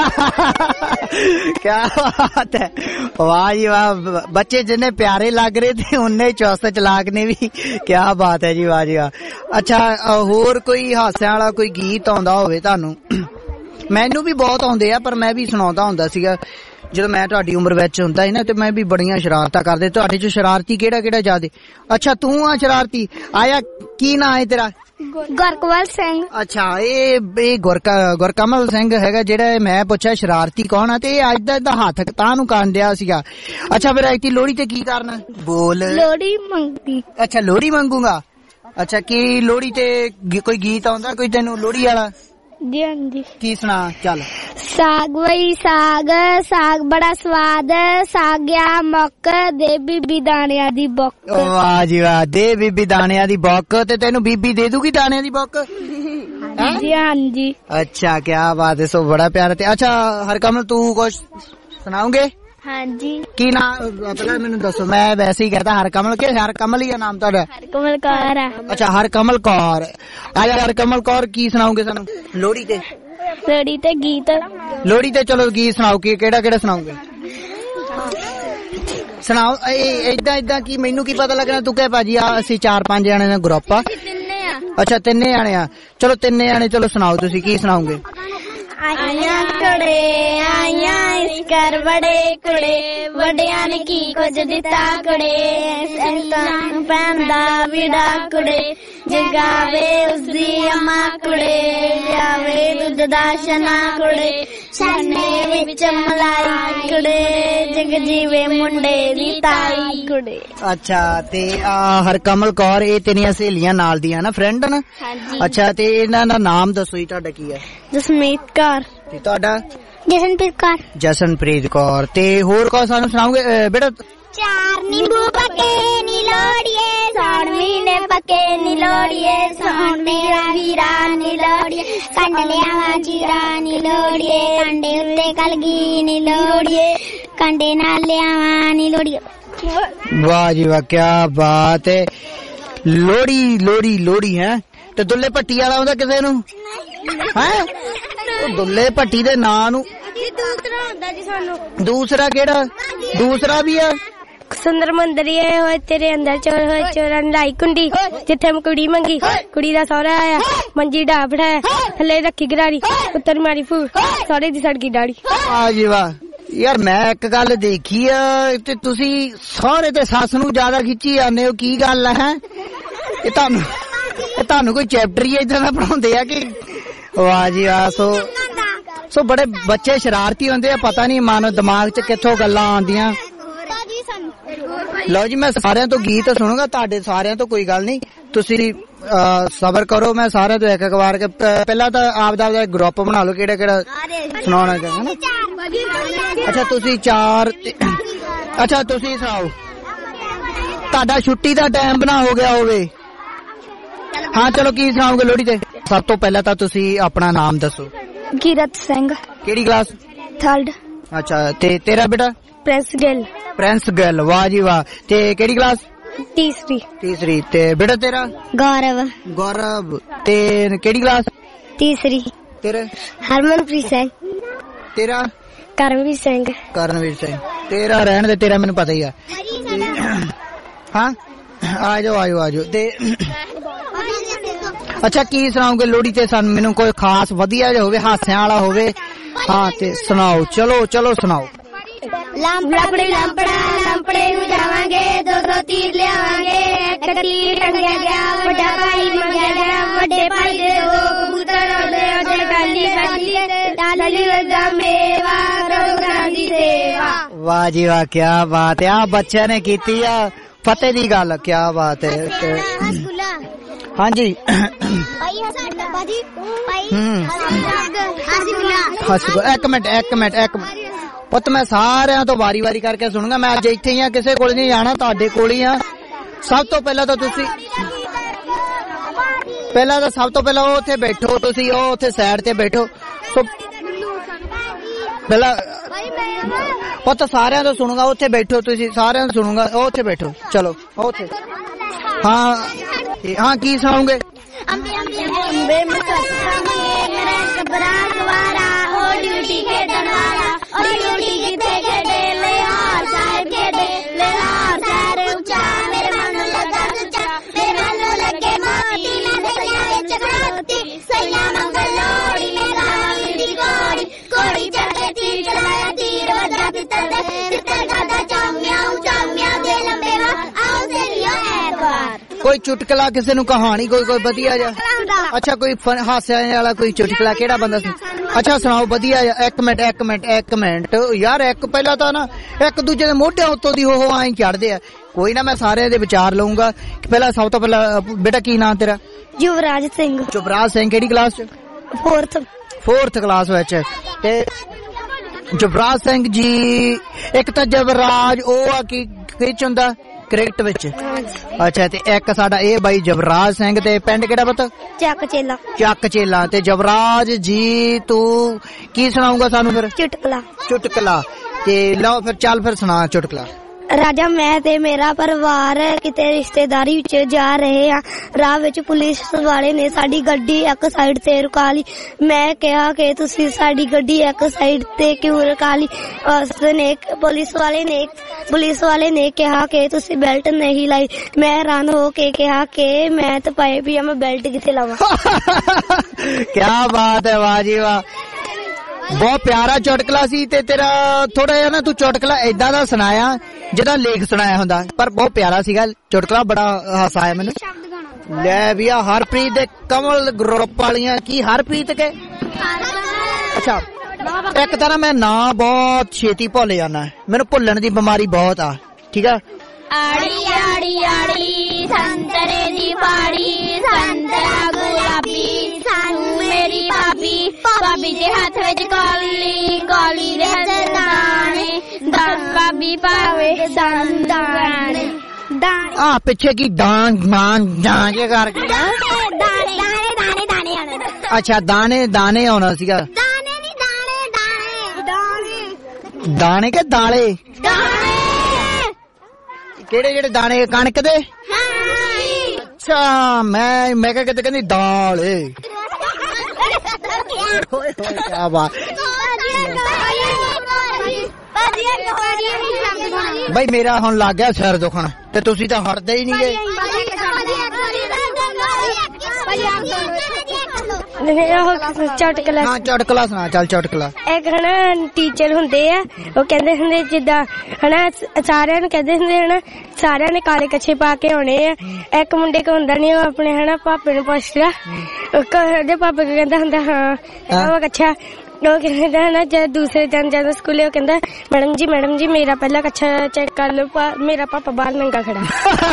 ਕਿਆ ਬਾਤ ਹੈ, ਵਾਹ ਜੀ ਵਾਹ। ਬੱਚੇ ਜਿੰਨੇ ਪਿਆਰੇ ਲੱਗ ਰਹੇ ਤੇ ਉਹਨੇ ਚੁਸਤ ਚਲਾਕ ਨੇ ਵੀ। ਕਿਆ ਬਾਤ ਹੈ ਜੀ, ਵਾਹ ਜੀ ਵਾਹ। ਅੱਛਾ, ਹੋਰ ਕੋਈ ਹਾਸਿਆਂ ਵਾਲਾ ਕੋਈ ਗੀਤ ਆਉਂਦਾ ਹੋਵੇ ਤੁਹਾਨੂੰ? ਮੈਨੂੰ ਵੀ ਬਹੁਤ ਆਉਂਦੇ ਆ, ਪਰ ਮੈਂ ਵੀ ਸੁਣਾਉਂਦਾ ਹੁੰਦਾ ਸੀਗਾ ਜਦੋਂ ਮੈਂ ਤੁਹਾਡੀ ਉਮਰ ਵਿੱਚ ਹੁੰਦਾ ਸੀ ਨਾ, ਤੇ ਮੈਂ ਵੀ ਬੜੀਆਂ ਸ਼ਰਾਰਤਾਂ ਕਰਦੇ। ਤੁਹਾਡੇ ਚ ਸ਼ਰਾਰਤੀ ਕਿਹੜਾ ਜ਼ਿਆਦੇ? ਅੱਛਾ, ਤੂੰ ਆ ਸ਼ਰਾਰਤੀ। ਆਇਆ, ਕੀ ਨਾਂ ਹੈ ਤੇਰਾ? ਗੁਰਕਮਲ ਸਿੰਘ। ਅੱਛਾ, ਇਹ ਗੁਰਕਮਲ ਸਿੰਘ ਹੈਗਾ ਜਿਹੜਾ ਮੈਂ ਪੁੱਛਿਆ ਸ਼ਰਾਰਤੀ ਕੌਣ ਆ, ਤੇ ਇਹ ਅੱਜ ਦਾ ਇਹਦਾ ਹੱਥ ਤਾਂ ਨੂੰ ਕਰਨ ਡਿਆ ਸੀਗਾ। ਅੱਛਾ, ਫਿਰ ਐਤੀ ਲੋਹੜੀ ਤੇ ਕੀ ਕਰਨਾ? ਬੋਲ। ਲੋਹੜੀ ਮੰਗੀ। ਅੱਛਾ, ਲੋਹੜੀ ਮੰਗੂਗਾ। ਅੱਛਾ, ਕੀ ਲੋਹੜੀ ਤੇ ਕੋਈ ਗੀਤ ਆਉਂਦਾ ਕੋਈ ਤੈਨੂੰ ਲੋਹੜੀ ਵਾਲਾ? ਜੀ ਹਾਂਜੀ। ਕੀ ਸੁਣਾ? ਚੱਲ। ਸਾਗ ਵਈ ਸਾਗ ਬੜਾ ਸਵਾਦ ਸਾਗਿਆ ਮੁੱਕ ਦੇ ਬੀਬੀ ਦਾਣਿਆਂ ਦੀ ਬੁੱਕ। ਵਾਹ ਜੀ ਵਾਹ, ਦੇ ਬੀਬੀ ਦਾਣਿਆਂ ਦੀ ਬੁੱਕ। ਤੇ ਤੈਨੂੰ ਬੀਬੀ ਦੇ ਦੂਗੀ ਦਾਣਿਆਂ ਦੀ ਬੁੱਕ? ਜੀ ਹਾਂਜੀ। ਅੱਛਾ, ਕਿਆ ਬਾਤ ਹੈ। ਸੋ ਬੜਾ ਪਿਆਰਾ। ਤੇ ਅੱਛਾ ਹਰਕਮਲ, ਤੂੰ ਕੁਛ ਸੁਣਾਉਂਗੇ? ਹਾਂਜੀ। ਕੀ ਨਾਮ ਪਹਿਲਾਂ ਮੈਨੂੰ ਦੱਸੋ, ਮੈਂ ਵੈਸੇ ਹੀ ਕਹਤਾ ਹਰਕਮਲ ਕਿ ਹਰਕਮਲ ਹੀ ਆ ਨਾਮ ਤੁਹਾਡਾ? ਹਰਕਮਲ ਕੌਰ ਆ। ਅੱਛਾ, ਹਰਕਮਲ ਕੌਰ। ਆਇਆ ਹਰਕਮਲ ਕੌਰ, ਕੀ ਸੁਣਾਉਂਗੇ ਸਾਨੂੰ ਲੋਹੜੀ ਤੇ? ਲੋਹੜੀ ਤੇ ਗੀਤ। ਲੋਹੜੀ ਤੇ ਚਲੋ ਗੀਤ ਸੁਣਾਓ, ਕੀ ਕਿਹੜਾ ਸੁਣਾਓਗੇ? ਸੁਣਾਓ। ਏਦਾਂ ਕੀ ਮੈਨੂੰ ਕੀ ਪਤਾ ਲੱਗਣਾ? ਤੂੰ ਕਹਿ ਭਾਜੀ ਆ ਅਸੀਂ 4-5 ਜਣੇ ਦਾ ਗਰੁੱਪ ਆ। ਅੱਛਾ, 3 ਜਣੇ ਆ। ਚਲੋ 3 ਜਣੇ, ਚਲੋ ਸੁਣਾਓ ਤੁਸੀਂ ਕੀ ਸੁਣਾਓਗੇ? ਆਈਆਂ ਕੁੜੇ ਆਈਆਂ ਇਸ ਘਰ ਬੜੇ ਕੁੜੇ ਵੱਡਿਆਂ ਨੇ ਕੀ ਕੁਝ ਦਿੱਤਾ ਕੁੜੇ ਸੰਤਾਂ ਪੈਂਦਾ ਵਿੜਾ ਕੁੜੇ ਜਗਾਵੇ ਉਸਦੀ ਅੰਮਾ ਕੁੜੇ ਜਾਵੇ ਦੁੱਧ ਦਾ ਛਨਾ ਕੁੜੇ ਛਾਨੇ ਵਿੱਚ ਮਲਾਈ ਕੁੜੇ ਜਗ ਜੀਵੇ ਮੁੰਡੇ ਦੀ ਤਾਈ ਕੁੜੇ। ਅੱਛਾ, ਤੇ ਹਰਕਮਲ ਕੌਰ ਇਹ ਤੇਰੀਆਂ ਸਹੇਲੀਆਂ ਨਾਲ ਦੀਆਂ ਨਾ, ਫਰੈਂਡ ਨਾ? ਹਾਂਜੀ। ਅੱਛਾ, ਤੇ ਇਹਨਾਂ ਦਾ ਨਾਮ ਦੱਸੋ ਜੀ, ਤੁਹਾਡਾ ਕੀ ਹੈ? ਜਸਮੀਤ ਕੌਰ। ਤੇ ਤੁਹਾਡਾ? ਜਸ਼ਨਪ੍ਰੀਤ ਕੌਰ। ਜਸ਼ਨਪ੍ਰੀਤ ਕੌਰ। ਤੇ ਹੋਰ ਕੌਣ ਸਾਨੂੰ ਸੁਣਾਓਗੇ ਬੇਟਾ? 4 ਨਿੰਬੂ ਪੱਕੇ ਨੀ ਲੋੜੀਏ ਸੌਣ ਮਹੀਨੇ ਪੱਕੇ ਨੀ ਲੋੜੀਏ ਸੌਣ ਮੇਰਾ ਵੀਰਾ ਨੀ ਲੋੜੀਏ ਕੰਡ ਲਿਆਵਾ ਜੀਰਾ ਨੀ ਲੋੜੀਏ ਕੰਡੇ ਉੱਤੇ ਕਲਗੀ ਨੀ ਲੋੜੀਏ ਕੰਡੇ ਨਾਲ ਲਿਆਵਾ ਨੀ ਲੋੜੀਏ। ਵਾਹ ਜੀ ਵਾਹ, ਕਿਆ ਬਾਤ ਹੈ। ਲੋਹੜੀ ਹੈ। ਤੇ ਦੁੱਲੇ ਭੱਟੀ ਵਾਲਾ ਆਉਂਦਾ ਕਿਸੇ ਨੂੰ? ਹੈ ਦੁੱਲੇ ਭੱਟੀ ਦੇ ਨਾਂ ਨੂੰ ਦੂਸਰਾ ਹੁੰਦਾ ਜੀ ਸਾਨੂੰ। ਦੂਸਰਾ ਕਿਹੜਾ? ਦੂਸਰਾ ਵੀ ਆ? ਸੁੰਦਰ ਮੰਦਰੀਏ ਹੋਏ ਤੇਰੇ ਅੰਦਰ ਚੋਰ ਹੋਏ ਚੋਰਾਂ ਲਾਈ ਕੁੰਡੀ ਜਿੱਥੇ ਕੁੜੀ ਮੰਗੀ ਕੁੜੀ ਦਾ ਸਹੁਰਾ ਆਇਆ ਮੰਜੀ ਢਾ ਬਿਠਾਇਆ ਥੱਲੇ ਰੱਖੀ ਗਰਾਰੀ ਉੱਤਰ ਮਾਰੀ ਫੂ ਸਹੁਰੇ ਦੀ ਸੜਕੀ ਦਾੜੀ। ਆ ਜੀ ਵਾਹ ਯਾਰ, ਮੈਂ ਇੱਕ ਗੱਲ ਦੇਖੀ ਆ ਤੇ ਤੁਸੀਂ ਸਹੁਰੇ ਤੇ ਸੱਸ ਨੂੰ ਜ਼ਿਆਦਾ ਖਿੱਚੀ ਜਾਂਦੇ ਹੋ, ਕੀ ਗੱਲ ਹੈ? ਇਹ ਤੁਹਾਨੂੰ ਕੋਈ ਚੈਪਟਰ ਹੀ ਇਦਾਂ ਦਾ ਪੜਾਉਂਦੇ ਆ ਕਿ? ਵਾਹ ਜੀ ਵਾਹ। ਸੋ ਬੜੇ ਬੱਚੇ ਸ਼ਰਾਰਤੀ ਹੁੰਦੇ ਆ, ਪਤਾ ਨਹੀਂ ਮਨ ਦਿਮਾਗ 'ਚ ਕਿੱਥੋਂ ਗੱਲਾਂ ਆਉਂਦੀਆਂ। ਲਓ ਜੀ, ਮੈਂ ਸਾਰਿਆਂ ਤੋਂ ਗੀਤ ਸੁਣੂਗਾ, ਤੁਹਾਡੇ ਸਾਰਿਆਂ ਤੋਂ ਕੋਈ ਗੱਲ ਨਹੀਂ, ਤੁਸੀਂ ਸਬਰ ਕਰੋ। ਮੈਂ ਸਾਰਿਆਂ ਤੋਂ ਇੱਕ ਵਾਰ ਕੇ ਪਹਿਲਾਂ ਤਾਂ ਆਪਦਾ ਗਰੁੱਪ ਬਣਾ ਲਓ, ਕਿਹੜਾ ਸੁਣਾਉਣਾ ਚਾਹੁੰਦਾ। ਅੱਛਾ, ਤੁਸੀਂ 4। ਅੱਛਾ, ਤੁਸੀਂ ਸੁਣਾਓ। ਤੁਹਾਡਾ ਛੁੱਟੀ ਦਾ ਟਾਈਮ ਬਣਾ ਹੋ ਗਿਆ ਹੋਵੇ। ਹਾਂ, ਚਲੋ ਕੀ ਸੁਣਾਓਗੇ ਲੋਹੜੀ ਤੇ? ਸਭ ਤੋਂ ਪਹਿਲਾਂ ਤਾਂ ਤੁਸੀਂ ਆਪਣਾ ਨਾਮ ਦੱਸੋ। ਕੀਰਤ ਸਿੰਘ। ਕਿਹੜੀ ਕਲਾਸ? 3rd। ਅੱਛਾ, ਤੇ ਤੇਰਾ ਬੇਟਾ? ਪ੍ਰਿੰਸ ਗਿੱਲ। ਵਾਹ ਜੀ ਵਾਹ। ਤੇ ਕਿਹੜੀ ਕਲਾਸ? 3rd। ਤੇ ਬੇਟਾ ਤੇਰਾ? ਗੌਰਵ। ਤੇ ਕਿਹੜੀ ਕਲਾਸ? 3rd। ਤੇਰਾ? ਹਰਮਨਪ੍ਰੀਤ ਸਿੰਘ। ਤੇਰਾ? ਕਰਨਵੀਰ ਸਿੰਘ। ਤੇਰਾ ਰਹਿਣ ਦੇ, ਤੇਰਾ ਮੈਨੂੰ ਪਤਾ ਹੀ ਆ। ਹਾਂ, ਆ ਜਾਓ। ਤੇ ਅੱਛਾ, ਕੀ ਸੁਣਾਓਗੇ ਲੋਹੜੀ ਤੇ ਸਾਨੂੰ? ਮੈਨੂੰ ਕੋਈ ਖਾਸ ਵਧੀਆ ਜਿਹਾ ਹੋਵੇ, ਹਾਸਿਆਂ ਵਾਲਾ ਹੋਵੇ, हाँ ते सुनाओ, चलो चलो सुनाओ। ਲੰਪੜੇ ਲੰਪੜੇ ਨੂੰ ਜਾਵਾਂਗੇ, 2 ਤੀਰ ਲਿਆਵਾਂਗੇ, ਇੱਕ ਤੀਰ ਟੰਗਿਆ ਗਿਆ, ਵੱਡਾ ਭਾਈ ਮੰਗਿਆ ਗਿਆ, ਵੱਡੇ ਭਾਈ ਦੇ 2 ਕਬੂਤਰ ਉੱਡੇ ਕਾਲੀ ਲਾਲੀ ਲੱਗਾ ਮੇਵਾ, ਕਰੋ ਘਰਾਂ ਦੀ ਸੇਵਾ। वाह जी वाह, क्या बात है। आ बच्चे ने कीती आ फतेह दी गल, क्या बात है। हाँ जी एक मिनट ਪੁੱਤ ਮੈਂ ਸਾਰਿਆਂ ਤੋਂ ਵਾਰੀ ਕਰਕੇ ਸੁਣੂਗਾ। ਮੈਂ ਅੱਜ ਇੱਥੇ ਹੀ ਆ, ਕਿਸੇ ਕੋਲ ਨਹੀਂ ਜਾਣਾ, ਤੁਹਾਡੇ ਕੋਲ ਹੀ ਆ। ਸਭ ਤੋਂ ਪਹਿਲਾਂ ਤਾਂ ਤੁਸੀਂ ਸਭ ਤੋਂ ਪਹਿਲਾਂ ਉਹ ਉੱਥੇ ਬੈਠੋ, ਤੁਸੀਂ ਉਹ ਉੱਥੇ ਸਾਈਡ ਤੇ ਬੈਠੋ। ਪਹਿਲਾਂ ਪੁੱਤ ਸਾਰਿਆਂ ਤੋਂ ਸੁਣੂਗਾ, ਉੱਥੇ ਬੈਠੋ ਤੁਸੀਂ, ਸਾਰਿਆਂ ਤੋਂ ਸੁਣੂਗਾ, ਉਹ ਉੱਥੇ ਬੈਠੋ। ਚਲੋ ਉੱਥੇ। ਹਾਂ ਕੀ ਸੁਣਾਓਗੇ? ਡਿਊਟੀ ਖੇਡਣ ਵਾਲਾ, ਡਿਊਟੀ ਕਿੱਥੇ ਖੇਡੇ, ਲਿਹਾਰ ਸਾਹਿਬ ਖੇਡੇ, ਲਿਹਾਰ ਸਾਹਿਬ ਉੱਚਾ, ਮੇਰੇ ਮਨ ਨੂੰ ਲੱਗਾ ਸੱਚਾ, ਮੇਰੇ ਮਨ ਨੂੰ ਲੱਗੇ ਮੋਤੀ, ਮੈਂ ਸਈਆਂ ਵਿੱਚ ਖਲੋਤੀ, ਸਈਆਂ ਮੰਗਲ ਲੋੜੀ, ਮੈਂ ਗਾਵਾਂ ਦੀ ਕੋੜੀ, ਕੋੜੀ ਚੜ ਕੇ ਤੀਰ ਚਲਾਇਆ, ਤੀਰ ਵੱਜਾ ਤਿੱਤਰ ਦੇ, ਤਿੱਤਰ ਖਾਦਾ ਚਾਮਿਆਂ ਦੇ ਲੰਬੇ ਵਾਰ, ਆਓ ਸੇਲੀਓ ਐਤਵਾਰ। ਕੋਈ ਚੁਟਕਲਾ ਕਿਸੇ ਨੂੰ, ਕਹਾਣੀ ਕੋਈ ਵਧੀਆ ਜਾ। ਅੱਛਾ ਕੋਈ ਹਾਸੇ ਵਾਲਾ ਕੋਈ ਚੁਟਕਲਾ, ਕਿਹੜਾ ਬੰਦਾ ਸੀ? ਅੱਛਾ ਸੁਣਾਓ ਵਧੀਆ। ਇੱਕ ਮਿੰਟ ਯਾਰ, ਇੱਕ ਪਹਿਲਾਂ ਤਾਂ ਨਾ ਇੱਕ ਦੂਜੇ ਦੇ ਮੋਢਿਆਂ ਉੱਤੋਂ ਦੀ ਉਹ ਐਂ ਚੜਦੇ ਆ। ਕੋਈ ਨਾ, ਮੈਂ ਸਾਰਿਆਂ ਦੇ ਵਿਚਾਰ ਲਊਂਗਾ। ਪਹਿਲਾਂ ਸਭ ਤੋਂ ਪਹਿਲਾਂ ਬੇਟਾ ਕੀ ਨਾਮ ਤੇਰਾ? ਯੁਵਰਾਜ ਸਿੰਘ। ਕਿਹੜੀ ਕਲਾਸ ਚ? 4th ਕਲਾਸ ਵਿੱਚ। ਤੇ ਯੁਵਰਾਜ ਸਿੰਘ ਜੀ, ਇੱਕ ਤਾਂ ਯੁਵਰਾਜ ਉਹ ਆ ਕੀ ਕਿਚ ਹੁੰਦਾ ਕ੍ਰਿਕਟ ਵਿੱਚ? ਅੱਛਾ, ਤੇ ਇੱਕ ਸਾਡਾ ਇਹ ਬਾਈ ਯੁਵਰਾਜ ਸਿੰਘ, ਤੇ ਪਿੰਡ ਕਿਹੜਾ ਪੁੱਤ? ਚੱਕ ਚੇਲਾ। ਤੇ ਯੁਵਰਾਜ ਜੀ ਤੂੰ ਕੀ ਸੁਣਾਊਗਾ ਸਾਨੂੰ ਫਿਰ? ਚੁਟਕਲਾ। ਤੇ ਲਓ ਫਿਰ, ਚੱਲ ਫਿਰ ਸੁਣਾ ਚੁਟਕਲਾ। ਰਾਜਾ, ਮੈਂ ਤੇ ਮੇਰਾ ਪਰਿਵਾਰ ਕਿਤੇ ਰਿਸ਼ਤੇਦਾਰੀ ਵਿੱਚ ਜਾ ਰਹੇ ਆ। ਰਾਹ ਵਿੱਚ ਪੁਲਿਸ ਵਾਲੇ ਨੇ ਸਾਡੀ ਗੱਡੀ ਇੱਕ ਸਾਈਡ ਤੇ ਰੁਕਾ ਲਈ। ਮੈਂ ਕਿਹਾ ਕਿ ਤੁਸੀਂ ਸਾਡੀ ਗੱਡੀ ਇੱਕ ਸਾਈਡ ਤੇ ਕਿਉਂ ਰੁਕਾ ਲਈ? ਪੁਲਿਸ ਵਾਲੇ ਨੇ ਕਿਹਾ ਕਿ ਤੁਸੀਂ ਬੈਲਟ ਨਹੀਂ ਲਾਈ। ਮੈਂ ਹੈਰਾਨ ਹੋ ਕੇ ਕਿਹਾ ਕਿ ਮੈਂ ਤਾਂ ਪਾਏ ਵੀ ਆ, ਮੈਂ ਬੈਲਟ ਕਿੱਥੇ ਲਾਵਾਂ? ਕਿਆ ਬਾਤ ਹੈ, ਵਾਹ ਜੀ ਵਾਹ, ਬਹੁਤ ਪਿਆਰਾ ਚੁਟਕਲਾ ਸੀ। ਤੇ ਤੇਰਾ ਥੋੜਾ ਜਿਹਾ ਨਾ ਤੂੰ ਚੁਟਕਲਾ ਏਦਾਂ ਦਾ ਸੁਣਾਇਆ ਜਿਹਦਾ ਲੇਖ ਸੁਣਾਇਆ ਹੁੰਦਾ, ਪਰ ਬਹੁਤ ਪਿਆਰਾ ਸੀਗਾ ਚੁਟਕਲਾ, ਬੜਾ ਹਾਸਾ ਆਇਆ ਮੈਨੂੰ। ਲੈ ਵੀ ਆ ਹਰਪ੍ਰੀਤ ਦੇ ਕਮਲ ਗਰੁੱਪ ਵਾਲੀਆਂ, ਕੀ ਹਰਪ੍ਰੀਤ ਕੇ? ਅੱਛਾ, ਇੱਕ ਤਾਂ ਨਾ ਮੈਂ ਨਾਂ ਬਹੁਤ ਛੇਤੀ ਭੁੱਲ ਜਾਣਾ, ਮੈਨੂੰ ਭੁੱਲਣ ਦੀ ਬਿਮਾਰੀ ਬਹੁਤ ਆ, ਠੀਕ ਆ। ਆੜੀ ਆੜੀ ਆੜੀ ਸੰਤਰੇ ਦੀ ਫਾੜੀ, ਸੰਤਰਾ ਗੁਲਾਬੀ ਸਾਨੂੰ ਮੇਰੀ ਭਾਬੀ ਦੇ ਹੱਥ ਵਿੱਚ ਕੌਲੀ ਦੇ ਹੱਥ ਦਾਣੇ, ਭਾਬੀ ਪਾਵੇ ਸਾਨੂੰ ਦਾਣੇ। ਆ ਪਿੱਛੇ ਕੀ ਦਾਣ ਜੇ ਕਰਕੇ? ਦਾਣੇ ਅੱਛਾ, ਦਾਣੇ ਆਉਣਾ ਸੀਗਾ। ਦਾਣੇ ਕੇ ਦਾਲੇ? ਕਿਹੜੇ ਜਿਹੜੇ ਦਾਣੇ? ਕਣਕ ਦੇ? ਅੱਛਾ, ਮੈਂ ਕਿਹਾ ਕਿਤੇ ਕਹਿੰਦੀ ਦਾਲ ਏ। ਕਿਆ ਬਾਤ ਬਈ, ਮੇਰਾ ਹੁਣ ਲੱਗ ਗਿਆ ਸਿਰ ਦੁਖਣ, ਤੇ ਤੁਸੀਂ ਤਾਂ ਹਟਦੇ ਹੀ ਨਹੀਂ ਗਏ। ਚੁਟਕਲਾ। ਹਾਂ ਚੁਟਕਲਾ ਸੁਣਾ, ਚੱਲ ਚੁਟਕਲਾ। ਇੱਕ ਹਨਾ ਟੀਚਰ ਹੁੰਦੇ ਆ, ਉਹ ਕਹਿੰਦੇ ਹੁੰਦੇ ਜਿੱਦਾਂ ਹਨਾ ਸਾਰਿਆਂ ਨੂੰ ਕਹਿੰਦੇ ਹੁੰਦੇ ਹਨਾ, ਸਾਰਿਆਂ ਨੇ ਕਾਲੇ ਕੱਛੇ ਪਾ ਕੇ ਆਉਣੇ ਆ। ਇੱਕ ਮੁੰਡੇ ਕੋ ਹੁੰਦਾ ਨੀ, ਉਹ ਆਪਣੇ ਹਨਾ ਪਾਪੇ ਨੂੰ ਪੁੱਛਦਾ, ਉਹਦੇ ਪਾਪੇ ਕੋ ਕਹਿੰਦਾ ਹੁੰਦਾ ਹਾਂ ਕੱਛਾ। ਉਹ ਕਹਿੰਦਾ ਹਨਾ ਜਦ ਦੂਸਰੇ ਦਿਨ ਜਦੋਂ ਸਕੂਲੇ, ਉਹ ਕਹਿੰਦਾ ਮੈਡਮ ਜੀ ਮੇਰਾ ਪਹਿਲਾਂ ਕੱਛਾ ਚੈੱਕ ਕਰ ਲਓ, ਮੇਰਾ ਪਾਪਾ ਬਾਹਰ ਨੰਗਾ ਖੜਾ।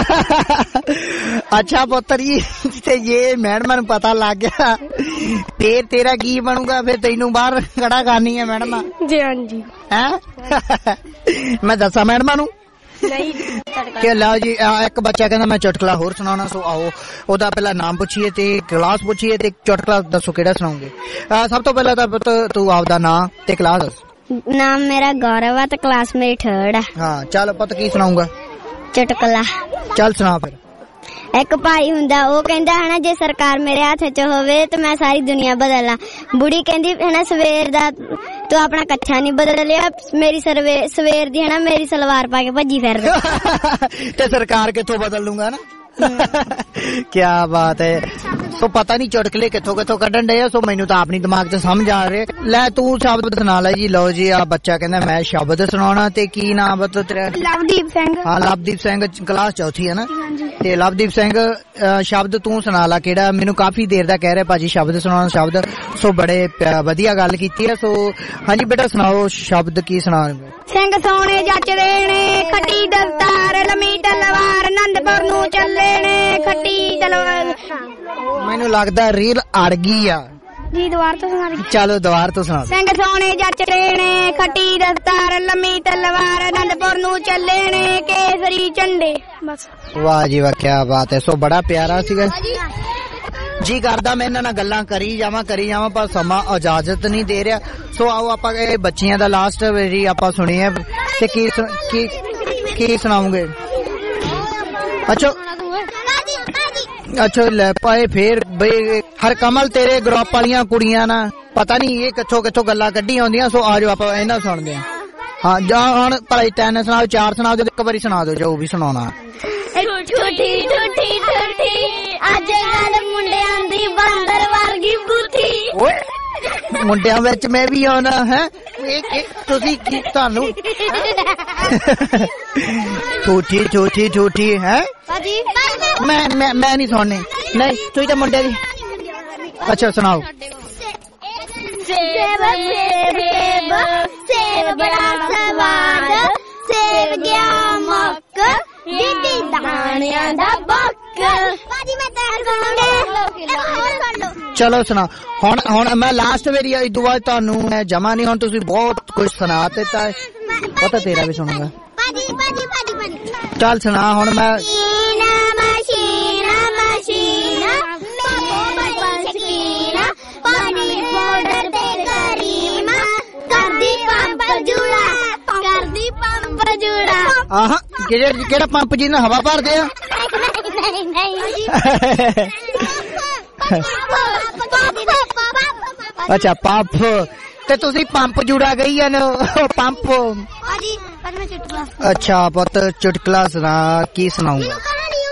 ਅੱਛਾ ਪੁੱਤਰ ਜੀ, ਤੇ ਜੇ ਮੈਡਮਾਂ ਨੂੰ ਪਤਾ ਲੱਗ ਗਿਆ ਫੇਰ ਤੇਰਾ ਕੀ ਬਣੂਗਾ? ਫਿਰ ਤੈਨੂੰ ਬਾਹਰ ਖੜਾ ਕਰਨੀ ਹੈ ਮੈਡਮ? ਜੀ ਹਾਂਜੀ। ਮੈਂ ਦੱਸਾਂ ਮੈਡਮਾਂ ਨੂੰ? ਨਹੀਂ। ਕਿ ਲਓ ਜੀ, ਇੱਕ ਬੱਚਾ ਕਹਿੰਦਾ ਮੈਂ ਚੁਟਕਲਾ ਹੋਰ ਸੁਣਾਉਣਾ, ਸੋ ਆਓ ਉਹਦਾ ਪਹਿਲਾਂ ਨਾਮ ਪੁੱਛੀਏ ਤੇ ਕਲਾਸ ਪੁੱਛੀਏ ਤੇ ਚੁਟਕਲਾ ਦੱਸੋ ਕਿਹੜਾ ਸੁਣਾਉਂਗੇ। ਸਭ ਤੋਂ ਪਹਿਲਾਂ ਤਾਂ ਤੂੰ ਆਪਦਾ ਨਾਂ ਤੇ ਕਲਾਸ ਦੱਸ। ਨਾਮ ਮੇਰਾ ਗੌਰਵ ਆ ਤੇ ਕਲਾਸ ਮੇਰੀ 3rd ਆ। ਹਾਂ ਚੱਲ ਪੁੱਤ, ਕੀ ਸੁਣਾਉਂਗਾ? ਚੁਟਕਲਾ। ਚੱਲ ਸੁਣਾ ਫਿਰ। ਇੱਕ ਭਾਈ ਹੁੰਦਾ, ਉਹ ਕਹਿੰਦਾ ਹਨਾ ਜੇ ਸਰਕਾਰ ਮੇਰੇ ਹੱਥ 'ਚ ਹੋਵੇ ਤੇ ਮੈਂ ਸਾਰੀ ਦੁਨੀਆ ਬਦਲਾਂ। ਬੁੜੀ ਕਹਿੰਦੀ ਹਨਾ ਸਵੇਰ ਦਾ ਤੂੰ ਆਪਣਾ ਕੱਛਾ ਨਹੀਂ ਬਦਲ ਲਿਆ, ਮੇਰੀ ਸਵੇਰ ਦੀ ਹਨਾ ਮੇਰੀ ਸਲਵਾਰ ਪਾ ਕੇ ਭੱਜੀ ਫਿਰਦਾ। ਤੇ ਸਰਕਾਰ ਕਿੱਥੋਂ ਬਦਲ ਲੂੰਗਾ ਨਾ। ਕਿਆ ਬਾਤ ਹੈ। ਸੋ ਪਤਾ ਨਹੀਂ ਚੁਟਕਲੇ ਕਿੱਥੋਂ ਕਿੱਥੋਂ ਕੱਢਣ ਡਏ ਆ। ਸੋ ਮੈਨੂੰ ਤਾਂ ਆਪਣੀ ਦਿਮਾਗ 'ਚ ਸਮਝ ਆ ਰਿਹਾ। ਲੈ ਤੂੰ ਸ਼ਬਦ ਸੁਣਾ ਲੈ ਜੀ। ਲਓ ਜੀ ਆ ਬੱਚਾ ਕਹਿੰਦਾ ਮੈਂ ਸ਼ਬਦ ਸੁਣਾਉਣਾ। ਤੇ ਕੀ ਨਾਮ ਬਤਾ ਤੇਰਾ? ਲਵਦੀਪ ਸਿੰਘ। ਹਾਂ ਲਵਦੀਪ ਸਿੰਘ, ਕਲਾਸ ਚੌਥੀ ਹੈ ਨਾ? ਤੇ ਲਵਦੀਪ ਸਿੰਘ ਸ਼ਬਦ ਤੂੰ ਸੁਣਾ ਲਾ ਕਿਹੜਾ। ਮੈਨੂੰ ਕਾਫੀ ਦੇਰ ਦਾ ਕਹਿ ਰਿਹਾ ਭਾਜੀ ਸ਼ਬਦ ਸੁਣਾਉਣਾ ਸ਼ਬਦ। ਸੋ ਬੜੇ ਵਧੀਆ ਗੱਲ ਕੀਤੀ ਹੈ। ਸੋ ਹਾਂਜੀ ਬੇਟਾ ਸੁਣਾਓ ਸ਼ਬਦ ਕੀ ਸੁਣਾ। ਸਿੰਘ ਸੋਹਣੇ ਜੱਚਦੇ ਨੇ ਖੱਟੀ ਦਸਤਾਰ ਲੰਮੀ ਤਲਵਾਰ ਆਨੰਦਪੁਰ ਨੂੰ ਚੱਲੇ ਨੇ ਖੱਟੀ ਤਲਵਾਰ। ਮੈਨੂੰ ਲੱਗਦਾ ਰੀਲ ਅੜ ਗਈ ਆ ਜੀ। ਦੁਬਾਰਾ ਤੋਂ ਸੁਣਾ ਦੇ। ਚਲੋ ਦੁਬਾਰਾ ਤੋਂ ਸੁਣਾ। ਸਿੰਘ ਸੋਹਣੇ ਜੱਚਦੇ ਨੇ ਖੱਟੀ ਦਸਤਾਰ ਲੰਮੀ ਤਲਵਾਰ ਆਨੰਦਪੁਰ ਨੂੰ ਚੱਲੇ ਨੇ ਕੇਸਰੀ ਝੰਡੇ। ਬਸ ਵਾਹ ਜੀ ਵਾਹ ਕੀ ਬਾਤ ਹੈ। ਸੋ ਬੜਾ ਪਿਆਰਾ ਸੀਗਾ ਜੀ। ਕਰਦਾ ਮੈਂ ਇਹਨਾਂ ਨਾਲ ਗੱਲਾਂ ਕਰੀ ਜਾਵਾਂ ਪਰ ਸਮਾਂ ਇਜਾਜ਼ਤ ਨਹੀਂ ਦੇ ਰਿਹਾ। ਸੋ ਆਓ ਆਪਾਂ ਇਹ ਬੱਚਿਆਂ ਦਾ ਲਾਸਟ ਵਾਰੀ ਆਪਾਂ ਸੁਣੀਏ ਤੇ ਕੀ ਸੁਣਾਉਂਗੇ। ਅੱਛਾ ਲੈ ਪਾਏ ਫੇਰ ਬਈ ਹਰ ਕਮਲ ਤੇਰੇ ਗਰੁੱਪ ਵਾਲੀਆਂ ਕੁੜੀਆਂ ਨਾ ਪਤਾ ਨਹੀਂ ਇਹ ਕਿੱਥੋਂ ਗੱਲਾਂ ਕੱਢੀ ਆਉਂਦੀਆਂ। ਸੋ ਆ ਜਾਓ ਆਪਾਂ ਇਹਨਾਂ ਸੁਣਦੇ ਹਾਂ। ਹਾਂ ਜਾਂ ਹੁਣ ਭਾਈ 3 ਸੁਣਾਓ 4 ਸੁਣਾ ਦਿਓ ਇੱਕ ਵਾਰੀ ਸੁਣਾ ਦਿਓ ਜੋ ਵੀ ਸੁਣਾਉਣਾ। ਠੂਠੀ ਠੂਠੀ ਠੂਠੀ ਅੱਜ ਕੱਲ ਮੁੰਡਿਆਂ ਦੀ ਬਾਂਦਰ ਵਰਗੀ ਬੁੱਧੀ। ਓਏ ਮੁੰਡਿਆਂ ਵਿੱਚ ਮੈਂ ਵੀ ਆਉਣਾ ਹੈ। ਤੁਸੀਂ ਕੀ ਤੁਹਾਨੂੰ ਠੂਠੀ ਠੂਠੀ ਠੂਠੀ ਹੈ। ਮੈਂ ਨਹੀਂ ਸੁਣਨੀ। ਨਹੀਂ ਤੁਸੀਂ ਤਾਂ ਮੁੰਡੇ ਦੀ। ਅੱਛਾ ਸੁਣਾਓ। ਸੇਬ ਸੇਬ ਸੇਬ ਬੜਾ ਸਵਾਦ ਸੇਬ ਗਿਆ ਮੁੱਕ ਦਿੱਤੀ ਦਾਣਿਆਂ ਦਾ ਬੱਕ। ਭਾਜੀ ਮੈਂ ਤਾਂ ਚਲੋ ਸੁਣਾ ਹੁਣ ਮੈਂ ਲਾਸਟ ਵਾਰੀ ਇਸ ਤੋਂ ਬਾਅਦ ਤੁਹਾਨੂੰ ਮੈਂ ਜਮਾ ਨਹੀਂ। ਹੁਣ ਤੁਸੀਂ ਬਹੁਤ ਕੁਝ ਸੁਣਾ ਦਿੱਤਾ ਪਤਾ ਤੇਰਾ ਵੀ ਸੁਣੂਗਾ। ਚੱਲ ਸੁਣਾ ਹੁਣ ਮੈਂ। ਪਾਣੀ ਪਾਊਡਰ ਤੇ ਕਰੀਮ ਕਰਦੀ ਪੰਪ ਜੂੜਾ। ਆਹ ਕਿਹੜਾ ਪੰਪ ਜੀ ਨਾਲ ਹਵਾ ਭਰਦੇ ਆ? ਅੱਛਾ ਪੰਪ ਤੇ ਤੁਸੀਂ ਪੰਪ ਜੁੜਾ ਗਈ ਆ ਪੰਪ। ਅੱਛਾ ਪੁੱਤ ਚੁਟਕਲਾ ਸੁਣਾ। ਕੀ ਸੁਣਾਊਗਾ?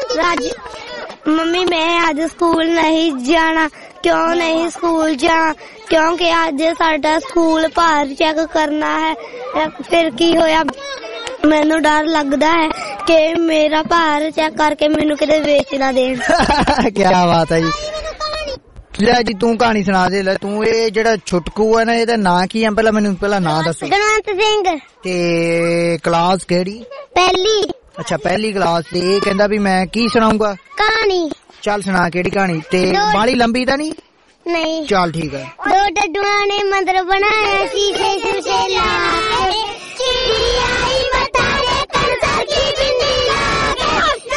ਮੰਮੀ ਮੈਂ ਅੱਜ ਸਕੂਲ ਨਹੀਂ ਜਾਣਾ। ਕਿਉਂ ਨਹੀਂ ਸਕੂਲ ਜਾਣਾ? ਕਿਉਂਕਿ ਅੱਜ ਸਾਡਾ ਸਕੂਲ ਭਾਰ ਚੈੱਕ ਕਰਨਾ ਹੈ। ਫਿਰ ਕੀ ਹੋਇਆ? ਮੈਨੂੰ ਡਰ ਲੱਗਦਾ ਹੈ ਕਿ ਮੇਰਾ ਭਾਰ ਚੈੱਕ ਕਰਕੇ ਮੈਨੂੰ ਕਿਤੇ ਵੇਚ ਨਾ ਦੇਣ। ਕੀ ਬਾਤ ਹੈ ਜੀ। ਲੈ ਜੀ ਤੂੰ ਕਹਾਣੀ ਸੁਣਾ ਦੇ। ਲੈ ਤੂੰ ਇਹ ਜਿਹੜਾ ਛੁਟਕੂ ਹੈ ਨਾ ਇਹਦਾ ਨਾਂ ਕੀ ਹੈ? ਮੈਨੂੰ ਨਾਂ ਦੱਸੋ। ਗੁਣਵੰਤ ਸਿੰਘ। ਤੇ ਕਲਾਸ ਕਿਹੜੀ? ਪਹਿਲੀ। ਅੱਛਾ ਪਹਿਲੀ ਕਲਾਸ। ਤੇ ਇਹ ਕਹਿੰਦਾ ਵੀ ਮੈਂ ਕੀ ਸੁਣਾਉਂਗਾ? ਕਹਾਣੀ। ਚੱਲ ਸੁਣਾ ਕਿਹੜੀ ਕਹਾਣੀ। ਤੇ ਬਾਲੀ ਲੰਬੀ ਤਾਂ ਨਹੀਂ? ਨਹੀਂ। ਚੱਲ ਠੀਕ ਹੈ। ਦੋ ਡੱਡੂਆਂ ਨੇ ਮੰਦਰ ਬਣਾਇਆ ਸ਼ੀਸ਼ੇ ਸ਼ੂਸ਼ੇ ਲਾ ਕੇ ਚਿੜੀ ਆਈ ਮਤਾਰੇ ਕੰਸਰ ਕੀ ਬਿੰਦੀ ਲਾ ਕੇ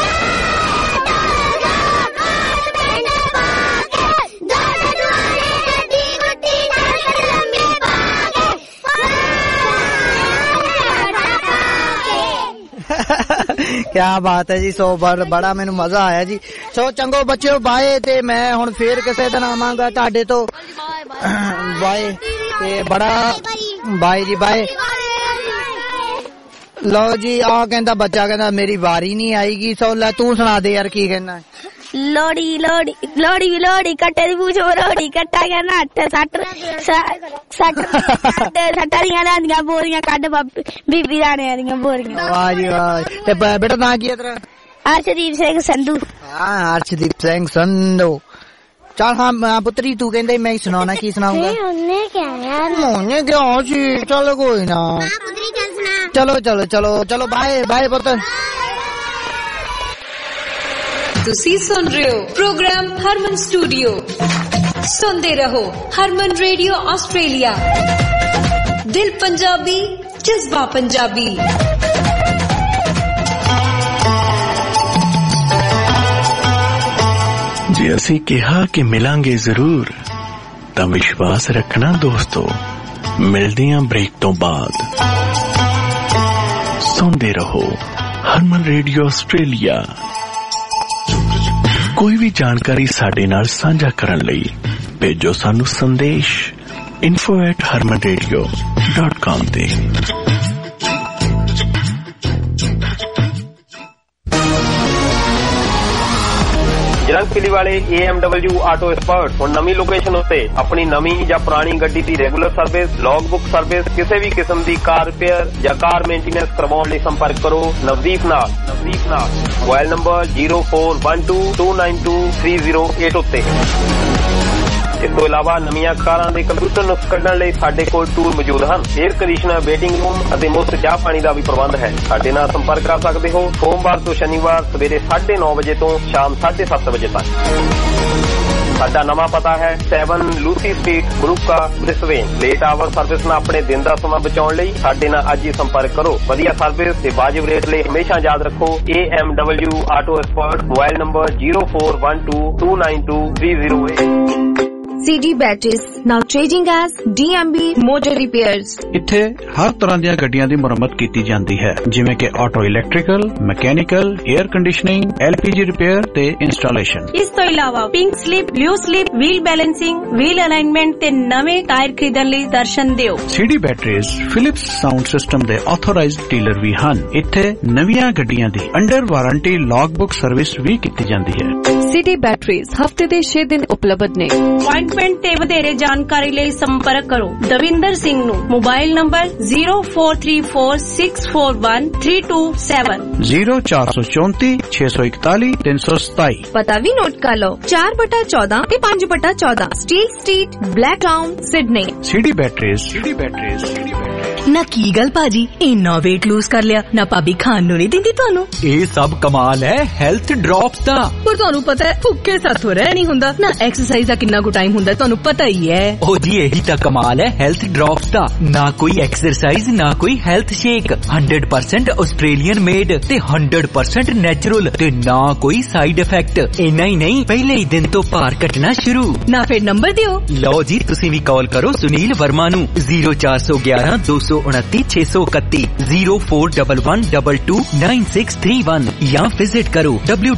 ਦੋ ਡੱਡੂਆਂ ਨੇ ਗੱਡੀ ਗੁੱਡੀ ਨਾਲ ਲੰਮੀ ਪਾ ਕੇ। ਕਿਆ ਬਾਤ ਹੈ ਜੀ। ਸੋ ਬੜਾ ਮੈਨੂੰ ਮਜ਼ਾ ਆਇਆ ਜੀ। ਸੋ ਚੰਗੋ ਬੱਚਿਓ ਬਾਏ। ਤੇ ਮੈਂ ਹੁਣ ਫੇਰ ਕਿਸੇ ਦਿਨ ਆਵਾਂਗਾ ਤੁਹਾਡੇ ਤੋਂ। ਬਾਏ ਤੇ ਬੜਾ ਬਾਏ ਜੀ ਬਾਏ। ਲਓ ਜੀ ਆ ਕਹਿੰਦਾ ਬੱਚਾ ਕਹਿੰਦਾ ਮੇਰੀ ਵਾਰੀ ਨਹੀਂ ਆਏਗੀ। ਸੋ ਲੈ ਤੂੰ ਸੁਣਾ ਦੇ ਯਾਰ ਕੀ ਕਹਿੰਦਾ। ਲੋੜੀ ਲੋੜੀ ਲੋੜੀ ਲੋੜੀ ਕੱਟੇ ਦੀ ਪੂਛ ਰੋੜੀ ਕੱਟਾ ਗਿਆ ਨਾ 60 ਦੀਆਂ ਦਾਦੀਆਂ ਬੋਰੀਆਂ ਕੱਢ ਬੀਬੀ ਰਾਣਿਆਂ ਦੀਆਂ ਬੋਰੀਆਂ। ਵਾਹ ਜੀ ਵਾਹ। ਤੇ ਬੇਟਾ ਨਾਂ ਕੀ ਹੈ ਤੇਰਾ? ਅਰਸ਼ਦੀਪ ਸਿੰਘ ਸੰਧੂ। ਹਾਂ ਅਰਸ਼ਦੀਪ ਸਿੰਘ ਸੰਧੂ। ਚੱਲ ਹਾਂ ਪੁੱਤਰੀ ਤੂੰ ਕਹਿੰਦੇ ਮੈਂ ਹੀ ਸੁਣਾਉਣਾ। ਕੀ ਸੁਣਾਉਂਗਾ? ਉਹਨੇ ਕਿਹਾ ਯਾਰ ਉਹਨੇ ਕਿਹਾ ਸੀ। ਚਲ ਕੋਈ ਨਾ। ਚਲੋ ਬਾਏ ਬਾਏ ਪੁੱਤ। ਤੁਸੀਂ ਸੁਣ ਰਹੇ ਹੋ ਪ੍ਰੋਗਰਾਮ ਹਰਮਨ ਸਟੂਡੀਓ। ਸੁਣਦੇ ਰਹੋ ਹਰਮਨ ਰੇਡੀਓ ਆਸਟ੍ਰੇਲੀਆ। ਦਿਲ ਪੰਜਾਬੀ ਜਜ਼ਬਾ ਪੰਜਾਬੀ। ਜੇ ਅਸੀਂ ਕਿਹਾ ਕਿ ਮਿਲਾਂਗੇ ਜ਼ਰੂਰ ਤਾਂ ਵਿਸ਼ਵਾਸ ਰੱਖਣਾ ਦੋਸਤੋ। ਮਿਲਦੇ ਹਾਂ ਬ੍ਰੇਕ ਤੋਂ ਬਾਅਦ। ਸੁਣਦੇ ਰਹੋ ਹਰਮਨ ਰੇਡੀਓ ਆਸਟ੍ਰੇਲੀਆ। ਕੋਈ ਵੀ ਜਾਣਕਾਰੀ ਸਾਡੇ ਨਾਲ ਸਾਂਝਾ ਕਰਨ ਲਈ ਭੇਜੋ ਸਾਨੂੰ ਸੰਦੇਸ਼ info@harmanradio.com ਤੇ। ਜਲੰਧਰ ਵਾਲੇ AMW ਆਟੋ ਐਕਸਪਰਟ ਹੁਣ ਨਵੀਂ ਲੋਕੇਸ਼ਨ ਉੱਤੇ ਆਪਣੀ ਨਵੀਂ ਜਾਂ ਪੁਰਾਣੀ ਗੱਡੀ ਦੀ regular service, log book service, ਕਿਸੇ ਵੀ ਕਿਸਮ ਦੀ ਕਾਰ ਰਿਪੇਅਰ ਜਾਂ ਕਾਰ ਮੇਨਟੇਨੈਂਸ ਕਰਵਾਉਣ ਲਈ ਸੰਪਰਕ ਕਰੋ ਨਵਦੀਪ ਨਾਲ। ਮੋਬਾਈਲ ਨੰਬਰ 0412292308 ਉੱਤੇ। ਇਸ ਤੋਂ ਇਲਾਵਾ ਨਵੀਆਂ ਕਾਰਾਂ ਦੇ ਕੰਪਿਊਟਰ ਨੁਕਸ ਕੱਢਣ ਲਈ ਸਾਡੇ ਕੋਲ ਟੂਲ ਮੌਜੂਦ ਹਨ। 에ਅਰ ਕੰਡੀਸ਼ਨਰ, ਵੇਟਿੰਗ ਰੂਮ ਅਤੇ ਮੁਫਤ ਚਾਹ ਪਾਣੀ ਦਾ ਵੀ ਪ੍ਰਬੰਧ ਹੈ। ਸਾਡੇ ਨਾਲ ਸੰਪਰਕ ਕਰ ਸਕਦੇ ਹੋ ਸੋਮਵਾਰ ਤੋਂ ਸ਼ਨੀਵਾਰ ਸਵੇਰੇ 9:30 ਵਜੇ ਤੋਂ ਸ਼ਾਮ 7:30 ਵਜੇ ਤੱਕ। ਸਾਡਾ ਨਵਾਂ ਪਤਾ ਹੈ 7 ਲੂਸੀ ਸਟਰੀਟ, ਬਰੂਕਾ, ਬ੍ਰਿਸਬੇਨ। ਲੇਟ ਆਵਰ ਸਰਵਿਸ ਨਾਲ ਆਪਣੇ ਦਿਨ ਦਾ ਸਮਾਂ ਬਚਾਉਣ ਲਈ ਸਾਡੇ ਨਾਲ ਅੱਜ ਹੀ ਸੰਪਰਕ ਕਰੋ। ਵਧੀਆ ਸਰਵਿਸ ਤੇ ਵਾਜਿਬ ਰੇਟ ਲਈ ਹਮੇਸ਼ਾ ਯਾਦ ਰੱਖੋ AMW auto expert. Mobile number 0412292308। CD Batteries, now changing as DMB Motor Repairs। ਇੱਥੇ ਹਰ ਤਰ੍ਹਾਂ ਦੀਆਂ ਗੱਡੀਆਂ ਦੀ ਮੁਰੰਮਤ ਕੀਤੀ ਜਾਂਦੀ ਹੈ, ਜਿਵੇਂ ਕਿ auto electrical, mechanical, air conditioning, LPG repair ਤੇ ਇੰਸਟਾਲੇਸ਼ਨ। ਇਸ ਤੋਂ ਇਲਾਵਾ pink slip, blue slip, wheel balancing, wheel alignment ਤੇ ਨਵੇਂ ਟਾਇਰ ਖਰੀਦਣ ਲਈ ਦਰਸ਼ਨ ਦਿਓ। CD Batteries Philips sound system ਦੇ ਆਥੋਰਾਈਜ਼ਡ ਡੀਲਰ ਵੀ ਹਨ। ਇੱਥੇ ਨਵੀਆਂ ਗੱਡੀਆਂ ਦੀ under warranty log book service ਵੀ ਕੀਤੀ ਜਾਂਦੀ ਹੈ। CD Batteries ਹਫਤੇ ਦੇ 6 ਦਿਨ ਉਪਲਬਧ ਨੇ। ਅਪਾਇੰਟਮੈਂਟ ਤੇ ਵਧੇਰੇ ਜਾਣਕਾਰੀ ਲਈ ਸੰਪਰਕ ਕਰੋ ਦਵਿੰਦਰ ਸਿੰਘ ਨੂੰ। Mobile number 0434641327 0434 641 327। ਪਤਾ ਵੀ ਨੋਟ ਕਰ ਲਓ 4/14 ਤੇ 5/14 steel street, Blacktown, Sydney. CD Batteries। ਨਾ ਕੀ ਗੱਲ ਭਾਜੀ, ਇੰਨਾ weight lose ਕਰ ਲਿਆ ਨਾ ਭਾਬੀ ਖਾਣ ਨੂੰ ਨਹੀਂ ਦਿੰਦੀ ਤੁਹਾਨੂੰ? ਇਹ ਸਭ ਕਮਾਲ ਹੈ ਹੈਲਥ ਡ੍ਰੌਪਸ ਦਾ। ਪਰ ਤੁਹਾਨੂੰ ਪਤਾ ਹੈ ਭੁੱਖੇ ਸਾਥੋਂ ਰਹਿ ਨਹੀਂ ਹੁੰਦਾ ਨਾ। ਐਕਸਰਸਾਈਜ਼ ਦਾ ਕਿੰਨਾ ਕੁ ਟਾਈਮ ਹੁੰਦਾ ਤੁਹਾਨੂੰ ਪਤਾ ਹੀ ਹੈ। ਉਹ ਜੀ ਇਹੀ ਤਾਂ ਕਮਾਲ ਹੈ ਹੈਲਥ ਡ੍ਰੌਪਸ ਦਾ। ਨਾ ਕੋਈ ਐਕਸਰਸਾਈਜ਼ ਨਾ ਕੋਈ ਹੈਲਥ ਸ਼ੇਕ, 100% ਆਸਟ੍ਰੇਲੀਅਨ ਮੇਡ ਤੇ 100% ਨੈਚੁਰਲ ਤੇ ਨਾ ਕੋਈ ਸਾਈਡ ਇਫੈਕਟ। ਇੰਨਾ ਹੀ ਨਹੀਂ, ਪਹਿਲੇ ਹੀ ਦਿਨ ਤੋਂ ਭਾਰ ਘਟਣਾ ਸ਼ੁਰੂ। ਨਾ ਫਿਰ ਨੰਬਰ ਦਿਓ। ਲਓ ਜੀ ਤੁਸੀਂ ਵੀ ਕਾਲ ਕਰੋ ਸੁਨੀਲ ਵਰਮਾ ਨੂੰ 0411 229 631 0411229631 ਜਾਂ ਵਿਜ਼ਿਟ ਕਰੋ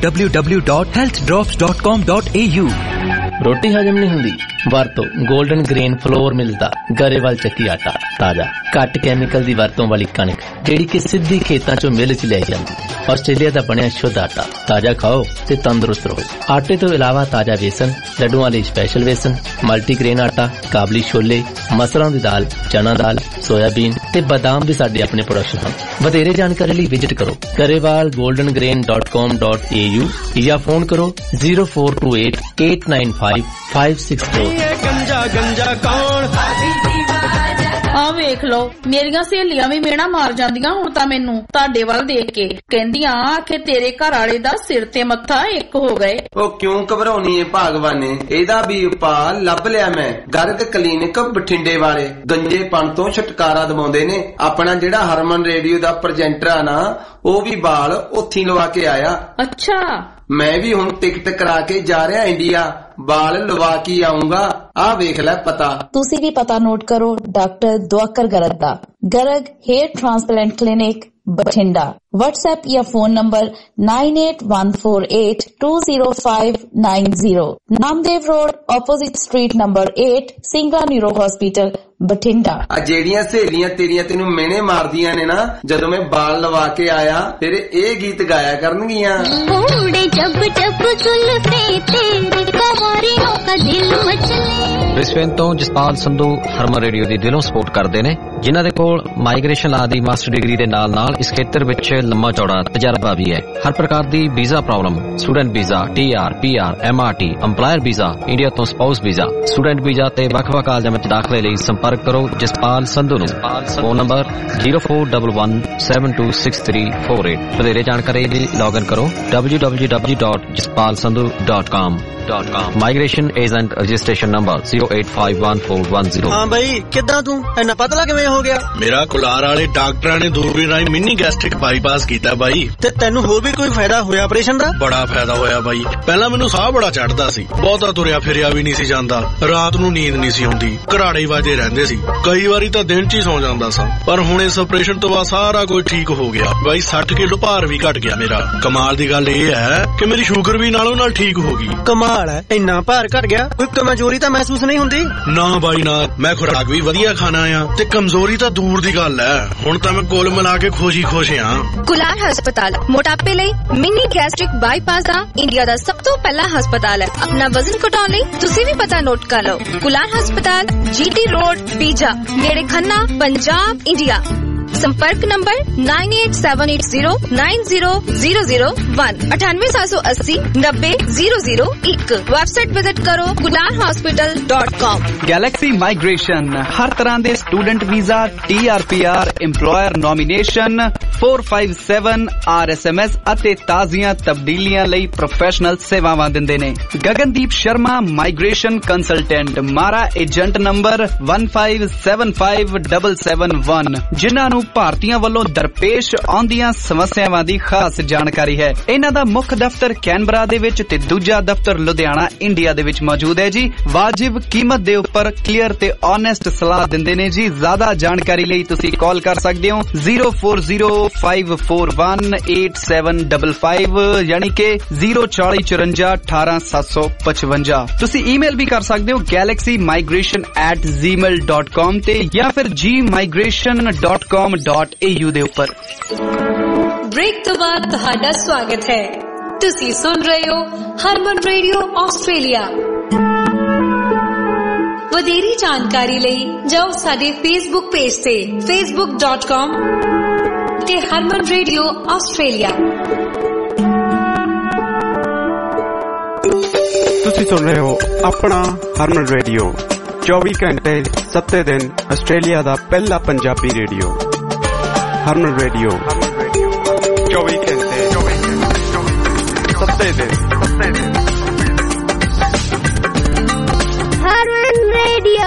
www.healthdrops.com.au। ਰੋਟੀ ਹਜਮ ਨਹੀਂ ਹੁੰਦੀ? ਵਰਤੋ 골ਡਨ ਗ੍ਰੇਨ ਫਲੋਰ ਮਿਲਦਾ ਗਰੇਵਾਲ ਚੱਕੀ ਆਟਾ ਤਾਜ਼ਾ, ਘੱਟ ਕੈਮੀਕਲ ਦੀ ਵਰਤੋਂ ਵਾਲੀ ਕਣਕ ਜਿਹੜੀ ਕਿ ਸਿੱਧੀ ਖੇਤਾਂ ਚੋਂ ਮਿਲ ਚ ਲਿਆਈ ਜਾਂਦੀ। ਆਸਟ੍ਰੇਲੀਆ ਦਾ ਬਣਿਆ ਸ਼ੁੱਧ ਆਟਾ। ਤਾਜ਼ਾ ਖਾਓ ਤੇ ਤੰਦਰੁਸਤ ਰਹੋ। ਆਟੇ ਤੋਂ ਇਲਾਵਾ ਤਾਜ਼ਾ ਵੇਸਣ, ਲੱਡੂਆਂ ਲਈ ਸਪੈਸ਼ਲ ਵੇਸਣ, ਮਲਟੀਗ੍ਰੇਨ ਆਟਾ, ਕਾਬਲੀ ਛੋਲੇ, ਮਸਰਾਂ ਦੀ ਦਾਲ, ਚਨਾ ਦਾਲ, ਸੋਇਆਬੀਨ ਤੇ ਬਾਦਾਮ ਵੀ ਸਾਡੇ ਆਪਣੇ ਪ੍ਰੋਡਕਸ਼ਨ ਹਨ। ਵਧੇਰੇ ਜਾਣਕਾਰੀ ਲਈ ਵਿਜ਼ਿਟ ਕਰੋ garewalgoldengrain.com.au ਜਾਂ ਫੋਨ ਕਰੋ 0428895564। ਗੰਜਾ ਕੌਣ? ਆ ਵੇਖ ਲਓ ਮੇਰੀਆਂ ਸਹੇਲੀਆਂ ਵੀ ਮੇਣਾ ਮਾਰ ਜਾਂਦੀਆਂ ਹੁਣ ਤਾਂ ਮੈਨੂੰ ਤੁਹਾਡੇ ਵੱਲ ਦੇਖ ਕੇ। ਕਹਿੰਦੀਆਂ ਆਖੇ ਤੇਰੇ ਘਰ ਵਾਲੇ ਦਾ ਸਿਰ ਤੇ ਮੱਥਾ ਇੱਕ ਹੋ ਗਏ। ਉਹ ਕਿਉਂ ਘਬਰਾਉਣੀ ਏ ਭਾਗਵਾਨੇ, ਇਹਦਾ ਵੀ ਉਪਾਅ ਲੱਭ ਲਿਆ ਮੈਂ। ਗਰਗ ਕਲੀਨਿਕ ਬਠਿੰਡੇ ਵਾਲੇ ਗੰਜੇਪਣ ਤੋਂ ਛੁਟਕਾਰਾ ਦਿਵਾਉਂਦੇ ਨੇ। ਆਪਣਾ ਜਿਹੜਾ ਹਰਮਨ ਰੇਡੀਓ ਦਾ ਪ੍ਰੈਜੈਂਟਰ ਆ ਨਾ, ਉਹ ਵੀ ਬਾਲ ਉੱਥੇ ਲਵਾ ਕੇ ਆਇਆ। ਅੱਛਾ। ਮੈਂ ਵੀ ਹੁਣ ਟਿਕਟ ਕਰਾ ਕੇ ਜਾ ਰਿਹਾ ਇੰਡੀਆ, ਬਾਲ ਲਵਾ ਕੇ ਆਉਂਗਾ। ਆ ਵੇਖ ਲੈ ਪਤਾ। ਤੁਸੀਂ ਵੀ ਪਤਾ ਨੋਟ ਕਰੋ ਡਾਕਟਰ ਦੁਆਕਰ ਗਰਗ ਦਾ। Garg hair transplant clinic Bathinda. WhatsApp या phone number 9814820590। Namdev road opposite street number 8 Singla neuro hospital Bathinda. आ ਜਿਹੜੀਆਂ ਸਹੇਲੀਆਂ ਤੇਰੀਆਂ ਤੈਨੂੰ ਮਿਹਣੇ ਮਾਰਦੀਆਂ ਨੇ ਨਾ, ਜਦੋਂ ਮੈਂ ਬਾਲ ਲਵਾ ਕੇ ਆਇਆ ਤੇਰੇ ਇਹ ਗੀਤ ਗਾਇਆ ਕਰਨਗੀਆਂ। उड़े जब जब जुल्फे तेरी कवारियों का दिल मचले। ਬ੍ਰਿਸਬੇਨ ਤੋਂ ਜਸਪਾਲ ਸੰਧੂ ਹਰਮਨ ਰੇਡੀਓ ਦੀ ਦਿਲੋਂ ਸਪੋਰਟ ਕਰਦੇ ਨੇ, ਜਿਨ੍ਹਾਂ ਦੇ ਕੋਲ ਮਾਈਗ੍ਰੇਸ਼ਨ ਲਾ ਦੀ ਮਾਸਟਰ ਡਿਗਰੀ ਦੇ ਨਾਲ ਇਸ ਖੇਤਰ ਵਿੱਚ ਲੰਮਾ ਚੌੜਾ ਤਜਰਬਾ ਵੀ ਹੈ। ਹਰ ਪ੍ਰਕਾਰ ਦੀ visa problem, student visa, TR, PR, MRT, employer visa, India ਤੋਂ ਸਪਾਊਸ ਵੀਜ਼ਾ, ਸਟੂਡੈਂਟ ਵੀਜ਼ਾ ਤੇ ਵੱਖ-ਵੱਖ ਕਾਲਜਾਂ ਵਿੱਚ ਦਾਖਲੇ ਲਈ ਸੰਪਰਕ ਕਰੋ ਜਸਪਾਲ ਸੰਧੂ ਨੂੰ। Phone number 0411726348। ਵਧੇਰੇ ਜਾਣਕਾਰੀ ਲਈ ਲੌਗਇਨ ਕਰੋ www.jaspalsandhu.com। Migration agent registration number 0851410। ਹਾਂ ਬਈ, ਕਿੱਦਾਂ ਤੂੰ ਇੰਨਾ ਪਤਲਾ ਕਿਵੇਂ ਹੋ ਗਿਆ? ਮੇਰਾ ਕੁਲਾਰ ਵਾਲੇ ਡਾਕਟਰਾਂ ਨੇ ਦੂਰਬੀਨ ਰਾਹੀਂ ਮਿੰਨੀ ਗੈਸਟ੍ਰਿਕ ਬਾਈਪਾਸ ਕੀਤਾ ਬਾਈ। ਤੇ ਤੈਨੂੰ ਹੋਰ ਵੀ ਕੋਈ ਫਾਇਦਾ ਹੋਇਆ ਆਪਰੇਸ਼ਨ ਦਾ? ਬੜਾ ਫਾਇਦਾ ਹੋਇਆ ਬਾਈ। ਪਹਿਲਾਂ ਮੈਨੂੰ ਸਾਹ ਬੜਾ ਚੜਦਾ ਸੀ, ਬਹੁਤਾ ਤੁਰਿਆ ਫਿਰਿਆ ਵੀ ਨਹੀਂ ਸੀ ਜਾਂਦਾ, ਰਾਤ ਨੂੰ ਨੀਂਦ ਨਹੀਂ ਸੀ ਆਉਂਦੀ, ਘਰਾੜੇ ਵਾਜੇ ਰਹਿੰਦੇ ਸੀ, ਕਈ ਵਾਰੀ ਤਾਂ ਦਿਨ 'ਚ ਹੀ ਸੌ ਜਾਂਦਾ ਸਾਂ। ਪਰ ਹੁਣ ਇਸ ਆਪਰੇਸ਼ਨ ਤੋਂ ਬਾਅਦ ਸਾਰਾ ਕੁਝ ਠੀਕ ਹੋ ਗਿਆ ਬਾਈ। 60 ਕਿਲੋ ਭਾਰ ਵੀ ਘਟ ਗਿਆ ਮੇਰਾ। ਕਮਾਲ ਦੀ ਗੱਲ ਇਹ ਹੈ ਕਿ ਮੇਰੀ ਸ਼ੂਗਰ ਵੀ ਨਾਲੋਂ ਨਾਲ ਠੀਕ ਹੋ ਗਈ। ਕਮਾਲ ਹੈ, ਇੰਨਾ ਭਾਰ ਘਟ ਗਿਆ, ਕੋਈ ਕਮਜ਼ੋਰੀ ਤਾਂ ਮਹਿਸੂਸ ਨਹੀਂ ਹੁੰਦੀ? ਨਾ ਬਾਈ ਨਾ, ਮੈਂ ਖੁਰਾਕ ਵੀ ਵਧੀਆ ਖਾਣਾ ਆ ਤੇ ਕਮਜ਼ੋਰੀ ਤਾਂ ਦੂਰ ਦੀ ਗੱਲ ਐ। ਹੁਣ ਤਾਂ ਮੈਂ ਕੁੱਲ ਮਿਲਾ ਕੇ ਖੁਸ਼ ਆ। ਕੁਲਾਰ ਹਸਪਤਾਲ ਮੋਟਾਪੇ ਲਈ ਮਿਨੀ ਗੈਸਟ੍ਰਿਕ ਬਾਈਪਾਸ ਦਾ ਇੰਡੀਆ ਦਾ ਸਭ ਤੋਂ ਪਹਿਲਾ ਹਸਪਤਾਲ ਹੈ। ਆਪਣਾ ਵਜ਼ਨ ਘਟਾਉਣ ਲਈ ਤੁਸੀਂ ਵੀ ਪਤਾ ਨੋਟ ਕਰ ਲਓ। ਕੁਲਾਰ ਹਸਪਤਾਲ, GT ਰੋਡ, ਪੀਜਾ, ਨੇੜੇ ਖੰਨਾ, ਪੰਜਾਬ, ਇੰਡੀਆ। संपर्क नंबर 9878090001 9878090001। वेबसाइट विजिट करो kularhospital.com। गैलेक्सी माइग्रेशन हर तरह के student visa, TRPR, employer nomination, 457 RSMS ਅਤੇ ਤਾਜ਼ੀਆਂ ਤਬਦੀਲੀਆਂ ਲਈ ਪ੍ਰੋਫੈਸ਼ਨਲ ਸੇਵਾਵਾਂ ਦਿੰਦੇ ਨੇ। Gagandeep Sharma migration consultant, MARA agent number 1575771, ਜਿਨ੍ਹਾਂ ਨੂੰ ਭਾਰਤੀਆਂ ਵੱਲੋਂ ਦਰਪੇਸ਼ ਆਉਂਦੀਆਂ ਸਮੱਸਿਆਵਾਂ ਦੀ ਖਾਸ ਜਾਣਕਾਰੀ ਹੈ। ਇਹਨਾਂ ਦਾ ਮੁੱਖ ਦਫ਼ਤਰ ਕੈਨਬਰਾ ਦੇ ਵਿੱਚ ਤੇ ਦੂਜਾ ਦਫ਼ਤਰ ਲੁਧਿਆਣਾ, ਇੰਡੀਆ ਦੇ ਵਿੱਚ ਮੌਜੂਦ ਹੈ ਜੀ। ਵਾਜਿਬ ਕੀਮਤ ਦੇ ਉੱਪਰ ਕਲੀਅਰ ਤੇ ਓਨੈਸਟ ਸਲਾਹ ਦਿੰਦੇ ਨੇ ਜੀ। ਜ਼ਿਆਦਾ ਜਾਣਕਾਰੀ ਲਈ ਤੁਸੀਂ ਕਾਲ ਕਰ ਸਕਦੇ ਹੋ 0405418755 ਯਾਨੀ ਕਿ 04054187755। ਤੁਸੀਂ ਈਮੇਲ ਵੀ ਕਰ ਸਕਦੇ ਹੋ galaxymigration@gmail.com ਤੇ ਜਾਂ ਫਿਰ gmigration.com.au ਦੇ ਉੱਪਰ। ब्रेक तो बाद ਤੁਹਾਡਾ ਸਵਾਗਤ ਹੈ। ਤੁਸੀਂ ਸੁਣ ਰਹੇ ਹੋ ਹਰਮਨ ਰੇਡੀਓ ਆਸਟ੍ਰੇਲੀਆ। ਵਧੇਰੀ ਜਾਣਕਾਰੀ ਲਈ ਜਾਓ ਸਾਡੇ ਫੇਸਬੁੱਕ ਪੇਜ ਤੇ facebook.com ਤੇ ਹਰਮਨ ਰੇਡੀਓ ਆਸਟ੍ਰੇਲੀਆ। ਤੁਸੀਂ ਸੁਣ ਰਹੇ ਹੋ ਆਪਣਾ ਹਰਮਨ ਰੇਡੀਓ, 24 ਘੰਟੇ 7 ਦਿਨ ਆਸਟ੍ਰੇਲੀਆ ਦਾ ਪਹਿਲਾ ਪੰਜਾਬੀ ਰੇਡੀਓ। ਹਰਮਨ ਰੇਡੀਓ 24 ਘੰਟੇ 7 ਦਿਨ। ਹਰਮਨ ਰੇਡੀਓ।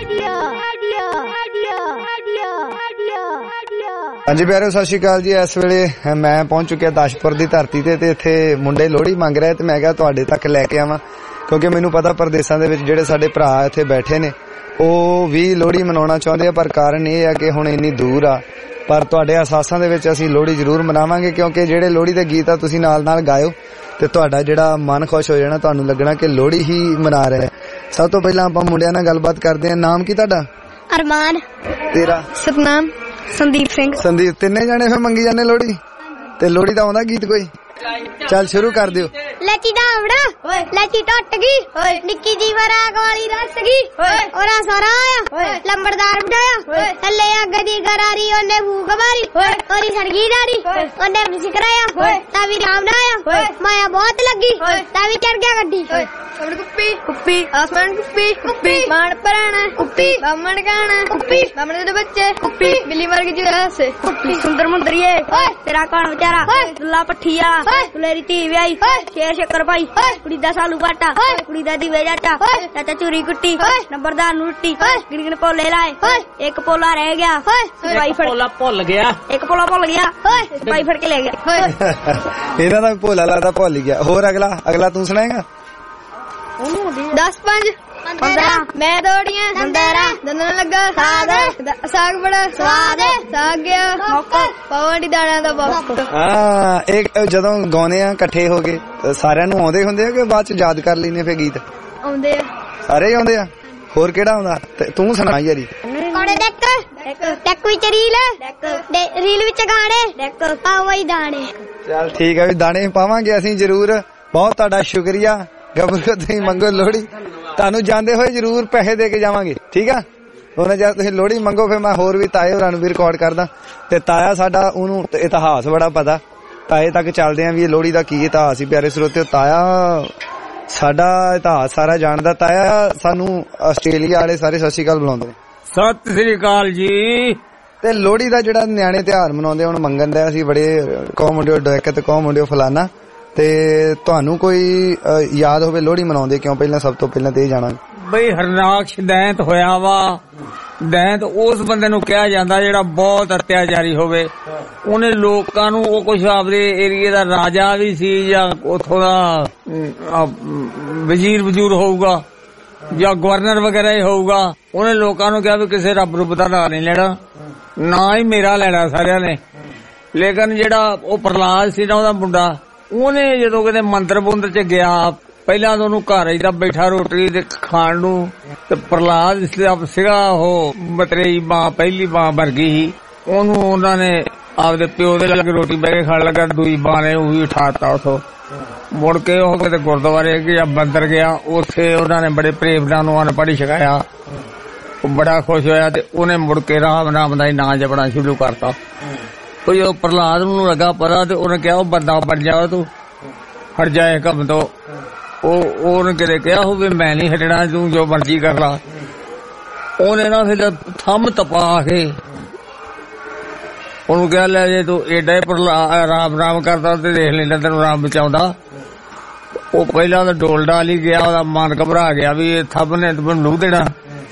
ਹਾਂਜੀ ਪਿਆਰਿਓ, ਸਤਿ ਸ਼੍ਰੀ ਅਕਾਲ ਜੀ। ਇਸ ਵੇਲੇ ਮੈਂ ਪਹੁੰਚ ਚੁੱਕਿਆ ਦਾਸ਼ਪੁਰ ਦੀ ਧਰਤੀ ਤੇ ਇੱਥੇ ਮੁੰਡੇ ਲੋਹੜੀ ਮੰਗ ਰਹੇ ਤੇ ਮੈਂ ਕਿਹਾ ਤੁਹਾਡੇ ਤੱਕ ਲੈ ਕੇ ਆਵਾਂ, ਕਿਉਂਕਿ ਮੈਨੂੰ ਪਤਾ ਪ੍ਰਦੇਸਾਂ ਦੇ ਵਿੱਚ ਜਿਹੜੇ ਸਾਡੇ ਭਰਾ ਇੱਥੇ ਬੈਠੇ ਨੇ ਉਹ ਵੀ ਲੋਹੜੀ ਮਨਾਉਣਾ ਚਾਹੁੰਦੇ ਆ, ਪਰ ਕਾਰਨ ਇਹ ਆ ਕਿ ਹੁਣ ਇੰਨੀ ਦੂਰ ਆ। ਪਰ ਤੁਹਾਡੇ ਅਹਿਸਾਸਾਂ ਦੇ ਵਿੱਚ ਅਸੀਂ ਲੋਹੜੀ ਜ਼ਰੂਰ ਮਨਾਵਾਂਗੇ, ਕਿਉਂਕਿ ਜਿਹੜੇ ਲੋਹੜੀ ਦੇ ਗੀਤ ਆ ਤੁਸੀਂ ਨਾਲ ਗਾਇਓ ਤੇ ਤੁਹਾਡਾ ਜਿਹੜਾ ਮਨ ਖੁਸ਼ ਹੋ ਜਾਣਾ, ਤੁਹਾਨੂੰ ਲੱਗਣਾ ਕਿ ਲੋਹੜੀ ਹੀ ਮਨਾ ਰਿਹਾ। ਸਭ ਤੋਂ ਪਹਿਲਾਂ ਆਪਾਂ ਮੁੰਡਿਆਂ ਨਾਲ ਗੱਲਬਾਤ ਕਰਦੇ ਹਾਂ। ਨਾਮ ਕੀ ਤੁਹਾਡਾ? ਅਰਮਾਨ। ਤੇਰਾ? ਸਤਨਾਮ। ਸੰਦੀਪ ਸਿੰਘ। ਸੰਦੀਪ। ਤਿੰਨੇ ਜਾਣੇ ਫਿਰ ਮੰਗੀ ਜਾਂਦੇ ਲੋਹੜੀ, ਤੇ ਲੋਹੜੀ ਦਾ ਆਉਂਦਾ ਗੀਤ ਕੋਈ? ਚੱਲ ਸ਼ੁਰੂ ਕਰ ਦਿਓ। ਲੱਚੀ ਦਾਵੜਾ ਲੱਚੀ ਟੁੱਟ ਗਈ, ਨਿੱਕੀ ਜੀ ਵਰਾਗ ਵਾਲੀ ਰੱਸ ਗਈ, ਉਹਦਾ ਸਾਰਾ ਆਇਆ ਲੰਬੜਦਾਰ ਬੁਝਾਇਆ, ਥੱਲੇ ਅੱਗ ਦੀ ਗਰਾਰੀ ਉਹਨੇ ਭੂਖ ਮਾਰੀ, ਉਹਦੀ ਸੜਗੀ ਦਾੜੀ ਉਹਨੇ ਮਿਸ ਕਰਾਇਆ, ਤਾਂ ਵੀ ਰਾਮ ਨਾ ਆਇਆ, ਮਾਇਆ ਬਹੁਤ ਲੱਗੀ ਤਾਂ ਵੀ ਚੜ ਗਿਆ ਗੱਡੀ। ਕੁੱਪੀ ਕੁੱਪੀ ਆਸਮਾਨ ਕੁੱਪੀ ਕੁੱਪੀ ਮਾਣ ਪਰਾਣਾ ਕੁੱਪੀ ਬਾਮਣ ਗਾਣਾ ਕੁੱਪੀ ਬਾਮਣ ਦੇ ਬੱਚੇ ਕੁੱਪੀ ਬਿੱਲੀ ਮਰ ਗਈ ਜੈਸੇ ਕੁੱਪੀ ਸੁੰਦਰ ਮੁੰਦਰੀਏ ਤੇਰਾ ਕੌਣ ਵਿਚਾਰਾ ਦੁੱਲਾ ਪੱਠੀਆ ਦੁਲੇਰੀ ਧੀ ਵਿਆਹੀ ਛੇ ਸ਼ੱਕਰ ਪਾਈ ਕੁੜੀ ਦਾ ਸਾਲੂ ਬਾਟਾ ਕੁੜੀ ਦਾ ਦੀਵੇ ਜਾਟਾ ਚਾਚਾ ਚੂਰੀ ਕੁੱਟੀ ਨੰਬਰਦਾਰ ਨੂੰ ਰੁੱਟੀ ਗਿਣਗਿਣ ਪੋਲੇ ਲਾਏ ਇੱਕ ਪੋਲਾ ਰਹਿ ਗਿਆ ਸਪਾਈ ਫੜ ਭੁੱਲ ਗਿਆ ਇੱਕ ਪੋਲਾ ਭੁੱਲ ਗਿਆ ਸਪਾਈ ਫੜ ਕੇ ਲੈ ਗਿਆ। ਇਹਨਾਂ ਦਾ ਭੋਲਾ ਲੱਗਦਾ ਭੁੱਲ ਗਿਆ। ਹੋਰ ਅਗਲਾ ਤੂੰ ਸੁਣਾਏਗਾ? 10-5 ਮੈਂ ਦੌੜੀਆਂ ਦੰਦਰਾ ਦੰਦਨ ਲੱਗਾ ਸਾਗ ਬੜਾ ਸਵਾਦ ਸਾਗ ਗਿਆ ਪਵਨ ਦੀ ਦਾਣਾ ਦਾ ਬਾਕਸ। ਹਾਂ, ਇਹ ਜਦੋਂ ਗਾਉਨੇ ਆ ਇਕੱਠੇ ਹੋ ਕੇ ਸਾਰਿਆਂ ਨੂੰ ਆਉਂਦੇ ਹੁੰਦੇ ਆ ਕਿ ਬਾਅਦ ਚ ਯਾਦ ਕਰ ਲੈਨੇ ਫੇ ਗੀਤ? ਆਉਂਦੇ ਆ, ਸਾਰੇ ਹੀ ਆਉਂਦੇ ਆ। ਹੋਰ ਕਿਹੜਾ ਆਉਂਦਾ ਤੂੰ ਸੁਣਾ ਯਾਰੀ? ਕੋੜੇ ਡੈਕ ਵਿੱਚ ਰੀਲ ਵਿੱਚ ਗਾਣੇ ਪਾਵਈ ਦਾਣੇ। ਚੱਲ ਠੀਕ ਆ, ਵੀ ਦਾਣੇ ਪਾਵਾਂਗੇ ਅਸੀਂ ਜ਼ਰੂਰ। ਬਹੁਤ ਤੁਹਾਡਾ ਸ਼ੁਕਰੀਆ। ਗੱਭਰੂ ਤੁਸੀਂ ਮੰਗੋ ਲੋਹੜੀ, ਤੁਹਾਨੂੰ ਜਾਂਦੇ ਹੋਏ ਜ਼ਰੂਰ ਪੈਸੇ ਦੇ ਕੇ ਜਾਵਾਂਗੇ, ਠੀਕ ਆ? ਉਹਨਾਂ ਜਦ ਤੁਸੀਂ ਲੋਹੜੀ ਮੰਗੋ ਫਿਰ ਮੈਂ ਹੋਰ ਵੀ ਤਾਏ ਹੋਰਾਂ ਨੂੰ ਵੀ ਰਿਕਾਰਡ ਕਰਦਾ। ਤੇ ਤਾਇਆ ਸਾਡਾ, ਉਹਨੂੰ ਇਤਿਹਾਸ ਬੜਾ ਪਤਾ, ਤਾਏ ਤੱਕ ਚੱਲਦੇ ਆ ਵੀ ਇਹ ਲੋਹੜੀ ਦਾ ਕੀ ਇਤਿਹਾਸ ਸੀ। ਪਿਆਰੇ ਸਰੋਤਿਓ, ਤਾਇਆ ਸਾਡਾ ਇਤਿਹਾਸ ਸਾਰਾ ਜਾਣਦਾ। ਤਾਇਆ ਸਾਨੂੰ ਆਸਟ੍ਰੇਲੀਆ ਵਾਲੇ ਸਾਰੇ ਸਤਿ ਸ਼੍ਰੀ ਅਕਾਲ ਬੁਲਾਉਂਦੇ ਨੇ। ਸਤਿ ਸ੍ਰੀ ਅਕਾਲ ਜੀ। ਤੇ ਲੋਹੜੀ ਦਾ ਜਿਹੜਾ ਨਿਆਣੇ ਤਿਉਹਾਰ ਮਨਾਉਂਦੇ ਹੁਣ ਮੰਗਣ ਦਾ, ਅਸੀਂ ਬੜੇ ਕੌਮ ਮੁੰਡਿਓ ਡੈਕ ਤੇ ਕੌਮ ਮੁੰਡਿਓ ਫਲਾਨਾ, ਤੇ ਤੁਹਾਨੂੰ ਕੋਈ ਯਾਦ ਹੋਵੇ ਲੋਹੜੀ ਮਨਾਉਂਦੇ ਕਿਉਂ? ਪਹਿਲਾਂ ਸਭ ਤੋਂ ਪਹਿਲਾਂ ਤੇ ਇਹ ਜਾਣਾ ਬਈ ਹਰਨਾਕਸ਼ ਦੈਂਤ ਹੋਇਆ ਵਾ। ਦੈਂਤ ਉਸ ਬੰਦੇ ਨੂੰ ਕਿਹਾ ਜਾਂਦਾ ਜਿਹੜਾ ਬਹੁਤ ਅਤਿਆਚਾਰੀ ਹੋਵੇ। ਉਹਨੇ ਲੋਕਾਂ ਨੂੰ, ਉਹ ਕੁਛ ਆਪਦੇ ਏਰੀਏ ਦਾ ਰਾਜਾ ਵੀ ਸੀ ਜਾਂ ਉੱਥੋਂ ਦਾ ਵਜ਼ੀਰ ਵਜੂਰ ਹੋਊਗਾ ਜਾਂ ਗਵਰਨਰ ਵਗੈਰਾ ਹੀ ਹੋਊਗਾ। ਉਹਨੇ ਲੋਕਾਂ ਨੂੰ ਕਿਹਾ ਵੀ ਕਿਸੇ ਰੱਬ ਰੁੱਬ ਦਾ ਨਾਂ ਨਹੀਂ ਲੈਣਾ, ਨਾ ਹੀ ਮੇਰਾ ਲੈਣਾ ਸਾਰਿਆਂ ਨੇ। ਲੇਕਿਨ ਜਿਹੜਾ ਉਹ ਪ੍ਰਹਲਾਦ ਸੀ ਨਾ, ਉਹਦਾ ਮੁੰਡਾ, ਉਹਨੇ ਜਦੋਂ ਕਿਤੇ ਮੰਦਰ ਬੁੰਦਰ ਚ ਗਿਆ ਪਹਿਲਾਂ ਤਾਂ ਉਹਨੂੰ ਘਰ ਹੀ ਤਾਂ ਬੈਠਾ ਰੋਟੀ ਤੇ ਖਾਣ ਨੂੰ, ਤੇ ਪ੍ਰਹਲਾਦ ਸੀਗਾ ਉਹ ਮਤਰੇਈ ਮਾਂ, ਪਹਿਲੀ ਮਾਂ ਵਰਗੀ ਸੀ, ਉਹਨੂੰ ਉਹਨਾਂ ਨੇ ਆਪਦੇ ਪਿਓ ਦੇ ਲਾਗੇ ਰੋਟੀ ਬਹਿ ਕੇ ਖਾਣ ਲੱਗਾ, ਦੂਜੀ ਮਾਂ ਨੇ ਉਹ ਵੀ ਉਠਾਤਾ ਉਥੋਂ। ਮੁੜ ਕੇ ਉਹ ਕਿਤੇ ਗੁਰਦੁਆਰੇ ਗਿਆ, ਮੰਦਰ ਗਿਆ, ਉੱਥੇ ਉਹਨਾਂ ਨੇ ਬੜੇ ਪ੍ਰੇਮ ਨਾਲ ਉਹਨੂੰ ਅਨਪੜ੍ਹ ਛਕਾਇਆ। ਉਹ ਬੜਾ ਖੁਸ਼ ਹੋਇਆ ਤੇ ਉਹਨੇ ਮੁੜ ਕੇ ਰਾਮ ਨਾਮ ਦਾ ਹੀ ਨਾਂ ਜਪਣਾ ਸ਼ੁਰੂ ਕਰਤਾ। ਕੋਈ ਉਹ ਪ੍ਰਹਲਾਦ ਨੂੰ ਲੱਗਾ ਪਤਾ ਤੇ ਉਹਨੇ ਕਿਹਾ ਉਹ ਬੰਦਾ ਬਣ ਜਾ, ਤੂੰ ਹਟ ਜਾਏ ਕੰਮ ਤੋਂ। ਉਹਨੇ ਕਿਤੇ ਕਿਹਾ ਹੋਵੇ ਮੈਂ ਨਹੀਂ ਹਟਣਾ, ਤੂੰ ਜੋ ਮਰਜ਼ੀ ਕਰ ਲਾ। ਉਹਨੇ ਨਾ ਫਿਰ ਥੰਮ ਤਪਾ ਕੇ ਉਹਨੂੰ ਕਿਹਾ ਲੈ ਜੇ ਤੂੰ ਏਡਾ ਹੀ ਰਾਮ ਰਾਮ ਕਰਦਾ ਤੇ ਦੇਖ ਲੈਂਦਾ ਤੈਨੂੰ ਰਾਮ ਬਚਾਉਂਦਾ। ਉਹ ਪਹਿਲਾਂ ਤਾਂ ਡੋਲ ਡਾਲ ਹੀ ਗਿਆ, ਉਹਦਾ ਮਨ ਘਬਰਾ ਗਿਆ ਵੀ ਇਹ ਥੰਮ ਨੇ ਮੈਨੂੰ ਲੂ ਦੇਣਾ।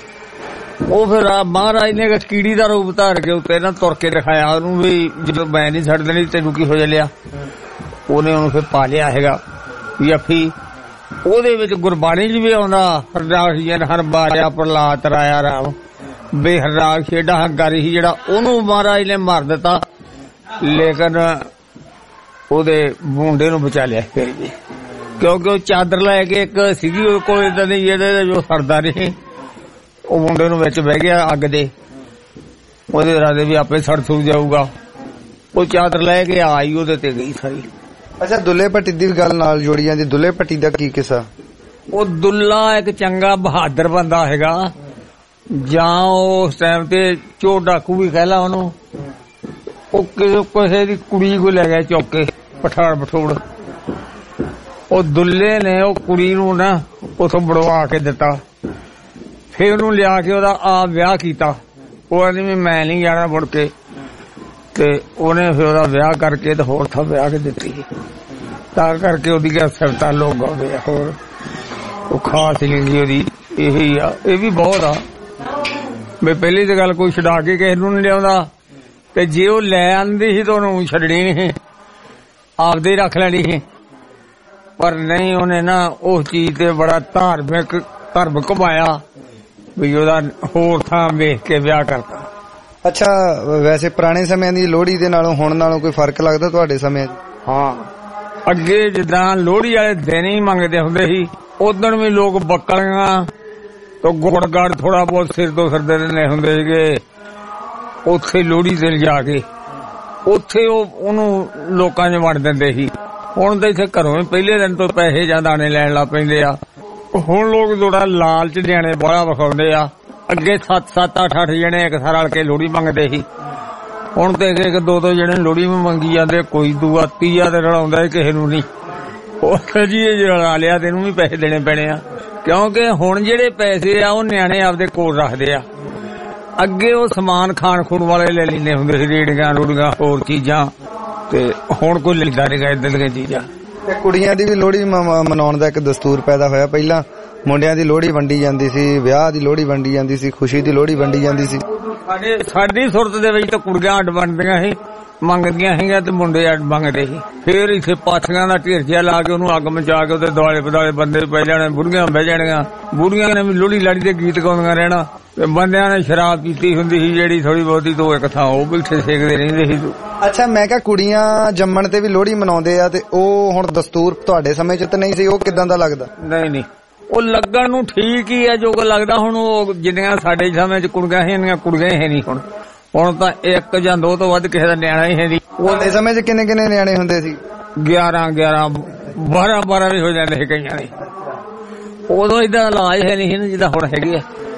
ਉਹ ਫਿਰ ਮਹਾਰਾਜ ਨੇ ਕੀੜੀ ਦਾ ਰੂਪ ਧਾਰ ਕੇ ਉੱਤੇ ਨਾ ਤੁਰ ਕੇ ਦਿਖਾਇਆ ਉਹਨੂੰ ਵੀ ਜਦੋਂ ਮੈਂ ਨਹੀਂ ਛੱਡ ਦੇਣੀ ਤੈਨੂੰ ਕੀ ਹੋ ਚੱਲਿਆ। ਉਹਨੇ ਉਹਨੂੰ ਫਿਰ ਪਾ ਲਿਆ ਹੈਗਾ ਜੱਫੀ। ਉਹਦੇ ਵਿੱਚ ਗੁਰਬਾਣੀ 'ਚ ਵੀ ਆਉਂਦਾ ਹਰਦਾਸ ਜੀ ਨੇ ਹਰ ਬਾਰਿਆ ਪ੍ਰਹਲਾਦ ਤਰਾਇਆ ਰਾਮ ਬੇਹਰਾਗ ਖੇਡਾ ਹੰਕਾਰੀ ਸੀ ਜਿਹੜਾ, ਉਹਨੂੰ ਮਹਾਰਾਜ ਨੇ ਮਾਰ ਦਿੱਤਾ, ਲੇਕਿਨ ਉਹਦੇ ਮੁੰਡੇ ਨੂੰ ਬਚਾ ਲਿਆ ਫਿਰ ਵੀ, ਕਿਉਂਕਿ ਉਹ ਚਾਦਰ ਲੈ ਕੇ ਇੱਕ ਸੀਗੀ ਉਹਦੇ ਕੋਲ ਏਦਾਂ ਦੀ ਇਹਦੇ ਜੋ ਸਰਦਾ ਨਹੀਂ, ਉਹ ਮੁੰਡੇ ਨੂੰ ਵਿੱਚ ਬਹਿ ਗਿਆ ਅੱਗ ਦੇ, ਉਹਦੇ ਰਾਦੇ ਵੀ ਆਪੇ ਸੜ ਸੁੜ ਜਾਊਗਾ। ਉਹ ਚਾਦਰ ਲੈ ਕੇ ਆਈ ਉਹਦੇ ਤੇ ਗਈ ਸਾਰੀ। ਅੱਛਾ, ਦੁੱਲੇ ਭੱਟੀ ਦੀ ਗੱਲ ਨਾਲ ਜੋੜੀ ਜਾਂਦੀ, ਦੁੱਲੇ ਭੱਟੀ ਦਾ ਕੀ ਕਿੱਸਾ? ਉਹ ਦੁੱਲਾ ਇੱਕ ਚੰਗਾ ਬਹਾਦਰ ਬੰਦਾ ਹੈਗਾ, ਜਾਂ ਉਸ ਟਾਈਮ ਤੇ ਚੋਰ ਡਾਕੂ ਵੀ ਕਹਿ ਲਾ ਉਹਨੂੰ। ਉਹ ਕਿਸੇ ਦੀ ਕੁੜੀ ਕੋ ਲੈ ਗਿਆ ਚੁੱਕ ਕੇ ਪਠਾੜ ਪਠੋੜ। ਉਹ ਦੁੱਲੇ ਨੇ ਉਹ ਕੁੜੀ ਨੂੰ ਨਾ ਉਥੋਂ ਬੜਵਾ ਕੇ ਦਿੱਤਾ, ਫਿਰ ਉਹਨੂੰ ਲਿਆ ਕੇ ਉਹਦਾ ਆਪ ਵਿਆਹ ਕੀਤਾ। ਉਹ ਆਦਮੀ ਵੀ ਮੈਂ ਨਹੀਂ ਜਾਣਾ ਮੁੜ ਕੇ, ਤੇ ਉਹਨੇ ਫਿਰ ਉਹਦਾ ਵਿਆਹ ਕਰਕੇ ਤੇ ਹੋਰ ਥਾਂ ਵਿਆਹ ਕੇ ਦਿੱਤੀ। ਤਾਂ ਕਰਕੇ ਉਹਦੀ ਸਿਫਤਾਂ ਲੋਕ ਗਾਉਂਦੇ ਆ। ਹੋਰ ਉਹ ਖਾਸ ਲਿੰਗੀ ਉਹਦੀ ਇਹੀ ਆ। ਇਹ ਵੀ ਬਹੁਤ ਆ ਵੀ ਪਹਿਲੀ ਤਾਂ ਗੱਲ ਕੋਈ ਛਡਾ ਕੇ ਕਿਸੇ ਨੂੰ ਨਹੀਂ ਲਿਆਉਂਦਾ, ਤੇ ਜੇ ਉਹ ਲੈ ਆਂਦੀ ਸੀ ਤਾਂ ਉਹਨੂੰ ਛੱਡਣੀ ਨਹੀਂ, ਆਪਦੇ ਰੱਖ ਲੈਣੀ ਸੀ। ਪਰ ਨਹੀਂ, ਉਹਨੇ ਨਾ ਉਸ ਚੀਜ਼ ਤੇ ਬੜਾ ਧਾਰਮਿਕ ਧਰਮ ਘੁਮਾਇਆ ਵੀ ਉਹਦਾ ਹੋਰ ਥਾਂ ਵੇਖ ਕੇ ਵਿਆਹ ਕਰਤਾ। ਅੱਛਾ, ਵੈਸੇ ਪੁਰਾਣੇ ਸਮਿਆਂ ਦੀ ਲੋਹੜੀ ਦੇ ਨਾਲੋਂ ਹੁਣ ਨਾਲੋਂ ਕੋਈ ਫਰਕ ਲੱਗਦਾ ਤੁਹਾਡੇ ਸਮੇਂ 'ਚ? ਹਾਂ, ਅੱਗੇ ਜਿੱਦਾਂ ਲੋਹੜੀ ਵਾਲੇ ਦਿਨ ਹੀ ਮੰਗਦੇ ਹੁੰਦੇ ਸੀ, ਉਦਣ ਵੀ ਲੋਕ ਬੱਕਲੀਆਂ ਤੇ ਗੁੜ ਗੜ ਥੋੜਾ ਬਹੁਤ ਸਿਰ ਤੋਂ ਸਿਰਦੇ ਦਿੰਦੇ ਹੁੰਦੇ ਸੀਗੇ। ਉੱਥੇ ਲੋਹੜੀ ਤੇ ਜਾ ਕੇ ਉੱਥੇ ਉਹਨੂੰ ਲੋਕਾਂ 'ਚ ਵੰਡ ਦਿੰਦੇ ਸੀ। ਹੁਣ ਤਾਂ ਇੱਥੇ ਘਰੋਂ ਹੀ ਪਹਿਲੇ ਦਿਨ ਤੋਂ ਪੈਸੇ ਜਾਂ ਦਾਣੇ ਲੈਣ ਲੱਗ ਪੈਂਦੇ ਆ। ਹੁਣ ਲੋਕ ਥੋੜਾ ਲਾਲਚ ਦੇਣੇ ਬੜਾ ਵਿਖਾਉਂਦੇ ਆ। ਅੱਗੇ 7-7 8-8 ਜਣੇ ਇੱਕ ਸਾਰ ਰਲ ਕੇ ਲੋਹੜੀ ਮੰਗਦੇ ਸੀ, ਹੁਣ ਤੇ ਇੱਕ 2-2 ਜਣੇ ਲੋਹੜੀ ਮੰਗੀ ਜਾਂਦੇ। ਕੋਈ ਦੂਆ ਤੀਆ ਤੇ ਰਲਾਉਂਦਾ ਕਿਸੇ ਨੂੰ ਨਹੀਂ। ਉਹ ਜੀ ਇਹ ਰਲਾ ਲਿਆ ਤੈਨੂੰ ਵੀ ਪੈਸੇ ਦੇਣੇ ਪੈਣੇ ਆ, ਕਿਉਂਕਿ ਹੁਣ ਜਿਹੜੇ ਪੈਸੇ ਆ ਉਹ ਨਿਆਣੇ ਆਪਦੇ ਕੋਲ ਰੱਖਦੇ ਆ। ਅੱਗੇ ਉਹ ਸਮਾਨ ਖਾਣ ਖੂਣ ਵਾਲੇ ਲੈ ਲੈਂਦੇ ਹੁੰਦੇ ਸੀ, ਰੇੜੀਆਂ ਰੂੜੀਆਂ ਹੋਰ ਚੀਜ਼ਾਂ, ਤੇ ਹੁਣ ਕੋਈ ਲੈਂਦਾ ਨਹੀਂ ਗਾ ਏਦਾਂ ਦੀਆਂ ਚੀਜ਼ਾਂ। ਤੇ ਕੁੜੀਆਂ ਦੀ ਵੀ ਲੋਹੜੀ ਮਨਾਉਣ ਦਾ ਇੱਕ ਦਸਤੂਰ ਪੈਦਾ ਹੋਇਆ। ਪਹਿਲਾਂ ਮੁੰਡਿਆਂ ਦੀ ਲੋਹੜੀ ਵੰਡੀ ਜਾਂਦੀ ਸੀ, ਵਿਆਹ ਦੀ ਲੋਹੜੀ ਵੰਡੀ ਜਾਂਦੀ ਸੀ, ਖੁਸ਼ੀ ਦੀ ਲੋਹੜੀ ਵੰਡੀ ਜਾਂਦੀ ਸੀ। ਸਾਡੀ ਸੁਰਤ ਦੇ ਵਿੱਚ ਤਾਂ ਕੁੜੀਆਂ ਅੱਡ ਵੰਡਦੀਆਂ ਸੀ, ਮੰਗਦੀਆਂ ਸੀਗੀਆਂ, ਤੇ ਮੁੰਡੇ ਅੱਡ ਮੰਗਦੇ ਸੀ। ਫੇਰ ਇੱਥੇ ਪਾਥੀਆਂ ਦਾ ਢੇਰ ਜਿਹਾ ਲਾ ਕੇ ਉਹਨੂੰ ਅੱਗ ਮਚਾ ਕੇ ਉਹਦੇ ਦੁਆਲੇ ਪਦਾਲੇ ਬੰਦੇ ਪੈ ਜਾਣੇ, ਬੁੜੀਆਂ ਬਹਿ ਜਾਣੀਆਂ। ਬੁੜੀਆਂ ਨੇ ਵੀ ਲੋਹੜੀ ਲਾੜੀ ਦੇ ਗੀਤ ਗਾਉਂਦੀਆਂ ਰਹਿਣਾ, ਤੇ ਬੰਦਿਆਂ ਨੇ ਸ਼ਰਾਬ ਪੀਤੀ ਹੁੰਦੀ ਸੀ ਜਿਹੜੀ ਥੋੜੀ ਬਹੁਤੀ, ਤੋਂ ਇੱਕ ਥਾਂ ਉਹ ਬੈਠੇ ਸੇਕਦੇ ਰਹਿੰਦੇ ਸੀ। ਅੱਛਾ, ਮੈਂ ਕਿਹਾ ਕੁੜੀਆਂ ਜੰਮਣ ਤੇ ਵੀ ਲੋਹੜੀ ਮਨਾਉਂਦੇ ਆ, ਤੇ ਉਹ ਹੁਣ ਦਸਤੂਰ ਤੁਹਾਡੇ ਸਮੇਂ 'ਚ ਤਾਂ ਨਹੀਂ ਸੀ, ਉਹ ਕਿਦਾਂ ਦਾ ਲੱਗਦਾ? ਨਹੀਂ, ਉਹ ਲੱਗਣ ਨੂੰ ਠੀਕ ਹੀ ਆ ਜੋ ਲੱਗਦਾ। ਹੁਣ ਉਹ ਜਿੰਨੀਆਂ ਸਾਡੇ ਸਮੇਂ 'ਚ ਕੁੜੀਆਂ ਸੀ, ਇੰਨੀਆਂ ਕੁੜੀਆਂ ਹੀ ਨਹੀਂ ਹੁਣ। ਹੁਣ ਤਾਂ 1 ਜਾਂ 2 ਤੋਂ ਵੱਧ ਕਿਸੇ ਦਾ ਨਿਆਣਾ ਹੀ ਹੈ ਨਹੀਂ। ਉਹਦੇ ਸਮੇਂ 'ਚ ਕਿੰਨੇ ਨਿਆਣੇ ਹੁੰਦੇ ਸੀ? 11 12 ਵੀ ਹੋ ਜਾਂਦੇ ਸੀ ਕਈਆਂ ਦੇ। ਉਦੋਂ ਏਦਾਂ ਇਲਾਜ ਹੈ ਨਹੀਂ ਸੀ ਜਿੱਦਾਂ ਹੁਣ ਹੈਗੀ ਆ।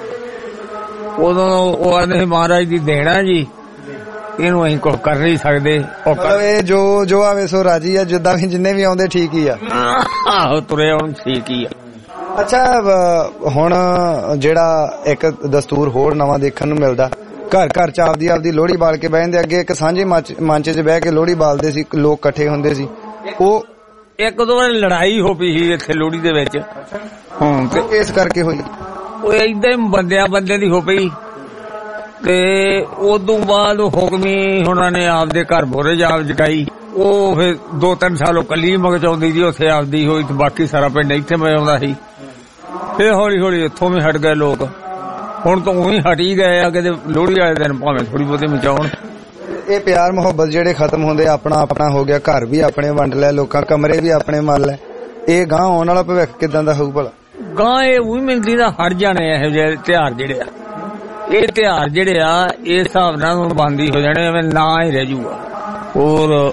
ਉਦੋਂ ਉਹ ਆਂਦੇ ਮਹਾਰਾਜ ਦੀ ਦੇਣਾ ਜੀ, ਇਹਨੂੰ ਅਸੀਂ ਕੁਝ ਕਰ ਨਹੀਂ ਸਕਦੇ। ਇਹ ਜੋ ਆਵੇ ਸੋ ਰਾਜੀ ਆ, ਜਿੱਦਾਂ ਵੀ ਜਿੰਨੇ ਵੀ ਆਉਂਦੇ ਠੀਕ ਹੀ ਆ। ਆਹੋ, ਤੁਰੇ ਹੁਣ ਠੀਕ ਹੀ ਆ। ਅੱਛਾ, ਹੁਣ ਜਿਹੜਾ ਇੱਕ ਦਸਤੂਰ ਹੋਰ ਨਵਾਂ ਦੇਖਣ ਨੂੰ ਮਿਲਦਾ, ਘਰ ਘਰ ਚ ਆਪਦੀ ਲੋਹੜੀ ਬਾਲ ਕੇ ਬਹਿੰਦੇ। ਅੱਗੇ ਇੱਕ ਸਾਂਝੇ ਮੰਚ 'ਚ ਬਹਿ ਕੇ ਲੋਹੜੀ ਬਾਲਦੇ ਸੀ, ਲੋਕ ਇਕੱਠੇ ਹੁੰਦੇ ਸੀ। ਉਹ ਇੱਕ ਦੋ ਵਾਰ ਲੜਾਈ ਹੋ ਪਈ ਸੀ ਇੱਥੇ ਲੋਹੜੀ ਦੇ ਵਿੱਚ। ਤੇ ਇਸ ਕਰਕੇ ਹੋਈ ਉਹ ਏਦਾਂ ਹੀ ਬੰਦਿਆਂ ਦੀ ਹੋ ਪਈ, ਤੇ ਉਦੋਂ ਬਾਅਦ ਹੁਕਮੀ ਉਹਨਾਂ ਨੇ ਆਪਦੇ ਘਰ ਬੋਰੇ ਜਾਬ ਜਗਾਈ। ਉਹ ਫਿਰ 2-3 ਸਾਲ ਉਹ ਕੱਲੀ ਮਗਚਾਉਂਦੀ ਸੀ ਉੱਥੇ ਆਪਦੀ ਹੋਈ, ਤੇ ਬਾਕੀ ਸਾਰਾ ਪਿੰਡ ਇੱਥੇ ਮਚਾਉਂਦਾ ਸੀ। ਫਿਰ ਹੌਲੀ ਹੌਲੀ ਇੱਥੋਂ ਵੀ ਹਟ ਗਏ ਲੋਕ। ਹੁਣ ਤਾਂ ਉਹੀ ਹਟ ਹੀ ਗਏ ਆ, ਕਿਤੇ ਲੋਹੜੀ ਵਾਲੇ ਦਿਨ ਭਾਵੇਂ ਥੋੜੀ ਬਹੁਤੀ ਮਚਾਉਣ। ਇਹ ਪਿਆਰ ਮੁਹੱਬਤ ਜਿਹੜੇ ਖਤਮ ਹੁੰਦੇ, ਆਪਣਾ ਹੋ ਗਿਆ। ਘਰ ਵੀ ਆਪਣੇ ਵੰਡ ਲੈ ਲੋਕਾਂ, ਕਮਰੇ ਵੀ ਆਪਣੇ ਮੰਨ ਲੈ, ਇਹ ਗਾਂ ਆਉਣ ਵਾਲਾ ਭਵਿੱਖ ਕਿਦਾਂ ਦਾ ਹੋਊ ਭਲਾ? ਗਾਂ ਇਹ ਉਹੀ ਮਿਲਦੀ ਦਾ ਹਟ ਜਾਣੇ ਇਹੋ ਜਿਹੇ ਤਿਉਹਾਰ ਜਿਹੜੇ ਆ। ਇਹ ਤਿਉਹਾਰ ਜਿਹੜੇ ਆ ਇਸ ਹਿਸਾਬ ਨਾਲ ਬੰਦੀ ਹੋ ਜਾਣੇ, ਐਵੇਂ ਨਾ ਹੀ ਰਹਿ ਜੂਗਾ। ਹੋਰ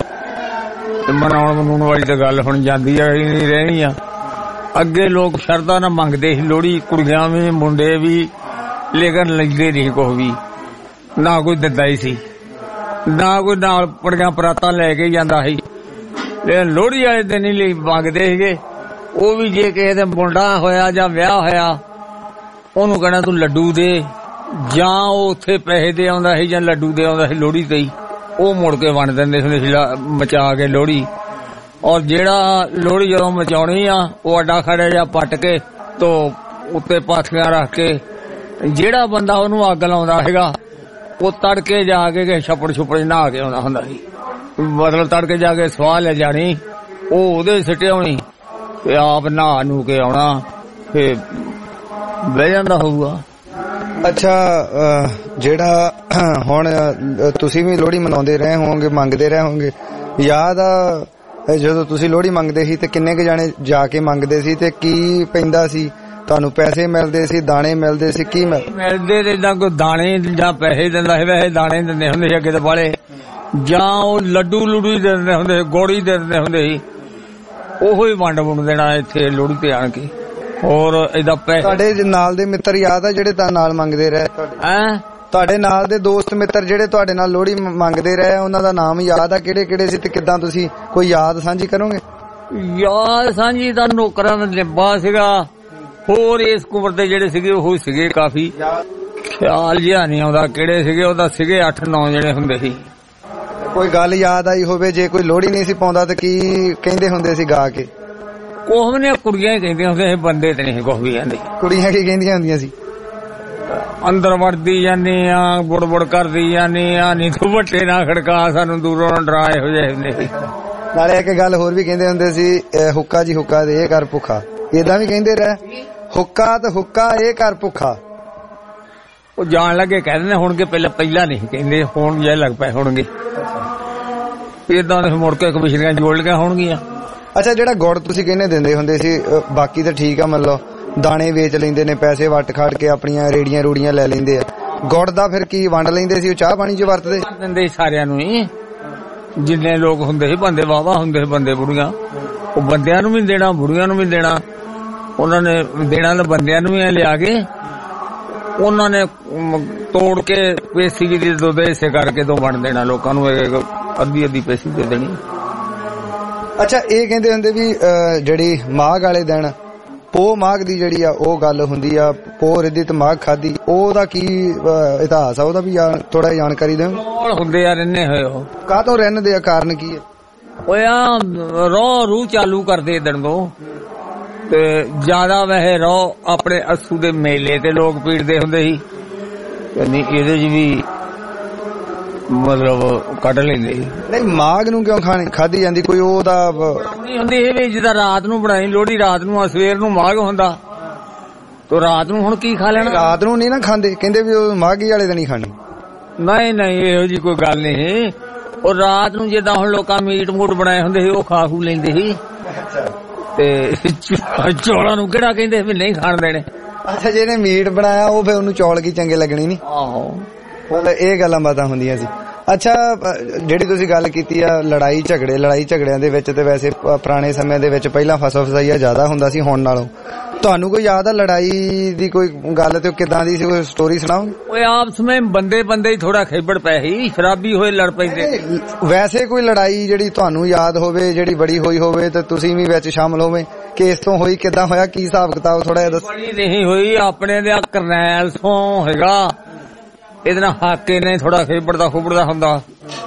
ਮਨਾਉਣ ਮਨਾਉਣ ਵਾਲੀ ਤਾਂ ਗੱਲ ਹੁਣ ਜਾਂਦੀ ਆ ਨਹੀਂ ਰਹਿਣੀ ਆ। ਅੱਗੇ ਲੋਕ ਸ਼ਰਧਾ ਨਾਲ ਮੰਗਦੇ ਸੀ ਲੋਹੜੀ, ਕੁੜੀਆਂ ਵੀ ਮੁੰਡੇ ਵੀ, ਲੇਕਿਨ ਲੈਂਦੇ ਨਹੀਂ ਕੁਛ ਵੀ, ਨਾ ਕੋਈ ਦਿੰਦਾ ਹੀ ਸੀ, ਨਾ ਕੋਈ ਨਾਲ ਪੜੀਆਂ ਪਰਾਤਾਂ ਲੈ ਕੇ ਜਾਂਦਾ ਸੀ। ਲੇਕਿਨ ਲੋਹੜੀ ਵਾਲੇ ਦਿਨ ਹੀ ਲਈ ਮੰਗਦੇ ਸੀਗੇ। ਉਹ ਵੀ ਜੇ ਕਿਸੇ ਦੇ ਮੁੰਡਾ ਹੋਇਆ ਜਾਂ ਵਿਆਹ ਹੋਇਆ ਉਹਨੂੰ ਕਹਿਣਾ ਤੂੰ ਲੱਡੂ ਦੇ, ਜਾਂ ਉਹ ਉੱਥੇ ਪੈਸੇ ਦੇ ਆਉਂਦਾ ਸੀ ਜਾਂ ਲੱਡੂ ਦੇ ਆਉਂਦਾ ਸੀ ਲੋਹੜੀ ਤੇ ਹੀ, ਉਹ ਮੁੜ ਕੇ ਵੰਡ ਦਿੰਦੇ ਹੁੰਦੇ ਸੀ ਮਚਾ ਕੇ ਲੋਹੜੀ। ਔਰ ਜਿਹੜਾ ਲੋਹੜੀ ਜਦੋਂ ਮਚਾਉਣੀ ਆ ਉਹ ਅੱਡਾ ਖੜੇ ਜਾਂ ਪੱਟ ਕੇ ਤੋ ਉੱਤੇ ਪਾਥੀਆਂ ਰੱਖ ਕੇ, ਜਿਹੜਾ ਬੰਦਾ ਉਹਨੂੰ ਅੱਗ ਲਾਉਂਦਾ ਸੀਗਾ ਉਹ ਤੜਕੇ ਜਾ ਕੇ ਛੱਪੜ ਛੁੱਪੜ ਨਹਾ ਕੇ ਆਉਂਦਾ ਹੁੰਦਾ ਸੀ। ਮਤਲਬ ਤੜਕੇ ਜਾ ਕੇ ਸਵਾਹ ਲੈ ਜਾਣੀ, ਉਹ ਉਹਦੇ ਸਿੱਟੇ ਆਉਣੀ ਤੇ ਆਪ ਨਹਾ ਨੂੰ ਕੇ ਆਉਣਾ, ਫੇਰ ਬਹਿ ਜਾਂਦਾ ਹੋਊਗਾ। ਅੱਛਾ, ਜਿਹੜਾ ਹੁਣ ਤੁਸੀਂ ਵੀ ਲੋਹੜੀ ਮਨਾਉਂਦੇ ਰਹੇ ਹੋਵੋਗੇ, ਮੰਗਦੇ ਰਹੇ ਹੋਵੋਗੇ, ਯਾਦ ਆ ਜਦੋਂ ਤੁਸੀਂ ਲੋਹੜੀ ਮੰਗਦੇ ਸੀ ਤੇ ਕਿੰਨੇ ਕੁ ਜਾਣੇ ਜਾ ਕੇ ਮੰਗਦੇ ਸੀ ਤੇ ਕੀ ਪੈਂਦਾ ਸੀ? ਤੁਹਾਨੂੰ ਪੈਸੇ ਮਿਲਦੇ ਸੀ, ਦਾਣੇ ਮਿਲਦੇ ਸੀ, ਕੀ ਮਿਲਦੇ? ਤੇ ਜਾਂ ਕੋਈ ਦਾਣੇ ਜਾਂ ਪੈਸੇ ਦਿੰਦਾ ਸੀ, ਵੈਸੇ ਦਾਣੇ ਦਿੰਦੇ ਹੁੰਦੇ ਸੀ ਅੱਗੇ ਤੇ ਵਾਲੇ, ਜਾਂ ਉਹ ਲੱਡੂ ਲੁੱਡੂ ਹੀ ਦਿੰਦੇ ਹੁੰਦੇ ਸੀ, ਗੋੜੀ ਦਿੰਦੇ ਹੁੰਦੇ ਸੀ, ਉਹੋ ਹੀ ਵੰਡ ਵੁੰਡ ਦੇਣਾ ਇੱਥੇ ਲੋਹੜੀ ਤੇ ਆਣ ਕੇ। ਹੋਰ ਏਦਾਂ ਪੈਸੇ ਤੁਹਾਡੇ ਨਾਲ ਦੇ ਮਿੱਤਰ ਯਾਦ ਆ ਜਿਹੜੇ ਤਾਂ ਨਾਲ ਮੰਗਦੇ ਰਹੇ? ਤੁਹਾਡੇ ਨਾਲ ਦੇ ਦੋਸਤ ਮਿੱਤਰ ਜਿਹੜੇ ਤੁਹਾਡੇ ਨਾਲ ਲੋਹੜੀ ਮੰਗਦੇ ਰਹੇ, ਉਹਨਾਂ ਦਾ ਨਾਮ ਯਾਦ ਆ? ਕਿਹੜੇ ਕਿਹੜੇ ਸੀ ਤੇ ਕਿੱਦਾਂ? ਤੁਸੀਂ ਕੋਈ ਯਾਦ ਸਾਂਝੀ ਕਰੋਗੇ? ਯਾਦ ਸਾਂਝੀ ਤਾਂ ਨੌਕਰਾਂ ਦਾ ਲਿੰਬਾ ਸੀਗਾ, ਹੋਰ ਇਸ ਕੁਮਰ ਦੇ ਜਿਹੜੇ ਸੀਗੇ ਉਹ ਸੀਗੇ ਕਾਫੀ, ਖਿਆਲ ਜਿਹਾ ਨਹੀਂ ਆਉਂਦਾ ਕਿਹੜੇ ਸੀਗੇ। ਉਹਦਾ ਸੀਗੇ 8-9 ਜਿਹੜੇ ਹੁੰਦੇ ਸੀ। ਕੋਈ ਗੱਲ ਯਾਦ ਆਈ ਹੋਵੇ ਜੇ ਕੋਈ ਲੋਹੜੀ ਨਹੀਂ ਸੀ ਪਾਉਂਦਾ ਤੇ ਕੀ ਕਹਿੰਦੇ ਹੁੰਦੇ ਸੀ ਗਾ ਕੇ? ਕੁਛ ਨੇ ਕੁੜੀਆਂ ਹੀ ਕਹਿੰਦੀਆਂ ਹੁੰਦੀਆਂ ਸੀ, ਬੰਦੇ ਤੇ ਨਹੀਂ ਕੁਛ ਵੀ ਕਹਿੰਦੇ। ਕੁੜੀਆਂ ਕੀ ਕਹਿੰਦੀਆਂ ਹੁੰਦੀਆਂ ਸੀ? ਅੰਦਰ ਵੜਦੀ ਜਾਂਦੀ ਆ, ਬੁੜ ਕਰਦੀ ਜਾਂਦੀ ਆ, ਨੀ ਤੂੰ ਵੱਟੇ ਨਾ ਖੜਕਾ, ਸਾਨੂੰ ਦੂਰੋਂ ਡਰਾ ਇਹੋ ਜਿਹੇ ਹੁੰਦੇ ਸੀ। ਨਾਲੇ ਇੱਕ ਗੱਲ ਹੋਰ ਵੀ ਕਹਿੰਦੇ ਹੁੰਦੇ ਸੀ, ਹੁੱਕਾ ਜੀ ਹੁੱਕਾ ਦੇ ਇਹ ਕਰ ਭੁੱਖਾ, ਏਦਾਂ ਵੀ ਕਹਿੰਦੇ ਰਹੇ, ਹੁੱਕਾ ਤੇ ਹੁੱਕਾ ਇਹ ਕਰ ਭੁੱਖਾ। ਉਹ ਜਾਣ ਲੱਗੇ ਕਹਿ ਦਿੰਦੇ ਹੋਣਗੇ, ਪਹਿਲਾਂ ਨਹੀਂ ਕਹਿੰਦੇ, ਹੁਣ ਜੇ ਲੱਗ ਪਏ ਹੋਣਗੇ ਏਦਾਂ ਦੇ, ਮੁੜ ਕੇ ਕਮਿਸ਼ਨਰੀਆਂ ਜੋੜ ਲਈਆਂ ਹੋਣਗੀਆਂ। ਅੱਛਾ, ਜਿਹੜਾ ਗੁੜ ਤੁਸੀਂ ਕਹਿੰਦੇ ਦਿੰਦੇ ਹੁੰਦੇ ਸੀ, ਬਾਕੀ ਤਾਂ ਠੀਕ ਆ, ਮਤਲਬ ਦਾਣੇ ਵੇਚ ਲੈਂਦੇ ਨੇ, ਪੈਸੇ ਵੱਟ ਖੜ ਕੇ ਆਪਣੀਆਂ ਰੇੜੀਆਂ ਰੂੜੀਆਂ ਲੈ ਲੈਂਦੇ ਆ, ਗੁੜ ਦਾ ਫਿਰ ਕੀ ਵੰਡ ਲੈਂਦੇ ਸੀ? ਉਹ ਚਾਹ ਪਾਣੀ 'ਚ ਵਰਤਦੇ ਦਿੰਦੇ ਸਾਰਿਆਂ ਨੂੰ ਹੀ, ਜਿੰਨੇ ਲੋਕ ਹੁੰਦੇ ਸੀ, ਬੰਦੇ ਵਾਹਵਾ ਹੁੰਦੇ ਸੀ, ਬੰਦੇ ਬੁੜੀਆਂ, ਉਹ ਬੰਦਿਆਂ ਨੂੰ ਵੀ ਦੇਣਾ, ਬੁੜੀਆਂ ਨੂੰ ਵੀ ਦੇਣਾ। ਉਹਨਾਂ ਨੇ ਦੇਣਾ ਤਾਂ ਬੰਦਿਆਂ ਨੂੰ ਵੀ ਲਿਆ ਕੇ, ਉਹਨਾਂ ਨੇ ਤੋੜ ਕੇ ਪੇਸੀ ਦੀ ਦੁੱਧ ਹਿੱਸੇ ਕਰਕੇ ਤੋਂ ਵੰਡ ਦੇਣਾ ਲੋਕਾਂ ਨੂੰ, ਅੱਧੀ ਪੇਸੀ ਦੇ ਦੇਣੀ। ਅੱਛਾ, ਇਹ ਕਹਿੰਦੇ ਹੁੰਦੇ ਵੀ ਜਿਹੜੀ ਮਾਘ ਵਾਲੇ ਦਿਨ ਪੋਹ ਮਾਘ ਦੀ ਜਿਹੜੀ ਆ ਉਹ ਗੱਲ ਹੁੰਦੀ ਆ, ਪੋਹ ਰਿੱਧੀ ਤੇ ਮਾਘ ਖਾਦੀ, ਉਹਦਾ ਕੀ ਇਤਿਹਾਸ ਆ? ਉਹਦਾ ਵੀ ਥੋੜਾ ਜਾਣਕਾਰੀ ਦਿਓ। ਹੁੰਦੇ ਆ ਰਹਿੰਦੇ ਹੋਏ, ਉਹ ਕਾਹਤੋਂ ਰਹਿੰਦੇ ਆ, ਕਾਰਨ ਕੀ ਹੈ? ਉਹ ਆ ਰੂਹ ਚਾਲੂ ਕਰਦੇ ਦਿਨ ਤੋਂ, ਤੇ ਜਿਆਦਾ ਵੈਸੇ ਆਪਣੇ ਅੱਸੂ ਦੇ ਮੇਲੇ ਤੇ ਲੋਕ ਪੀੜਦੇ ਹੁੰਦੇ ਸੀ, ਇਹਦੇ ਚ ਵੀ ਮਤਲਬ ਕੱਢ ਲੈਂਦੇ ਸੀ। ਨਹੀਂ, ਮਾਘ ਨੂੰ ਕਿਉਂ ਖਾਧੀ ਜਾਂਦੀ? ਕੋਈ ਉਹਦਾ ਨਹੀਂ ਹੁੰਦੀ ਇਹ ਵੀ, ਜਿੱਦਾਂ ਰਾਤ ਨੂੰ ਬਣਾਈ ਲੋਹੜੀ ਰਾਤ ਨੂੰ, ਸਵੇਰ ਨੂੰ ਮਾਘ ਹੁੰਦਾ, ਤੇ ਰਾਤ ਨੂੰ ਹੁਣ ਕੀ ਖਾ ਲੈਣਾ? ਰਾਤ ਨੂੰ ਨਹੀਂ ਨਾ ਖਾਂਦੇ, ਕਹਿੰਦੇ ਵੀ ਉਹ ਮਾਘੀ ਵਾਲੇ ਦਿਨ ਹੀ ਖਾਣੀ। ਨਹੀਂ, ਇਹੋ ਜੀ ਕੋਈ ਗੱਲ ਨਹੀਂ। ਉਹ ਰਾਤ ਨੂੰ ਜਿੱਦਾਂ ਹੁਣ ਲੋਕਾਂ ਮੀਟ ਮੂਟ ਬਣਾਏ ਹੁੰਦੇ ਸੀ, ਉਹ ਖਾ ਖੂ ਲੈਂਦੇ ਸੀ, ਤੇ ਚੌਲਾਂ ਨੂੰ ਕਿਹੜਾ ਕਹਿੰਦੇ ਵੀ ਨਹੀਂ ਖਾਣ ਦੇਣੇ। ਅੱਛਾ, ਜਿਹਨੇ ਮੀਟ ਬਣਾਇਆ ਉਹ ਫਿਰ ਉਹਨੂੰ ਚੌਲ ਕੀ ਚੰਗੇ ਲੱਗਣੇ ਨਹੀਂ? ਆਹੋ, ਇਹ ਗੱਲਾਂ ਬਾਤਾਂ ਹੁੰਦੀਆਂ ਸੀ। ਅੱਛਾ, ਜਿਹੜੀ ਤੁਸੀਂ ਗੱਲ ਕੀਤੀ ਆ ਲੜਾਈ ਝਗੜਿਆਂ ਦੇ ਵਿੱਚ, ਤੇ ਵੈਸੇ ਪੁਰਾਣੇ ਸਮੇਂ ਦੇ ਵਿੱਚ ਪਹਿਲਾਂ ਫਸਾਈਆ ਜ਼ਿਆਦਾ ਹੁੰਦਾ ਸੀ ਹੁਣ ਨਾਲੋਂ। ਤੁਹਾਨੂੰ ਕੋਈ ਯਾਦ ਆ ਲੜਾਈ ਦੀ ਕੋਈ ਗੱਲ ਤੇ ਕਿਦਾਂ ਦੀ ਸੀ, ਕੋਈ ਸਟੋਰੀ ਸੁਣਾਓ? ਉਹ ਆਪਸ ਵਿੱਚ ਬੰਦੇ ਹੀ ਥੋੜਾ ਖੇਬੜ ਪਏ ਸੀ, ਸ਼ਰਾਬੀ ਹੋਏ ਲੜ ਪੈਂਦੇ। ਵੈਸੇ ਕੋਈ ਲੜਾਈ ਜਿਹੜੀ ਤੁਹਾਨੂੰ ਯਾਦ ਹੋਵੇ, ਜਿਹੜੀ ਬੜੀ ਹੋਈ ਹੋਵੇ ਤੇ ਤੁਸੀਂ ਵੀ ਵਿੱਚ ਸ਼ਾਮਲ ਹੋਵੇ, ਕਿ ਇਸ ਤੋਂ ਹੋਈ, ਕਿਦਾਂ ਹੋਇਆ, ਕੀ ਹਿਸਾਬ ਕਿਤਾਬ ਥੋੜਾ ਜਿਹਾ ਦੱਸੋ। ਬੜੀ ਨਹੀਂ ਹੋਈ, ਆਪਣੇ ਦੇ ਕਰਨੈਲ ਤੋਂ ਹੈਗਾ, ਇਹਦੇ ਨਾਲ ਹਾਕੇ ਨੇ ਥੋੜਾ ਖੇਬੜਦਾ ਹੁੰਦਾ,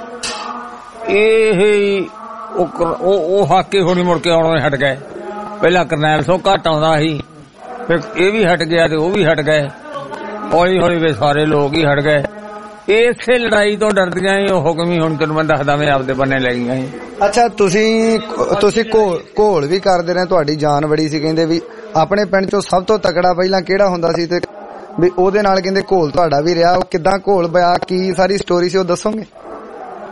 ਇਹ ਉਹ ਹਾਕੇ ਹੋਣੀ ਮੁੜ ਕੇ ਆਉਣੋਂ ਹਟ ਗਏ। ਪਹਿਲਾਂ ਕਰਨੈਲ ਤੋਂ ਘੱਟ ਆਉਂਦਾ ਸੀ, ਫਿਰ ਇਹ ਵੀ ਹਟ ਗਿਆ ਤੇ ਉਹ ਵੀ ਹਟ ਗਏ, ਹੌਲੀ ਹੌਲੀ ਵੇ ਸਾਰੇ ਲੋਕ ਹੀ ਹਟ ਗਏ। ਇਸੇ ਲੜਾਈ ਤੋਂ ਡਰਦੀਆਂ ਹੀ ਉਹ ਹੁਕਮ ਹੀ ਹੁਣ ਤੈਨੂੰ ਮੈਂ ਦੱਸਦਾ ਮੈਂ ਆਪਦੇ ਬੰਨੇ ਲੈ ਗਈਆਂ ਸੀ। ਅੱਛਾ, ਤੁਸੀਂ ਘੋਲ ਵੀ ਕਰਦੇ ਰਹੇ, ਤੁਹਾਡੀ ਜਾਨ ਬੜੀ ਸੀ, ਕਹਿੰਦੇ ਵੀ ਆਪਣੇ ਪਿੰਡ ਚੋਂ ਸਭ ਤੋਂ ਤਕੜਾ ਪਹਿਲਾਂ ਕਿਹੜਾ ਹੁੰਦਾ ਸੀ, ਤੇ ਵੀ ਉਹਦੇ ਨਾਲ ਕਹਿੰਦੇ ਘੋਲ ਤੁਹਾਡਾ ਵੀ ਰਿਹਾ। ਉਹ ਕਿੱਦਾਂ ਘੋਲ ਪਿਆ, ਕੀ ਸਾਰੀ ਸਟੋਰੀ ਸੀ ਉਹ ਦੱਸੋਗੇ?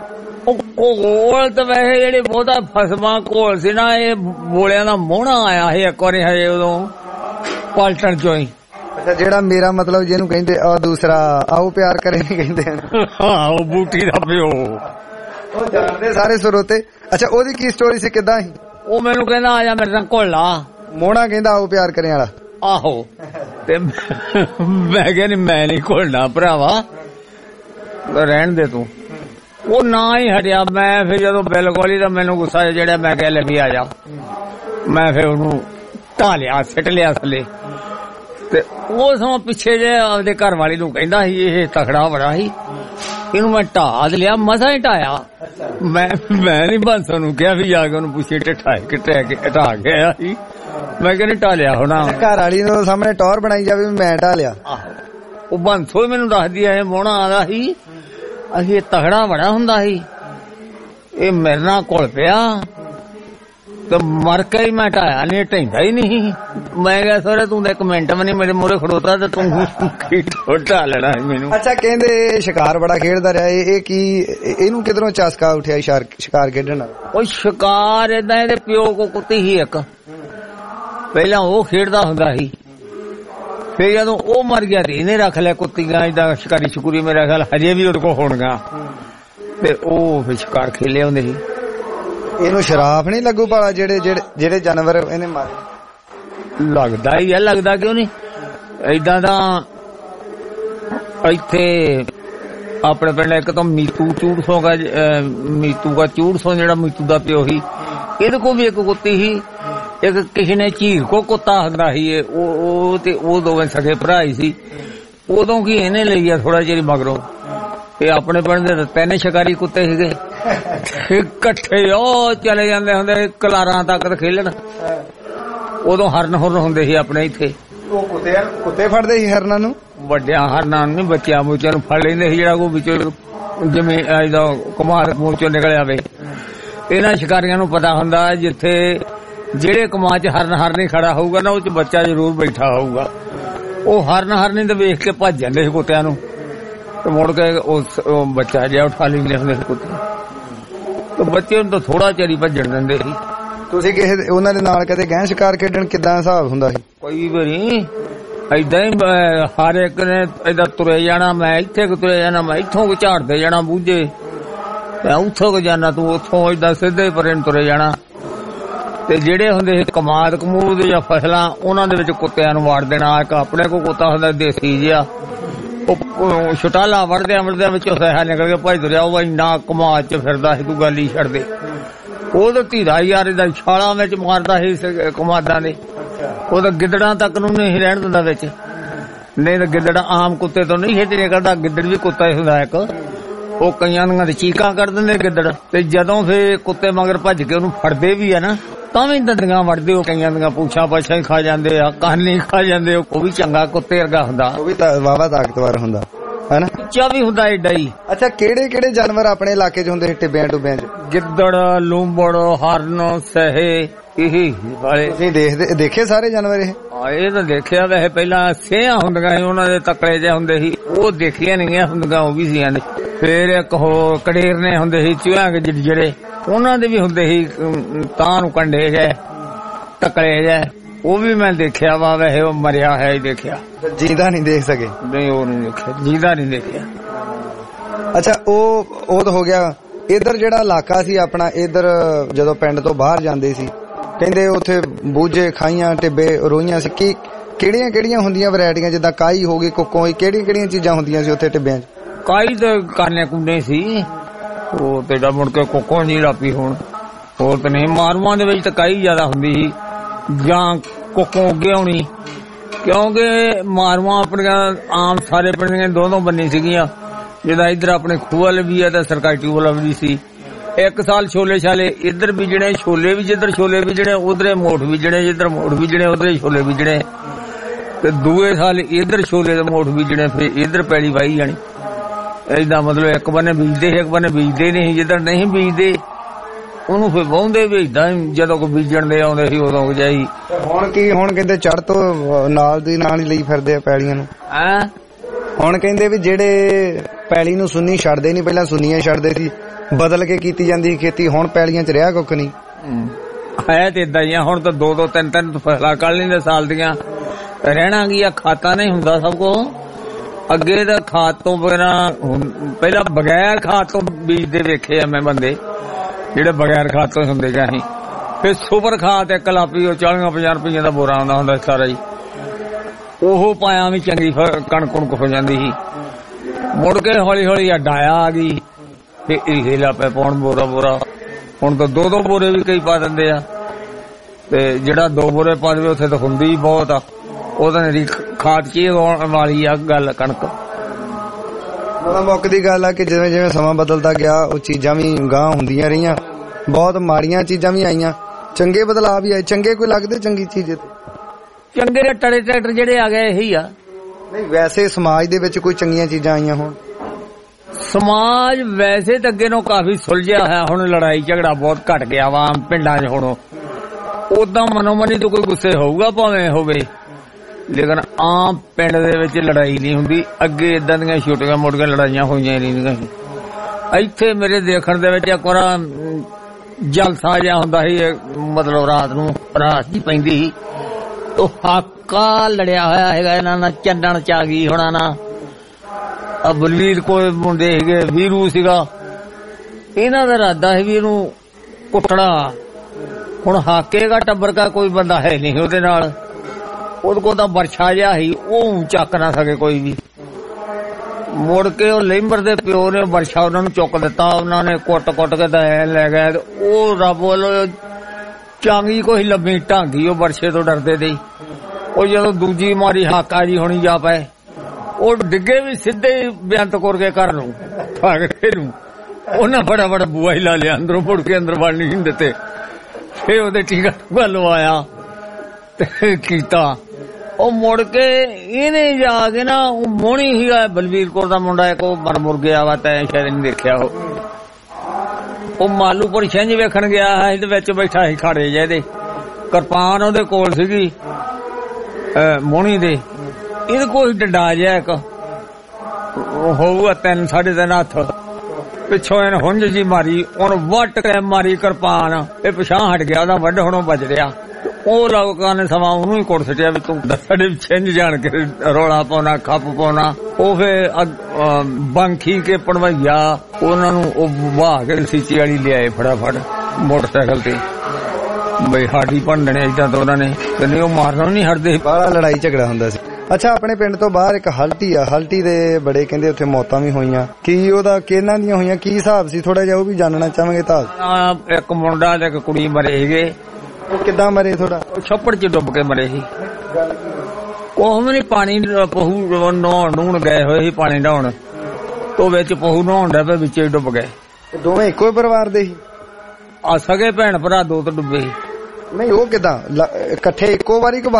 ਘੋਲ ਤਾਂ ਵੈਸੇ ਜਿਹੜੇ ਬਹੁਤਾ ਫਸਮਾ ਘੋਲ ਸੀ ਨਾ, ਇਹ ਬੋਲਿਆਂ ਦਾ ਮੋਹਣਾ ਆਇਆ ਸੀ ਇੱਕ ਵਾਰੀ ਹਜੇ ਉਦੋਂ ਪਲਟਣ ਚੋਂ ਹੀ। ਅੱਛਾ, ਜਿਹੜਾ ਮੇਰਾ ਮਤਲਬ ਜਿਹਨੂੰ ਕਹਿੰਦੇ ਆ ਦੂਸਰਾ ਆਓ ਪਿਆਰ ਕਰੇ ਕਹਿੰਦੇ ਹਾਂ, ਉਹ ਬੂਟੀ ਦਾ ਪਿਓ, ਉਹ ਜਾਣਦੇ ਸਾਰੇ ਸਰੋਤੇ। ਅੱਛਾ, ਉਹਦੀ ਕੀ ਸਟੋਰੀ ਸੀ, ਕਿੱਦਾਂ ਸੀ? ਉਹ ਮੈਨੂੰ ਕਹਿੰਦਾ ਆ ਜਾ ਮੇਰੇ ਨਾਲ ਘੋਲਾ, ਮੋਹਣਾ ਕਹਿੰਦਾ ਆਓ ਪਿਆਰ ਕਰੇ ਵਾਲਾ। ਆਹੋ, ਤੇ ਮੈਂ ਕਿਹਾ ਨਹੀਂ ਮੈਂ ਨਹੀਂ ਘੋਲਣਾ ਭਰਾਵਾ, ਰਹਿਣ ਦੇ ਤੂੰ। ਉਹ ਨਾ ਹੀ ਹਟਿਆ। ਮੈਂ ਫਿਰ ਜਦੋਂ ਬਿਲਕੁਲ ਹੀ ਤਾਂ ਮੈਨੂੰ ਗੁੱਸਾ ਜਿਹੜਾ, ਮੈਂ ਕਿਹਾ ਲੈ ਵੀ ਆ ਜਾ। ਮੈਂ ਫਿਰ ਉਹਨੂੰ ਢਾ ਲਿਆ, ਸਿੱਟ ਲਿਆ ਥੱਲੇ। ਤੇ ਉਹ ਸਮਾਂ ਪਿੱਛੇ ਜੇ ਆਪਦੇ ਘਰ ਵਾਲੀ ਨੂੰ ਕਹਿੰਦਾ ਸੀ ਇਹ ਤਖੜਾ ਬੜਾ ਸੀ, ਇਹਨੂੰ ਮੈਂ ਢਾ ਲਿਆ, ਮਸਾਂ ਹੀ ਢਾਇਆ। ਮੈਂ ਨਹੀਂ ਬੰਸ ਨੂੰ ਕਿਹਾ ਵੀ ਜਾ ਕੇ ਉਹਨੂੰ ਪੁੱਛੇ ਢਾ ਕੇ ਆਇਆ ਸੀ। ਮੈਂ ਕਹਿੰਦਾ ਢਾ ਲਿਆ ਹੋਣਾ। ਘਰ ਵਾਲੀ ਨੂੰ ਸਾਹਮਣੇ ਟੌਰ ਬਣਾਈ ਜਾਵੇ ਮੈਂ ਢਾ ਲਿਆ। ਉਹ ਬੰਸੋ ਮੈਨੂੰ ਦੱਸਦੀ ਐ ਮੋਹਣਾ ਆਦਾ ਸੀ, ਅਸੀਂ ਤਖੜਾ ਬੜਾ ਹੁੰਦਾ ਸੀ, ਇਹ ਮੇਰੇ ਨਾਲ ਘੁਲ ਪਿਆ ਤੇ ਮਰ ਕੇ ਹੀ ਮੈਂ ਢਾਇਆ ਨਹੀਂ, ਢੈਂਦਾ ਹੀ ਨਹੀਂ। ਮੈਂ ਕਿਹਾ ਸੋਰੇ ਤੂੰ ਤਾਂ ਇੱਕ ਮਿੰਟ ਵੀ ਨਹੀਂ ਮੇਰੇ ਮੂਹਰੇ ਖੜੋਤਾ ਤੇ ਤੂੰ ਕੀ ਢਾ ਲੈਣਾ ਮੈਨੂੰ। ਅੱਛਾ, ਕਹਿੰਦੇ ਸ਼ਿਕਾਰ ਬੜਾ ਖੇਡਦਾ ਰਿਹਾ, ਇਹ ਕੀ ਇਹਨੂੰ ਕਿਧਰੋਂ ਚਸਕਾ ਉੱਠਿਆ ਸ਼ਿਕਾਰ ਖੇਡਣ ਨਾਲ? ਉਹ ਸ਼ਿਕਾਰ ਏਦਾਂ, ਇਹਦੇ ਪਿਓ ਕੋ ਕੁੱਤੀ ਸੀ ਇੱਕ, ਪਹਿਲਾਂ ਉਹ ਖੇਡਦਾ ਹੁੰਦਾ ਸੀ, ਫਿਰ ਜਦੋਂ ਉਹ ਮਰ ਗਿਆ ਤੇ ਇਹਨੇ ਰੱਖ ਲਿਆ ਕੁੱਤੀਆਂ, ਏਦਾਂ ਸ਼ਿਕਾਰੀ ਸ਼ੁਕੂਰੀ ਮੇਰਾ ਖਿਆਲ ਹਜੇ ਵੀ ਉਹਦੇ ਕੋਲ ਹੋਣਗਾ, ਤੇ ਉਹ ਫਿਰ ਸ਼ਿਕਾਰ ਖੇਲੇ ਹੁੰਦੇ ਸੀ। ਇਹਨੂੰ ਸ਼ਰਾਫ ਨਹੀਂ ਲੱਗੂ ਭਾਲਾ ਜਿਹੜੇ ਜਾਨਵਰ ਇਹਨੇ ਮਾਰੇ? ਲੱਗਦਾ ਹੀ ਆ, ਲੱਗਦਾ ਕਿਉਂ ਨਹੀਂ। ਏਦਾਂ ਦਾ ਇੱਥੇ ਆਪਣੇ ਪਿੰਡ ਇੱਕ ਤਾਂ ਮੀਤੂ ਚੂੜਸੋਂ ਦਾ, ਮੀਤੂ ਦਾ ਚੂੜਸੋਂ ਜਿਹੜਾ ਮੀਤੂ ਦਾ ਪਿਓ ਸੀ, ਇਹਦੇ ਕੋਲ ਵੀ ਇੱਕ ਕੁੱਤੀ ਸੀ, ਇੱਕ ਕਿਸੇ ਨੇ ਝੀਰ ਕੋ ਕੁੱਤਾ ਹੁੰਦਾ ਸੀ, ਉਹ ਤੇ ਉਹ ਦੋਵੇਂ ਸਕੇ ਭਰਾ ਹੀ ਸੀ। ਉਦੋਂ ਕੀ ਇਹਨੇ ਲਈ ਆ ਥੋੜਾ ਚਿਰ ਮਗਰੋਂ, ਤੇ ਆਪਣੇ ਪਿੰਡ ਦੇ 3 ਸ਼ਿਕਾਰੀ ਕੁੱਤੇ ਸੀਗੇ, ਇਕੱਠੇ ਉਹ ਚਲੇ ਜਾਂਦੇ ਹੁੰਦੇ ਕਲਾਰਾਂ ਤੱਕ ਖੇਲਣ। ਉਦੋਂ ਹਰਨ ਹੁਰਨ ਹੁੰਦੇ ਸੀ ਆਪਣੇ ਇੱਥੇ। ਉਹ ਕੁੱਤੇ ਫੜਦੇ ਸੀ ਹਰਨਾਂ ਨੂੰ? ਵੱਡਿਆਂ ਹਰਨਾਂ ਨੂੰ, ਬੱਚਿਆਂ ਬੁੱਚਿਆਂ ਨੂੰ ਫੜ ਲੈਂਦੇ ਸੀ, ਜਿਹੜਾ ਕੋਈ ਵਿੱਚੋਂ ਜਿਵੇਂ ਇਹਦਾ ਕੁਮਾਰ ਮੂੰਹ ਚੋਂ ਨਿਕਲਿਆ ਵੇ। ਇਹਨਾਂ ਸ਼ਿਕਾਰੀਆਂ ਨੂੰ ਪਤਾ ਹੁੰਦਾ ਜਿੱਥੇ ਜਿਹੜੇ ਕਮਾਂ 'ਚ ਹਰਨ ਖੜਾ ਹੋਊਗਾ ਨਾ, ਉਹ 'ਚ ਬੱਚਾ ਜ਼ਰੂਰ ਬੈਠਾ ਹੋਊਗਾ। ਉਹ ਹਰਨੀ ਤੇ ਵੇਖ ਕੇ ਭੱਜ ਜਾਂਦੇ ਸੀ ਕੁੱਤਿਆਂ ਨੂੰ, ਤੇ ਮੁੜ ਕੇ ਉਸ ਬੱਚਾ ਜਿਹਾ ਉਠਾ ਲੈਂਦੇ ਹੁੰਦੇ ਸੀ ਕੁੱਤੇ, ਤੇ ਬੱਚੇ ਨੂੰ ਤਾਂ ਥੋੜਾ ਚਿਰ ਹੀ ਭੱਜਣ ਦਿੰਦੇ ਸੀ। ਤੁਸੀਂ ਕਿਸੇ ਉਹਨਾਂ ਦੇ ਨਾਲ ਕਦੇ ਗਏ ਸ਼ਿਕਾਰ ਖੇਡਣ? ਕਿੱਦਾਂ ਹਿਸਾਬ ਹੁੰਦਾ ਸੀ? ਕੋਈ ਵਾਰੀ ਏਦਾਂ ਹੀ ਹਰ ਇੱਕ ਨੇ ਏਦਾਂ ਤੁਰੇ ਜਾਣਾ, ਮੈਂ ਇੱਥੇ ਕੁ ਤੁਰੇ ਜਾਣਾ, ਮੈਂ ਇੱਥੋਂ ਕੁ ਝਾੜਦੇ ਜਾਣਾ ਬੂਝੇ, ਮੈਂ ਉੱਥੋਂ ਕੁ ਜਾਣਾ, ਤੂੰ ਉੱਥੋਂ ਏਦਾਂ ਸਿੱਧੇ ਪਰੇ ਨੂੰ ਤੁਰੇ ਜਾਣਾ। ਤੇ ਜਿਹੜੇ ਹੁੰਦੇ ਸੀ ਕਮਾਦ ਕਮੂਦ ਜਾਂ ਫਸਲਾਂ, ਉਹਨਾਂ ਦੇ ਵਿੱਚ ਕੁੱਤਿਆਂ ਨੂੰ ਵਾੜ ਦੇਣਾ। ਇੱਕ ਆਪਣੇ ਕੋਲ ਕੁੱਤਾ ਹੁੰਦਾ ਦੇਸੀ ਜਿਹਾ, ਉਹ ਛਟਾਲਾ ਵੜਦਿਆਂ ਵਿੱਚੋਂ ਸਹਿਆ ਨਿਕਲ ਕੇ ਭੱਜ ਤੁਰਿਆ, ਉਹ ਇੰਨਾ ਕਮਾਦ 'ਚ ਫਿਰਦਾ ਸੀ ਤੂੰ ਗੱਲ ਹੀ ਛੱਡ ਦੇ। ਉਹ ਤਾਂ ਧੀਰਾ ਯਾਰ ਏਦਾਂ ਛਾਲਾਂ ਵਿੱਚ ਮਾਰਦਾ ਸੀ ਕਮਾਦਾਂ ਦੇ, ਉਹ ਤਾਂ ਗਿੱਦੜਾਂ ਤੱਕ ਨੂੰ ਨਹੀਂ ਰਹਿਣ ਦਿੰਦਾ ਵਿੱਚ। ਨਹੀਂ ਤਾਂ ਗਿੱਦੜ ਆਮ ਕੁੱਤੇ ਤੋਂ ਨਹੀਂ ਛੇਤੀ ਨਿਕਲਦਾ, ਗਿੱਦੜ ਵੀ ਕੁੱਤਾ ਹੀ ਹੁੰਦਾ ਇੱਕ, ਉਹ ਕਈਆਂ ਦੀਆਂ ਚੀਕਾਂ ਕੱਢ ਦਿੰਦੇ ਗਿੱਦੜ। ਤੇ ਜਦੋਂ ਫਿਰ ਕੁੱਤੇ ਮਗਰ ਭੱਜ ਕੇ ਉਹਨੂੰ ਫੜਦੇ ਵੀ ਆ ਨਾ, ਤਾਂ ਵੀ ਦੰਦੀਆਂ ਵੜਦੇ, ਉਹ ਕਈਆਂ ਦੀਆਂ ਪੂਛਾਂ ਪਾਛਾਂ ਹੀ ਖਾ ਜਾਂਦੇ ਆ, ਕੰਨ ਹੀ ਖਾ ਜਾਂਦੇ। ਉਹ ਵੀ ਚੰਗਾ ਕੁੱਤੇ ਵਰਗਾ ਹੁੰਦਾ, ਉਹ ਵੀ ਵਾਵਾ ਤਾਕਤਵਰ ਹੁੰਦਾ ਹੈਨਾ, ਉੱਚਾ ਵੀ ਹੁੰਦਾ ਏਡਾ ਹੀ। ਅੱਛਾ, ਕਿਹੜੇ ਜਾਨਵਰ ਆਪਣੇ ਇਲਾਕੇ 'ਚ ਹੁੰਦੇ ਸੀ ਟਿੱਬਿਆਂ ਟੁੱਬਿਆਂ 'ਚ? ਗਿੱਦੜ, ਲੂੰਬੜ, ਹਰਨ, ਸਹੇ, ਇਹੀ ਵਾਲੇ। ਤੁਸੀਂ ਦੇਖੇ ਸਾਰੇ ਜਾਨਵਰ ਇਹ? ਇਹ ਤਾਂ ਦੇਖਿਆ ਵੈਸੇ, ਪਹਿਲਾਂ ਸਿਆਂ ਹੁੰਦੀਆਂ ਸੀ, ਉਹਨਾਂ ਦੇ ਤਕੜੇ ਜਿਹੇ ਹੁੰਦੇ ਸੀ, ਉਹ ਦੇਖੀਆਂ ਨਹੀਂ ਹੁੰਦੀਆਂ, ਉਹ ਵੀ ਸੀਆਂ ਨੇ। ਫੇਰ ਇੱਕ ਹੋਰ ਕੜੇਰਨੇ ਹੁੰਦੇ ਸੀ, ਚੂਹਿਆਂ ਦੇ ਜਿਹੜੇ, ਉਹਨਾਂ ਦੇ ਵੀ ਹੁੰਦੇ ਸੀ ਤਾਂ ਨੂੰ ਕੰਡੇ ਜਿਹੇ ਤਕੜੇ ਜਿਹੇ, ਉਹ ਵੀ ਮੈਂ ਦੇਖਿਆ ਵਾ। ਵੈਸੇ ਉਹ ਮਰਿਆ ਹੈ ਹੀ ਦੇਖਿਆ, ਜੀਂਦਾ ਨਹੀਂ ਦੇਖ ਸਕੇ? ਨਹੀਂ, ਉਹ ਨਹੀਂ ਦੇਖਿਆ, ਜੀਂਦਾ ਨਹੀਂ ਦੇਖਿਆ। ਅੱਛਾ, ਉਹ ਤਾਂ ਹੋ ਗਿਆ। ਇੱਧਰ ਜਿਹੜਾ ਇਲਾਕਾ ਸੀ ਆਪਣਾ, ਇੱਧਰ ਜਦੋਂ ਪਿੰਡ ਤੋਂ ਬਾਹਰ ਜਾਂਦੇ ਸੀ, ਕਹਿੰਦੇ ਉੱਥੇ ਬੂਝੇ, ਖਾਈਆਂ, ਟਿੱਬੇ, ਰੋਈਆਂ ਸੀ। ਕਿਹੜੀਆਂ ਹੁੰਦੀਆਂ ਵੈਰਾਈਟੀਆਂ? ਜਿੱਦਾਂ ਕਾਈ ਹੋ ਗਈ, ਕੁੱਕੋ ਹੋਈ, ਕਿਹੜੀਆਂ ਚੀਜ਼ਾਂ ਹੁੰਦੀਆਂ ਸੀ ਉੱਥੇ ਟਿੱਬਿਆਂ 'ਚ? ਕਾਈ ਤਾਂ ਕਾਨੇ ਕੁੰਨੇ ਸੀ, ਉਹ ਤੇ ਮੁੜ ਕੇ ਕੁੱਕੋ ਨਹੀਂ ਲਾਪੀ ਹੁਣ, ਹੋਰ ਤਾਂ ਨਹੀਂ। ਮਾਰੂਆਂ ਦੇ ਵਿੱਚ ਤਾਂ ਕਾਈ ਜ਼ਿਆਦਾ ਹੁੰਦੀ ਸੀ ਜਾਂ ਕੁੱਕੋ ਅੱਗੇ ਹੋਣੀ, ਕਿਉਂਕਿ ਮਾਰੂਆਂ ਆਪਣੀਆਂ ਆਮ ਸਾਰੇ ਪਿੰਡ ਦੀਆਂ ਦੋਨੋਂ ਬੰਨੀ ਸੀਗੀਆਂ। ਜਿੱਦਾਂ ਇੱਧਰ ਆਪਣੇ ਖੂਹ ਵਾਲੇ ਵੀ ਆ ਤੇ ਸਰਕਾਰੀ ਟਿਊਬ ਵਾਲਾ ਵੀ ਸੀ। ਇੱਕ ਸਾਲ ਛੋਲੇ ਛਾਲੇ ਇੱਧਰ ਬੀਜਣੇ, ਛੋਲੇ ਵੀ ਜਿੱਧਰ ਛੋਲੇ ਬੀਜਣੇ ਉਧਰੇ ਮੋਠ ਬੀਜਣੇ, ਜਿੱਧਰ ਮੋਠ ਬੀਜਣੇ ਉਧਰੇ ਛੋਲੇ ਬੀਜਣੇ। ਤੇ ਦੂਏ ਸਾਲ ਇੱਧਰ ਛੋਲੇ ਦੇ ਮੋਠ ਬੀਜਣੇ, ਫਿਰ ਇੱਧਰ ਪੈਲੀ ਵਾਹੀ ਜਾਣੀ। ਏਦਾਂ ਮਤਲਬ ਇੱਕ ਬੰਨੇ ਬੀਜਦੇ ਸੀ, ਇੱਕ ਬੰਨੇ ਬੀਜਦੇ ਨਹੀਂ। ਜਿੱਧਰ ਨਹੀਂ ਬੀਜਦੇ ਉਹਨੂੰ ਫਿਰ ਵਾਹੁੰਦੇ ਵੀ ਏਦਾਂ। ਜਦੋਂ ਕੋਈ ਬੀਜਣ ਦੇ ਆਉਂਦੇ ਸੀ ਉਦੋਂ ਜਾਈ। ਹੁਣ ਕਹਿੰਦੇ ਚੜ੍ਹ ਤੋਂ ਨਾਲ ਦੀ ਨਾਲ ਹੀ ਲਈ ਫਿਰਦੇ ਆ ਪੈਲੀਆਂ ਨੂੰ। ਹੁਣ ਕਹਿੰਦੇ ਵੀ ਜਿਹੜੇ ਪੈਲੀ ਨੂੰ ਸੁੰਨੀ ਛੱਡਦੇ ਨਹੀਂ, ਪਹਿਲਾਂ ਸੁੰਨੀਆਂ ਛੱਡਦੇ ਸੀ, ਬਦਲ ਕੇ ਕੀਤੀ ਜਾਂਦੀ ਸੀ ਖੇਤੀ, ਹੁਣ ਪੈਲੀਆਂ 'ਚ ਰਿਹਾ ਕੁੱਖ ਨਹੀਂ ਹੈ ਤੇ ਏਦਾਂ ਹੀ ਆ। ਹੁਣ ਤਾਂ 2-2 3-3 ਫਸਲਾਂ ਕੱਢ ਲੈਂਦੇ ਸਾਲ ਦੀਆਂ। ਰਹਿਣਾ ਕੀ ਆ, ਖਾਤਾ ਨਹੀਂ ਹੁੰਦਾ ਸਭ ਕੋ। ਅੱਗੇ ਤਾਂ ਖਾਦ ਤੋਂ ਬਿਨਾਂ ਪਹਿਲਾਂ ਬਗੈਰ ਖਾਦ ਤੋਂ ਬੀਜਦੇ ਵੇਖੇ ਆ ਮੈਂ ਬੰਦੇ ਜਿਹੜੇ ਬਗੈਰ ਖਾਦ ਤੋਂ ਹੁੰਦੇ ਗਏ ਸੀ। ਫਿਰ ਸੁਪਰ ਖਾਦ ਇੱਕ ਲਾਪੀ ਉਹ 40-50 ਰੁਪਈਆਂ ਦਾ ਬੋਰਾ ਆਉਂਦਾ ਹੁੰਦਾ ਸਾਰਾ ਜੀ, ਉਹ ਪਾਇਆ ਵੀ ਚੰਗੀ ਕਣਕ ਹੋ ਜਾਂਦੀ ਸੀ। ਮੁੜ ਕੇ ਹੌਲੀ ਹੌਲੀ ਡਾਇਆ ਆ ਗਈ ਤੇ ਇਹ ਲਾ ਪੈ ਪਾਉਣ ਬੋਰਾ। ਹੁਣ ਤਾਂ 2-2 ਬੋਰੇ ਵੀ ਕਈ ਪਾ ਦਿੰਦੇ ਆ, ਤੇ ਜਿਹੜਾ 2 ਬੋਰੇ ਪਾ ਦੇਵੇ ਉੱਥੇ ਤਾਂ ਹੁੰਦੀ ਹੀ ਬਹੁਤ ਆ। ਉਹਦਾ ਖਾਦ ਚ ਆਉਣ ਵਾਲੀ ਆ ਗੱਲ ਕਣਕ। ਮੁੱਕ ਦੀ ਗੱਲ ਆ ਕਿ ਜਿਵੇਂ ਜਿਵੇਂ ਸਮਾਂ ਬਦਲਦਾ ਗਿਆ ਉਹ ਚੀਜ਼ਾਂ ਵੀ ਗਾਂਹ ਹੁੰਦੀਆਂ ਰਹੀਆਂ, ਬਹੁਤ ਮਾੜੀਆਂ ਚੀਜ਼ਾਂ ਵੀ ਆਈਆਂ, ਚੰਗੇ ਬਦਲਾਅ ਵੀ ਆਏ। ਚੰਗੇ ਕੋਈ ਲੱਗਦੇ ਚੰਗੀ ਚੀਜ਼? ਚੰਗੇ ਟੜੇ ਟਰੈਕਟਰ ਜਿਹੜੇ ਆ ਗਏ ਇਹੀ ਆ। ਨਹੀਂ ਵੈਸੇ ਸਮਾਜ ਦੇ ਵਿੱਚ ਕੋਈ ਚੰਗੀਆਂ ਚੀਜ਼ਾਂ ਆਈਆਂ? ਹੁਣ ਸਮਾਜ ਵੈਸੇ ਤਾਂ ਅੱਗੇ ਨੂੰ ਕਾਫੀ ਸੁਲਝਿਆ ਹੋਇਆ, ਹੁਣ ਲੜਾਈ ਝਗੜਾ ਬਹੁਤ ਘਟ ਗਿਆ ਵਾ ਪਿੰਡਾਂ 'ਚ। ਹੁਣ ਉਦਾਂ ਮਨੋਮਨੀ ਤੋਂ ਕੋਈ ਗੁੱਸੇ ਹੋਊਗਾ ਭਾਵੇਂ ਹੋਵੇ, ਲੇਕਿਨ ਆਮ ਪਿੰਡ ਦੇ ਵਿੱਚ ਲੜਾਈ ਨਹੀਂ ਹੁੰਦੀ। ਅੱਗੇ ਏਦਾਂ ਦੀਆਂ ਛੋਟੀਆਂ ਮੋਟੀਆਂ ਲੜਾਈਆਂ ਹੋਈਆਂ ਰਹਿੰਦੀਆਂ ਸੀ। ਇੱਥੇ ਮੇਰੇ ਦੇਖਣ ਦੇ ਵਿੱਚ ਇੱਕ ਵਾਰ ਜਲਸਾ ਜਿਹਾ ਹੁੰਦਾ ਸੀ, ਮਤਲਬ ਰਾਤ ਨੂੰ ਰਾਤ ਦੀ ਪੈਂਦੀ ਸੀ, ਉਹ ਹਾਕਾ ਲੜਿਆ ਹੋਇਆ ਹੈਗਾ ਇਹਨਾਂ ਨਾਲ। ਚੰਨਣ ਚ ਆ ਗਈ ਹੋਣਾ ਨਾ, ਬਲਵੀਰ ਕੋਈ ਮੁੰਡੇ ਸੀਗੇ, ਵੀਰੂ ਸੀਗਾ, ਇਹਨਾਂ ਦਾ ਇਰਾਦਾ ਸੀ ਵੀ ਇਹਨੂੰ ਕੁੱਟਣਾ। ਹੁਣ ਹਾਕੇਗਾ ਟੱਬਰ ਕਾ ਕੋਈ ਬੰਦਾ ਹੈ ਨਹੀਂ ਉਹਦੇ ਨਾਲ, ਉਹਦੇ ਕੋਲ ਤਾਂ ਵਰਛਾ ਜਿਹਾ ਸੀ, ਉਹ ਚੱਕ ਨਾ ਸਕੇ ਕੋਈ ਵੀ। ਮੁੜ ਕੇ ਉਹ ਲੈਂਬਰ ਦੇ ਪਿਓ ਨੇ ਵਰਛਾ ਉਹਨਾਂ ਨੂੰ ਚੁੱਕ ਦਿੱਤਾ, ਉਹਨਾਂ ਨੇ ਕੁੱਟ ਕੇ ਤਾਂ ਐ ਲੈ ਗਏ। ਉਹ ਰੱਬ ਵੱਲੋਂ ਚਾਂਗੀ ਕੋਈ ਲੰਮੀ ਢਾਂਗੀ, ਉਹ ਵਰਛੇ ਤੋਂ ਡਰਦੇ ਦੇ। ਉਹ ਜਦੋਂ ਦੂਜੀ ਮਾਰੀ ਹਾਕਾ ਜੀ ਹੋਣੀ ਜਾ ਪਏ, ਉਹ ਡਿੱਗੇ ਵੀ ਸਿੱਧੇ ਬੇਅੰਤ ਕਰ ਕੇ ਘਰ ਨੂੰ ਭਾਗਦੇ ਨੂੰ। ਉਹਨਾਂ ਫਟਾਫਟ ਬੂਆ ਹੀ ਲਾ ਲਿਆ, ਅੰਦਰੋਂ ਮੁੜ ਕੇ ਅੰਦਰ ਵੜ ਨਹੀਂ ਦਿੱਤੇ। ਫੇਰ ਉਹਦੇ ਟੀਕਾ ਲਵਾਇਆ ਤੇ ਕੀਤਾ। ਉਹ ਮੁੜ ਕੇ ਇਹਨੇ ਜਾ ਕੇ ਨਾ, ਉਹ ਮੋਹਣੀ ਸੀਗਾ ਬਲਵੀਰ ਕੌਰ ਦਾ ਮੁੰਡਾ ਇੱਕ, ਉਹ ਮਰ ਮੁਰ ਗਿਆ ਵਾ, ਤੈਂ ਸ਼ਾਇਦ ਨਹੀਂ ਦੇਖਿਆ। ਉਹ ਮਾਲੂਪੁਰ ਛਿੰਝ ਵੇਖਣ ਗਿਆ ਹੈ, ਇਹਦੇ ਵਿੱਚ ਬੈਠਾ ਸੀ ਖਾੜੇ ਜਿਹਦੇ, ਕਿਰਪਾਨ ਉਹਦੇ ਕੋਲ ਸੀਗੀ ਮੋਹਣੀ ਦੇ। ਇਹਦੇ ਕੋਲ ਡੰਡਾ ਜਿਹਾ ਇੱਕ ਹੋਊਗਾ 3-3.5 ਹੱਥ, ਪਿੱਛੋਂ ਇਹਨੇ ਹੁੰਝ ਜੀ ਮਾਰੀ, ਉਹਨੂੰ ਵੱਟ ਕੇ ਮਾਰੀ ਕਿਰਪਾਨ। ਇਹ ਪਿਛਾਂ ਹਟ ਗਿਆ, ਉਹਦਾ ਵੱਢ ਹੁਣੋਂ ਬਚ ਰਿਹਾ। ਉਹ ਲੋਕਾਂ ਨੇ ਸਮਾਂ ਉਹਨੂੰ ਹੀ ਕੁੱਟ ਸਿੱਟਿਆ ਵੀ ਤੂੰ ਸਾਡੇ ਛਿੰਝ ਜਾਣ ਕੇ ਰੌਲਾ ਪਾਉਣਾ, ਖੱਪ ਪਾਉਣਾ। ਉਹ ਫੇਰ ਬੰਖੀ ਕੇ ਪਣਵਈਆ ਉਹਨਾਂ ਨੂੰ ਉਹ ਵਾਹ ਕੇ ਸੀਚੀ ਵਾਲੀ ਲਿਆਏ ਫਟਾਫਟ ਮੋਟਰਸਾਈਕਲ ਤੇ, ਬਈ ਹਾਡੀ ਭੰਡਣੇ ਏਦਾਂ ਤਾਂ ਉਹਨਾਂ ਨੇ ਕਹਿੰਦੇ ਉਹ ਮਾਰਨਾ ਨਹੀਂ ਹਟਦੇ। ਬਾਹਲਾ ਲੜਾਈ ਝਗੜਾ ਹੁੰਦਾ ਸੀ। ਅੱਛਾ, ਆਪਣੇ ਪਿੰਡ ਤੋਂ ਬਾਹਰ ਇੱਕ ਹਲਟੀ ਆ, ਹਲਟੀ ਦੇ ਬੜੇ ਕਹਿੰਦੇ ਉੱਥੇ ਮੌਤਾਂ ਵੀ ਹੋਈਆਂ, ਕੀ ਉਹਦਾ ਕਿਹਨਾਂ ਦੀਆਂ ਹੋਈਆਂ, ਕੀ ਹਿਸਾਬ ਸੀ? ਥੋੜਾ ਜਿਹਾ ਉਹ ਵੀ ਜਾਣਨਾ ਚਾਹਾਂਗੇ। ਤਾਂ ਇੱਕ ਮੁੰਡਾ ਤੇ ਇੱਕ ਕੁੜੀ ਮਰੇ ਸੀਗੇ। ਉਹ ਕਿੱਦਾਂ ਮਰੇ? ਥੋੜਾ ਛੱਪੜ ਚ ਡੁੱਬ ਕੇ ਮਰੇ ਸੀ। ਉਹ ਵੀ ਪਾਣੀ ਪਹੂ ਨਹਾਉਣ ਗਏ ਹੋਏ ਸੀ, ਪਾਣੀ ਨਹਾਉਣ ਤੋਂ ਵਿੱਚ ਪਹੂ ਨਹਾਉਣ ਦਾ ਪਏ, ਵਿੱਚ ਡੁੱਬ ਗਏ। ਦੋਵੇਂ ਇੱਕੋ ਪਰਿਵਾਰ ਦੇ ਸੀ? ਆ ਸਗੇ ਭੈਣ ਭਰਾ 2 ਤਾਂ ਡੁੱਬੇ ਸੀ। ਨਹੀਂ ਉਹ ਕਿੱਦਾਂ ਇਕੱਠੇ ਇੱਕੋ ਵਾਰੀ ਕਿ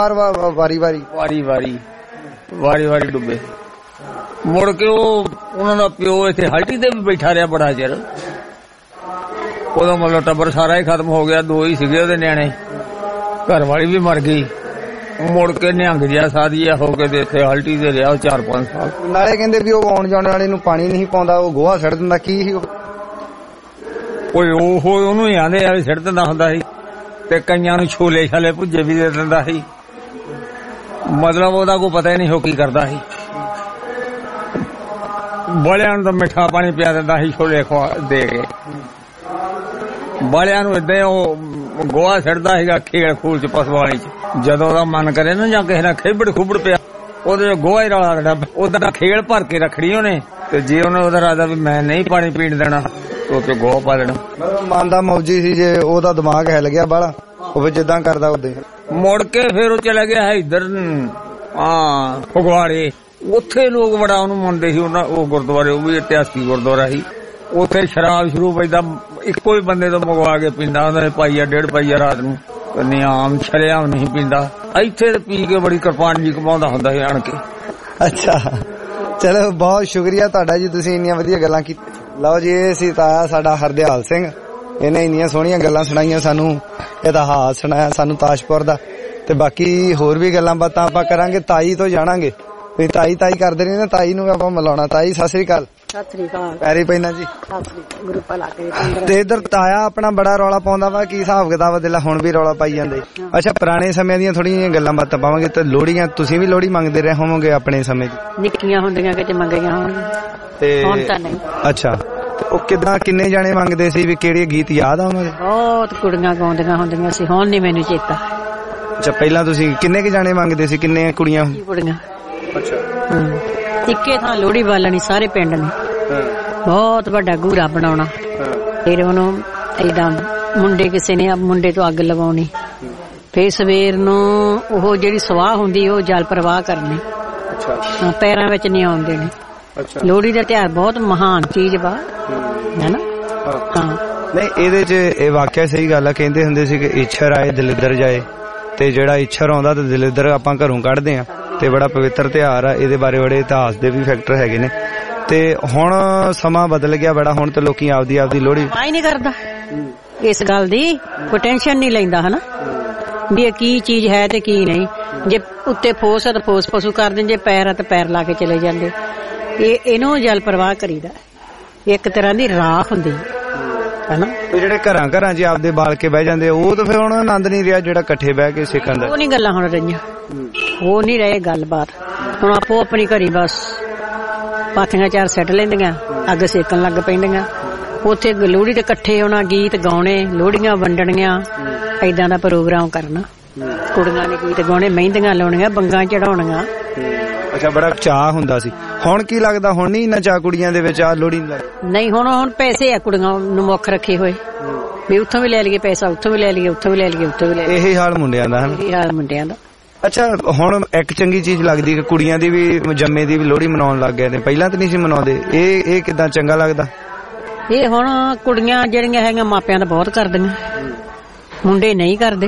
ਵਾਰੀ ਡੁੱਬੇ? ਮੁੜ ਕੇ ਉਹ ਉਹਨਾਂ ਦਾ ਪਿਓ ਇੱਥੇ ਹਲਟੀ ਤੇ ਵੀ ਬੈਠਾ ਰਿਹਾ ਬੜਾ ਚਿਰ। ਉਹਦਾ ਮਤਲਬ ਟੱਬਰ ਸਾਰਾ ਹੀ ਖਤਮ ਹੋ ਗਿਆ। 2 ਹੀ ਸੀਗੇ ਉਹਦੇ ਨਿਆਣੇ, ਘਰ ਵਾਲੀ ਵੀ ਮਰ ਗਈ। ਮੁੜ ਕੇ ਨਿਹੰਗ ਜਿਹਾ ਸਾਧੀਆ ਹੋ ਕੇ ਇੱਥੇ ਹਲਟੀ ਤੇ ਰਿਹਾ 4-5 ਸਾਲ। ਨਾਲੇ ਕਹਿੰਦੇ ਵੀ ਉਹ ਆਉਣ ਜਾਣ ਵਾਲੇ ਨੂੰ ਪਾਣੀ ਨਹੀਂ ਪਾਉਂਦਾ, ਉਹ ਗੋਹਾ ਛੱਡ ਦਿੰਦਾ। ਕੀ ਸੀ ਉਹ ਉਹਨੂੰ ਹੀ ਆਂਦੇ ਆ ਛੱਡ ਦਿੰਦਾ ਹੁੰਦਾ ਸੀ, ਤੇ ਕਈਆਂ ਨੂੰ ਛੋਲੇ ਛਾਲੇ ਭੁੱਜੇ ਵੀ ਦੇ ਦਿੰਦਾ ਸੀ। ਮਤਲਬ ਉਹਦਾ ਕੋਈ ਪਤਾ ਹੀ ਨਹੀਂ ਹੋ ਕੀ ਕਰਦਾ ਸੀ। ਬੜਿਆਂ ਨੂੰ ਤਾਂ ਮਿੱਠਾ ਪਾਣੀ ਪਿਆ ਦਿੰਦਾ ਸੀ ਛੋਲੇ ਦੇ ਕੇ। ਬੜਿਆਂ ਨੂੰ ਏਦਾਂ ਉਹ ਗੋਹਾ ਛੱਡਦਾ ਸੀਗਾ ਖੇਲ ਖੂਲ ਚ, ਪਸਵਾਲੀ ਚ। ਜਦੋਂ ਉਹਦਾ ਮਨ ਕਰੇ ਨਾ ਜਾਂ ਕਿਸੇ ਨਾਲ ਖੇਬੜ ਖੂਬੜ ਪਿਆ, ਉਹਦੇ ਗੋਹਾ ਹੀ ਰਲਾ ਦੇਣਾ। ਉਹਦਾ ਖੇਲ ਭਰ ਕੇ ਰੱਖਣੀ ਉਹਨੇ, ਤੇ ਜੇ ਉਹਨੇ ਉਹਦਾ ਰਾਦਾ ਵੀ ਮੈਂ ਨਹੀਂ ਪਾਣੀ ਪੀਣ ਦੇਣਾ, ਉਹ ਤੇ ਗੋਹਾ ਪਾ ਦੇਣਾ। ਮਨ ਦਾ ਮੌਜੀ ਸੀ, ਜੇ ਉਹਦਾ ਦਿਮਾਗ ਹਿੱਲ ਗਿਆ ਬਾਹਲਾ, ਉਹ ਫਿਰ ਜਿੱਦਾਂ ਕਰਦਾ ਉਦਾਂ। ਮੁੜ ਕੇ ਫਿਰ ਉਹ ਚਲਾ ਗਿਆ ਇੱਧਰ ਫਗਵਾੜੇ। ਉੱਥੇ ਲੋਕ ਬੜਾ ਉਹਨੂੰ ਮੰਨਦੇ ਸੀ। ਉਹ ਗੁਰਦੁਆਰੇ, ਉਹ ਵੀ ਇਤਿਹਾਸੀ ਗੁਰਦੁਆਰਾ ਸੀ। ਉੱਥੇ ਸ਼ਰਾਬ ਸ਼ੁਰੂ ਪੈਂਦਾ, ਇੱਕੋ ਹੀ ਬੰਦੇ ਤੋਂ ਮੰਗਵਾ ਕੇ ਪੀਂਦਾ। ਉਹਨਾਂ ਨੇ ਪਾਈਆ 1.5 ਪਾਈਆ ਰਾਤ ਨੂੰ, ਨਿਆਮ ਸ਼ਰਿਆਮ ਨਹੀਂ ਪੀਂਦਾ। ਇੱਥੇ ਤੇ ਪੀ ਕੇ ਬੜੀ ਕਿਰਪਾਨ ਜੀ ਕਮਾਉਂਦਾ ਹੁੰਦਾ ਸੀ ਆਣ ਕੇ। ਅੱਛਾ, ਚਲੋ ਬਹੁਤ ਸ਼ੁਕਰੀਆ ਤੁਹਾਡਾ ਜੀ, ਤੁਸੀਂ ਇੰਨੀਆਂ ਵਧੀਆ ਗੱਲਾਂ ਕੀਤੀਆਂ। ਲਓ ਜੀ, ਇਹ ਸੀ ਤਾਇਆ ਸਾਡਾ ਹਰਦਿਆਲ ਸਿੰਘ। ਇਹਨੇ ਇੰਨੀਆਂ ਸੋਹਣੀਆਂ ਗੱਲਾਂ ਸੁਣਾਈਆਂ ਸਾਨੂੰ, ਇਤਿਹਾਸ ਸੁਣਾਇਆ ਸਾਨੂੰ ਤਾਜਪੁਰ ਦਾ, ਤੇ ਬਾਕੀ ਹੋਰ ਵੀ ਗੱਲਾਂ ਬਾਤਾਂ ਆਪਾਂ ਕਰਾਂਗੇ। ਤਾਈ ਤੋਂ ਜਾਣਾਂਗੇ, ਤੁਸੀਂ ਤਾਈ ਕਰਦੇ ਨੇ ਨਾ, ਤਾਈ ਨੂੰ ਆਪਾਂ ਮਿਲਾਉਣਾ। ਤਾਈ ਸਤਿ ਸ੍ਰੀ ਅਕਾਲ। ਸਤਿ ਸ੍ਰੀ ਅਕਾਲ। ਪੈਰੀ ਪੈਣਾ ਜੀ। ਗੁਰੂ ਭਲਾ ਕਰੇ। ਤੇ ਇਧਰ ਤਾਇਆ ਆਪਣਾ ਬੜਾ ਰੌਲਾ ਪਾਉਂਦਾ ਵਾ, ਕੀ ਹਿਸਾਬ ਕਿਤਾਬ ਦਿਲਾ ਹੁਣ ਵੀ ਰੌਲਾ ਪਾਈ ਜਾਂਦੇ? ਅੱਛਾ, ਪੁਰਾਣੇ ਸਮਿਆਂ ਦੀਆਂ ਥੋੜੀਆਂ ਗੱਲਾਂ ਬਾਤਾਂ ਪਾਵਾਂਗੇ। ਤੇ ਲੋਹੜੀਆਂ ਤੁਸੀਂ ਵੀ ਲੋਹੜੀ ਮੰਗਦੇ ਰਹੇ ਹੋਵੋਗੇ ਆਪਣੇ ਸਮੇਂ 'ਚ? ਨਿੱਕੀਆਂ ਹੁੰਦੀਆਂ ਕਿਤੇ ਮੰਗੀਆਂ ਹੋਣਗੀਆਂ ਤੇ ਹੁਣ ਤਾਂ ਨਹੀਂ। ਅੱਛਾ, ਉਹ ਕਿਦਾਂ ਕਿੰਨੇ ਜਾਣੇ ਮੰਗਦੇ ਸੀ? ਵੀ ਕਿਹੜੇ ਗੀਤ ਯਾਦ ਆ ਉਹਨਾਂ ਦੇ? ਬਹੁਤ ਕੁੜੀਆਂ ਗਾਉਂਦੀਆਂ ਹੁੰਦੀਆਂ ਸੀ, ਹੁਣ ਨਹੀਂ ਮੈਨੂੰ ਚੇਤਾ। ਅੱਛਾ, ਪਹਿਲਾਂ ਤੁਸੀਂ ਕਿੰਨੇ ਕੁ ਜਾਣੇ ਮੰਗਦੇ ਸੀ? ਕਿੰਨੇ ਕੁੜੀਆਂ? ਅੱਛਾ, ਇੱਕੇ ਥਾਂ ਲੋਹੜੀ ਬਾਲਣੀ ਸਾਰੇ ਪਿੰਡ ਨੇ। ਬਹੁਤ ਵੱਡਾ ਗੂਰਾ ਬਣਾਉਣਾ, ਫਿਰ ਉਹਨੂੰ ਏਦਾਂ ਮੁੰਡੇ ਕਿਸੇ ਨੇ ਮੁੰਡੇ ਤੋਂ ਅੱਗ ਲਵਾਉਣੀ, ਫਿਰ ਸਵੇਰ ਨੂੰ ਉਹ ਜਿਹੜੀ ਸਵਾਹ ਹੁੰਦੀ ਉਹ ਜਲ ਪ੍ਰਵਾਹ ਕਰਨੀ, ਪੈਰਾਂ ਵਿੱਚ ਨਹੀਂ ਆਉਣ ਦੇਣੀ। ਲੋਹੜੀ ਦਾ ਤਿਉਹਾਰ ਬਹੁਤ ਮਹਾਨ ਚੀਜ਼ ਵਾ, ਹੈਨਾ? ਹਾਂ, ਨਹੀਂ ਇਹਦੇ 'ਚ ਇਹ ਵਾਕਿਆ ਸਹੀ ਗੱਲ ਆ। ਕਹਿੰਦੇ ਹੁੰਦੇ ਸੀ ਕਿ ਇੱਛਰ ਆਏ ਦਲਿੱਦਰ ਜਾਏ, ਤੇ ਜਿਹੜਾ ਇੱਛਰ ਆਉਂਦਾ ਤੇ ਦਲਿੱਦਰ ਆਪਾਂ ਘਰੋਂ ਕੱਢਦੇ ਆ, ਤੇ ਬੜਾ ਪਵਿੱਤਰ ਤਿਉਹਾਰ ਆ। ਇਹਦੇ ਬਾਰੇ ਬੜੇ ਇਤਿਹਾਸ ਦੇ ਵੀ ਫੈਕਟਰ ਹੈਗੇ ਨੇ। ਤੇ ਹੁਣ ਸਮਾਂ ਬਦਲ ਗਿਆ ਬੜਾ, ਹੁਣ ਤੇ ਲੋਕੀ ਆਪਦੀ ਲੋਹੜੀ ਹੀ ਨਹੀਂ ਕਰਦਾ। ਇਸ ਗੱਲ ਦੀ ਕੋਈ ਟੈਨਸ਼ਨ ਨਹੀਂ ਲੈਂਦਾ, ਹਨਾ, ਵੀ ਇਹ ਕੀ ਚੀਜ਼ ਹੈ ਤੇ ਕੀ ਨਹੀਂ। ਜੇ ਉੱਤੇ ਫੋਸ ਆ ਤਾਂ ਫੋਸ ਪਸ਼ੂ ਕਰ ਦਿੰਦੇ, ਜੇ ਪੈਰ ਆ ਤਾਂ ਪੈਰ ਲਾ ਕੇ ਚਲੇ ਜਾਂਦੇ। ਇਹਨੂੰ ਜਲ ਪ੍ਰਵਾਹ ਕਰੀਦਾ, ਇੱਕ ਤਰ੍ਹਾਂ ਦੀ ਰਾਖ ਹੁੰਦੀ ਹਨਾ। ਜਿਹੜੇ ਘਰਾਂ 'ਚ ਆਪਦੇ ਬਾਲ ਕੇ ਬਹਿ ਜਾਂਦੇ, ਉਹ ਤਾਂ ਫਿਰ ਹੁਣ ਆਨੰਦ ਨਹੀਂ ਰਿਹਾ ਜਿਹੜਾ ਇਕੱਠੇ ਬਹਿ ਕੇ ਸਿੱਖਣ ਦਾ। ਉਹ ਨਹੀਂ ਗੱਲਾਂ ਹੁਣ ਰਹੀਆਂ, ਉਹ ਨਹੀਂ ਰਹੇ ਗੱਲਬਾਤ। ਹੁਣ ਆਪੋ ਆਪਣੀ ਘਰੀ ਬਸ ਪਾਥੀਆਂ ਚਾਰ ਸੱਟ ਲੈਂਦੀਆਂ, ਅੱਗ ਸੇਕਣ ਲੱਗ ਪੈਂਦੀਆਂ। ਉੱਥੇ ਲੋਹੜੀ ਦੇ ਇਕੱਠੇ ਹੋਣਾ, ਗੀਤ ਗਾਉਣੇ, ਲੋਹੜੀਆਂ ਵੰਡਣੀਆਂ, ਏਦਾਂ ਦਾ ਪ੍ਰੋਗਰਾਮ ਕਰਨਾ। ਕੁੜੀਆਂ ਨੇ ਗੀਤ ਗਾਉਣੇ, ਮਹਿੰਦੀਆਂ ਲਾਉਣੀਆਂ, ਬੰਗਾਂ ਚੜਾਉਣੀਆਂ। ਅੱਛਾ, ਬੜਾ ਚਾਅ ਹੁੰਦਾ ਸੀ। ਹੁਣ ਕੀ ਲੱਗਦਾ, ਹੁਣ ਨਹੀਂ ਇੰਨਾ ਚਾਅ ਕੁੜੀਆਂ ਦੇ ਵਿੱਚ? ਆ ਲੋਹੜੀ ਨਹੀਂ, ਹੁਣ ਪੈਸੇ ਆ ਕੁੜੀਆਂ ਨੂੰ ਮੁੱਖ ਰੱਖੇ ਹੋਏ, ਵੀ ਉੱਥੋਂ ਵੀ ਲੈ ਲਈਏ ਪੈਸਾ, ਉੱਥੋਂ ਵੀ ਲੈ ਲਈਏ, ਉੱਥੋਂ ਵੀ ਲੈ ਲਈਏ, ਉੱਥੋਂ ਵੀ ਲੈ ਲਈਏ। ਇਹੀ ਹਾਲ ਮੁੰਡਿਆਂ ਦਾ, ਇਹੀ ਹਾਲ ਮੁੰਡਿਆਂ ਦਾ। ਅੱਛਾ, ਹੁਣ ਇੱਕ ਚੰਗੀ ਚੀਜ਼ ਲੱਗਦੀ ਕਿ ਕੁੜੀਆਂ ਦੀ ਵੀ ਜੰਮੇ ਦੀ ਵੀ ਲੋਹੜੀ ਮਨਾਉਣ ਲੱਗ ਗਏ ਨੇ, ਪਹਿਲਾਂ ਤਾਂ ਨਹੀਂ ਸੀ ਮਨਾਉਂਦੇ। ਇਹ ਕਿਦਾਂ ਚੰਗਾ ਲੱਗਦਾ? ਇਹ ਹੁਣ ਕੁੜੀਆਂ ਜਿਹੜੀਆਂ ਹੈਗੀਆਂ ਮਾਪਿਆਂ ਦਾ ਬਹੁਤ ਕਰਦੀਆਂ, ਮੁੰਡੇ ਨਹੀਂ ਕਰਦੇ।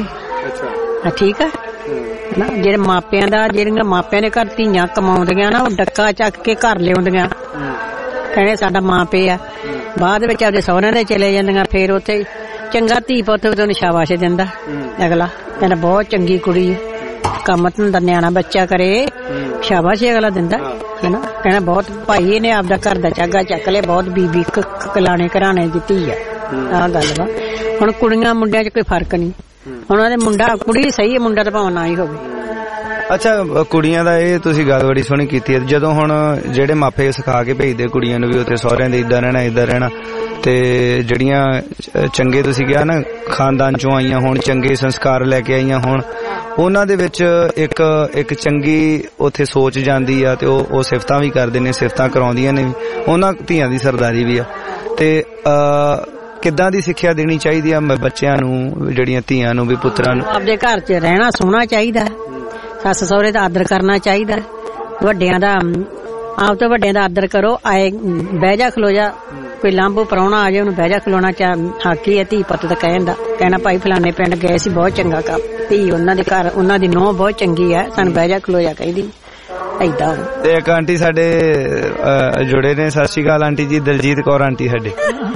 ਠੀਕ ਆ ਨਾ, ਜਿਹੜੇ ਮਾਪਿਆਂ ਦਾ, ਜਿਹੜੀਆਂ ਮਾਪਿਆਂ ਨੇ ਘਰ ਧੀਆਂ ਕਮਾਉਂਦੀਆਂ ਨਾ, ਉਹ ਡੱਕਾ ਚੱਕ ਕੇ ਘਰ ਲਿਆਉਂਦੀਆਂ, ਕਹਿੰਦੇ ਸਾਡਾ ਮਾਂ ਪਿਓ ਆ। ਬਾਅਦ ਵਿੱਚ ਆਪਦੇ ਸਹੁਰਿਆਂ ਦੇ ਚਲੇ ਜਾਂਦੀਆਂ, ਫੇਰ ਉੱਥੇ ਚੰਗਾ ਧੀ ਪੁੱਤ ਉਹਨੂੰ ਸ਼ਾਬਾਸ਼ ਦਿੰਦਾ ਅਗਲਾ, ਕਹਿੰਦਾ ਬਹੁਤ ਚੰਗੀ ਕੁੜੀ ਹੈ, ਕੰਮ ਧੰਦਾ ਨਿਆਣਾ ਬੱਚਾ ਕਰੇ, ਸ਼ਾਬਾਸ਼ ਅਗਲਾ ਦਿੰਦਾ, ਹੈਨਾ। ਕਹਿਣਾ ਬਹੁਤ ਭਾਈ ਇਹਨੇ ਆਪਦਾ ਘਰ ਦਾ ਚਾਗਾ ਚੱਕ ਲਿਆ, ਬਹੁਤ ਬੀਬੀ ਕਲਾਣੇ ਘਰਾਣੇ ਦੀ ਧੀ ਆ। ਆਹ ਗੱਲ ਵਾ। ਹੁਣ ਕੁੜੀਆਂ ਮੁੰਡਿਆਂ 'ਚ ਕੋਈ ਫਰਕ ਨਹੀਂ। ਹੁਣ ਉਹਦੇ ਮੁੰਡਾ ਕੁੜੀ ਸਹੀ ਹੈ, ਮੁੰਡਾ ਤਾਂ ਭਾਵੇਂ ਨਾ ਹੀ ਹੋਵੇ। ਅੱਛਾ, ਕੁੜੀਆਂ ਦਾ ਇਹ ਤੁਸੀਂ ਗੱਲ ਬੜੀ ਸੋਹਣੀ ਕੀਤੀ ਹੈ। ਜਦੋਂ ਹੁਣ ਜਿਹੜੇ ਮਾਪੇ ਸਿਖਾ ਕੇ ਭੇਜਦੇ ਕੁੜੀਆਂ ਨੂੰ ਵੀ ਉੱਥੇ ਸਹੁਰਿਆਂ ਦੇ ਇੱਦਾਂ ਰਹਿਣਾ, ਤੇ ਜਿਹੜੀਆਂ ਚੰਗੇ ਤੁਸੀਂ ਕਿਹਾ ਨਾ ਖਾਨਦਾਨ ਚੋਂ ਆਈਆਂ ਹੋਣ, ਚੰਗੇ ਸੰਸਕਾਰ ਲੈ ਕੇ ਆਈਆਂ ਹੋਣ, ਉਹਨਾਂ ਦੇ ਵਿੱਚ ਇੱਕ ਚੰਗੀ ਉੱਥੇ ਸੋਚ ਜਾਂਦੀ ਆ, ਤੇ ਉਹ ਸਿਫਤਾਂ ਵੀ ਕਰਦੇ ਨੇ, ਸਿਫਤਾਂ ਕਰਾਉਂਦੀਆਂ ਨੇ ਵੀ, ਉਹਨਾਂ ਧੀਆਂ ਦੀ ਸਰਦਾਰੀ ਵੀ ਆ। ਤੇ ਕਿੱਦਾਂ ਦੀ ਸਿੱਖਿਆ ਦੇਣੀ ਚਾਹੀਦੀ ਆ ਬੱਚਿਆਂ ਨੂੰ, ਜਿਹੜੀਆਂ ਧੀਆਂ ਨੂੰ ਵੀ, ਪੁੱਤਰਾਂ ਨੂੰ? ਆਪਦੇ ਘਰ 'ਚ ਰਹਿਣਾ ਸੋਹਣਾ ਚਾਹੀਦਾ, ਸੱਸ ਸਹੁਰੇ ਦਾ ਆਦਰ ਕਰਨਾ ਚਾਹੀਦਾ, ਵੱਡਿਆਂ ਦਾ ਆਪ ਤੋਂ ਵੱਡਿਆਂ ਦਾ ਆਦਰ ਕਰੋ। ਆਏ ਬਹਿ ਜਾ ਖਲੋ ਜਾ, ਕੋਈ ਲਾਂਭੋ ਪ੍ਰਾਹੁਣਾ ਆ ਜਾਏ ਉਹਨੂੰ ਬਹਿ ਜਾ ਖਲੋਣਾ ਹਾਕੀ ਹੈ। ਧੀ ਪੁੱਤ ਦਾ ਕਹਿਣਾ ਭਾਈ ਫਲਾਣੇ ਪਿੰਡ ਗਏ ਸੀ, ਬਹੁਤ ਚੰਗਾ ਕੰਮ, ਧੀ ਉਹਨਾਂ ਦੇ ਘਰ, ਉਹਨਾਂ ਦੀ ਨੂੰਹ ਬਹੁਤ ਚੰਗੀ ਹੈ, ਸਾਨੂੰ ਬਹਿ ਜਾ ਖਲੋ ਜਾ ਕਹਿੰਦੀ ਏਦਾਂ। ਤੇ ਇੱਕ ਆਂਟੀ ਸਾਡੇ ਜੁੜੇ ਨੇ, ਸਤਿ ਸ਼੍ਰੀ ਅਕਾਲ ਆਂਟੀ ਜੀ, ਦਲਜੀਤ ਕੌਰ ਆਂਟੀ ਸਾਡੇ।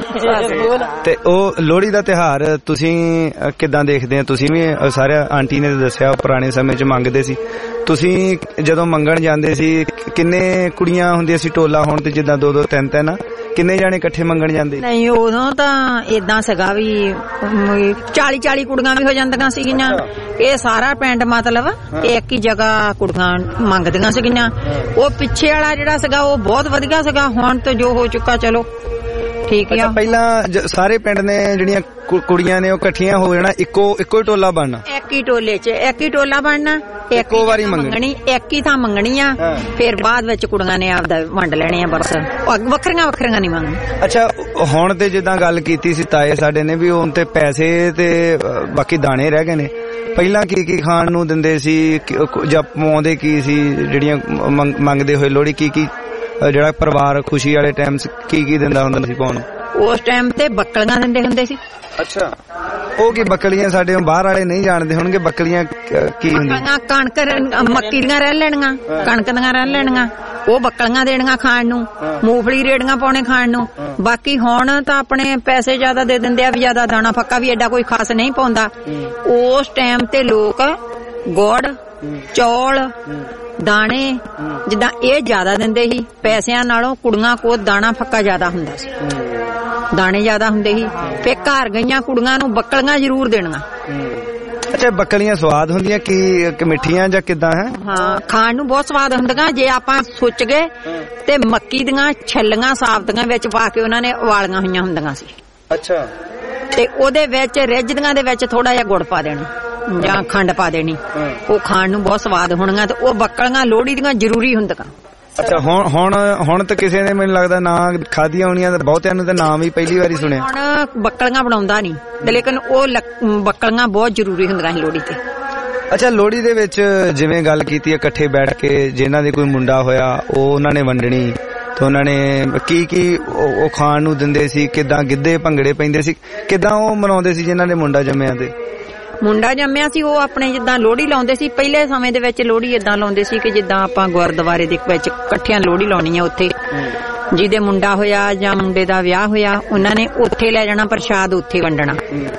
ਤੇ ਉਹ ਲੋਹੜੀ ਦਾ ਤਿਉਹਾਰ ਤੁਸੀਂ ਕਿੱਦਾਂ ਦੇਖਦੇ ਆ? ਤੁਸੀਂ ਵੀ ਸਾਰੇ ਆਂਟੀ ਨੇ ਦੱਸਿਆ ਪੁਰਾਣੇ ਸਮੇਂ 'ਚ ਮੰਗਦੇ ਸੀ, ਤੁਸੀਂ ਜਦੋਂ ਮੰਗਣ ਜਾਂਦੇ ਸੀ ਕਿੰਨੇ ਕੁੜੀਆਂ ਹੁੰਦੀਆਂ ਸੀ ਟੋਲਾ? ਹੁਣ ਤੇ ਜਿੱਦਾਂ 2-2 3-3 ਕਿੰਨੇ ਜਾਣੇ ਇਕੱਠੇ ਮੰਗਣ ਜਾਂਦੇ? ਨਹੀਂ, ਉਦੋਂ ਤਾਂ ਏਦਾਂ ਸੀਗਾ ਵੀ 40-40 ਕੁੜੀਆਂ ਵੀ ਹੋ ਜਾਂਦੀਆਂ ਸੀਗੀਆਂ। ਇਹ ਸਾਰਾ ਪਿੰਡ ਮਤਲਬ ਇੱਕ ਹੀ ਜਗ੍ਹਾ ਕੁੜੀਆਂ ਮੰਗਦੀਆਂ ਸੀਗੀਆਂ। ਉਹ ਪਿੱਛੇ ਵਾਲਾ ਜਿਹੜਾ ਸੀਗਾ ਉਹ ਬਹੁਤ ਵਧੀਆ ਸੀਗਾ। ਹੁਣ ਤਾਂ ਜੋ ਹੋ ਚੁੱਕਾ ਚਲੋ ਠੀਕ ਆ। ਪਹਿਲਾਂ ਸਾਰੇ ਪਿੰਡ ਨੇ ਜਿਹੜੀਆਂ ਕੁੜੀਆਂ ਨੇ ਉਹ ਇਕੱਠੀਆਂ ਹੋ ਜਾਣਾ, ਇੱਕੋ ਹੀ ਟੋਲਾ ਬਣਨਾ, ਇੱਕ ਹੀ ਟੋਲੇ 'ਚ ਇੱਕ ਹੀ ਟੋਲਾ ਬਣਨਾ, ਇੱਕੋ ਵਾਰੀ ਮੰਗਣੀ, ਇੱਕ ਹੀ ਥਾਂ ਮੰਗਣੀ ਆ। ਫਿਰ ਬਾਅਦ ਵਿੱਚ ਕੁੜੀਆਂ ਨੇ ਆਪਦਾ ਵੰਡ ਲੈਣੇ ਆ, ਬਸ ਵੱਖਰੀਆਂ ਨਹੀਂ ਮੰਗਣੀਆਂ। ਅੱਛਾ, ਹੁਣ ਤੇ ਜਿੱਦਾਂ ਗੱਲ ਕੀਤੀ ਸੀ ਤਾਏ ਸਾਡੇ ਨੇ ਵੀ ਹੁਣ ਤੇ ਪੈਸੇ ਤੇ ਬਾਕੀ ਦਾਣੇ ਰਹਿ ਗਏ ਨੇ। ਪਹਿਲਾਂ ਕੀ ਖਾਣ ਨੂੰ ਦਿੰਦੇ ਸੀ ਜਾਂ ਪਵਾਉਂਦੇ ਕੀ ਸੀ? ਜਿਹੜੀਆਂ ਮੰਗਦੇ ਹੋਏ ਲੋਹੜੀ ਕੀ ਜਿਹੜਾ ਪਰਿਵਾਰ ਖੁਸ਼ੀ ਵਾਲੇ ਟਾਈਮ ਕੀ ਦਿੰਦਾ ਹੁੰਦਾ ਸੀ ਪਾਉਣ? ਉਸ ਟਾਈਮ ਤੇ ਬੱਕਲੀਆਂ ਦਿੰਦੇ ਹੁੰਦੇ ਸੀ। ਅੱਛਾ, ਉਹ ਕੀ ਬੱਕਲੀਆਂ? ਸਾਡੇ ਬਾਹਰ ਵਾਲੇ ਨਹੀਂ ਜਾਣਦੇ ਹੋਣਗੇ ਬੱਕਲੀਆਂ ਕੀ ਹੁੰਦੀਆਂ। ਕਣਕ ਮੱਕੀ ਦੀਆਂ ਰਹਿ ਲੈਣੀਆਂ, ਕਣਕ ਦੀਆਂ ਰਹਿ ਲੈਣੀਆਂ, ਉਹ ਬੱਕਲੀਆਂ ਦੇਣੀਆਂ ਖਾਣ ਨੂੰ, ਮੂੰਗਫਲੀ ਰੇੜੀਆਂ ਪਾਉਣੇ ਖਾਣ ਨੂੰ। ਬਾਕੀ ਹੁਣ ਤਾਂ ਆਪਣੇ ਪੈਸੇ ਜ਼ਿਆਦਾ ਦੇ ਦਿੰਦੇ ਆ, ਵੀ ਜ਼ਿਆਦਾ ਦਾਣਾ ਫੱਕਾ ਵੀ ਐਡਾ ਕੋਈ ਖਾਸ ਨਹੀਂ ਪਾਉਂਦਾ। ਉਸ ਟਾਈਮ ਤੇ ਲੋਕ ਗੁੜ, ਚੌਲ, ਦਾਣੇ ਜਿੱਦਾਂ ਇਹ ਜ਼ਿਆਦਾ ਦਿੰਦੇ ਸੀ ਪੈਸਿਆਂ ਨਾਲੋਂ, ਕੁੜੀਆਂ ਕੋਲ ਦਾਣਾ ਫੱਕਾ ਜ਼ਿਆਦਾ ਹੁੰਦਾ ਸੀ, ਦਾਣੇ ਜ਼ਿਆਦਾ ਹੁੰਦੇ ਸੀ। ਫੇਰ ਘਰ ਗਈਆਂ ਕੁੜੀਆਂ ਨੂੰ ਬੱਕਲੀਆਂ ਜ਼ਰੂਰ ਦੇਣੀਆਂ। ਅੱਛਾ, ਬੱਕਲੀਆਂ ਸਵਾਦ ਹੁੰਦੀਆਂ ਕਿ ਮਿੱਠੀਆਂ ਜਾਂ ਕਿੱਦਾਂ ਹੈ? ਹਾਂ, ਖਾਣ ਨੂੰ ਬਹੁਤ ਸਵਾਦ ਹੁੰਦੀਆਂ। ਜੇ ਆਪਾਂ ਸੋਚ ਗਏ ਤੇ ਮੱਕੀ ਦੀਆਂ ਛੱਲੀਆਂ ਸਾਬਤੀਆਂ ਵਿੱਚ ਪਾ ਕੇ ਉਹਨਾਂ ਨੇ ਉਬਾਲੀਆਂ ਹੋਈਆਂ ਹੁੰਦੀਆਂ ਸੀ। ਅੱਛਾ। ਤੇ ਉਹਦੇ ਵਿੱਚ ਰਿੱਝਦੀਆਂ ਦੇ ਵਿੱਚ ਥੋੜਾ ਜਿਹਾ ਗੁੜ ਪਾ ਦੇਣਾ ਜਾਂ ਖੰਡ ਪਾ ਦੇਣੀ, ਉਹ ਖਾਣ ਨੂੰ ਬਹੁਤ ਸਵਾਦ ਹੋਣੀਆਂ। ਤੇ ਉਹ ਬੱਕਲੀਆਂ ਲੋਹੜੀ ਦੀਆਂ ਜ਼ਰੂਰੀ ਹੁੰਦੀਆਂ। ਅੱਛਾ, ਹੁਣ ਤਾਂ ਕਿਸੇ ਨੇ ਮੈਨੂੰ ਲੱਗਦਾ ਨਾ ਖਾਧੀਆਂ ਹੋਣੀਆਂ, ਤੇ ਬਹੁਤਿਆਂ ਨੂੰ ਤਾਂ ਨਾਮ ਹੀ ਪਹਿਲੀ ਵਾਰੀ ਸੁਣਿਆ। ਹੁਣ ਬੱਕਲੀਆਂ ਬਣਾਉਂਦਾ ਨਹੀਂ ਤੇ ਲੇਕਿਨ ਉਹ ਬੱਕਲੀਆਂ ਬਹੁਤ ਜ਼ਰੂਰੀ ਹੁੰਦੀਆਂ ਸੀ ਲੋਹੜੀ ਤੇ। ਅੱਛਾ, ਲੋਹੜੀ ਦੇ ਵਿੱਚ ਜਿਵੇਂ ਗੱਲ ਕੀਤੀ ਹੈ ਇਕੱਠੇ ਬੈਠ ਕੇ, ਜਿਨ੍ਹਾਂ ਦੇ ਕੋਈ ਮੁੰਡਾ ਹੋਇਆ ਉਹ ਉਹਨਾਂ ਨੇ ਵੰਡਣੀ, ਤੇ ਉਹਨਾਂ ਨੇ ਕੀ ਉਹ ਖਾਣ ਨੂੰ ਦਿੰਦੇ ਸੀ, ਕਿੱਦਾਂ ਗਿੱਧੇ ਭੰਗੜੇ ਪੈਂਦੇ ਸੀ, ਕਿੱਦਾਂ ਉਹ ਮਨਾਉਂਦੇ ਸੀ ਜਿਨ੍ਹਾਂ ਦੇ ਮੁੰਡਾ ਜੰਮਿਆ ਤੇ? ਮੁੰਡਾ ਜੰਮਿਆ ਸੀ ਉਹ ਆਪਣੇ ਜਿੱਦਾਂ ਲੋਹੜੀ ਲਾਉਂਦੇ ਸੀ ਪਹਿਲੇ ਸਮੇਂ ਦੇ ਵਿੱਚ। ਲੋਹੜੀ ਇਦਾਂ ਲਾਉਂਦੇ ਸੀ ਕਿ ਜਿੱਦਾਂ ਆਪਾਂ ਗੁਰਦੁਆਰੇ ਦੇ ਵਿੱਚ ਇਕੱਠਿਆਂ ਲੋਹੜੀ ਲਾਉਣੀ ਆ, ਉੱਥੇ ਜਿਹਦੇ ਮੁੰਡਾ ਹੋਇਆ ਜਾਂ ਮੁੰਡੇ ਦਾ ਵਿਆਹ ਹੋਇਆ ਉਹਨਾਂ ਨੇ ਉੱਥੇ ਲੈ ਜਾਣਾ ਪ੍ਰਸ਼ਾਦ, ਉੱਥੇ ਵੰਡਣਾ।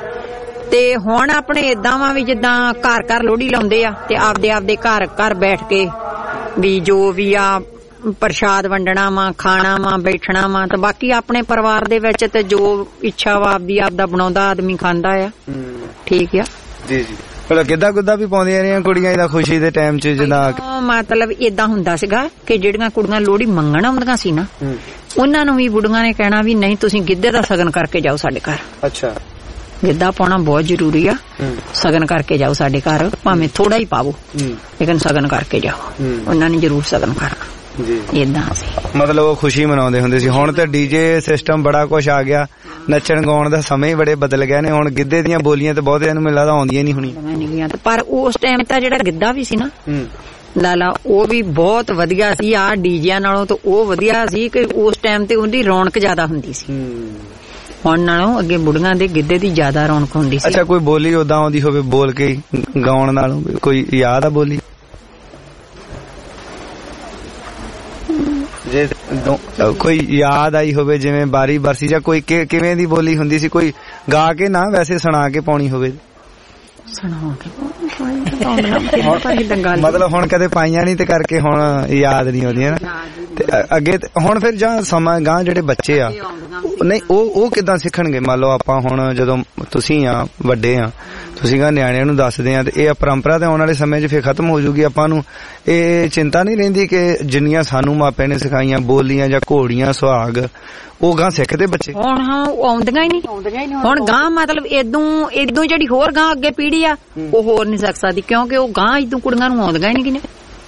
ਤੇ ਹੁਣ ਆਪਣੇ ਇਦਾਂ ਵਾ ਵੀ ਜਿੱਦਾਂ ਘਰ ਘਰ ਲੋਹੜੀ ਲਾਉਂਦੇ ਆ ਤੇ ਆਪਦੇ ਘਰ ਘਰ ਬੈਠ ਕੇ ਵੀ ਜੋ ਵੀ ਆ ਪ੍ਰਸ਼ਾਦ ਵੰਡਣਾ ਵਾ, ਖਾਣਾ ਵਾ, ਬੈਠਣਾ ਵਾ। ਤੇ ਬਾਕੀ ਆਪਣੇ ਪਰਿਵਾਰ ਦੇ ਵਿੱਚ ਤੇ ਜੋ ਇੱਛਾ ਵਾ ਆਪਦਾ ਬਣਾਉਂਦਾ ਆਦਮੀ ਖਾਂਦਾ ਆ। ਠੀਕ ਆ ਜੀ ਜੀ। ਪਰ ਗਿੱਧਾ ਗੁੱਧਾ ਵੀ ਪਾਉਂਦੀਆਂ ਰਹੀਆਂ ਕੁੜੀਆਂ ਇਹਦਾ ਖੁਸ਼ੀ ਦੇ ਟਾਈਮ 'ਚ? ਜਿੱਦਾਂ ਮਤਲਬ ਏਦਾਂ ਹੁੰਦਾ ਸੀਗਾ ਕਿ ਜਿਹੜੀਆਂ ਕੁੜੀਆਂ ਲੋਹੜੀ ਮੰਗਣ ਆਉਂਦੀਆਂ ਸੀ ਨਾ, ਉਹਨਾਂ ਨੂੰ ਵੀ ਬੁੜੀਆਂ ਨੇ ਕਹਿਣਾ ਵੀ ਨਹੀਂ ਤੁਸੀਂ ਗਿੱਧੇ ਦਾ ਸਗਨ ਕਰਕੇ ਜਾਓ ਸਾਡੇ ਘਰ। ਅੱਛਾ, ਗਿੱਧਾ ਪਾਉਣਾ ਬਹੁਤ ਜ਼ਰੂਰੀ ਆ, ਸਗਨ ਕਰਕੇ ਜਾਓ ਸਾਡੇ ਘਰ, ਭਾਵੇਂ ਥੋੜਾ ਹੀ ਪਾਵੋ ਲੇਕਿਨ ਸਗਨ ਕਰਕੇ ਜਾਓ। ਉਹਨਾਂ ਨੇ ਜ਼ਰੂਰ ਸਗਨ ਕਰਨਾ ਜੀ। ਏਦਾਂ ਸੀ ਮਤਲਬ ਉਹ ਖੁਸ਼ੀ ਮਨਾਉਂਦੇ ਹੁੰਦੇ ਸੀ। ਹੁਣ ਤਾਂ ਡੀਜੇ ਸਿਸਟਮ ਬੜਾ ਕੁਛ ਆ ਗਿਆ, ਨੱਚਣ ਗਾਉਣ ਦਾ ਸਮੇਂ ਹੀ ਬੜੇ ਬਦਲ ਗਏ ਨੇ। ਹੁਣ ਗਿੱਧੇ ਦੀਆਂ ਬੋਲੀਆਂ ਤੇ ਬਹੁਤਿਆਂ ਨੂੰ ਮੈਨੂੰ ਲੱਗਦਾ ਆਉਂਦੀਆਂ ਨਹੀਂ ਹੋਣੀਆਂ। ਪਰ ਉਸ ਟਾਈਮ ਤਾਂ ਜਿਹੜਾ ਗਿੱਧਾ ਵੀ ਸੀ ਨਾ ਲਾਲਾ, ਉਹ ਵੀ ਬਹੁਤ ਵਧੀਆ ਸੀ। ਆ ਡੀਜਿਆਂ ਨਾਲੋਂ ਤਾਂ ਉਹ ਵਧੀਆ ਸੀ ਕਿ ਉਸ ਟਾਈਮ ਤੇ ਉਹਦੀ ਰੌਣਕ ਜ਼ਿਆਦਾ ਹੁੰਦੀ ਸੀ। ਹੁਣ ਨਾਲੋਂ ਅੱਗੇ ਬੁੜੀਆਂ ਦੇ ਗਿੱਧੇ ਦੀ ਜ਼ਿਆਦਾ ਰੌਣਕ ਹੁੰਦੀ ਸੀ। ਅੱਛਾ, ਕੋਈ ਬੋਲੀ ਉਦਾਂ ਆਉਂਦੀ ਹੋਵੇ ਬੋਲ ਕੇ ਗਾਉਣ ਨਾਲੋਂ, ਕੋਈ ਯਾਦ ਆ ਬੋਲੀ? ਜੇ ਕੋਈ ਯਾਦ ਆਈ ਹੋਵੇ ਜਿਵੇਂ ਬਾਰੀ ਬਰਸੀ ਜਾਂ ਕੋਈ ਕਿਵੇਂ ਦੀ ਬੋਲੀ ਹੁੰਦੀ ਸੀ, ਕੋਈ ਗਾ ਕੇ ਨਾ ਵੈਸੇ ਸੁਣਾ ਕੇ ਪਾਉਣੀ ਹੋਵੇ? ਮਤਲਬ ਹੁਣ ਕਦੇ ਪਾਈਆਂ ਨਹੀਂ ਤੇ ਕਰਕੇ ਹੁਣ ਯਾਦ ਨਹੀਂ ਆਉਂਦੀਆਂ ਨਾ। ਤੇ ਅੱਗੇ ਹੁਣ ਫਿਰ ਜਾਂ ਸਮਾਂ ਗਾਂ ਜਿਹੜੇ ਬੱਚੇ ਆ ਨਹੀਂ ਉਹ ਕਿੱਦਾਂ ਸਿੱਖਣਗੇ? ਮੰਨ ਲਓ ਆਪਾਂ ਹੁਣ ਜਦੋਂ ਤੁਸੀਂ ਆ ਵੱਡੇ ਆ, ਤੁਸੀਂ ਗਾ ਨਿਆਣਿਆਂ ਨੂੰ ਦੱਸਦੇ ਆ ਤੇ ਇਹ ਪਰੰਪਰਾ ਤੇ ਆਉਣ ਵਾਲੇ ਸਮੇਂ 'ਚ ਫਿਰ ਖਤਮ ਹੋ ਜੂਗੀ। ਆਪਾਂ ਨੂੰ ਇਹ ਚਿੰਤਾ ਨਹੀਂ ਰਹਿੰਦੀ ਕਿ ਜਿੰਨੀਆਂ ਸਾਨੂੰ ਮਾਪਿਆਂ ਨੇ ਸਿਖਾਈਆਂ ਬੋਲੀਆਂ ਜਾਂ ਘੋੜੀਆਂ ਸੁਹਾਗ ਉਹ ਗਾਂ ਸਿੱਖਦੇ ਬੱਚੇ? ਹੁਣ ਹਾਂ ਉਹ ਆਉਂਦੀਆਂ ਹੀ ਨਹੀਂ। ਹੁਣ ਗਾਂ ਮਤਲਬ ਇਦੋਂ ਜਿਹੜੀ ਹੋਰ ਗਾਂ ਅੱਗੇ ਪੀੜੀ ਆ ਉਹ ਹੋਰ ਨਹੀਂ ਸਿੱਖ ਸਕਦੀ, ਕਿਉਂਕਿ ਉਹ ਗਾਂ ਇਦੋਂ ਕੁੜੀਆਂ ਨੂੰ ਆਉਂਦੀਆਂ ਹੀ ਨਹੀਂ,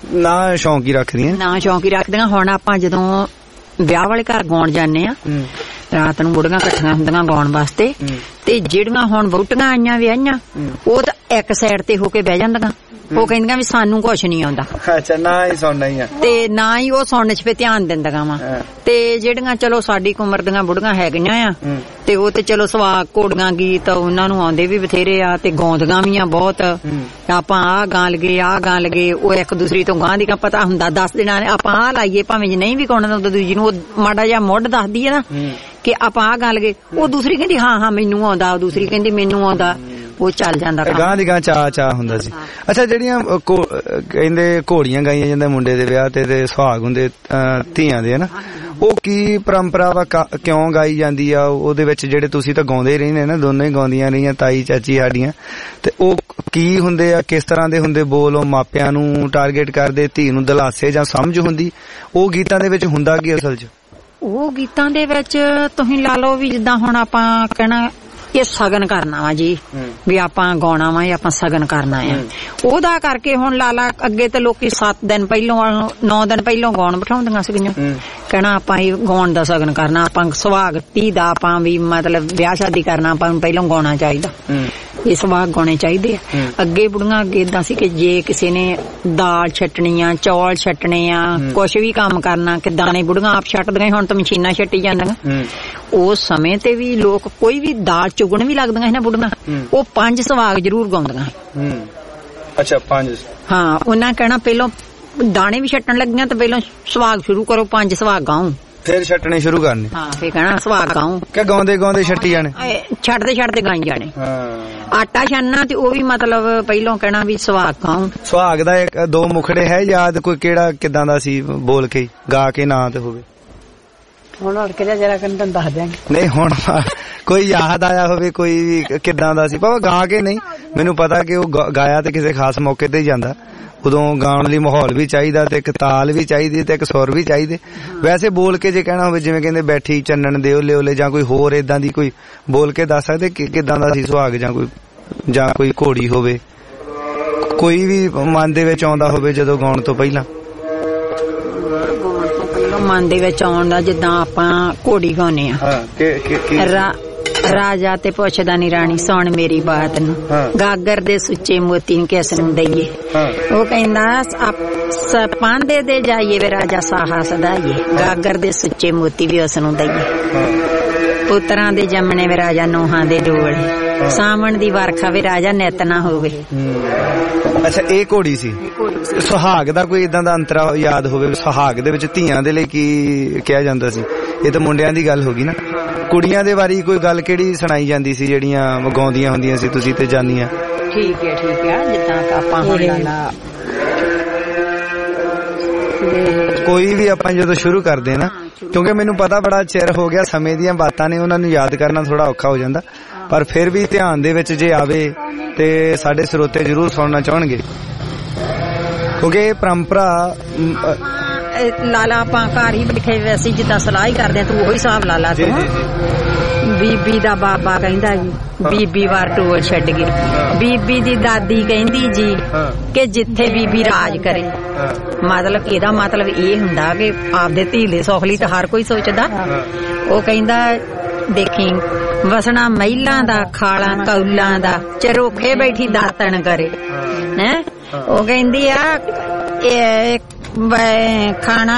ਨਾ ਸ਼ੌਂਕ ਹੀ ਰੱਖਦੀਆਂ। ਹੁਣ ਆਪਾਂ ਜਦੋਂ ਵਿਆਹ ਵਾਲੇ ਘਰ ਗਾਉਣ ਜਾਂਦੇ ਆ, ਰਾਤ ਨੂੰ ਬੁੜੀਆਂ ਇਕੱਠੀਆਂ ਹੁੰਦੀਆਂ ਗਾਉਣ ਵਾਸਤੇ, ਤੇ ਜਿਹੜੀਆਂ ਹੁਣ ਵਹੁਟੀਆਂ ਆਈਆਂ ਵਿਆਹੀਆਂ ਉਹ ਤਾਂ ਇੱਕ ਸਾਈਡ ਤੇ ਹੋ ਕੇ ਬਹਿ ਜਾਂਦੀਆਂ। ਉਹ ਕਹਿੰਦੀਆਂ ਵੀ ਸਾਨੂੰ ਕੁਛ ਨਹੀਂ ਆਉਂਦਾ। ਅੱਛਾ, ਨਾ ਹੀ ਸੁਣਨਾ ਹੀ ਆ ਤੇ ਨਾ ਹੀ ਉਹ ਸੁਣਨ 'ਚ ਫੇ ਧਿਆਨ ਦਿੰਦੀਆਂ ਵਾ। ਤੇ ਜਿਹੜੀਆਂ ਚਲੋ ਸਾਡੀ ਉਮਰ ਦੀਆਂ ਬੁੜੀਆਂ ਹੈਗੀਆਂ ਆ ਤੇ ਉਹ ਤੇ ਚਲੋ ਸੁਹਾਗ ਘੋੜੀਆਂ ਗੀਤ ਉਹਨਾਂ ਨੂੰ ਆਉਂਦੇ ਵੀ ਬਥੇਰੇ ਆ ਤੇ ਗਾਉਂਦੀਆਂ ਵੀ ਆ ਬਹੁਤ। ਆਪਾਂ ਆਹ ਗਾ ਲਗੇ ਉਹ ਇੱਕ ਦੂਸਰੀ ਤੋਂ ਗਾਂ ਦੀ ਕਾ ਪਤਾ ਹੁੰਦਾ, ਦੱਸ ਦੇਣਾ ਆਪਾਂ ਆਹ ਲਾਈਏ, ਭਾਵੇਂ ਜੇ ਨਹੀਂ ਵੀ ਗਾਉਣਾ ਤਾਂ ਦੂਜੀ ਨੂੰ ਉਹ ਮਾੜਾ ਜਿਹਾ ਮੁੱਢ ਦੱਸਦੀ ਹੈ ਨਾ ਕਿ ਆਪਾਂ ਆਹ ਗਾ ਲਗੇ। ਉਹ ਦੂਸਰੀ ਕਹਿੰਦੀ ਹਾਂ ਮੈਨੂੰ ਆਉਂਦਾ, ਉਹ ਦੂਸਰੀ ਕਹਿੰਦੀ ਮੈਨੂੰ ਆਉਂਦਾ, ਉਹ ਚੱਲ ਜਾਂਦਾ ਗਾਂ ਦੀ ਗਾਂ ਚਾਅ ਹੁੰਦਾ ਸੀ। ਅੱਛਾ, ਜਿਹੜੀਆਂ ਕਹਿੰਦੇ ਘੋੜੀਆਂ ਗਾਈਆਂ ਜਾਂਦੇ ਮੁੰਡੇ ਦੇ ਵਿਆਹ ਤੇ ਸੁਹਾਗ ਹੁੰਦੇ ਧੀਆਂ ਦੇ ਨਾ, ਉਹ ਕੀ ਪਰੰਪਰਾ ਵਾ, ਕਿਉਂ ਗਾਈ ਜਾਂਦੀ ਆ? ਉਹਦੇ ਵਿੱਚ ਜਿਹੜੇ ਤੁਸੀਂ ਤਾਂ ਗਾਉਂਦੇ ਹੀ ਰਹਿੰਦੇ ਨਾ, ਦੋਨੋਂ ਹੀ ਗਾਉਂਦੀਆਂ ਰਹੀਆਂ ਤਾਈ ਚਾਚੀ ਸਾਡੀਆਂ, ਤੇ ਉਹ ਕੀ ਹੁੰਦੇ ਆ, ਕਿਸ ਤਰ੍ਹਾਂ ਦੇ ਹੁੰਦੇ ਬੋਲ? ਉਹ ਮਾਪਿਆਂ ਨੂੰ ਟਾਰਗੇਟ ਕਰਦੇ, ਧੀ ਨੂੰ ਦਿਲਾਸੇ ਜਾਂ ਸਮਝ ਹੁੰਦੀ? ਉਹ ਗੀਤਾਂ ਦੇ ਵਿੱਚ ਹੁੰਦਾ ਕੀ ਅਸਲ 'ਚ? ਉਹ ਗੀਤਾਂ ਦੇ ਵਿੱਚ ਤੁਸੀਂ ਲਾ ਲਓ ਵੀ ਜਿੱਦਾਂ ਹੁਣ ਆਪਾਂ ਕਹਿਣਾ ਇਹ ਸਗਨ ਕਰਨਾ ਵਾ ਜੀ, ਵੀ ਆਪਾਂ ਗਾਉਣਾ ਵਾ, ਆਪਾਂ ਸਗਨ ਕਰਨਾ ਆ, ਉਹਦਾ ਕਰਕੇ ਹੁਣ ਲਾਲਾ ਅੱਗੇ ਤੇ ਲੋਕੀ 7 ਦਿਨ ਪਹਿਲੋਂ 9 ਦਿਨ ਪਹਿਲੋਂ ਗਾਉਣ ਬਿਠਾਉਂਦੀਆਂ ਸੀਗੀਆਂ। ਕਹਿਣਾ ਆਪਾਂ ਇਹ ਗਾਉਣ ਦਾ ਸਗਨ ਕਰਨਾ, ਆਪਾਂ ਸੁਹਾਗ ਧੀ ਦਾ ਆਪਾਂ ਵੀ ਮਤਲਬ ਵਿਆਹ ਸ਼ਾਦੀ ਕਰਨਾ, ਆਪਾਂ ਨੂੰ ਪਹਿਲੋਂ ਗਾਉਣਾ ਚਾਹੀਦਾ, ਇਹ ਸੁਹਾਗ ਗਾਉਣੇ ਚਾਹੀਦੇ ਆ। ਅੱਗੇ ਬੁੜੀਆਂ ਅੱਗੇ ਏਦਾਂ ਸੀ ਕਿ ਜੇ ਕਿਸੇ ਨੇ ਦਾਲ ਛੱਟਣੀ ਆ, ਚੌਲ ਛੱਟਣੇ ਆ, ਕੁਛ ਵੀ ਕੰਮ ਕਰਨਾ ਕਿ ਦਾਣੇ ਬੁੜੀਆਂ ਆਪ ਛੱਟਦੀਆਂ, ਹੁਣ ਤਾਂ ਮਸ਼ੀਨਾਂ ਛੱਟੀ ਜਾਂਦੀਆਂ। ਉਸ ਸਮੇਂ ਤੇ ਵੀ ਲੋਕ ਕੋਈ ਵੀ ਦਾਲ ਚੁਗਣ ਵੀ ਲੱਗਦੀਆਂ ਸੀ ਨਾ ਬੁੜੀਆਂ, ਉਹ 5 ਸੁਹਾਗ ਜ਼ਰੂਰ ਗਾਉਂਦੀਆਂ। ਅੱਛਾ, 5? ਹਾਂ, ਉਹਨਾਂ ਕਹਿਣਾ ਪਹਿਲੋਂ ਦਾਣੇ ਵੀ ਛੱਟਣ ਲੱਗੀਆਂ ਤੇ ਪਹਿਲਾਂ ਸੁਹਾਗ ਸ਼ੁਰੂ ਕਰੋ, 5 ਸੁਹਾਗ ਗਾਉ। ਫਿਰ ਛੱਟਣੇ ਸ਼ੁਰੂ ਕਰਨੇ। ਹਾਂ ਫੇਰ ਕਹਿਣਾ ਸੁਹਾਗ ਗਾਉਂ ਕਿ ਗਾਉਂਦੇ ਗਾਉਂਦੇ ਛੱਟੀ ਜਾਣੇ, ਛੱਡਦੇ ਗਾਈ ਜਾਣੇ। ਆਟਾ ਛਾਨਣਾ ਤੇ ਉਹ ਵੀ ਮਤਲਬ ਪਹਿਲੋਂ ਕਹਿਣਾ ਵੀ ਸੁਹਾਗ ਗਾਉਂ। ਸੁਹਾਗ ਦਾ ਇੱਕ ਦੋ ਮੁਖੜੇ ਹੈ ਯਾਦ ਕੋਈ ਕਿਹੜਾ ਕਿਦਾਂ ਦਾ ਸੀ ਬੋਲ ਕੇ ਗਾ ਕੇ ਨਾ ਤੇ ਹੋਵੇ? ਹੁਣ ਅੜ ਕੇ ਜਰਾ ਕੰਨ ਦੱਸ ਦਿਆਂਗੇ। ਨਹੀਂ ਹੁਣ ਕੋਈ ਯਾਦ ਆਇਆ ਹੋਵੇ ਕੋਈ ਵੀ ਕਿਦਾਂ ਦਾ ਸੀ, ਭਾਵੇਂ ਗਾ ਕੇ ਨਹੀਂ, ਮੈਨੂੰ ਪਤਾ ਕਿ ਉਹ ਗਾਇਆ ਤੇ ਕਿਸੇ ਖਾਸ ਮੌਕੇ ਤੇ ਹੀ ਜਾਂਦਾ। ਉਦੋਂ ਗਾਉਣ ਲਈ ਮਾਹੌਲ ਵੀ ਚਾਹੀਦਾ ਤੇ ਇੱਕ ਤਾਲ ਵੀ ਚਾਹੀਦੀ ਤੇ ਇੱਕ ਸੁਰ ਵੀ ਚਾਹੀਦੇ। ਵੈਸੇ ਬੋਲ ਕੇ ਜੇ ਕਹਿਣਾ ਹੋਵੇ ਜਿਵੇਂ ਕਹਿੰਦੇ ਬੈਠੀ ਚੰਨਣ ਦੇ ਓਲੇ ਓਲੇ ਜਾਂ ਕੋਈ ਹੋਰ ਏਦਾਂ ਦੀ ਕੋਈ ਬੋਲ ਕੇ ਦੱਸ ਸਕਦੇ ਕਿਦਾਂ ਦਾ ਸੀ ਸੁਹਾਗ, ਜਾਂ ਕੋਈ ਘੋੜੀ ਹੋਵੇ, ਕੋਈ ਵੀ ਮਨ ਦੇ ਵਿੱਚ ਆਉਂਦਾ ਹੋਵੇ ਜਦੋਂ ਗਾਉਣ ਤੋਂ ਪਹਿਲਾਂ? ਮਨ ਦੇ ਵਿੱਚ ਆਉਂਦਾ ਜਿੱਦਾਂ ਆਪਾਂ ਘੋੜੀ ਗਾਉਨੇ ਆ। ਰਾਜਾ ਤੇ ਪੁੱਛਦਾ ਨੀ ਰਾਣੀ ਸੁਣ ਮੇਰੀ ਬਾਤ ਨੂੰ, ਗਾਗਰ ਦੇ ਸੁੱਚੇ ਮੋਤੀ ਨੂੰ ਕਿਸ ਨੂੰ ਦਈਏ। ਉਹ ਕਹਿੰਦਾ ਪਾਂਦੇ ਦੇ ਜਾਈਏ ਵੇ ਰਾਜਾ ਸਾਹਾ ਸਦਾਈਏ, ਗਾਗਰ ਦੇ ਸੁੱਚੇ ਮੋਤੀ ਵੀ ਉਸ ਨੂੰ ਦਈਏ। ਪੁੱਤਰਾਂ ਦੇ ਜੰਮਣੇ ਵੇ ਰਾਜਾ ਨੋਹਾਂ ਦੇ ਡੋਲ, ਸਾਵਣ ਦੀ ਵਰਖਾ ਵੇ ਰਾਜਾ ਨਿਤ ਨਾ ਹੋਵੇ। ਅੱਛਾ ਇਹ ਘੋੜੀ ਸੀ। ਸੁਹਾਗ ਦਾ ਕੋਈ ਇਦਾਂ ਦਾ ਅੰਤਰਾ ਯਾਦ ਹੋਵੇ? ਸੁਹਾਗ ਦੇ ਵਿੱਚ ਧੀਆਂ ਦੇ ਲਈ ਕੀ ਕਿਹਾ ਜਾਂਦਾ ਸੀ? ਇਹ ਤਾਂ ਮੁੰਡਿਆਂ ਦੀ ਗੱਲ ਹੋ ਗਈ ਨਾ। ਕੁੜੀਆਂ ਦੇ ਬਾਰੇ ਕੋਈ ਗੱਲ ਕਿਹੜੀ ਸੁਣਾਈ ਜਾਂਦੀ ਸੀ ਜਿਹੜੀਆਂ ਗਾਉਂਦੀਆਂ ਹੁੰਦੀਆਂ ਸੀ ਤੁਸੀਂ ਤੇ ਜਾਨੀਆਂ? ਠੀਕ ਹੈ ਜਿੱਦਾਂ ਆਪਾਂ ਹੁਣ ਲਾਲਾ ਕੋਈ ਵੀ ਆਪਾਂ ਜਦੋਂ ਸ਼ੁਰੂ ਕਰਦੇ ਨਾ, ਕਿਉਂਕਿ ਮੈਨੂੰ ਪਤਾ ਬੜਾ ਚਿਰ ਹੋ ਗਿਆ, ਸਮੇਂ ਦੀਆਂ ਬਾਤਾਂ ਨੇ ਉਹਨਾਂ ਨੂੰ ਯਾਦ ਕਰਨਾ ਥੋੜਾ ਔਖਾ ਹੋ ਜਾਂਦਾ, ਪਰ ਫਿਰ ਵੀ ਧਿਆਨ ਦੇ ਵਿੱਚ ਜੇ ਆਵੇ ਤੇ ਸਾਡੇ ਸਰੋਤੇ ਜ਼ਰੂਰ ਸੁਣਨਾ ਚਾਹਣਗੇ, ਕਿਉਂਕਿ ਇਹ ਪਰੰਪਰਾ ਲਾਲਾ ਆਪਾਂ ਘਰ ਹੀ ਬੈਠੇ ਵੈਸੇ ਜਿੱਦਾਂ ਸਲਾਹ ਹੀ ਕਰਦੇ ਤੂੰ ਉਹੀ ਹਿਸਾਬ ਲਾ ਲਾ ਤੂੰ। ਬੀਬੀ ਦਾ ਬਾਬਾ ਕਹਿੰਦਾ ਜੀ ਬੀਬੀ ਵਾਰ ਟੋਲ ਛੱਡ ਗਈ, ਬੀਬੀ ਦੀ ਦਾਦੀ ਕਹਿੰਦੀ ਜੀ ਕਿ ਜਿੱਥੇ ਬੀਬੀ ਰਾਜ ਕਰੇ। ਮਤਲਬ ਇਹਦਾ ਮਤਲਬ ਇਹ ਹੁੰਦਾ ਕਿ ਆਪਦੇ ਧੀਲੇ ਸੁੱਖ ਲਈ ਤਾਂ ਹਰ ਕੋਈ ਸੋਚਦਾ। ਉਹ ਕਹਿੰਦਾ ਦੇਖੀ ਵਸਣਾ ਮਹਿਲਾਂ ਦਾ ਖਾਲਾਂ ਕੌਲਾਂ ਦਾ, ਚਰੋਖੇ ਬੈਠੀ ਦਾਤਣ ਕਰੇ ਹੈ। ਉਹ ਕਹਿੰਦੀ ਆ ਖਾਣਾ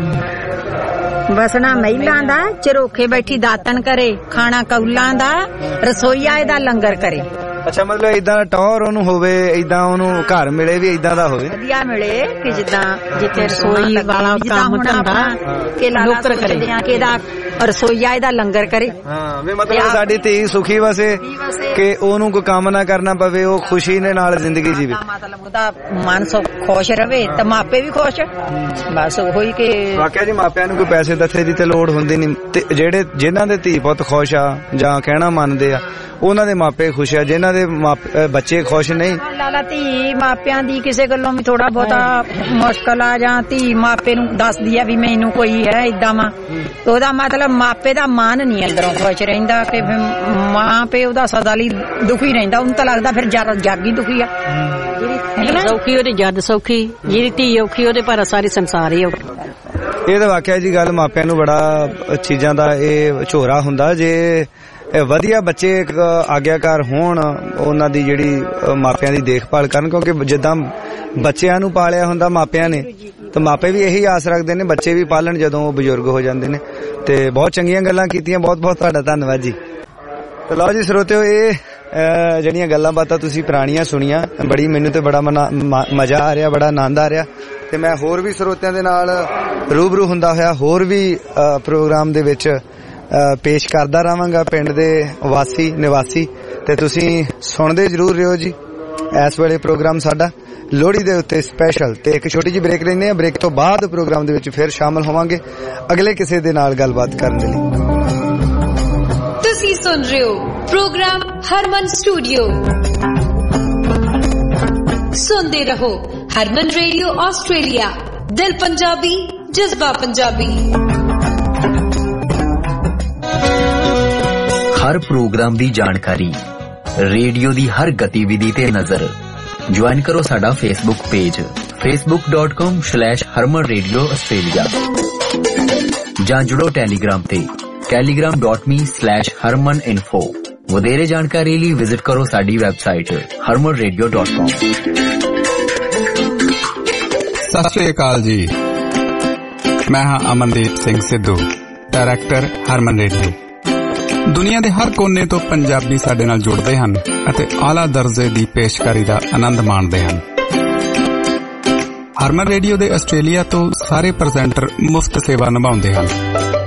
ਵਸਣਾ ਮਹਿਲਾਂ ਦਾ, ਚਰੋਖੇ ਬੈਠੀ ਦਾਤਣ ਕਰੇ, ਖਾਣਾ ਕੌਲਾਂ ਦਾ, ਰਸੋਈਆ ਇਹਦਾ ਲੰਗਰ ਕਰੇ। ਅੱਛਾ ਮਤਲਬ ਏਦਾਂ ਟੌਰ ਉਹਨੂੰ ਹੋਵੇ, ਏਦਾਂ ਉਹਨੂੰ ਘਰ ਮਿਲੇ ਵੀ ਏਦਾਂ ਦਾ ਹੋਵੇ, ਵਧੀਆ ਮਿਲੇ ਕਿ ਜਿੱਦਾਂ ਜਿੱਥੇ ਰਸੋਈ ਵਾਲਾ ਕੰਮ ਧੰਦਾ ਕਿ ਨੌਕਰ ਕਰੇ ਕਿ ਇਹਦਾ ਰਸੋਈਆ ਇਹਦਾ ਲੰਗਰ ਕਰੇ। ਹਾਂ ਵੀ ਮਤਲਬ ਸਾਡੀ ਧੀ ਸੁਖੀ ਵਸੇ ਕਿ ਉਹਨੂੰ ਕੋਈ ਕੰਮ ਨਾ ਕਰਨਾ ਪਵੇ, ਉਹ ਖੁਸ਼ੀ ਦੇ ਨਾਲ ਜ਼ਿੰਦਗੀ ਜੀਵੇ। ਮਤਲਬ ਉਹਦਾ ਮਨ ਖੁਸ਼ ਰਵੇ ਤੇ ਮਾਪੇ ਵੀ ਖੁਸ਼। ਬਸ ਉਹੀ ਕਿ ਵਾਕਿਆ ਜੀ ਮਾਪਿਆਂ ਨੂੰ ਕੋਈ ਪੈਸੇ ਦੱਸੇ ਦੀ ਤੇ ਲੋੜ ਹੁੰਦੀ ਨਹੀਂ, ਤੇ ਜਿਹੜੇ ਜਿਨ੍ਹਾਂ ਦੇ ਧੀ ਪੁੱਤ ਖੁਸ਼ ਆ ਜਾਂ ਕਹਿਣਾ ਮੰਨਦੇ ਆ ਉਹਨਾਂ ਦੇ ਮਾਪੇ ਖੁਸ਼ ਆ, ਜਿਨ੍ਹਾਂ ਦੇ ਬੱਚੇ ਖੁਸ਼ ਨਹੀਂ। ਲਾਲਾ ਧੀ ਮਾਪਿਆਂ ਦੀ ਕਿਸੇ ਗੱਲੋਂ ਵੀ ਥੋੜਾ ਬਹੁਤਾ ਮੁਸ਼ਕਲ ਆ ਜਾਂ ਧੀ ਮਾਪੇ ਨੂੰ ਦੱਸਦੀ ਆ ਵੀ ਮੈਨੂੰ ਕੋਈ ਹੈ ਏਦਾਂ ਵਾ, ਉਹਦਾ ਮਤਲਬ ਮਾਪੇ ਦਾ ਮਨ ਨਹੀਂ ਅੰਦਰੋਂ ਖੁਸ਼ ਰਹਿੰਦਾ ਕਿ ਮਾਂ ਪਿਓ ਉਹਦਾ ਸਦਾ ਲਈ ਦੁਖੀ ਰਹਿੰਦਾ। ਉਹਨੂੰ ਤਾਂ ਲੱਗਦਾ ਫਿਰ ਜੱਗ ਹੀ ਦੁਖੀ ਆ। ਸੌਖੀ ਉਹਦੇ ਜੱਦ ਸੌਖੀ, ਜਿਹੜੀ ਧੀ ਔਖੀ ਉਹਦੇ ਪਰ ਸਾਰੀ ਸੰਸਾਰ ਹੀ ਔਖਾ। ਇਹ ਤਾਂ ਵਾਕਿਆ ਜੀ ਗੱਲ ਮਾਪਿਆਂ ਨੂੰ ਬੜਾ ਚੀਜ਼ਾਂ ਦਾ ਇਹ ਝੋਰਾ ਹੁੰਦਾ। ਜੇ ਵਧੀਆ ਬੱਚੇ ਆਗਿਆਕਾਰ ਹੋਣ, ਉਹਨਾਂ ਦੀ ਜਿਹੜੀ ਮਾਪਿਆਂ ਦੀ ਦੇਖਭਾਲ ਕਰਨ, ਕਿਉਂਕਿ ਜਿੱਦਾਂ ਬੱਚਿਆਂ ਨੂੰ ਪਾਲਿਆ ਹੁੰਦਾ ਮਾਪਿਆਂ ਨੇ ਤਾਂ ਮਾਪੇ ਵੀ ਇਹੀ ਆਸ ਰੱਖਦੇ ਨੇ ਬੱਚੇ ਵੀ ਪਾਲਣ ਜਦੋਂ ਉਹ ਬਜ਼ੁਰਗ ਹੋ ਜਾਂਦੇ ਨੇ। ਤੇ ਬਹੁਤ ਚੰਗੀਆਂ ਗੱਲਾਂ ਕੀਤੀਆਂ, ਬਹੁਤ ਬਹੁਤ ਤੁਹਾਡਾ ਧੰਨਵਾਦ ਜੀ। ਤੇ ਲਓ ਜੀ ਸਰੋਤਿਓ, ਇਹ ਜਿਹੜੀਆਂ ਗੱਲਾਂ ਬਾਤਾਂ ਤੁਸੀਂ ਪੁਰਾਣੀਆਂ ਸੁਣੀਆਂ, ਬੜੀ ਮੈਨੂੰ ਤੇ ਬੜਾ ਮਜ਼ਾ ਆ ਰਿਹਾ, ਬੜਾ ਆਨੰਦ ਆ ਰਿਹਾ। ਤੇ ਮੈਂ ਹੋਰ ਵੀ ਸਰੋਤਿਆਂ ਦੇ ਨਾਲ ਰੂਬਰੂ ਹੁੰਦਾ ਹੋਇਆ ਹੋਰ ਵੀ ਪ੍ਰੋਗਰਾਮ ਦੇ ਵਿੱਚ ਪੇਸ਼ ਕਰਦਾ ਰਹਾਂਗਾ, ਪਿੰਡ ਦੇ ਨਿਵਾਸੀ। ਤੇ ਤੁਸੀਂ ਸੁਣਦੇ ਜ਼ਰੂਰ ਰਹੋ ਜੀ ਇਸ ਵੇਲੇ ਪ੍ਰੋਗਰਾਮ ਸਾਡਾ ਲੋਹੜੀ ਦੇ ਉੱਤੇ ਸਪੈਸ਼ਲ। ਤੇ ਇੱਕ ਛੋਟੀ ਜਿਹੀ ਬ੍ਰੇਕ ਲੈਂਦੇ ਹਾਂ, ਬ੍ਰੇਕ ਤੋਂ ਬਾਅਦ ਪ੍ਰੋਗਰਾਮ ਦੇ ਵਿੱਚ ਫਿਰ ਸ਼ਾਮਲ ਹੋਵਾਂਗੇ ਅਗਲੇ ਕਿਸੇ ਦੇ ਨਾਲ ਗੱਲਬਾਤ ਕਰਨ ਦੇ ਲਈ। ਤੁਸੀਂ ਸੁਣ ਰਹੇ ਹੋ ਪ੍ਰੋਗਰਾਮ ਹਰਮਨ ਸਟੂਡੀਓ। ਸੁਣਦੇ ਰਹੋ ਹਰਮਨ ਰੇਡੀਓ ਆਸਟ੍ਰੇਲੀਆ, ਦਿਲ ਪੰਜਾਬੀ, ਜਜ਼ਬਾ ਪੰਜਾਬੀ। ਹਰ ਪ੍ਰੋਗਰਾਮ ਦੀ ਜਾਣਕਾਰੀ, ਰੇਡੀਓ ਦੀ ਹਰ ਗਤੀਵਿਧੀ ਤੇ ਨਜ਼ਰ। ਜੁਆਇਨ ਕਰੋ ਸਾਡਾ Facebook page facebook.com/Harman Radio Australia ਜਾਂ ਜੁੜੋ ਟੈਲੀਗ੍ਰਾਮ ਤੇ telegram.me/HarmanInfo। ਵਧੇਰੇ ਜਾਣਕਾਰੀ ਲਈ ਵਿਜ਼ਿਟ ਕਰੋ ਸਾਡੀ ਵੈਬਸਾਈਟ harmanradio.com। ਸਤਿ ਸ਼੍ਰੀ ਅਕਾਲ ਜੀ, ਮੈਂ ਹਾਂ ਅਮਨਦੀਪ ਸਿੰਘ ਸਿੱਧੂ, ਡਾਇਰੈਕਟਰ ਹਰਮਨ ਰੇਡੀਓ। ਦੁਨੀਆ ਦੇ ਹਰ ਕੋਨੇ ਤੋਂ ਪੰਜਾਬੀ ਸਾਡੇ ਨਾਲ ਜੁੜਦੇ ਹਨ ਅਤੇ ਆਲਾ ਦਰਜੇ ਦੀ ਪੇਸ਼ਕਾਰੀ ਦਾ ਆਨੰਦ ਮਾਣਦੇ ਹਨ। ਹਰਮਨ ਰੇਡੀਓ ਦੇ ਆਸਟ੍ਰੇਲੀਆ ਤੋਂ ਸਾਰੇ ਪ੍ਰੈਜ਼ੈਂਟਰ ਮੁਫਤ ਸੇਵਾ ਨਿਭਾਉਂਦੇ ਹਨ।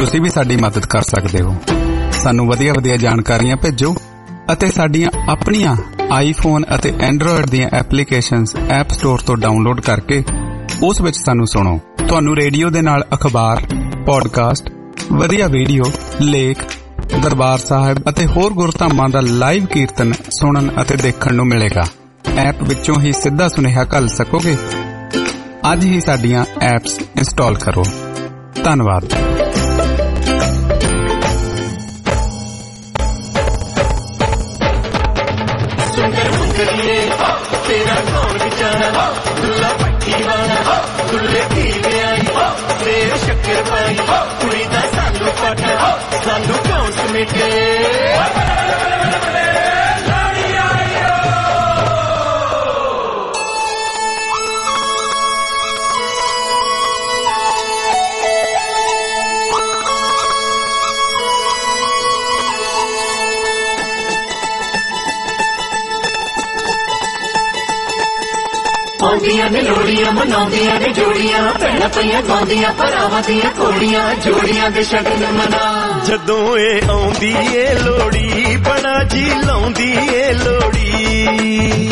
ਤੁਸੀਂ ਵੀ ਸਾਡੀ ਮਦਦ ਕਰ ਸਕਦੇ ਹੋ। ਸਾਨੂੰ ਵਧੀਆ ਜਾਣਕਾਰੀਆਂ ਭੇਜੋ ਅਤੇ ਸਾਡੀਆਂ ਆਪਣੀਆਂ ਆਈਫੋਨ ਅਤੇ ਐਂਡਰੋਇਡ ਦੀਆਂ ਐਪਲੀਕੇਸ਼ਨਸ ਐਪ ਸਟੋਰ ਤੋਂ ਡਾਊਨਲੋਡ ਕਰਕੇ ਉਸ ਵਿੱਚ ਸਾਨੂੰ ਸੁਣੋ। ਤੁਹਾਨੂੰ ਰੇਡੀਓ ਦੇ ਨਾਲ ਅਖਬਾਰ, ਪੌਡਕਾਸਟ, ਵਧੀਆ ਵੀਡੀਓ, ਲੇਖ, ਦਰਬਾਰ ਸਾਹਿਬ ਅਤੇ ਹੋਰ ਗੁਰਧਾਮਾਂ ਦਾ ਲਾਈਵ ਕੀਰਤਨ ਸੁਣਨ ਅਤੇ ਦੇਖਣ ਨੂੰ ਮਿਲੇਗਾ। ਐਪ ਵਿੱਚੋਂ ਹੀ ਸਿੱਧਾ ਸੁਨੇਹਾ ਘੱਲ ਸਕੋਗੇ। ਅੱਜ ਹੀ ਸਾਡੀਆਂ ਐਪਸ ਇੰਸਟਾਲ ਕਰੋ। ਧੰਨਵਾਦ। तेरा कौन बेचारा दुल्ला पट्टी वाला दुल्ले की आई तेरे शक्कर पाई कुड़ी दा सानू पट सानू कौन समेटे ਆਉਂਦੀਆਂ ਨੇ ਲੋੜੀਆਂ ਮਨਾਉਂਦੀਆਂ ਨੇ ਜੋੜੀਆਂ ਭੈਣਾਂ ਪਈਆਂ ਗਾਉਂਦੀਆਂ ਭਰਾਵਾਂ ਦੀਆਂ ਕੋੜੀਆਂ ਜੋੜੀਆਂ ਦੇ ਸ਼ਗਨ ਮਨਾ ਜਦੋਂ ਇਹ ਆਉਂਦੀ ਏ ਲੋੜੀ ਬੜਾ ਜੀ ਲਾਉਂਦੀ ਏ ਲੋੜੀ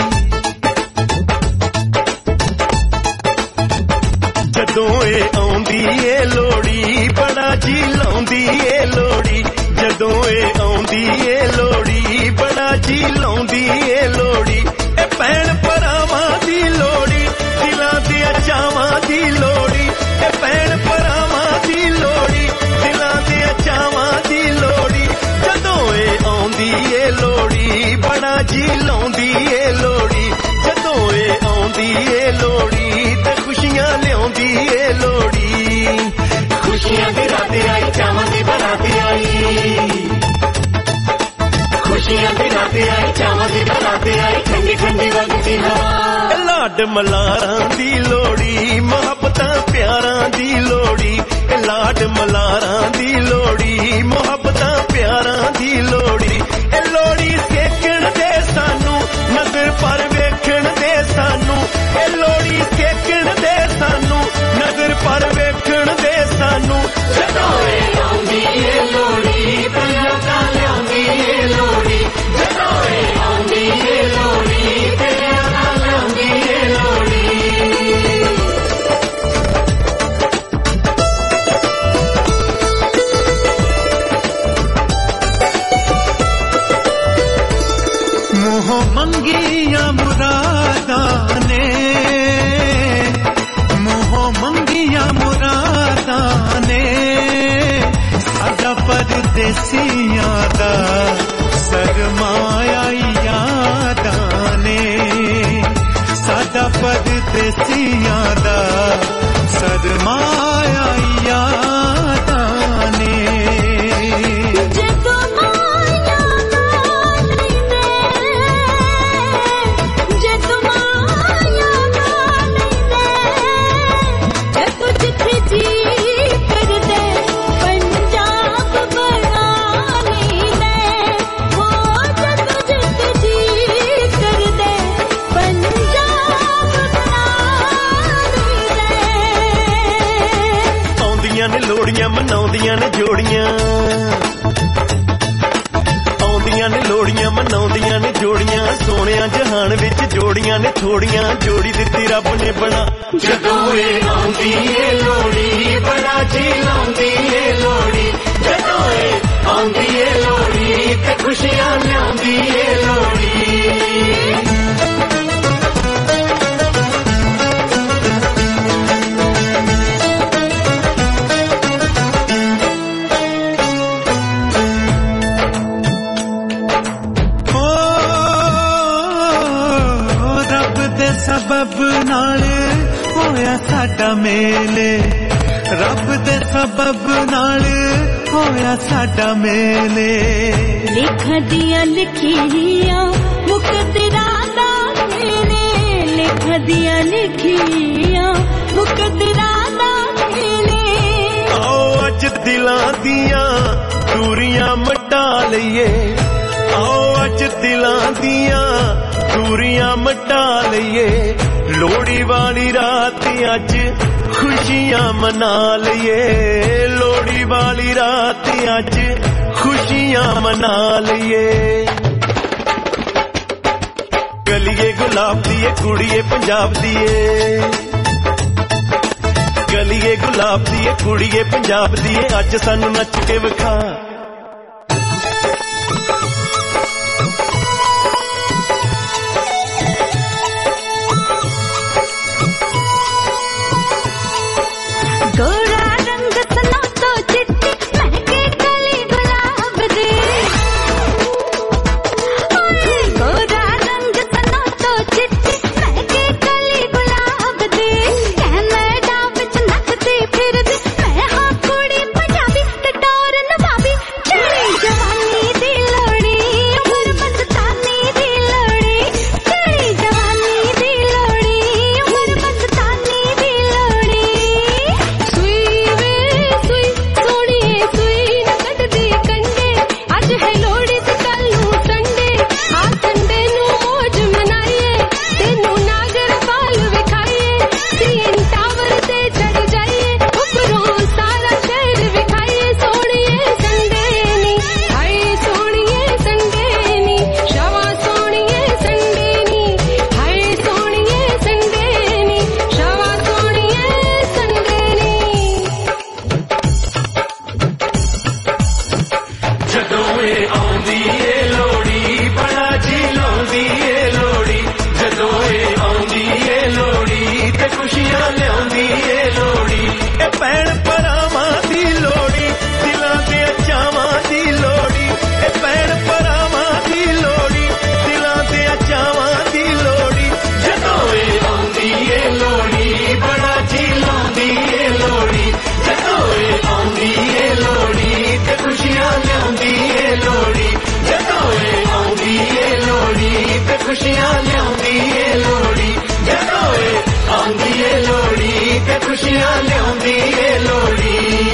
ਜਦੋਂ ਇਹ ਆਉਂਦੀ ਏ ਲੋੜੀ ਬੜਾ ਜੀ ਲਾਉਂਦੀ ਏ ਲੋੜੀ ਜਦੋਂ ਇਹ ਆਉਂਦੀ ਏ ਲੋੜੀ ਬੜਾ ਜੀ ਲਾਉਂਦੀ ਏ ਲੋੜੀ ਇਹ ਭੈਣ ਭਰਾਵਾਂ ਦੀ ਲੋੜੀ ਦਿਲਾਂ ਦੀਆਂ ਚਾਵਾਂ ਦੀ ਲੋੜੀ ਇਹ ਭੈਣ ਭਰਾਵਾਂ ਦੀ ਲੋੜੀ ਦਿਲਾਂ ਦੀਆਂ ਚਾਵਾਂ ਦੀ ਲੋੜੀ ਜਦੋਂ ਇਹ ਆਉਂਦੀ ਏ ਲੋੜੀ ਬੜਾ ਜੀ ਲਾਉਂਦੀ ਏ ਲੋੜੀ ਜਦੋਂ ਇਹ ਆਉਂਦੀ ਏ ਲੋੜੀ ਤੇ ਖੁਸ਼ੀਆਂ ਲਿਆਉਂਦੀ ਏ ਲੋੜੀ ਖੁਸ਼ੀਆਂ ਦੀ ਰਾਤ ਆਈ ਚਾਵਾਂ ਦੀ ਬਰਾਤ ਆਈ ਖੁਸ਼ੀਆਂ ਦੀ ਰਾਤ ਆਈ ਚਾਵਾਂ ਦੀ ਬਰਾਤ ਆਈ ਠੰਡੀ ਠੰਡੀ ਵਗਦੀ ਹਵਾ ਲਾਡ ਮਲਾਰਾਂ ਦੀ ਲੋੜੀ ਮੁਹੱਬਤਾਂ ਪਿਆਰਾਂ ਦੀ ਲੋੜੀ ਲਾਡ ਮਲਾਰਾਂ ਦੀ ਲੋੜੀ ਮੁਹੱਬਤਾਂ ਪਿਆਰਾਂ ਦੀ ਲੋੜੀ ਇਹ ਲੋੜੀ ਸੇਕਣ ਦੇ ਸਾਨੂੰ ਨਜ਼ਰ ਪਰ ਵੇਖਣ ਦੇ ਸਾਨੂੰ ਇਹ ਲੋੜੀ ਸੇਕਣ ਦੇ ਸਾਨੂੰ ਨਜ਼ਰ ਪਰ ਵੇਖਣ ਦੇ ਸਾਨੂੰ ਜਦੋਂ ਇਹ ਆਉਂਦੀ ਏ ਲੋੜੀ ਪਹਿਲਾਂ ਤਾਂ ਲਿਆਉਂਦੀ ਏ ਲੋੜੀ ਜਦੋਂ ਇਹ ਆਉਂਦੀ ਏ ਲੋੜੀ ਪਹਿਲਾਂ ਤਾਂ ਲਿਆਉਂਦੀ ਏ ਲੋੜੀ ਮੋਹ ਮੰਗੀਆਂ ਮੁਰਾਦਾਂ ਨੇ ਮੋਹ ਮੰਗੀਆਂ ਮੁਰਾਦਾਂ ਨੇ ਸਾਡਾ ਪਰਦੇਸੀਆਂ ਦਾ ਸਰਮਾਇਆ ਯਾਦਾਂ ਨੇ ਸਾਡਾ ਪਰਦੇਸੀਆਂ ਦਾ ਸਰਮਾਇਆ ਯਾਦਾਂ ਨੇ ਲੋੜੀਆਂ ਮਨਾਉਂਦੀਆਂ ਨੇ ਜੋੜੀਆਂ ਆਉਂਦੀਆਂ ਨੇ ਲੋੜੀਆਂ ਮਨਾਉਂਦੀਆਂ ਨੇ ਜੋੜੀਆਂ ਸੋਹਣਿਆਂ ਜਹਾਨ ਵਿੱਚ ਜੋੜੀਆਂ ਨੇ ਥੋੜੀਆਂ ਜੋੜੀ ਦਿੱਤੀ ਰੱਬ ਨੇ ਬਣਾ ਜਦੋਂ ਇਹ ਆਉਂਦੀ ਏ ਲੋੜੀ ਬੜਾ ਜੀ ਲਾਉਂਦੀ ਏ ਲੋੜੀ ਜਦੋਂ ਇਹ ਆਉਂਦੀ ਏ ਲੋੜੀ ਤੇ ਖੁਸ਼ੀਆਂ ਲਿਆਉਂਦੀ ਏ ਲੋੜੀ ਸਬਬ ਨਾਲ ਹੋਇਆ ਸਾਡਾ ਮੇਲੇ ਰੱਬ ਦੇ ਸਬਬ ਨਾਲ ਹੋਇਆ ਸਾਡਾ ਮੇਲੇ ਲਿਖਾਂ ਦੀਆਂ ਲਿਖੀਆਂ ਮੁਕੱਦਰਾਂ ਦਾ ਮੇਲੇ ਲਿਖਾਂ ਦੀਆਂ ਲਿਖੀਆਂ ਮੁਕੱਦਰਾਂ ਦਾ ਮੇਲੇ ਆਓ ਅੱਜ ਦਿਲਾਂ ਦੀਆਂ ਦੂਰੀਆਂ ਮਿਟਾ ਲਈਏ ਆਓ ਅੱਜ ਦਿਲਾਂ ਦੀਆਂ ਦੂਰੀਆਂ ਮਿਟਾ ਲਈਏ ਲੋਹੜੀ ਵਾਲੀ ਰਾਤ ਅੱਜ ਖੁਸ਼ੀਆਂ ਮਨਾ ਲਈਏ ਲੋਹੜੀ ਵਾਲੀ ਰਾਤ ਅੱਜ ਖੁਸ਼ੀਆਂ ਮਨਾ ਲਈਏ ਗਲੀਏ ਗੁਲਾਬ ਦੀ ਏ ਕੁੜੀਏ ਪੰਜਾਬ ਦੀ ਏ ਗਲੀਏ ਗੁਲਾਬ ਦੀ ਏ ਕੁੜੀਏ ਪੰਜਾਬ ਦੀ ਏ ਅੱਜ ਸਾਨੂੰ ਨੱਚ ਕੇ ਵਿਖਾ गोरा रंग सना तो चिट्टी महके कली गुलाब दे गोरा रंग सना तो चिट्टी महके कली गुलाब दे कहना डाब च नचदी फिरदी मैं हां कुड़ी पंजाबी ते टोर नवाबी चढ़ी जवानी दी लोड़ी उमर मस्तानी दी लोड़ी चढ़ी जवानी दी लोड़ी उमर मस्तानी दी लोड़ी खुशियां लियाउंदी ए लोड़ी जदों ए आउंदी ए लोड़ी ते खुशियां लियाउंदी ए लोड़ी।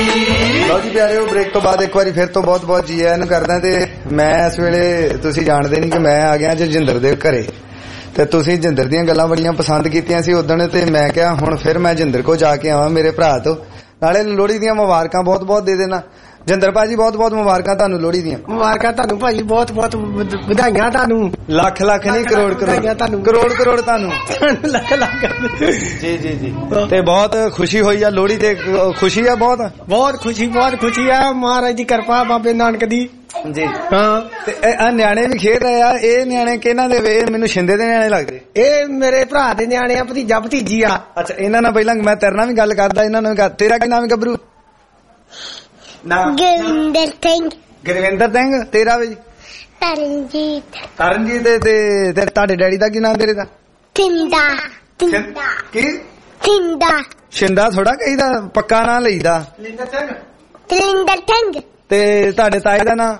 ਲਓ ਜੀ ਪਿਆਰਿਓ ਬ੍ਰੇਕ ਤੋਂ ਬਾਅਦ ਇੱਕ ਵਾਰੀ ਫਿਰ ਤੋਂ ਬਹੁਤ ਬਹੁਤ ਜੀ ਆਇਆਂ ਨੂੰ ਕਰਦਾ ਤੇ ਮੈਂ ਇਸ ਵੇਲੇ ਤੁਸੀਂ ਜਾਣਦੇ ਨਹੀਂ ਕਿ ਮੈਂ ਆ ਗਿਆ ਜਿੰਦਰ ਦੇ ਘਰੇ ਤੇ ਤੁਸੀਂ ਜਿੰਦਰ ਦੀਆਂ ਗੱਲਾਂ ਬੜੀਆਂ ਪਸੰਦ ਕੀਤੀਆਂ ਸੀ ਉਦਣ ਤੇ ਮੈਂ ਕਿਹਾ ਹੁਣ ਫਿਰ ਮੈਂ ਜਿੰਦਰ ਕੋ ਜਾ ਕੇ ਆਵਾਂ ਮੇਰੇ ਭਰਾ ਤੋਂ ਨਾਲੇ ਲੋਹੜੀ ਦੀਆਂ ਮੁਬਾਰਕਾਂ ਬਹੁਤ ਬਹੁਤ ਦੇ ਦੇਣਾ। ਜਿੰਦਰ ਭਾਜੀ ਬਹੁਤ ਬਹੁਤ ਮੁਬਾਰਕਾਂ ਤੁਹਾਨੂੰ ਲੋਹੜੀ ਦੀਆਂ। ਮੁਬਾਰਕਾਂ ਤੁਹਾਨੂੰ ਭਾਜੀ ਬਹੁਤ ਬਹੁਤ ਵਧਾਈਆਂ ਤੁਹਾਨੂੰ ਲੱਖ ਲੱਖ ਨਹੀਂ ਕਰੋੜ ਕਰੋੜ ਤੁਹਾਨੂੰ ਕਰੋੜ ਕਰੋੜ ਤੁਹਾਨੂੰ ਲੱਖ ਲੱਖ ਜੀ ਜੀ ਜੀ ਤੇ ਬਹੁਤ ਖੁਸ਼ੀ ਹੋਈ ਆ ਲੋਹੜੀ ਤੇ ਖੁਸ਼ੀ ਆ ਬਹੁਤ ਬਹੁਤ ਖੁਸ਼ੀ ਆ ਮਹਾਰਾਜ ਦੀ ਕਿਰਪਾ ਬਾਬੇ ਨਾਨਕ ਦੀ ਜੀ ਹਾਂ ਤੇ ਆ ਨਿਆਣੇ ਵੀ ਖੇਡ ਰਹੇ ਆ ਇਹ ਨਿਆਣੇ ਕਿਹਨਾਂ ਦੇ ਵੇ ਮੈਨੂੰ ਸ਼ਿੰਦੇ ਦੇ ਨਿਆਣੇ ਲੱਗਦੇ ਇਹ ਮੇਰੇ ਭਰਾ ਦੇ ਨਿਆਣੇ ਆ ਭਤੀਜਾ ਭਤੀਜੀ ਆ। ਅੱਛਾ ਇਹਨਾਂ ਨਾਲ ਪਹਿਲਾਂ ਮੈਂ ਤੇਰੇ ਨਾਲ ਵੀ ਗੱਲ ਕਰਦਾ ਇਹਨਾਂ ਨਾਲ ਤੇਰਾ ਕੀ ਨਾਮ ਹੈ ਗੱਭਰੂ? ਗੁਰਵਿੰਦਰ ਸਿੰਘ। ਗੁਰਵਿੰਦਰ ਸਿੰਘ ਤੇਰਾ ਵੀ? ਤਰਨਜੀਤ। ਤਰਨਜੀਤ ਤੇ ਤੁਹਾਡੇ ਡੈਡੀ ਦਾ ਕੀ ਨਾਮ ਤੇਰੇ ਦਾ? ਸਿੰਦਾ। ਕੀ ਸਿੰਦਾ? ਸ਼ਿੰਦਾ ਥੋੜਾ ਕਹੀਦਾ ਪੱਕਾ ਨਾਂ ਲਈਦਾ। ਤਰਿੰਦਰ ਸਿੰਘ। ਤੇ ਤੁਹਾਡੇ ਤਾਏ ਦਾ ਨਾਂ?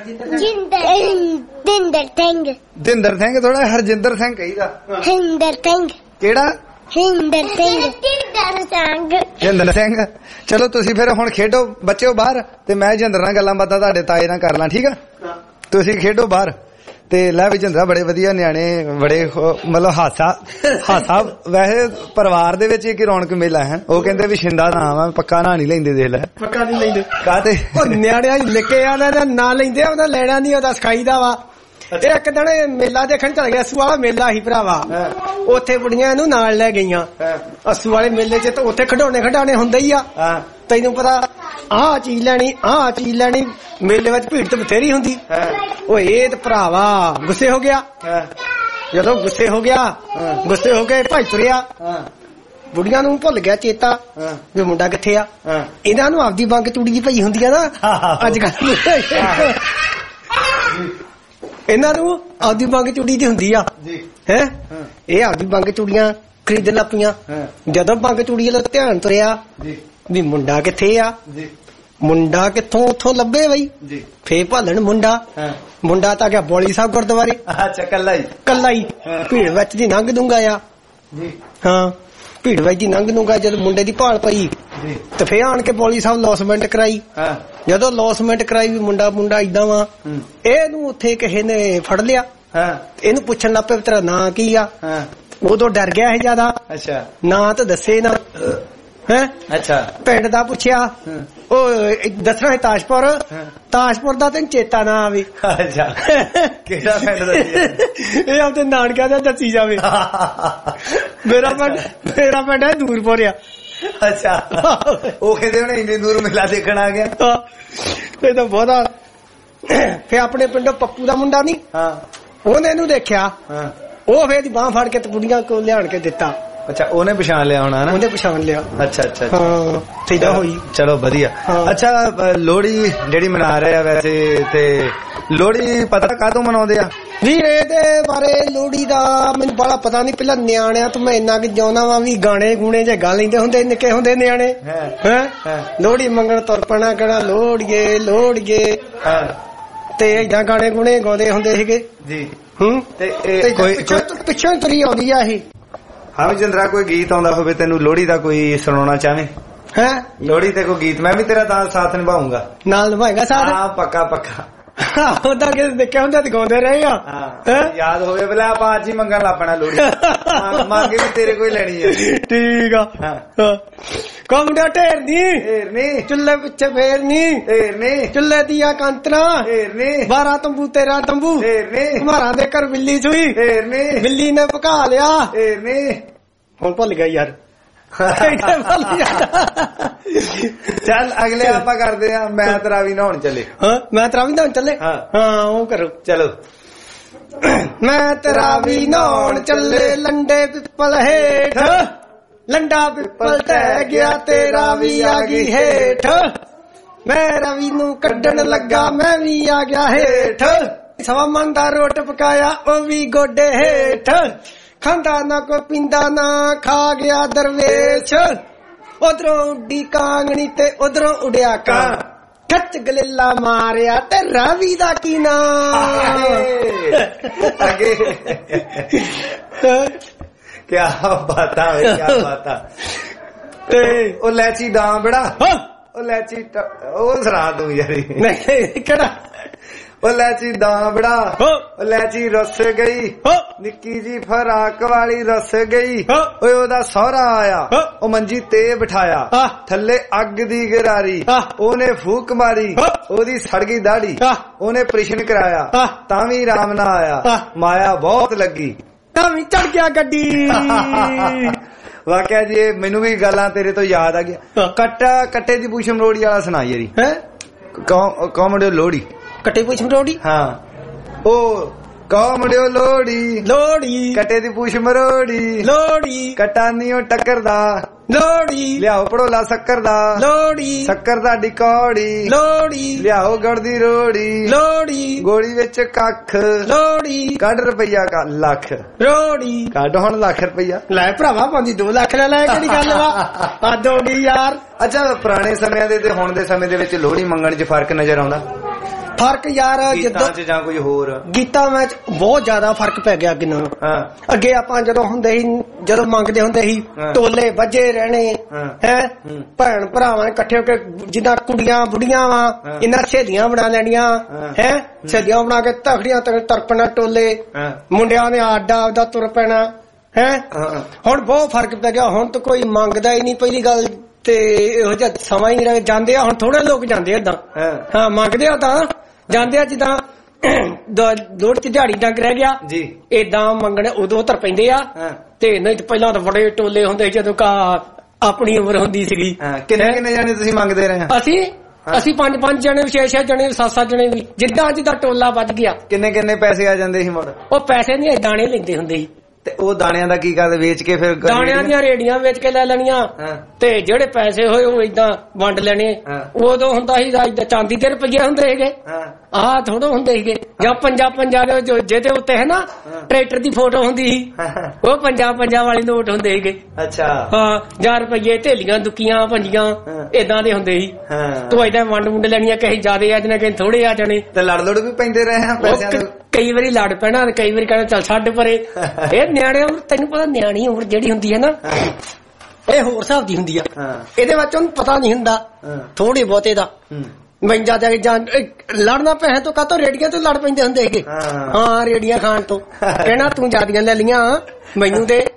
ਦਿੰਦਰ ਸਿੰਘ। ਦਿੰਦਰ ਸਿੰਘ ਥੋੜਾ ਹਰਜਿੰਦਰ ਸਿੰਘ ਕਹੀਦਾ। ਹਿੰਦਰ ਸਿੰਘ। ਕਿਹੜਾ? ਹਿੰਦਰ ਸਿੰਘ। ਜਿੰਦਰ ਸਿੰਘ। ਚਲੋ ਤੁਸੀਂ ਫਿਰ ਹੁਣ ਖੇਡੋ ਬੱਚਿਓ ਬਾਹਰ ਤੇ ਮੈਂ ਜਿੰਦਰ ਨਾਲ ਗੱਲਾਂ ਬਾਤਾਂ ਤੁਹਾਡੇ ਤਾਏ ਨਾਲ ਕਰ ਲਾਂ ਠੀਕ ਆ? ਤੁਸੀਂ ਖੇਡੋ ਬਾਹਰ ਤੇ ਲੈ ਵੀ ਜਿੰਦਰਾ ਬੜੇ ਵਧੀਆ ਨਿਆਣੇ ਬੜੇ ਮਤਲਬ ਹਾਸਾ ਵੈਸੇ ਪਰਿਵਾਰ ਦੇ ਵਿੱਚ ਇੱਕ ਰੌਣਕ ਮੇਲਾ ਹੈ। ਉਹ ਕਹਿੰਦੇ ਵੀ ਸ਼ਿੰਦਾ ਨਾਮ ਆ ਪੱਕਾ ਨਾਂ ਨਹੀਂ ਲੈਂਦੇ ਦੇਖ ਲੈ ਪੱਕਾ ਨਹੀਂ ਲੈਂਦੇ ਕਾਹਤੇ ਨਿਆਣਿਆਂ ਨਿੱਕੇ ਆ ਦਾ ਨਾਂ ਲੈਂਦੇ ਉਹਦਾ ਲੈਣਾ ਨਹੀਂ ਉਹਦਾ ਸਿਖਾਈਦਾ ਵਾ। ਇੱਕ ਦਿਨ ਮੇਲਾ ਦੇਖਣ ਚਲ ਗਿਆ ਅਸੂ ਵਾਲਾ ਮੇਲਾ ਸੀ ਭਰਾਵਾ ਉੱਥੇ ਬੁੜੀਆਂ ਇਹਨੂੰ ਨਾਲ ਲੈ ਗਈਆਂ ਅਸੂ ਵਾਲੇ ਮੇਲੇ ਚ ਤਾਂ ਉੱਥੇ ਖਿਡੌਣੇ ਹੁੰਦੇ ਹੀ ਆ ਤੈਨੂੰ ਪਤਾ ਆਹ ਚੀਜ਼ ਲੈਣੀ ਮੇਲੇ ਵਿੱਚ ਭੀੜ ਤੇ ਬਥੇਰੀ ਹੁੰਦੀ। ਉਹ ਇਹ ਤੇ ਭਰਾਵਾ ਗੁੱਸੇ ਹੋ ਗਿਆ ਜਦੋਂ ਗੁੱਸੇ ਹੋ ਕੇ ਭਾਈ ਤੁਰਿਆ ਬੁੜੀਆਂ ਨੂੰ ਭੁੱਲ ਗਿਆ ਚੇਤਾ ਵੀ ਮੁੰਡਾ ਕਿੱਥੇ ਆ। ਇਹਨਾਂ ਨੂੰ ਆਪਦੀ ਬੰਗ ਚੂੜੀ ਦੀ ਪਈ ਹੁੰਦੀ ਆ ਨਾ ਅੱਜ ਕੱਲ ਇਹਨਾਂ ਨੂੰ ਆਪਦੀ ਬੰਗ ਚੂੜੀ ਦੀ ਹੁੰਦੀ ਆ ਹੈ ਇਹ ਆਪਦੀ ਬੰਗ ਚੂੜੀਆਂ ਖਰੀਦਣ ਲੱਗ ਪਈਆਂ। ਜਦੋਂ ਬੰਗ ਚੂੜੀ ਵੱਲ ਧਿਆਨ ਤੁਰਿਆ ਵੀ ਮੁੰਡਾ ਕਿੱਥੇ ਆ ਮੁੰਡਾ ਕਿੱਥੋਂ ਉੱਥੋਂ ਲੱਭੇ ਬਈ ਫੇਰ ਭਾਲਣ ਮੁੰਡਾ ਤਾਂ ਗਿਆ ਬੋਲੀ ਸਾਹਿਬ ਗੁਰਦੁਆਰੇ। ਅੱਛਾ ਕੱਲਾ ਹੀ ਭੀੜ ਵਿੱਚ ਦੀ ਲੰਘ ਦੂੰਗਾ ਆ ਹਾਂ ਭੀੜ ਵਿੱਚ ਦੀ ਲੰਘ ਦੂੰਗਾ ਜਦ ਮੁੰਡੇ ਦੀ ਭਾਲ ਪਈ ਤੇ ਫੇਰ ਆਣ ਕੇ ਬੋਲੀ ਸਾਹਿਬ ਲੌਸਮੈਂਟ ਕਰਾਈ। ਜਦੋਂ ਲੌਸਮੈਂਟ ਕਰਾਈ ਵੀ ਮੁੰਡਾ ਏਦਾਂ ਵਾ ਇਹਨੂੰ ਉੱਥੇ ਕਿਸੇ ਨੇ ਫੜ ਲਿਆ ਇਹਨੂੰ ਪੁੱਛਣ ਲੱਗ ਪਿਆ ਤੇਰਾ ਨਾਂ ਕੀ ਆ ਉਦੋਂ ਡਰ ਗਿਆ ਸੀ ਜਿਆਦਾ। ਅੱਛਾ। ਨਾਂ ਤਾਂ ਦੱਸੇ ਨਾ ਹੈ। ਅੱਛਾ। ਪਿੰਡ ਦਾ ਪੁੱਛਿਆ, ਉਹ ਦੱਸਣਾ ਹੈ ਤਾਜਪੁਰ। ਤਾਜਪੁਰ ਦਾ ਤੈਨੂੰ ਚੇਤਾ ਨਾ ਆਵੇ। ਅੱਛਾ। ਕਿਹੜਾ ਪਿੰਡ ਦੱਸਿਆ? ਇਹ ਆਪਣੇ ਨਾਨਕਿਆਂ ਦਾ ਦੱਸੀ ਜਾਵੇ। ਮੇਰਾ ਪਿੰਡ ਹੈ ਦੂਰਪੁਰ ਆ। ਅੱਛਾ। ਉਹ ਕਹਿੰਦੇ ਹੁਣ ਇੰਨੀ ਦੂਰ ਮੇਲਾ ਦੇਖਣ ਆ ਗਿਆ। ਇਹ ਤਾਂ ਬਹੁਤਾ। ਫੇਰ ਆਪਣੇ ਪਿੰਡੋਂ ਪੱਪੂ ਦਾ ਮੁੰਡਾ ਨੀ, ਉਹਨੇ ਇਹਨੂੰ ਦੇਖਿਆ, ਉਹ ਫੇਰ ਦੀ ਬਾਂਹ ਫੜ ਕੇ ਤੇ ਬੁੜੀਆਂ ਕੋਲ ਲਿਆਣ ਕੇ ਦਿੱਤਾ। ਅੱਛਾ, ਉਹਨੇ ਪਛਾਣ ਲਿਆ ਹੋਣਾ ਨਾ। ਉਹਨੇ ਪਛਾਣ ਲਿਆ। ਅੱਛਾ ਅੱਛਾ। ਹਾਂ, ਸਿੱਧਾ ਹੋਈ। ਚਲੋ ਵਧੀਆ। ਅੱਛਾ, ਲੋਹੜੀ ਜਿਹੜੀ ਮਨਾ ਰਹੇ ਆ ਵੈਸੇ, ਤੇ ਲੋਹੜੀ ਪਤਾ ਕਾਹਤੋਂ ਮਨਾਉਂਦੇ ਆ? ਵੀ ਇਹਦੇ ਬਾਰੇ ਲੋਹੜੀ ਦਾ ਮੈਨੂੰ ਬੜਾ ਪਤਾ ਨਹੀਂ। ਪਹਿਲਾਂ ਨਿਆਣਿਆਂ ਤੋਂ ਮੈਂ ਇੰਨਾ ਕਿ ਜਾਉਣਾ ਵਾ ਵੀ ਗਾਣੇ ਗੂਣੇ ਜੇ ਗਾ ਲੈਂਦੇ ਹੁੰਦੇ ਨਿੱਕੇ ਹੁੰਦੇ ਨਿਆਣੇ। ਹੈ ਲੋਹੜੀ ਮੰਗਣ ਤੁਰ ਪੈਣਾ, ਕਿਹੜਾ ਲੋਹੜੀਏ ਲੋਹੜੀਏ, ਤੇ ਏਦਾਂ ਗਾਣੇ ਗੁਣੇ ਗਾਉਂਦੇ ਹੁੰਦੇ ਸੀਗੇ ਜੀ। ਪਿੱਛੋਂ ਤੁਰੀ ਆਉਂਦੀ ਆ ਇਹ। ਹਾਂ ਵੀ ਜਿੰਦਰਾ, ਕੋਈ ਗੀਤ ਆਉਂਦਾ ਹੋਵੇ ਤੈਨੂੰ ਲੋਹੜੀ ਦਾ ਕੋਈ ਸੁਣਾਉਣਾ ਚਾਹਵੇਂ? ਹੈ ਲੋਹੜੀ ਤੇ ਕੋਈ ਗੀਤ? ਮੈਂ ਵੀ ਤੇਰਾ ਤਾਂ ਸਾਥ ਨਿਭਾਉਂਗਾ। ਨਾਲ ਨਿਭਾਏਗਾ ਸਾਥ? ਹਾਂ, ਪੱਕਾ ਪੱਕਾ। ਉਹਦਾ ਕਿ ਦੇਖਿਆ ਹੁੰਦਾ ਤੇ ਗਾਉਂਦੇ ਰਹੇ ਆ। ਯਾਦ ਹੋਵੇ ਬਲੇ ਆਪਾਂ ਅੱਜ ਹੀ ਮੰਗਣ ਲੱਗ ਪੈਣਾ ਲੋਹੜੀ। ਮੰਗ ਵੀ ਤੇਰੇ ਕੋਈ ਲੈਣੀ ਹੈ। ਠੀਕ ਆ। ਮੁੰਡਿਆ ਢੇਰਨੀ ਚੁੱਲੇ ਪਿੱਛੇ ਫੇਰਨੀ, ਚੁੱਲੇ ਦੀਆਂ ਕਾਂਤਰਾ 12 ਤੰਬੂ 13 ਤੰਬੂ, ਮਾਰਾ ਦੇ ਘਰ ਬਿੱਲੀ ਸੂਈ, ਬਿੱਲੀ ਨੇ ਭਗਾ ਲਿਆ। ਹੁਣ ਭੁੱਲ ਗਿਆ ਯਾਰ। ਚੱਲ ਅਗਲੇ ਆਪਾਂ ਕਰਦੇ ਆ। ਮੈਂ ਤੇਰਾ ਵੀ ਨਹਾਉਣ ਚੱਲੇ। ਮੈਂ ਤੇਰਾ ਵੀ ਨਹਾਉਣ ਚੱਲੇ। ਹਾਂ ਉਹ ਕਰੋ। ਚਲੋ। ਮੈਂ ਤੇਰਾ ਵੀ ਨਹਾਉਣ ਚੱਲੇ, ਲੰਡੇ ਪਿੱਪਲ ਹੇਠ, ਲੰਡਾ ਪਿੱਪਲ ਟਹਿ ਗਿਆ, ਤੇਰਾ ਵੀ ਆ ਗਈ ਹੇਠ, ਮੈਂ ਰਵੀ ਨੂੰ ਕੱਢਣ ਲੱਗਾ, ਮੈਂ ਵੀ ਆ ਗਿਆ ਹੇਠ, ਸਵਾ ਮਨ ਦਾ ਰੋਟ ਪਕਾਇਆ, ਉਹ ਵੀ ਗੋਡੇ ਹੇਠ, ਖਾਂਦਾ ਨਾ ਕੋ ਪੀਂਦਾ ਨਾ, ਖਾ ਗਿਆ ਦਰਵੇਸ਼, ਉਧਰੋਂ ਉੱਡੀ ਕਾਂਗਣੀ ਤੇ ਉਧਰੋਂ ਉੜਿਆ ਕਾਂ, ਖੱਚ ਗਲੇਲਾ ਮਾਰਿਆ ਤੇ ਰਾਵੀ ਦਾ ਕੀ ਨਾਂ। ਅੱਗੇ ਕਿਆ ਬਾਤਾਂ ਹੋਈ, ਕਿਆ ਬਾਤਾਂ। ਤੇ ਉਹ ਲੈਚੀ ਡਾਂ ਬੜਾ, ਉਹ ਲੈਚੀ ਉਹ ਸਰਾ ਦੂੰ ਯਾਰੀ। ਨਹੀਂ ਕਿਹੜਾ? ਉਹ ਲੈਚੀ ਡਾਂ ਬੜਾ, ਉਹ ਲੈਚੀ ਰੁੱਸ ਗਈ, ਨਿੱਕੀ ਜੀ ਫਰਾਕ ਵਾਲੀ ਰੁੱਸ ਗਈ, ਓਏ ਉਹਦਾ ਸਹੁਰਾ ਆਇਆ, ਉਹ ਮੰਜੀ ਤੇ ਬਿਠਾਇਆ, ਥੱਲੇ ਅੱਗ ਦੀ ਗਰਾਰੀ, ਉਹਨੇ ਫੂਕ ਮਾਰੀ, ਉਹਦੀ ਸੜ ਗਈ ਦਾੜੀ, ਉਹਨੇ ਪ੍ਰਸ਼ਨ ਕਰਾਇਆ, ਤਾਂ ਵੀ ਰਾਮ ਨਾ ਆਇਆ, ਮਾਇਆ ਬਹੁਤ ਲੱਗੀ, ਤਾਂ ਵੀ ਚੜ ਗਿਆ ਗੱਡੀ। ਵਾਕਿਆ ਜੀ ਮੈਨੂੰ ਵੀ ਗੱਲਾਂ ਤੇਰੇ ਤੋਂ ਯਾਦ ਆ ਗਿਆ। ਕੱਟੇ ਦੀ ਪੂਛ ਮਰੋੜੀ ਵਾਲਾ ਸੁਣਾ ਯਾਰੀ। ਕੌਮੜਿਓ ਲੋਹੜੀ, ਕੱਟੇ ਪੂਛ ਮਰੋੜੀ। ਹਾਂ ਉਹ ਕੌਮੜਿਓ ਲੋਹੜੀ, ਲੋਹੜੀ ਕੱਟੇ ਦੀ ਪੂਛ ਮਰੋੜੀ, ਲੋਹੜੀ ਕਟਾਨੀਓ ਟੱਕਰਦਾ, ਲੋਹੜੀ ਲਿਆਓ ਪੜੋਲਾ ਸ਼ੱਕਰ ਦਾ, ਲੋਹੜੀ ਸ਼ੱਕਰ ਦਾ ਡਿਕੌੜੀ, ਲੋਹੜੀ ਲਿਆਓ ਗੁੜ ਦੀ ਰੋੜੀ, ਲੋਹੜੀ ਗੋਲੀ ਵਿੱਚ ਕੱਖ, ਲੋਹੜੀ ਕੱਢ ਰੁਪਈਆ ਕਾ ਲੱਖ, ਲੋਹੜੀ ਕੱਢ ਹੁਣ ਲੱਖ ਰੁਪਈਆ। ਲੈ ਭਰਾਵਾ 2 ਲੱਖ ਲੈ ਕਿਹੜੀ ਗੱਲ ਵਾ, ਹੱਦ ਹੋ ਗਈ ਯਾਰ। ਅੱਛਾ, ਪੁਰਾਣੇ ਸਮਿਆਂ ਦੇ ਤੇ ਹੁਣ ਦੇ ਸਮੇਂ ਦੇ ਵਿੱਚ ਲੋਹੜੀ ਮੰਗਣ 'ਚ ਫਰਕ ਨਜ਼ਰ ਆਉਂਦਾ? ਫਰਕ ਯਾਰ ਗੀਤਾਂ 'ਚ ਜਾਂ ਕੋਈ ਹੋਰ ਗੀਤਾਂ ਵਿੱਚ ਬਹੁਤ ਜ਼ਿਆਦਾ ਫਰਕ ਪੈ ਗਿਆ ਅੱਗੇ ਨਾਲੋਂ। ਅੱਗੇ ਆਪਾਂ ਜਦੋਂ ਹੁੰਦੇ ਸੀ, ਜਦੋਂ ਮੰਗਦੇ ਹੁੰਦੇ ਸੀ, ਟੋਲੇ ਵੱਜੇ ਰਹਿਣੇ ਹੈ, ਭੈਣ ਭਰਾਵਾਂ ਇਕੱਠੇ ਹੋ ਕੇ, ਜਿੱਦਾਂ ਕੁੜੀਆਂ ਬੁੜੀਆਂ ਵਾ ਇਹਨਾਂ ਸਹੇਲੀਆਂ ਬਣਾ ਲੈਣੀਆਂ ਹੈ, ਸਹੇਲੀਆਂ ਬਣਾ ਕੇ ਤਖੜੀਆਂ ਤਰਪਣਾ ਟੋਲੇ, ਮੁੰਡਿਆਂ ਨੇ ਆਡਾ ਆਪਦਾ ਤੁਰ ਪੈਣਾ ਹੈ। ਹੁਣ ਬਹੁਤ ਫਰਕ ਪੈ ਗਿਆ, ਹੁਣ ਤਾਂ ਕੋਈ ਮੰਗਦਾ ਹੀ ਨਹੀਂ ਪਹਿਲੀ ਗੱਲ, ਤੇ ਇਹੋ ਜਿਹਾ ਸਮਾਂ ਹੀ ਨਹੀਂ ਜਾਂਦੇ ਆ ਹੁਣ, ਥੋੜੇ ਲੋਕ ਜਾਂਦੇ ਏਦਾਂ। ਹਾਂ ਮੰਗਦੇ ਆ ਤਾਂ ਜਾਂਦੇ ਆ, ਜਿੱਦਾਂ ਲੋੜ ਚ ਦਿਹਾੜੀ ਡੰਗ ਰਹਿ ਗਿਆ ਜੀ, ਏਦਾਂ ਮੰਗਣੇ ਉਦੋਂ ਧਰ ਪੈਂਦੇ ਆ। ਤੇ ਨਹੀਂ ਪਹਿਲਾਂ ਤਾਂ ਬੜੇ ਟੋਲੇ ਹੁੰਦੇ ਜਦੋਂ ਆਪਣੀ ਉਮਰ ਹੁੰਦੀ ਸੀਗੀ। ਕਿੰਨੇ ਜਾਣੇ ਤੁਸੀਂ ਮੰਗਦੇ ਰਹੇ? ਅਸੀਂ 5 ਜਣੇ, 6 ਜਣੇ, 7 ਜਣੇ ਵੀ, ਜਿੱਦਾਂ ਟੋਲਾ ਵੱਜ ਗਿਆ। ਕਿੰਨੇ ਪੈਸੇ ਆ ਜਾਂਦੇ ਸੀ ਮੁੜ? ਉਹ ਪੈਸੇ ਨਹੀਂ ਦਾਣੇ ਲੈਂਦੇ ਹੁੰਦੇ ਸੀ। ਤੇ ਉਹ ਦਾਣਿਆਂ ਦਾ ਕੀ ਕਰਦੇ? ਵੇਚ ਕੇ ਫਿਰ ਦਾਣਿਆਂ ਦੀਆਂ ਰੇੜੀਆਂ ਵੇਚ ਕੇ ਲੈ ਲੈਣੀਆਂ, ਤੇ ਜਿਹੜੇ ਪੈਸੇ ਹੋਏ ਉਹ ਏਦਾਂ ਵੰਡ ਲੈਣੇ। ਉਦੋਂ ਹੁੰਦਾ ਸੀ ਏਦਾਂ ਚਾਂਦੀ ਦੇ ਰੁਪਈਏ ਹੁੰਦੇ ਸੀਗੇ, ਆਹ ਥੋੜਾ ਹੁੰਦੇ ਸੀਗੇ, ਜਾਂ 50 ਦੇ ਜਿਹਦੇ ਉੱਤੇ ਹੈ ਨਾ ਟਰੈਕਟਰ ਦੀ ਫੋਟੋ ਹੁੰਦੀ ਸੀ, ਉਹ 50 ਵਾਲੇ ਨੋਟ ਹੁੰਦੇ ਸੀਗੇ। ਅੱਛਾ ਹਾਂ, ਜਾਂ ਰੁਪਈਏ, ਢੇਲੀਆਂ, ਦੁੱਕੀਆਂ, ਪੰਜੀਆਂ ਏਦਾਂ ਦੇ ਹੁੰਦੇ ਸੀ। ਤੂੰ ਏਦਾਂ ਵੰਡ ਵੁੰਡ ਲੈਣੀਆਂ, ਕਹੀ ਜ਼ਿਆਦੇ ਆ ਜਾਣੇ, ਕਹੀ ਥੋੜੇ ਆ ਜਾਣੇ। ਤੇ ਲੜ ਵੀ ਪੈਂਦੇ ਰਹੇ ਆ ਪੈਸਿਆਂ ਦੇ? ਕਈ ਵਾਰੀ ਲੜ ਪੈਣਾ, ਕਈ ਵਾਰੀ ਕਹਿੰਦਾ ਚੱਲ ਛੱਡ ਪਰੇ। ਇਹ ਨਿਆਣੇ ਉਮਰ, ਤੈਨੂੰ ਪਤਾ ਨਿਆਣੀ ਉਮਰ ਜਿਹੜੀ ਹੁੰਦੀ ਹੈ ਨਾ, ਇਹ ਹੋਰ ਹਿਸਾਬ ਦੀ ਹੁੰਦੀ ਆ। ਇਹਦੇ ਵਿੱਚ ਉਹਨੂੰ ਪਤਾ ਨਹੀਂ ਹੁੰਦਾ ਥੋੜੇ ਬਹੁਤੇ ਦਾ। ਮੰਜਾ ਤੇ ਲੜਨਾ ਪੈਸੇ ਤੋਂ ਕਾਹਤੋਂ? ਰੇੜੀਆਂ ਤੋਂ ਲੜ ਪੈਂਦੇ ਹੁੰਦੇ ਸੀਗੇ। ਹਾਂ ਰੇੜੀਆਂ ਖਾਣ ਤੋਂ, ਕਹਿਣਾ ਤੂੰ ਜ਼ਿਆਦੀਆਂ ਲੈ ਲੀਆਂ ਮੈਨੂੰ ਦੇ,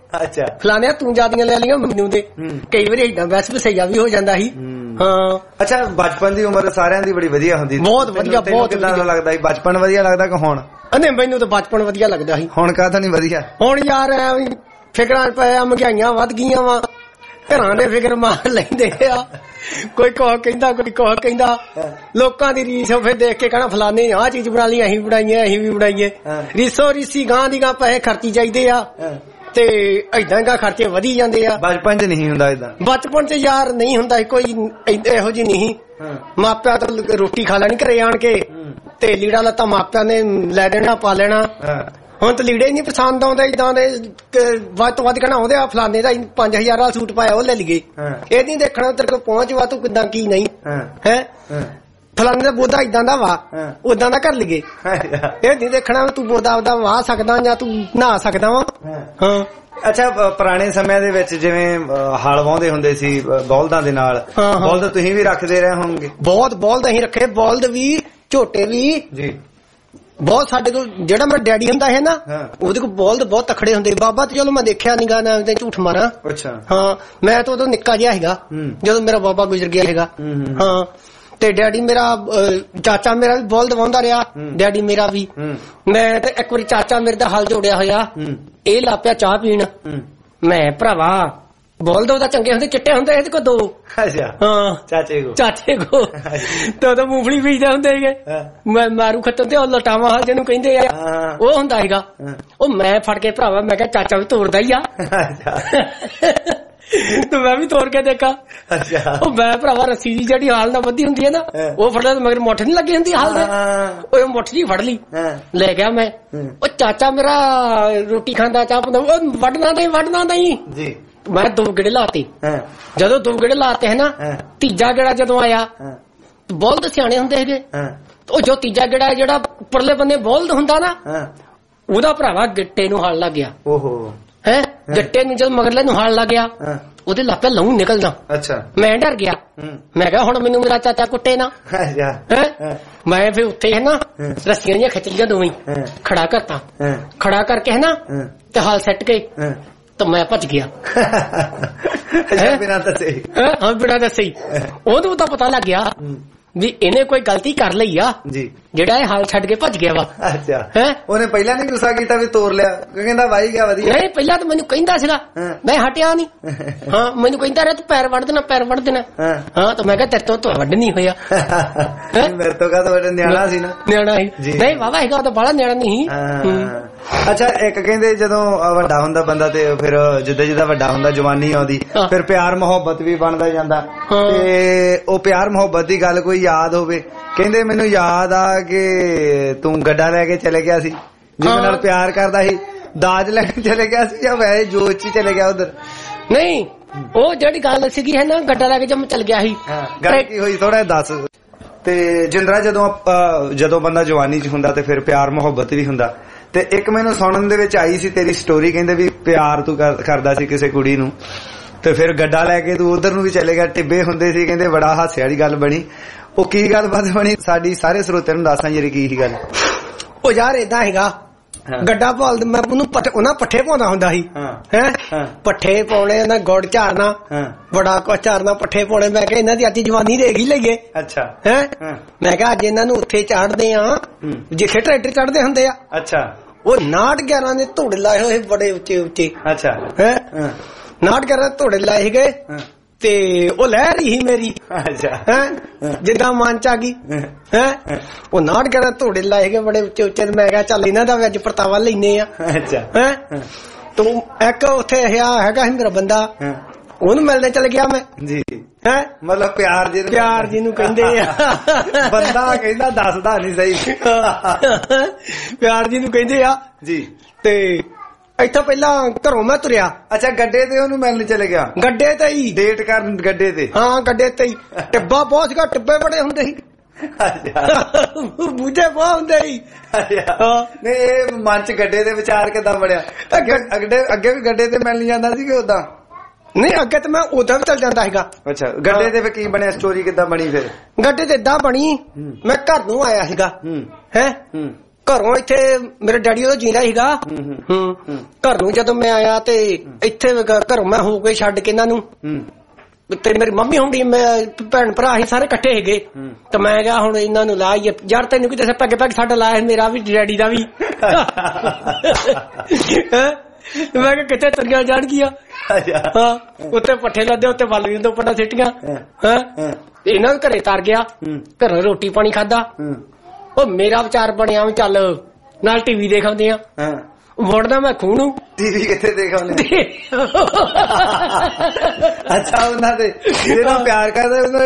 ਅੱਛਾ ਫਲਾਣਿਆ ਤੂੰ ਜਿਆਦੀਆਂ ਲੈ ਲਈਆਂ ਮੈਨੂੰ ਦੇ ਕਈ ਵਾਰੀ ਏਦਾਂ ਵੈਸੇ ਵਸਈਆ ਵੀ ਹੋ ਜਾਂਦਾ ਸੀ ਹਾਂ। ਅੱਛਾ ਬਚਪਨ ਦੀ ਉਮਰ ਸਾਰਿਆਂ ਦੀ ਬੜੀ ਵਧੀਆ ਹੁੰਦੀ ਬਹੁਤ ਵਧੀਆ ਬਹੁਤ ਕਿੱਦਾਂ ਲੱਗਦਾ ਸੀ ਬਚਪਨ ਵਧੀਆ ਲੱਗਦਾ ਕਿ ਹੁਣ ਨਹੀਂ ਮੈਨੂੰ ਤਾਂ ਬਚਪਨ ਵਧੀਆ ਲੱਗਦਾ ਸੀ ਹੁਣ ਕਾਹਤੋਂ ਨਹੀਂ ਵਧੀਆ ਹੁਣ ਯਾਰ ਐ ਵੀ ਫਿਕਰਾਂ ਪਿਆ ਮਹਿੰਗਾਈਆਂ ਵੱਧ ਗਈਆਂ ਵਾ ਘਰਾਂ ਦੇ ਫਿਕਰ ਮਾਰ ਲੈਂਦੇ ਆ ਕੋਈ ਕੋਹ ਕਹਿੰਦਾ ਕੋਈ ਕੋਹ ਕਹਿੰਦਾ ਲੋਕਾਂ ਦੀ ਰੀਸ ਫਿਰ ਦੇਖ ਕੇ ਕਹਿਣਾ ਫਲਾਣੇ ਆਹ ਚੀਜ਼ ਬਣਾ ਲਈ ਅਸੀਂ ਬਣਾਈਏ ਅਸੀਂ ਵੀ ਬਣਾਈਏ ਰੀਸੋ ਰੀਸੀ ਗਾਂ ਦੀ ਗਾਂ ਪੈਸੇ ਖਰਚੀ ਚਾਹੀਦੇ ਆ ਤੇ ਏਦਾਂ ਗਾ ਖਰਚੇ ਵਧੀ ਜਾਂਦੇ ਆ। ਬਚਪਨ ਚ ਨਹੀਂ ਹੁੰਦਾ ਏਦਾਂ ਬਚਪਨ ਚ ਯਾਰ ਨਹੀਂ ਹੁੰਦਾ ਕੋਈ ਇਹੋ ਜਿਹੀ ਨਹੀਂ ਮਾਪਿਆਂ ਤੋਂ ਰੋਟੀ ਖਾ ਲੈਣੀ ਘਰੇ ਆਣ ਕੇ ਤੇ ਲੀੜਾ ਲੱਤਾ ਮਾਪਿਆਂ ਨੇ ਲੈ ਦੇਣਾ ਪਾ ਲੈਣਾ ਹੁਣ ਤਾਂ ਲੀੜੇ ਹੀ ਨਹੀਂ ਪਸੰਦ ਆਉਂਦੇ ਏਦਾਂ ਦੇ ਵੱਧ ਤੋਂ ਵੱਧ ਕਹਿਣਾ ਆਉਂਦੇ ਆ ਫਲਾਣੇ ਦਾ 5000 ਵਾਲਾ ਸੂਟ ਪਾਇਆ ਉਹ ਲੈ ਲਈਏ ਇਹ ਨਹੀਂ ਦੇਖਣਾ ਤੇਰੇ ਕੋਲ ਪਹੁੰਚ ਵਾ ਤੂੰ ਕਿੱਦਾਂ ਕੀ ਨਹੀਂ ਹੈ ਫਲਾਣੇ ਦਾ ਬੋਦਾ ਏਦਾਂ ਦਾ ਵਾ ਉਦਾਂ ਦਾ ਕਰ ਲਈਏ ਇਹ ਨਹੀਂ ਦੇਖਣਾ ਤੂੰ ਬੋਦਾ ਉਹਦਾ ਵਾਹ ਸਕਦਾ ਜਾਂ ਤੂੰ ਨਹਾ ਸਕਦਾ ਵਾ ਹਾਂ। ਅੱਛਾ ਪੁਰਾਣੇ ਸਮਿਆਂ ਦੇ ਵਿੱਚ ਜਿਵੇਂ ਹਲ ਵਾਹੁੰਦੇ ਹੁੰਦੇ ਸੀ ਬਲਦਾਂ ਦੇ ਨਾਲ ਬਲਦ ਤੁਸੀਂ ਵੀ ਰੱਖਦੇ ਰਹੇ ਹੋਣਗੇ ਬਹੁਤ ਬਲਦ ਅਸੀਂ ਰੱਖੇ ਬਲਦ ਵੀ ਝੋਟੇ ਵੀ ਜੀ ਬਹੁਤ ਸਾਡੇ ਕੋਲ ਜਿਹੜਾ ਮੇਰਾ ਡੈਡੀ ਹੁੰਦਾ ਹੈ ਨਾ ਉਹਦੇ ਕੋਲ ਬਲਦ ਬਹੁਤ ਤਕੜੇ ਹੁੰਦੇ ਬਾਬਾ ਤੇ ਚਲੋ ਮੈਂ ਦੇਖਿਆ ਨੀ ਗਾ ਨਾ ਝੂਠ ਮਾਰਾਂ ਅੱਛਾ ਹਾਂ ਮੈਂ ਤਾਂ ਉਦੋਂ ਨਿੱਕਾ ਜਿਹਾ ਹੈਗਾ ਜਦੋਂ ਮੇਰਾ ਬਾਬਾ ਗੁਜ਼ਰ ਗਿਆ ਹੈਗਾ ਹਾਂ ਤੇ ਡੈਡੀ ਮੇਰਾ ਚਾਚਾ ਮੇਰਾ ਵੀ ਬਲਦ ਵਾਹੁੰਦਾ ਰਿਹਾ ਡੈਡੀ ਮੇਰਾ ਵੀ ਮੈਂ ਤੇ ਇੱਕ ਵਾਰੀ ਚਾਚਾ ਮੇਰੇ ਦਾ ਹਲ ਜੋੜਿਆ ਹੋਇਆ ਇਹ ਲਾਪਿਆ ਚਾਹ ਪੀਣ ਮੈਂ ਭਰਾਵਾ ਬਲਦ ਉਹਦਾ ਚੰਗੇ ਹੁੰਦੇ ਚਿੱਟੇ ਹੁੰਦੇ ਇਹਦੇ ਕੋਲ ਦੋ ਅੱਛਾ ਹਾਂ ਚਾਚੇ ਕੋ ਤੇ ਉਹਦਾ ਮੂੰਗਫਲੀ ਬੀਜਦੇ ਹੁੰਦੇ ਸੀਗੇ ਮੈਂ ਮਾਰੂ ਖੱਤਨ ਤੇ ਉਹ ਲਟਾਵਾ ਹਲ ਜਿਹਨੂੰ ਕਹਿੰਦੇ ਆ ਉਹ ਹੁੰਦਾ ਸੀਗਾ ਉਹ ਮੈਂ ਫੜ ਕੇ ਭਰਾਵਾ ਮੈਂ ਕਿਹਾ ਚਾਚਾ ਵੀ ਤੋੜਦਾ ਹੀ ਆ ਤੇ ਮੈਂ ਵੀ ਤੋੜ ਕੇ ਦੇਖਾ ਉਹ ਮੈਂ ਭਰਾਵਾ ਰੱਸੀ ਦੀ ਜਿਹੜੀ ਹਾਲ ਨਾਲ ਬੱਧੀ ਹੁੰਦੀ ਹੈ ਨਾ ਉਹ ਫੜਦਾ ਮਗਰ ਮੁੱਠ ਨੀ ਲੱਗੀ ਹੁੰਦੀ ਹਾਲ ਦੇ ਉਹ ਮੁੱਠ ਜੀ ਫੜ ਲਈ ਲੈ ਗਿਆ ਮੈਂ ਉਹ ਚਾਚਾ ਮੇਰਾ ਰੋਟੀ ਖਾਂਦਾ ਚਾਹ ਪੀਂਦਾ ਉਹ ਵੱਢਣਾ ਨਹੀਂ ਜੀ ਮੈਂ 2 ਗੇੜੇ ਲਾਤੇ ਜਦੋਂ 2 ਗੇੜੇ ਲਾਤੇ ਹੈ ਨਾ ਤੀਜਾ ਗੇੜਾ ਜਦੋਂ ਆਇਆ ਬਲਦ ਸਿਆਣੇ ਹੁੰਦੇ ਹੈਗੇ ਉਹ ਜੋ ਤੀਜਾ ਗੇੜਾ ਜਿਹੜਾ ਉੱਪਰਲੇ ਬੰਨੇ ਬਲਦ ਹੁੰਦਾ ਨਾ ਉਹਦਾ ਭਰਾਵਾ ਗਿੱਟੇ ਨੂੰ ਹਲ ਲੱਗ ਗਿਆ ਓਹੋ ਹੈ ਗੱਟੇ ਨੂੰ ਜਦ ਮਗਰਲੇ ਨੂੰ ਹਾਲ ਲੱਗ ਗਿਆ ਉਹਦੇ ਲੱਪੇ ਲਹੂ ਨਿਕਲਦਾ ਅੱਛਾ ਮੈਂ ਡਰ ਗਿਆ ਮੈਂ ਕਿਹਾ ਹੁਣ ਮੈਨੂੰ ਮੇਰਾ ਚਾਚਾ ਕੁੱਟੇ ਨਾ ਮੈਂ ਫਿਰ ਉੱਥੇ ਹੈ ਨਾ ਰੱਸੀਆਂ ਜਿਹੀਆਂ ਖਿੱਚ ਲਿਆ ਦੋਵੇਂ ਖੜਾ ਕਰਤਾ ਖੜਾ ਕਰਕੇ ਹੈ ਨਾ ਤੇ ਹਾਲ ਸੱਟ ਗਏ ਤਾਂ ਮੈਂ ਭੱਜ ਗਿਆ ਬਿਨਾਂ ਦੱਸੇ ਉਹਨੂੰ ਤਾਂ ਪਤਾ ਲੱਗ ਗਿਆ ਵੀ ਇਹਨੇ ਕੋਈ ਗਲਤੀ ਕਰ ਲਈ ਆ ਜੀ ਜਿਹੜਾ ਇਹ ਹਾਲ ਛੱਡ ਕੇ ਭੱਜ ਗਿਆ ਵਾ ਅੱਛਾ ਹੈ ਉਹਨੇ ਪਹਿਲਾਂ ਨਹੀਂ ਗੁੱਸਾ ਕੀਤਾ ਵੀ ਤੋੜ ਲਿਆ ਕਹਿੰਦਾ ਵਾਈ ਗਿਆ ਵਧੀਆ ਨਹੀਂ ਪਹਿਲਾਂ ਤਾਂ ਮੈਨੂੰ ਕਹਿੰਦਾ ਸੀਗਾ ਮੈਂ ਹਟਿਆ ਨਹੀਂ ਹਾਂ ਮੈਨੂੰ ਕਹਿੰਦਾ ਰਿਹਾ ਤੂੰ ਪੈਰ ਵੱਢ ਦੇਣਾ ਹਾਂ ਤਾਂ ਮੈਂ ਕਿਹਾ ਤੇਰੇ ਤੋਂ ਵੱਢ ਨਹੀਂ ਹੋਇਆ ਮੇਰੇ ਤੋਂ ਕਾ ਤਾਂ ਨਿਆਣਾ ਸੀ ਨਾ ਨਿਆਣਾ ਸੀ ਨਹੀਂ ਵਾਵਾ ਹੈਗਾ ਉਹ ਤਾਂ ਬੜਾ ਨਿਆਣਾ ਨਹੀਂ ਅੱਛਾ ਇੱਕ ਕਹਿੰਦੇ ਜਦੋਂ ਵੱਡਾ ਹੁੰਦਾ ਬੰਦਾ ਤੇ ਫਿਰ ਜਿੱਦਾਂ ਵੱਡਾ ਹੁੰਦਾ ਜਵਾਨੀ ਆਉਂਦੀ ਫਿਰ ਪਿਆਰ ਮੁਹੱਬਤ ਵੀ ਬਣਦਾ ਜਾਂਦਾ ਤੇ ਉਹ ਪਿਆਰ ਮੁਹੱਬਤ ਦੀ ਗੱਲ ਕੋਈ ਯਾਦ ਹੋਵੇ ਕਹਿੰਦੇ ਮੈਨੂੰ ਯਾਦ ਆ ਕਿ ਤੂੰ ਗੱਡਾ ਲੈ ਕੇ ਚਲੇ ਗਿਆ ਸੀ ਜਿਹਦੇ ਨਾਲ ਪਿਆਰ ਕਰਦਾ ਸੀ ਦਾਜ ਲੈ ਕੇ ਚਲੇ ਗਿਆ ਸੀ ਜਾਂ ਵੈਸੇ ਜੋਚ ਹੀ ਚਲੇ ਗਿਆ ਉਧਰ ਨਹੀਂ ਉਹ ਜਿਹੜੀ ਗੱਲ ਸੀਗੀ ਹੈ ਨਾ ਗੱਡਾ ਲੈ ਕੇ ਜਦ ਚਲ ਗਿਆ ਸੀ ਗੱਲ ਕੀ ਹੋਈ ਥੋੜਾ ਦੱਸ ਤੇ ਜਿੰਦਰਾ ਜਦੋਂ ਬੰਦਾ ਜਵਾਨੀ ਚ ਹੁੰਦਾ ਤੇ ਫਿਰ ਪਿਆਰ ਮੁਹੱਬਤ ਵੀ ਹੁੰਦਾ ਤੇ ਇੱਕ ਮੈਨੂੰ ਸੁਣਨ ਦੇ ਵਿੱਚ ਆਈ ਸੀ ਤੇਰੀ ਸਟੋਰੀ ਕਹਿੰਦੇ ਵੀ ਪਿਆਰ ਤੂੰ ਕਰਦਾ ਸੀ ਕਿਸੇ ਕੁੜੀ ਨੂੰ ਤੇ ਫਿਰ ਗੱਡਾ ਲੈ ਕੇ ਤੂੰ ਉਧਰ ਨੂੰ ਵੀ ਚਲੇ ਗਿਆ ਟਿੱਬੇ ਹੁੰਦੇ ਸੀ ਕਹਿੰਦੇ ਬੜਾ ਹਾਸੇ ਵਾਲੀ ਗੱਲ ਬਣੀ ਉਹ ਕੀ ਗੱਲਬਾਤ ਬਣੀ ਸਾਡੀ ਸਾਰੇ ਸਰੋਤਿਆਂ ਨੂੰ ਦੱਸਾਂ ਜਿਹੜੀ ਕੀ ਗੱਲ ਉਹ ਯਾਰ ਏਦਾਂ ਹੈਗਾ ਗੱਡਾ ਭਾਲ ਮੈਂ ਉਹਨੂੰ ਉਹਨਾਂ ਪੱਠੇ ਪਾਉਂਦਾ ਹੁੰਦਾ ਸੀ ਹੈ ਪੱਠੇ ਪਾਉਣੇ ਉਹਨਾਂ ਗੁੜ ਝਾੜਨਾ ਬੜਾ ਕੁਝ ਝਾੜਨਾ ਪੱਠੇ ਪਾਉਣੇ ਮੈਂ ਕਿਹਾ ਇਹਨਾਂ ਦੀ ਅੱਜ ਜਵਾਨੀ ਦੇਖ ਹੀ ਲਈਏ ਅੱਛਾ ਹੈ ਮੈਂ ਕਿਹਾ ਅੱਜ ਇਹਨਾਂ ਨੂੰ ਉੱਥੇ ਚਾੜਦੇ ਆ ਜਿੱਥੇ ਟਰੈਕਟਰ ਚੜਦੇ ਹੁੰਦੇ ਆ ਅੱਛਾ ਉਹ 9-11 ਦੇ ਧੋੜੇ ਲਾਏ ਹੋਏ ਬੜੇ ਉੱਚੇ ਅੱਛਾ ਹੈ 9-11 ਧੋੜੇ ਲਾਏ ਗਏ ਤੇ ਉਹ ਲਹਿ ਰਹੀ ਸੀ ਮੇਰੀ ਅੱਛਾ ਹੈ ਜਿੱਦਾਂ ਮਨ ਚ ਆ ਗਈ ਹੈ ਉਹ 9-11 ਧੋੜੇ ਲਾਏ ਗਏ ਬੜੇ ਉੱਚੇ ਮੈਂ ਕਿਹਾ ਚੱਲ ਇਹਨਾਂ ਦਾ ਵੀ ਅੱਜ ਪਰਤਾਵਾ ਲੈਨੇ ਆ ਅੱਛਾ ਹੈ ਤੂੰ ਇੱਕ ਉੱਥੇ ਹੈਗਾ ਸੀ ਮੇਰਾ ਬੰਦਾ ਉਹਨੂੰ ਮਿਲਦੇ ਚਲੇ ਗਿਆ ਮੈਂ ਜੀ ਹੈ ਮਤਲਬ ਪਿਆਰ ਜਿਹਨੂੰ ਕਹਿੰਦੇ ਆ ਬੰਦਾ ਕਹਿੰਦਾ ਦੱਸਦਾ ਨਹੀਂ ਸਹੀ ਪਿਆਰ ਜਿਹਨੂੰ ਕਹਿੰਦੇ ਆ ਜੀ ਤੇ ਇੱਥੋਂ ਪਹਿਲਾਂ ਘਰੋਂ ਮੈਂ ਤੁਰਿਆ ਅੱਛਾ ਗੱਡੇ ਤੇ ਉਹਨੂੰ ਮਿਲਣ ਚਲੇ ਗਿਆ ਗੱਡੇ ਤੇ ਹੀ ਡੇਟ ਕਰਨ ਗੱਡੇ ਤੇ ਹਾਂ ਗੱਡੇ ਤੇ ਹੀ ਟਿੱਬਾ ਬਹੁਤ ਸੀਗਾ ਟਿੱਬੇ ਬੜੇ ਹੁੰਦੇ ਸੀ ਬੂਝੇ ਬਹੁਤ ਹੁੰਦੇ ਸੀ ਨਹੀਂ ਇਹ ਮਨ ਚ ਗੱਡੇ ਦੇ ਵਿਚਾਰ ਕਿੱਦਾਂ ਬੜਿਆ ਅੱਗੇ ਵੀ ਗੱਡੇ ਤੇ ਮਿਲ ਜਾਂਦਾ ਸੀ ਕਿ ਉਦਾਂ ਨਹੀਂ ਅੱਗੇ ਤੇ ਮੈਂ ਉਦਾਂ ਵੀ ਚੱਲ ਜਾਂਦਾ ਹੈਗਾ ਅੱਛਾ ਗੱਡੇ ਤੇ ਕੀ ਬਣਿਆ ਸਟੋਰੀ ਕਿੱਦਾਂ ਬਣੀ ਫਿਰ ਗੱਡੇ ਤੇ ਏਦਾਂ ਬਣੀ ਮੈਂ ਘਰ ਨੂੰ ਆਇਆ ਸੀਗਾ ਹੈ ਘਰੋਂ ਇੱਥੇ ਮੇਰੇ ਡੈਡੀ ਉਹ ਜਿੰਦਾ ਸੀਗਾ ਘਰ ਨੂੰ ਜਦੋਂ ਮੈਂ ਆਇਆ ਤੇ ਇੱਥੇ ਘਰੋਂ ਮੈਂ ਹੋ ਕੇ ਛੱਡ ਕੇ ਇਹਨਾਂ ਨੂੰ ਤੇ ਮੇਰੀ ਮੰਮੀ ਹੁੰਦੀ ਮੈਂ ਭੈਣ ਭਰਾ ਸੀ ਸਾਰੇ ਇਕੱਠੇ ਹੈਗੇ ਤੇ ਮੈਂ ਕਿਹਾ ਹੁਣ ਇਹਨਾਂ ਨੂੰ ਲਾਈਏ ਯਾਰ ਤੈਨੂੰ ਕਿਤੇ ਪੈਗੇ ਪੈਗ ਸਾਡਾ ਲਾਇਆ ਮੇਰਾ ਵੀ ਡੈਡੀ ਦਾ ਵੀ ਮੈਂ ਕਿਹਾ ਕਿੱਥੇ ਤੁਰੀਆਂ ਜਾਣਗੀਆਂ ਹਾਂ ਉੱਤੇ ਪੱਠੇ ਲੱਦੇ ਉੱਤੇ ਵੱਲ ਵੀ ਪੱਟਾ ਸਿੱਟੀਆਂ ਇਹਨਾਂ ਨੂੰ ਘਰੇ ਤਾਰ ਗਿਆ ਘਰੋਂ ਰੋਟੀ ਪਾਣੀ ਖਾਦਾ ਉਹ ਮੇਰਾ ਵਿਚਾਰ ਬਣਿਆ ਵੀ ਚੱਲ ਨਾਲ ਟੀਵੀ ਦੇਖ ਆਉਂਦੇ ਆ ਮੁੜਦਾ ਮੈਂ ਖੂਹ ਨੂੰ ਟੀਵੀ ਕਿੱਥੇ ਦੇਖ ਆਉਂਦੇ ਅੱਛਾ ਉਹਨਾਂ ਦੇ ਜਿਹਦੇ ਨਾਲ ਪਿਆਰ ਕਰਦੇ ਉਹਨਾਂ